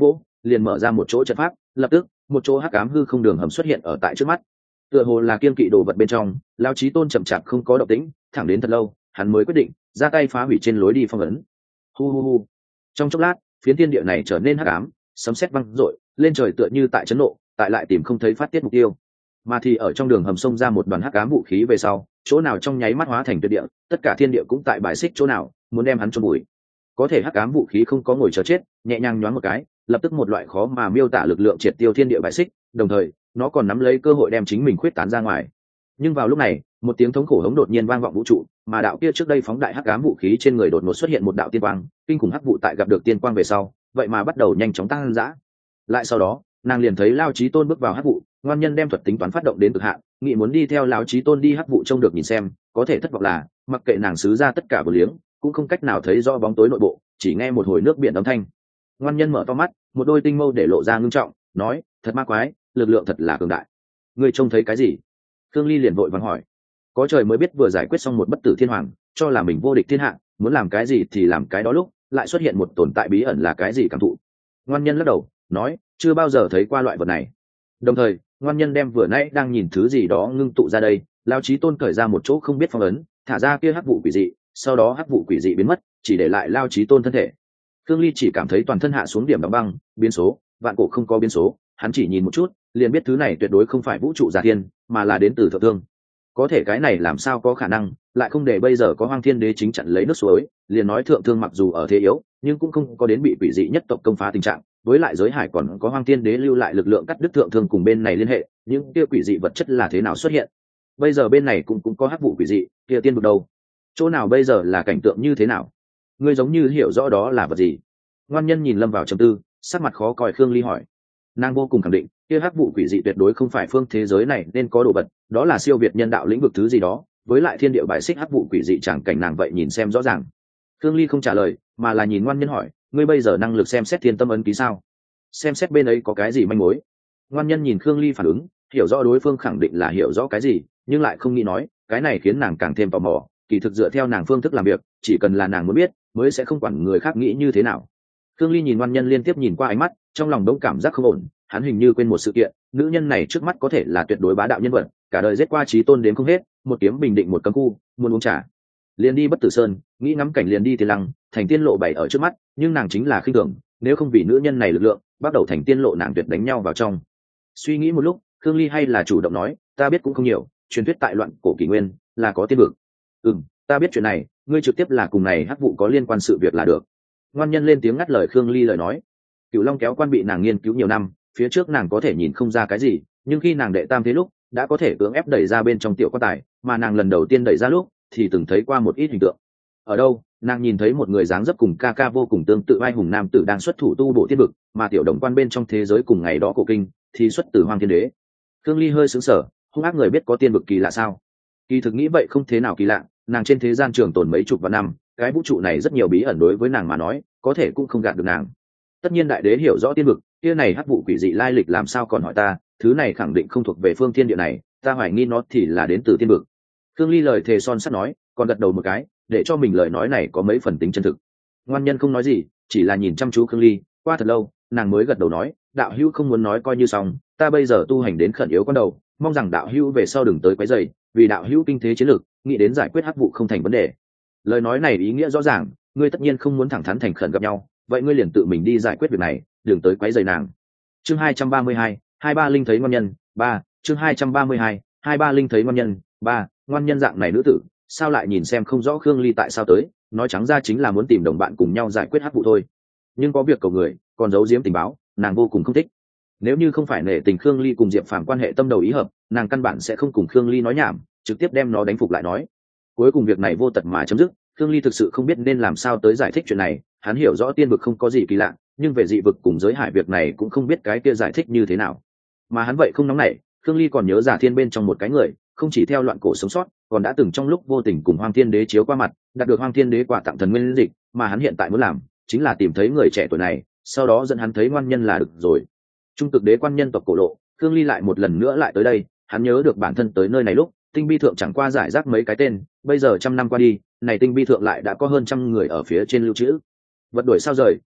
Speaker 1: liền mở ra một chỗ trận pháp, lập tức một chỗ hắc ám hư không đường hầm xuất hiện ở tại trước mắt. Tựa hồ là kiên kỵ đồ vật bên trong, Lão Chí Tôn chậm chạp không có động tĩnh, thẳng đến thật lâu hắn mới quyết định ra tay phá hủy trên lối đi phong ấn. Hu hu hu. Trong chốc lát phiến thiên địa này trở nên hắc ám, sấm sét vang rội lên trời, tựa như tại chấn nộ, tại lại tìm không thấy phát tiết mục tiêu. Mà thì ở trong đường hầm xông ra một đoàn hắc ám vũ khí về sau, chỗ nào trong nháy mắt hóa thành tuyệt địa, tất cả thiên địa cũng tại bài xích chỗ nào, muốn đem hắn chôn bụi. Có thể hắc ám vũ khí không có ngồi chờ chết, nhẹ nhàng nhoáng một cái, lập tức một loại khó mà miêu tả lực lượng triệt tiêu thiên địa bài xích, đồng thời nó còn nắm lấy cơ hội đem chính mình khuyết tán ra ngoài. Nhưng vào lúc này, một tiếng thống khổ hống đột nhiên vang vọng vũ trụ, mà đạo kia trước đây phóng đại hắc ám vũ khí trên người đột ngột xuất hiện một đạo tiên quang, kinh khủng hắc vụ tại gặp được tiên quang về sau, vậy mà bắt đầu nhanh chóng tăng dã. Lại sau đó, nàng liền thấy Lão Chí Tôn bước vào hắc vụ, ngoan nhân đem thuật tính toán phát động đến cực hạn, nghĩ muốn đi theo Lão Chí Tôn đi hắc vụ trông được nhìn xem, có thể thất vọng là, mặc kệ nàng xứ ra tất cả vừa liếng, cũng không cách nào thấy rõ bóng tối nội bộ, chỉ nghe một hồi nước biển âm thanh. Ngoan nhân mở to mắt, một đôi tinh mâu để lộ ra ngưng trọng, nói: "Thật ma quái, lực lượng thật là cường đại." "Ngươi trông thấy cái gì?" Khương Ly liền vội vàng hỏi. Có trời mới biết vừa giải quyết xong một bất tử thiên hoàng, cho là mình vô địch thiên hạ, muốn làm cái gì thì làm cái đó, lúc lại xuất hiện một tồn tại bí ẩn là cái gì cảm thụ. Ngoan nhân lắc đầu, nói: "Chưa bao giờ thấy qua loại vật này." Đồng thời, ngoan nhân đem vừa nãy đang nhìn thứ gì đó ngưng tụ ra đây, Lão Chí Tôn cởi ra một chỗ không biết phong ấn, thả ra kia hắc vụ quỷ dị, sau đó hắc vụ quỷ dị biến mất, chỉ để lại Lão Chí Tôn thân thể. Khương Ly chỉ cảm thấy toàn thân hạ xuống điểm đóng băng, biến số, vạn cổ không có biến số, hắn chỉ nhìn một chút, liền biết thứ này tuyệt đối không phải vũ trụ giả thiên, mà là đến từ thượng thương. Có thể cái này làm sao có khả năng, lại không để bây giờ có Hoang Thiên Đế chính chặn lấy nước suối, liền nói thượng thương mặc dù ở thế yếu, nhưng cũng không có đến bị quỷ dị nhất tộc công phá tình trạng, với lại giới hải còn có Hoang Thiên Đế lưu lại lực lượng cắt đứt thượng thương cùng bên này liên hệ, những kia quỷ dị vật chất là thế nào xuất hiện? Bây giờ bên này cũng cũng có hắc vụ quỷ dị, kia tiên vực đâu? Chỗ nào bây giờ là cảnh tượng như thế nào? Ngươi giống như hiểu rõ đó là vật gì? Ngoan nhân nhìn lâm vào trầm tư, sắc mặt khó coi. Khương Ly hỏi. Nàng vô cùng khẳng định, kia hắc vụ quỷ dị tuyệt đối không phải phương thế giới này nên có đồ vật, đó là siêu việt nhân đạo lĩnh vực thứ gì đó, với lại thiên địa bài xích hắc vụ quỷ dị chẳng cảnh nàng vậy nhìn xem rõ ràng. Khương Ly không trả lời, mà là nhìn ngoan nhân hỏi: "Ngươi bây giờ năng lực xem xét thiên tâm ấn ký sao? Xem xét bên ấy có cái gì manh mối?" Ngoan nhân nhìn Khương Ly phản ứng, hiểu rõ đối phương khẳng định là hiểu rõ cái gì, nhưng lại không nghĩ nói, cái này khiến nàng càng thêm tò mò. Kỳ thực dựa theo nàng phương thức làm việc, chỉ cần là nàng muốn biết, mới sẽ không quản người khác nghĩ như thế nào. Khương Ly nhìn ngoan nhân liên tiếp nhìn qua ánh mắt, trong lòng đống cảm giác không ổn, hắn hình như quên một sự kiện, nữ nhân này trước mắt có thể là tuyệt đối bá đạo nhân vật, cả đời giết qua chí tôn đến không hết, một kiếm bình định một cấm khu, muốn uống trà liền đi Bất Tử Sơn, nghĩ ngắm cảnh liền đi Tiên Lăng, thành tiên lộ bày ở trước mắt, nhưng nàng chính là khinh thường, nếu không vì nữ nhân này lực lượng, bắt đầu thành tiên lộ nàng tuyệt đánh nhau vào trong. Suy nghĩ một lúc, Khương Ly hay là chủ động nói: "Ta biết cũng không nhiều, truyền thuyết tại loạn cổ kỷ nguyên là có tiên vực." "Ừm, ta biết chuyện này, ngươi trực tiếp là cùng này hắc vụ có liên quan sự việc là được." Ngoan nhân lên tiếng ngắt lời Khương Ly lời nói. Cửu Long kéo quan bị nàng nghiên cứu nhiều năm, phía trước nàng có thể nhìn không ra cái gì, nhưng khi nàng đệ tam thế lúc, đã có thể cưỡng ép đẩy ra bên trong tiểu quan tài, mà nàng lần đầu tiên đẩy ra lúc, thì từng thấy qua một ít hình tượng. Ở đâu, nàng nhìn thấy một người dáng dấp cùng ca ca vô cùng tương tự vai hùng nam tử đang xuất thủ tu bổ tiên vực, mà tiểu đồng quan bên trong thế giới cùng ngày đó cổ kinh, thì xuất từ Hoang Thiên Đế. Khương Ly hơi sững sờ, hung ác người biết có tiên vực kỳ lạ sao? Kỳ thực nghĩ vậy không thế nào kỳ lạ, nàng trên thế gian trường tồn mấy chục vạn năm, cái vũ trụ này rất nhiều bí ẩn đối với nàng mà nói, có thể cũng không gạt được nàng. Tất nhiên đại đế hiểu rõ tiên vực, kia này hắc vụ quỷ dị lai lịch làm sao còn hỏi ta, thứ này khẳng định không thuộc về phương thiên địa này, ta hoài nghi nó thì là đến từ tiên vực. Khương Ly lời thề son sắt nói, còn gật đầu một cái, để cho mình lời nói này có mấy phần tính chân thực. Ngoan nhân không nói gì, chỉ là nhìn chăm chú Khương Ly, qua thật lâu, nàng mới gật đầu nói: "Đạo hữu không muốn nói coi như xong, ta bây giờ tu hành đến khẩn yếu con đầu, mong rằng đạo hữu về sau đừng tới quấy rầy, vì đạo hữu kinh thế chiến lược, nghĩ đến giải quyết hắc vụ không thành vấn đề." Lời nói này ý nghĩa rõ ràng, ngươi tất nhiên không muốn thẳng thắn thành khẩn gặp nhau, vậy ngươi liền tự mình đi giải quyết việc này, đừng tới quấy rầy nàng. Chương hai trăm ba mươi hai, hai ba linh thấy ngoan nhân, ba, chương hai trăm ba mươi hai, hai ba linh thấy ngoan nhân, ba, ngoan nhân dạng này nữ tử, sao lại nhìn xem không rõ Khương Ly tại sao tới, nói trắng ra chính là muốn tìm đồng bạn cùng nhau giải quyết hắc vụ thôi. Nhưng có việc cầu người, còn giấu giếm tình báo, nàng vô cùng không thích. Nếu như không phải nể tình Khương Ly cùng Diệp Phàm quan hệ tâm đầu ý hợp, nàng căn bản sẽ không cùng Khương Ly nói nhảm, trực tiếp đem nó đánh phục lại nói. Cuối cùng việc này vô tật mà chấm dứt, Khương Ly thực sự không biết nên làm sao tới giải thích chuyện này, hắn hiểu rõ tiên vực không có gì kỳ lạ, nhưng về dị vực cùng giới hải việc này cũng không biết cái kia giải thích như thế nào. Mà hắn vậy không nóng nảy, Khương Ly còn nhớ Giả Thiên bên trong một cái người, không chỉ theo loạn cổ sống sót, còn đã từng trong lúc vô tình cùng Hoang Thiên Đế chiếu qua mặt, đạt được Hoang Thiên Đế quà tặng thần nguyên dịch, mà hắn hiện tại muốn làm, chính là tìm thấy người trẻ tuổi này, sau đó dẫn hắn thấy ngoan nhân là được rồi. Trung cực đế quan nhân tộc cổ lộ, Khương Ly lại một lần nữa lại tới đây, hắn nhớ được bản thân tới nơi này lúc, tinh bi thượng chẳng qua giải rác mấy cái tên, bây giờ trăm năm qua đi, này tinh bi thượng lại đã có hơn trăm người ở phía trên lưu trữ. Vật đuổi sao rời,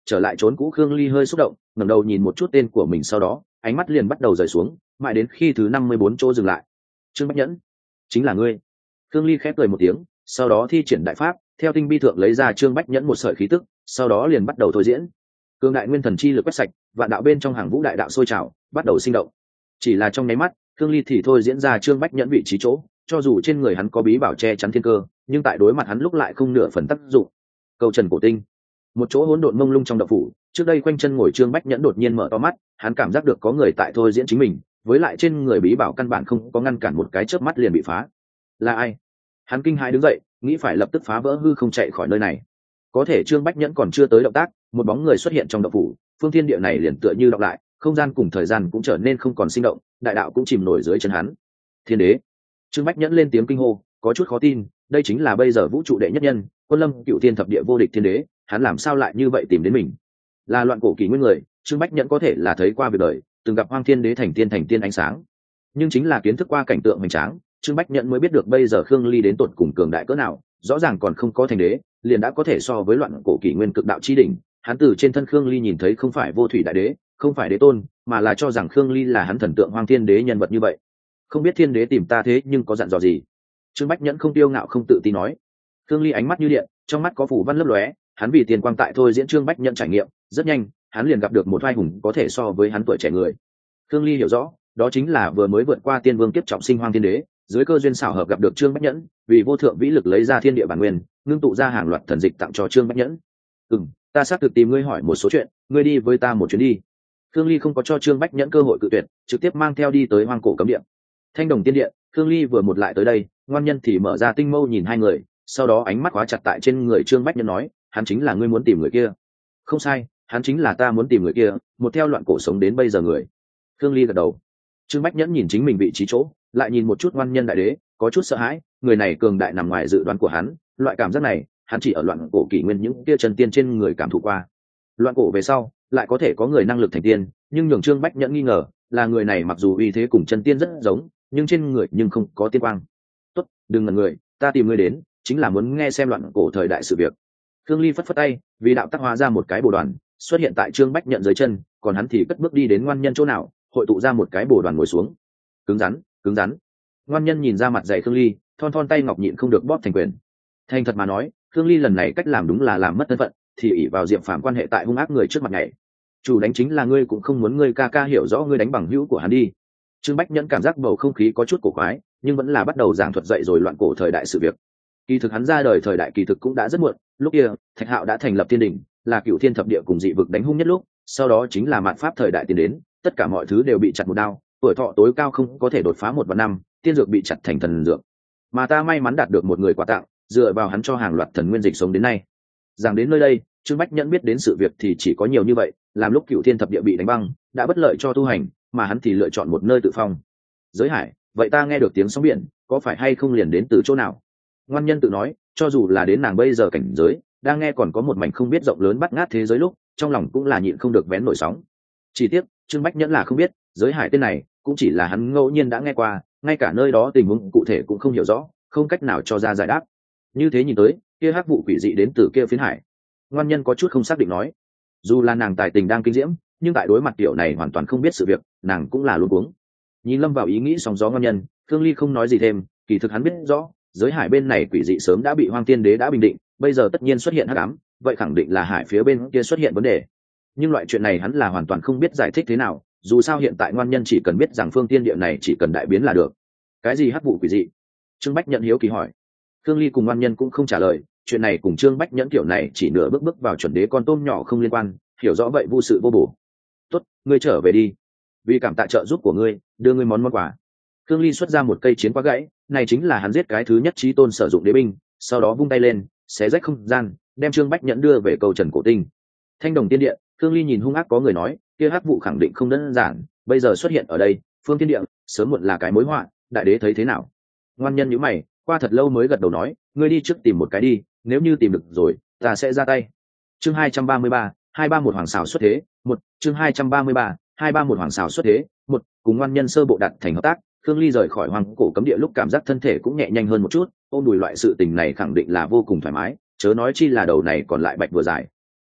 Speaker 1: trở lại trốn cũ Khương Ly hơi xúc động, ngẩng đầu nhìn một chút tên của mình, sau đó ánh mắt liền bắt đầu rời xuống, mãi đến khi thứ năm mươi bốn chỗ dừng lại. Trương Bách Nhẫn, chính là ngươi. Khương Ly khép cười một tiếng, sau đó thi triển đại pháp, theo tinh bi thượng lấy ra Trương Bách Nhẫn một sợi khí tức, sau đó liền bắt đầu thôi diễn. Cương đại nguyên thần chi lực quét sạch, vạn đạo bên trong hàng vũ đại đạo sôi trào, bắt đầu sinh động. Chỉ là trong nháy mắt, Khương Ly thì thôi diễn ra Trương Bách Nhẫn vị trí chỗ, cho dù trên người hắn có bí bảo che chắn thiên cơ, nhưng tại đối mặt hắn lúc lại không nửa phần tác dụng. Câu Trần Cổ Tinh, một chỗ hỗn độn mông lung trong động phủ, trước đây quanh chân ngồi Trương Bách Nhẫn đột nhiên mở to mắt, hắn cảm giác được có người tại thôi diễn chính mình, với lại trên người bí bảo căn bản không có ngăn cản một cái chớp mắt liền bị phá. Là ai? Hắn kinh hãi đứng dậy, nghĩ phải lập tức phá vỡ hư không chạy khỏi nơi này. Có thể Trương Bách Nhẫn còn chưa tới động tác, một bóng người xuất hiện trong động phủ, phương thiên địa này liền tựa như đọc lại, không gian cùng thời gian cũng trở nên không còn sinh động, đại đạo cũng chìm nổi dưới chân hắn. Thiên đế. Trương Bách Nhẫn lên tiếng kinh hô, có chút khó tin, đây chính là bây giờ vũ trụ đệ nhất nhân, Quân Lâm Cựu Thiên thập địa vô địch thiên đế, hắn làm sao lại như vậy tìm đến mình? Là loạn cổ kỷ nguyên người, Trương Bách Nhẫn có thể là thấy qua việc đời, từng gặp Hoang Thiên Đế thành tiên thành tiên ánh sáng, nhưng chính là kiến thức qua cảnh tượng hoành tráng, Trương Bách Nhẫn mới biết được bây giờ Khương Ly đến tột cùng cường đại cỡ nào, rõ ràng còn không có thành đế, liền đã có thể so với loạn cổ kỷ nguyên cực đạo chi đỉnh. Hắn từ trên thân Khương Ly nhìn thấy không phải vô thủy đại đế, không phải đế tôn, mà là cho rằng Khương Ly là hắn thần tượng Hoang Thiên Đế nhân vật như vậy. Không biết thiên đế tìm ta thế nhưng có dặn dò gì? Trương Bách Nhẫn không tiêu ngạo không tự tin nói. Khương Ly ánh mắt như điện, trong mắt có phủ văn lấp lóe, hắn vì tiền quang tại thôi diễn Trương Bách Nhẫn trải nghiệm, rất nhanh, hắn liền gặp được một vai hùng có thể so với hắn tuổi trẻ người. Khương Ly hiểu rõ, đó chính là vừa mới vượt qua tiên vương kiếp trọng sinh Hoang Thiên Đế, dưới cơ duyên xảo hợp gặp được Trương Bách Nhẫn, vì vô thượng vĩ lực lấy ra thiên địa bản nguyên, ngưng tụ ra hàng loạt thần dịch tặng cho Trương Bách Nhẫn. "Ừm, ta xác thực tìm ngươi hỏi một số chuyện, ngươi đi với ta một chuyến đi." Khương Ly không có cho Trương Bách Nhẫn cơ hội cự tuyệt, trực tiếp mang theo đi tới Hoang Cổ Cấm Địa. Thanh Đồng Tiên Điện, Khương Ly vừa một lại tới đây, Ngoan Nhân thì mở ra tinh mâu nhìn hai người, sau đó ánh mắt khóa chặt tại trên người Trương Bách Nhẫn nói, "Hắn chính là ngươi muốn tìm người kia." "Không sai, hắn chính là ta muốn tìm người kia, một theo loạn cổ sống đến bây giờ người." Khương Ly gật đầu. Trương Bách Nhẫn nhìn chính mình vị trí chỗ, lại nhìn một chút Ngoan Nhân đại đế, có chút sợ hãi, người này cường đại nằm ngoài dự đoán của hắn, loại cảm giác này, hắn chỉ ở loạn cổ kỷ nguyên những kia chân tiên trên người cảm thụ qua. Loạn cổ về sau, lại có thể có người năng lực thành tiên, nhưng nhường Trương Bách Nhẫn nghi ngờ, là người này mặc dù uy thế cùng chân tiên rất giống, nhưng trên người nhưng không có tiên quang. "Tốt, đừng ngẩn người, ta tìm ngươi đến, chính là muốn nghe xem loạn cổ thời đại sự việc." Khương Ly phất phất tay, vì đạo tác hóa ra một cái bồ đoàn, xuất hiện tại Trương Bách Nhẫn dưới chân, còn hắn thì cất bước đi đến Ngoan Nhân chỗ nào, hội tụ ra một cái bồ đoàn ngồi xuống. Cứng rắn, cứng rắn. Ngoan Nhân nhìn ra mặt dày Khương Ly, thon thon tay ngọc nhịn không được bóp thành quyền. Thành thật mà nói, Khương Ly lần này cách làm đúng là làm mất thân phận, thì ỷ vào Diệp Phàm quan hệ tại hung ác người trước mặt này. Chủ đánh chính là ngươi, cũng không muốn ngươi ca ca hiểu rõ ngươi đánh bằng hữu của hắn đi. Trương Bách Nhẫn cảm giác bầu không khí có chút cổ quái, nhưng vẫn là bắt đầu giảng thuật dậy rồi loạn cổ thời đại sự việc. Kỳ thực hắn ra đời thời đại kỳ thực cũng đã rất muộn, lúc kia Thạch Hạo đã thành lập thiên đình, là Cựu Thiên thập địa cùng dị vực đánh hung nhất lúc, sau đó chính là mạt pháp thời đại tiến đến, tất cả mọi thứ đều bị chặt một đao, tuổi thọ tối cao không có thể đột phá một vạn năm, tiên dược bị chặt thành thần dược. Mà ta may mắn đạt được một người quà tặng, dựa vào hắn cho hàng loạt thần nguyên dịch sống đến nay. Rằng đến nơi đây, Trương Bách Nhẫn biết đến sự việc thì chỉ có nhiều như vậy, làm lúc Cựu Thiên thập địa bị đánh băng, đã bất lợi cho tu hành, mà hắn thì lựa chọn một nơi tự phong. Giới hải, vậy ta nghe được tiếng sóng biển, có phải hay không liền đến từ chỗ nào? Ngoan Nhân tự nói, cho dù là đến nàng bây giờ cảnh giới, đang nghe còn có một mảnh không biết rộng lớn bắt ngát thế giới lúc, trong lòng cũng là nhịn không được vén nổi sóng. Chỉ tiếc, Trương Bách Nhẫn là không biết, giới hải tên này cũng chỉ là hắn ngẫu nhiên đã nghe qua, ngay cả nơi đó tình huống cụ thể cũng không hiểu rõ, không cách nào cho ra giải đáp. Như thế nhìn tới, kia hắc vụ quỷ dị đến từ kia phiến hải. Ngoan Nhân có chút không xác định nói, dù là nàng tài tình đang kinh diễm, nhưng tại đối mặt tiểu này hoàn toàn không biết sự việc, nàng cũng là luống cuống. Nhìn lâm vào ý nghĩ sóng gió Ngoan Nhân, Khương Ly không nói gì thêm, kỳ thực hắn biết rõ, giới hải bên này quỷ dị sớm đã bị Hoang Thiên Đế đã bình định, bây giờ tất nhiên xuất hiện hắc ám, vậy khẳng định là hải phía bên kia xuất hiện vấn đề. Nhưng loại chuyện này hắn là hoàn toàn không biết giải thích thế nào, dù sao hiện tại Ngoan Nhân chỉ cần biết rằng phương tiên địa này chỉ cần đại biến là được. Cái gì hắc vụ quỷ dị? Trương Bách Nhẫn hiếu kỳ hỏi. Khương Ly cùng Ngoan Nhân cũng không trả lời, chuyện này cùng Trương Bách Nhẫn kiểu này chỉ nửa bước bước vào chuẩn đế con tôm nhỏ không liên quan, hiểu rõ vậy vô sự vô bổ. "Tốt, ngươi trở về đi. Vì cảm tạ trợ giúp của ngươi, đưa ngươi món món quà." Khương Ly xuất ra một cây chiến quá gãy, này chính là hắn giết cái thứ nhất chí tôn sử dụng đế binh, sau đó vung tay lên, xé rách không gian, đem Trương Bách Nhẫn đưa về Câu Trần Cổ Tinh. Thanh Đồng Tiên Điện, Khương Ly nhìn hung ác có người nói, kia hắc vụ khẳng định không đơn giản, bây giờ xuất hiện ở đây, Phương Tiên Địa, sớm muộn là cái mối họa, đại đế thấy thế nào? Ngoan Nhân nhíu mày, qua thật lâu mới gật đầu nói, ngươi đi trước tìm một cái đi, nếu như tìm được rồi, ta sẽ ra tay. Chương hai trăm ba mươi ba, hai ba một hoàng xào xuất thế, một, chương hai trăm ba mươi ba, hai ba một hoàng xào xuất thế, một, cùng Ngoan Nhân sơ bộ đặt thành hợp tác. Khương Ly rời khỏi Hoang Cổ Cấm Địa lúc cảm giác thân thể cũng nhẹ nhanh hơn một chút, ôm đùi loại sự tình này khẳng định là vô cùng thoải mái, chớ nói chi là đầu này còn lại bạch vừa dài.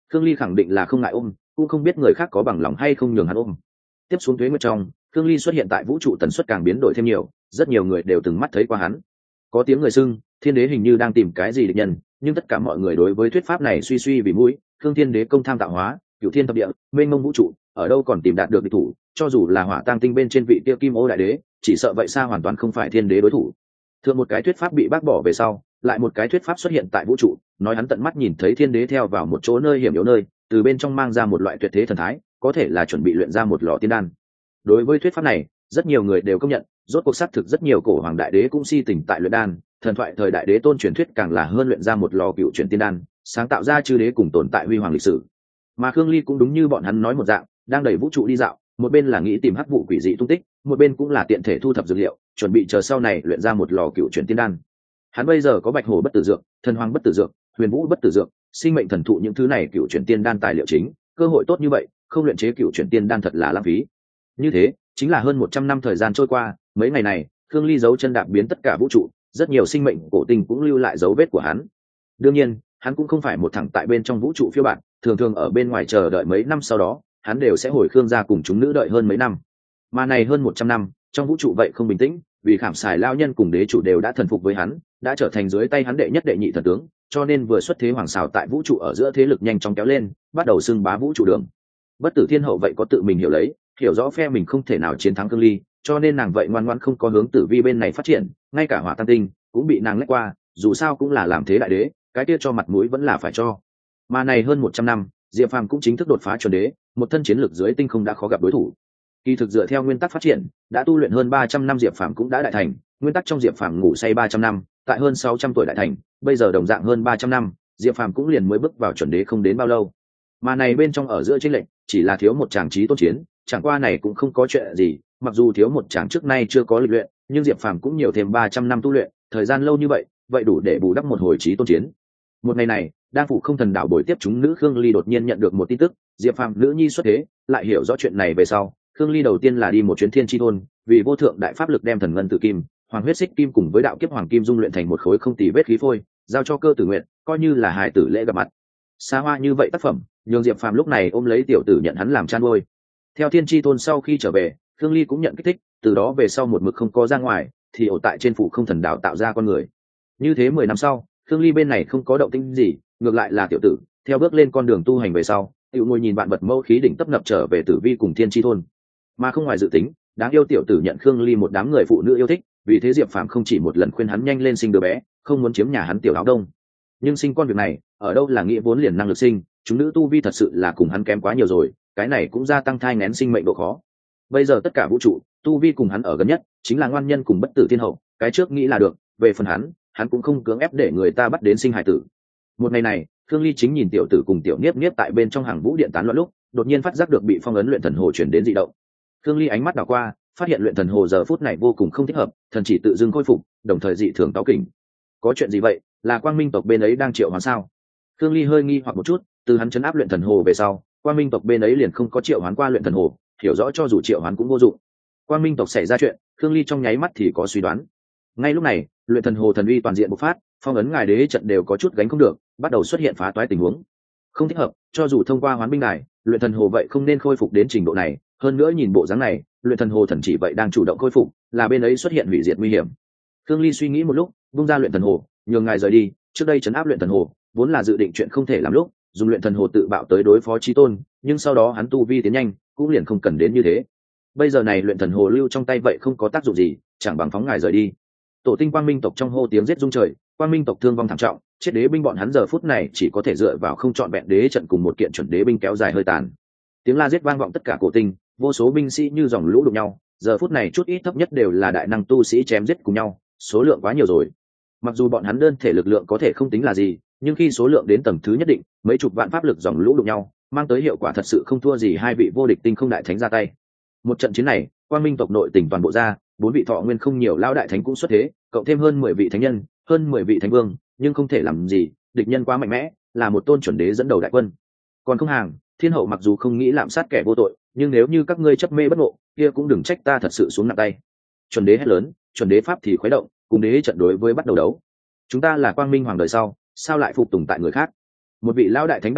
Speaker 1: Khương Ly khẳng định là không ngại ôm, cũng không biết người khác có bằng lòng hay không nhường hắn ôm. Tiếp xuống Tuế Nguyệt trong, Khương Ly xuất hiện tại vũ trụ tần suất càng biến đổi thêm nhiều, rất nhiều người đều từng mắt thấy qua hắn. Có tiếng người xưng, Thiên Đế hình như đang tìm cái gì địch nhân, nhưng tất cả mọi người đối với thuyết pháp này suy suy vì mũi. Khương Thiên Đế công tham tạo hóa, cửu thiên thập địa, mênh mông vũ trụ, ở đâu còn tìm đạt được địch thủ, cho dù là Hỏa Tang Tinh bên trên vị kia Kim Ô đại đế, chỉ sợ vậy xa hoàn toàn không phải Thiên Đế đối thủ. Thượng một cái thuyết pháp bị bác bỏ về sau, lại một cái thuyết pháp xuất hiện tại vũ trụ, nói hắn tận mắt nhìn thấy Thiên Đế theo vào một chỗ nơi hiểm yếu nơi, từ bên trong mang ra một loại tuyệt thế thần thái, có thể là chuẩn bị luyện ra một lò tiên đan. Đối với thuyết pháp này, rất nhiều người đều công nhận, rốt cuộc xác thực rất nhiều cổ hoàng đại đế cũng si tình tại luyện đan, thần thoại thời đại đế tôn truyền thuyết càng là hơn luyện ra một lò cựu truyền tiên đan, sáng tạo ra chư đế cùng tồn tại huy hoàng lịch sử. Mà Khương Ly cũng đúng như bọn hắn nói một dạng, đang đẩy vũ trụ đi dạo, một bên là nghĩ tìm hắc vụ quỷ dị tung tích, một bên cũng là tiện thể thu thập dược liệu, chuẩn bị chờ sau này luyện ra một lò cựu truyền tiên đan. Hắn bây giờ có bạch hổ bất tử dược, thần hoàng bất tử dược, huyền vũ bất tử dược, sinh mệnh thần thụ những thứ này cựu truyền tiên đan tài liệu chính, cơ hội tốt như vậy, không luyện chế cựu truyền tiên đan thật là lãng phí. Như thế, chính là hơn một trăm năm thời gian trôi qua, mấy ngày này, Khương Ly giấu chân đạp biến tất cả vũ trụ, rất nhiều sinh mệnh cổ tinh cũng lưu lại dấu vết của hắn. Đương nhiên, hắn cũng không phải một thằng tại bên trong vũ trụ phiêu bạt, thường thường ở bên ngoài chờ đợi mấy năm sau đó, hắn đều sẽ hồi Khương gia cùng chúng nữ đợi hơn mấy năm. Mà này hơn một trăm năm, trong vũ trụ vậy không bình tĩnh, vì Khảm Sài lao nhân cùng đế chủ đều đã thần phục với hắn, đã trở thành dưới tay hắn đệ nhất đệ nhị thần tướng, cho nên vừa xuất thế hoàng xào tại vũ trụ ở giữa thế lực nhanh chóng kéo lên, bắt đầu xưng bá vũ trụ đường. Bất Tử Thiên Hậu vậy có tự mình hiểu lấy, hiểu rõ phe mình không thể nào chiến thắng Khương Ly, cho nên nàng vậy ngoan ngoãn không có hướng Tử Vi bên này phát triển, ngay cả Hỏa Tang Tinh cũng bị nàng lách qua, dù sao cũng là làm thế đại đế, cái kia cho mặt mũi vẫn là phải cho. Mà này hơn một trăm năm, Diệp Phàm cũng chính thức đột phá chuẩn đế, một thân chiến lực dưới tinh không đã khó gặp đối thủ. Kỳ thực dựa theo nguyên tắc phát triển, đã tu luyện hơn ba trăm năm Diệp Phàm cũng đã đại thành, nguyên tắc trong Diệp Phàm ngủ say ba trăm năm, tại hơn sáu trăm tuổi đại thành, bây giờ đồng dạng hơn ba trăm năm, Diệp Phàm cũng liền mới bước vào chuẩn đế không đến bao lâu. Mà này bên trong ở giữa chênh lệnh, chỉ là thiếu một chàng trí tôn chiến, chẳng qua này cũng không có chuyện gì, mặc dù thiếu một chàng trước nay chưa có lịch luyện, nhưng Diệp Phàm cũng nhiều thêm ba trăm năm tu luyện, thời gian lâu như vậy, vậy đủ để bù đắp một hồi trí tôn chiến. Một ngày này, đang phủ không thần đảo buổi tiếp chúng nữ Khương Ly đột nhiên nhận được một tin tức, Diệp Phàm nữ nhi xuất thế, lại hiểu rõ chuyện này về sau, Khương Ly đầu tiên là đi một chuyến Thiên Chi thôn, vì vô thượng đại pháp lực đem thần ngân tự kim, hoàng huyết xích kim cùng với đạo kiếp hoàng kim dung luyện thành một khối không tì vết khí phôi, giao cho Cơ Tử Nguyện, coi như là hài tử lễ gặp mặt. Xa hoa như vậy tác phẩm, nhường Diệp Phàm lúc này ôm lấy tiểu tử nhận hắn làm chan nuôi. Theo Thiên Chi thôn sau khi trở về, Khương Ly cũng nhận kích thích, từ đó về sau một mực không có ra ngoài, thì ở tại trên phủ không thần đạo tạo ra con người. Như thế mười năm sau, Khương Ly bên này không có động tĩnh gì, ngược lại là tiểu tử, theo bước lên con đường tu hành về sau, tiểu ngồi nhìn bạn vật mẫu khí đỉnh tấp nập trở về Tử Vi cùng Thiên Chi thôn. Mà không ngoài dự tính, đáng yêu tiểu tử nhận Khương Ly một đám người phụ nữ yêu thích, vì thế Diệp Phàm không chỉ một lần khuyên hắn nhanh lên sinh đứa bé, không muốn chiếm nhà hắn tiểu áo đông. Nhưng sinh con việc này, ở đâu là nghĩa vốn liền năng lực sinh, chúng nữ tu vi thật sự là cùng hắn kém quá nhiều rồi, cái này cũng gia tăng thai nghén sinh mệnh độ khó. Bây giờ tất cả vũ trụ, tu vi cùng hắn ở gần nhất, chính là ngoan nhân cùng Bất Tử Thiên Hậu, cái trước nghĩ là được, về phần hắn, hắn cũng không cưỡng ép để người ta bắt đến sinh hài tử. Một ngày này, Khương Ly chính nhìn tiểu tử cùng tiểu niếp niếp tại bên trong hàng vũ điện tán loạn lúc, đột nhiên phát giác được bị phong ấn luyện thần hồ chuyển đến dị động. Khương Ly ánh mắt đảo qua, phát hiện luyện thần hồ giờ phút này vô cùng không thích hợp, thần chỉ tự dưng khôi phục, đồng thời dị thường táo kỉnh. Có chuyện gì vậy? Là Quang Minh tộc bên ấy đang triệu hoán sao? Khương Ly hơi nghi hoặc một chút, từ hắn chấn áp luyện thần hồ về sau, Quang Minh tộc bên ấy liền không có triệu hoán qua luyện thần hồ, hiểu rõ cho dù triệu hoán cũng vô dụng. Quang Minh tộc xảy ra chuyện, Khương Ly trong nháy mắt thì có suy đoán. Ngay lúc này, luyện thần hồ thần uy toàn diện bộc phát, phong ấn ngài đế trận đều có chút gánh không được, bắt đầu xuất hiện phá toái tình huống. Không thích hợp, cho dù thông qua hoán binh đài, luyện thần hồ vậy không nên khôi phục đến trình độ này, hơn nữa nhìn bộ dáng này, luyện thần hồ thần chỉ vậy đang chủ động khôi phục, là bên ấy xuất hiện hủy diệt nguy hiểm. Khương Ly suy nghĩ một lúc, vung ra luyện thần hồ, nhường ngài rời đi, trước đây trấn áp luyện thần hồ, vốn là dự định chuyện không thể làm lúc, dùng luyện thần hồ tự bạo tới đối phó chí tôn, nhưng sau đó hắn tu vi tiến nhanh, cũng liền không cần đến như thế. Bây giờ này luyện thần hồ lưu trong tay vậy không có tác dụng gì, chẳng bằng phóng ngài rời đi. Tổ tinh Quang Minh tộc trong hô tiếng giết rung trời, Quang Minh tộc thương vong thảm trọng, chết đế binh bọn hắn giờ phút này chỉ có thể dựa vào không chọn vẹn đế trận cùng một kiện chuẩn đế binh kéo dài hơi tàn. Tiếng la giết vang vọng tất cả cổ tinh, vô số binh sĩ như dòng lũ đụng nhau, giờ phút này chút ít thấp nhất đều là đại năng tu sĩ chém giết cùng nhau, số lượng quá nhiều rồi. Mặc dù bọn hắn đơn thể lực lượng có thể không tính là gì, nhưng khi số lượng đến tầng thứ nhất định, mấy chục vạn pháp lực dòng lũ đụng nhau, mang tới hiệu quả thật sự không thua gì hai vị vô địch tinh không đại thánh ra tay. Một trận chiến này, Quang Minh tộc nội tỉnh toàn bộ ra, bốn vị thọ nguyên không nhiều lão đại thánh cũng xuất thế, cộng thêm hơn mười vị thánh nhân, hơn mười vị thánh vương, nhưng không thể làm gì, địch nhân quá mạnh mẽ, là một tôn chuẩn đế dẫn đầu đại quân. Còn không hàng, Thiên hậu mặc dù không nghĩ lạm sát kẻ vô tội, nhưng nếu như các ngươi chấp mê bất ngộ, kia cũng đừng trách ta thật sự xuống nặng tay. Chuẩn đế hét lớn, chuẩn đế pháp thì khuấy động, cùng đế trận đối với bắt đầu đấu. Chúng ta là Quang Minh hoàng đời sau, sao lại phục tùng tại người khác? Một vị lão đại thánh đáp lại,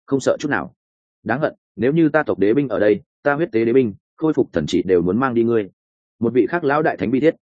Speaker 1: không sợ chút nào. Đáng hận, nếu như ta tộc đế binh ở đây, ta huyết tế đế binh khôi phục thần chỉ đều muốn mang đi ngươi. Một vị khác lão đại thánh bi thiết.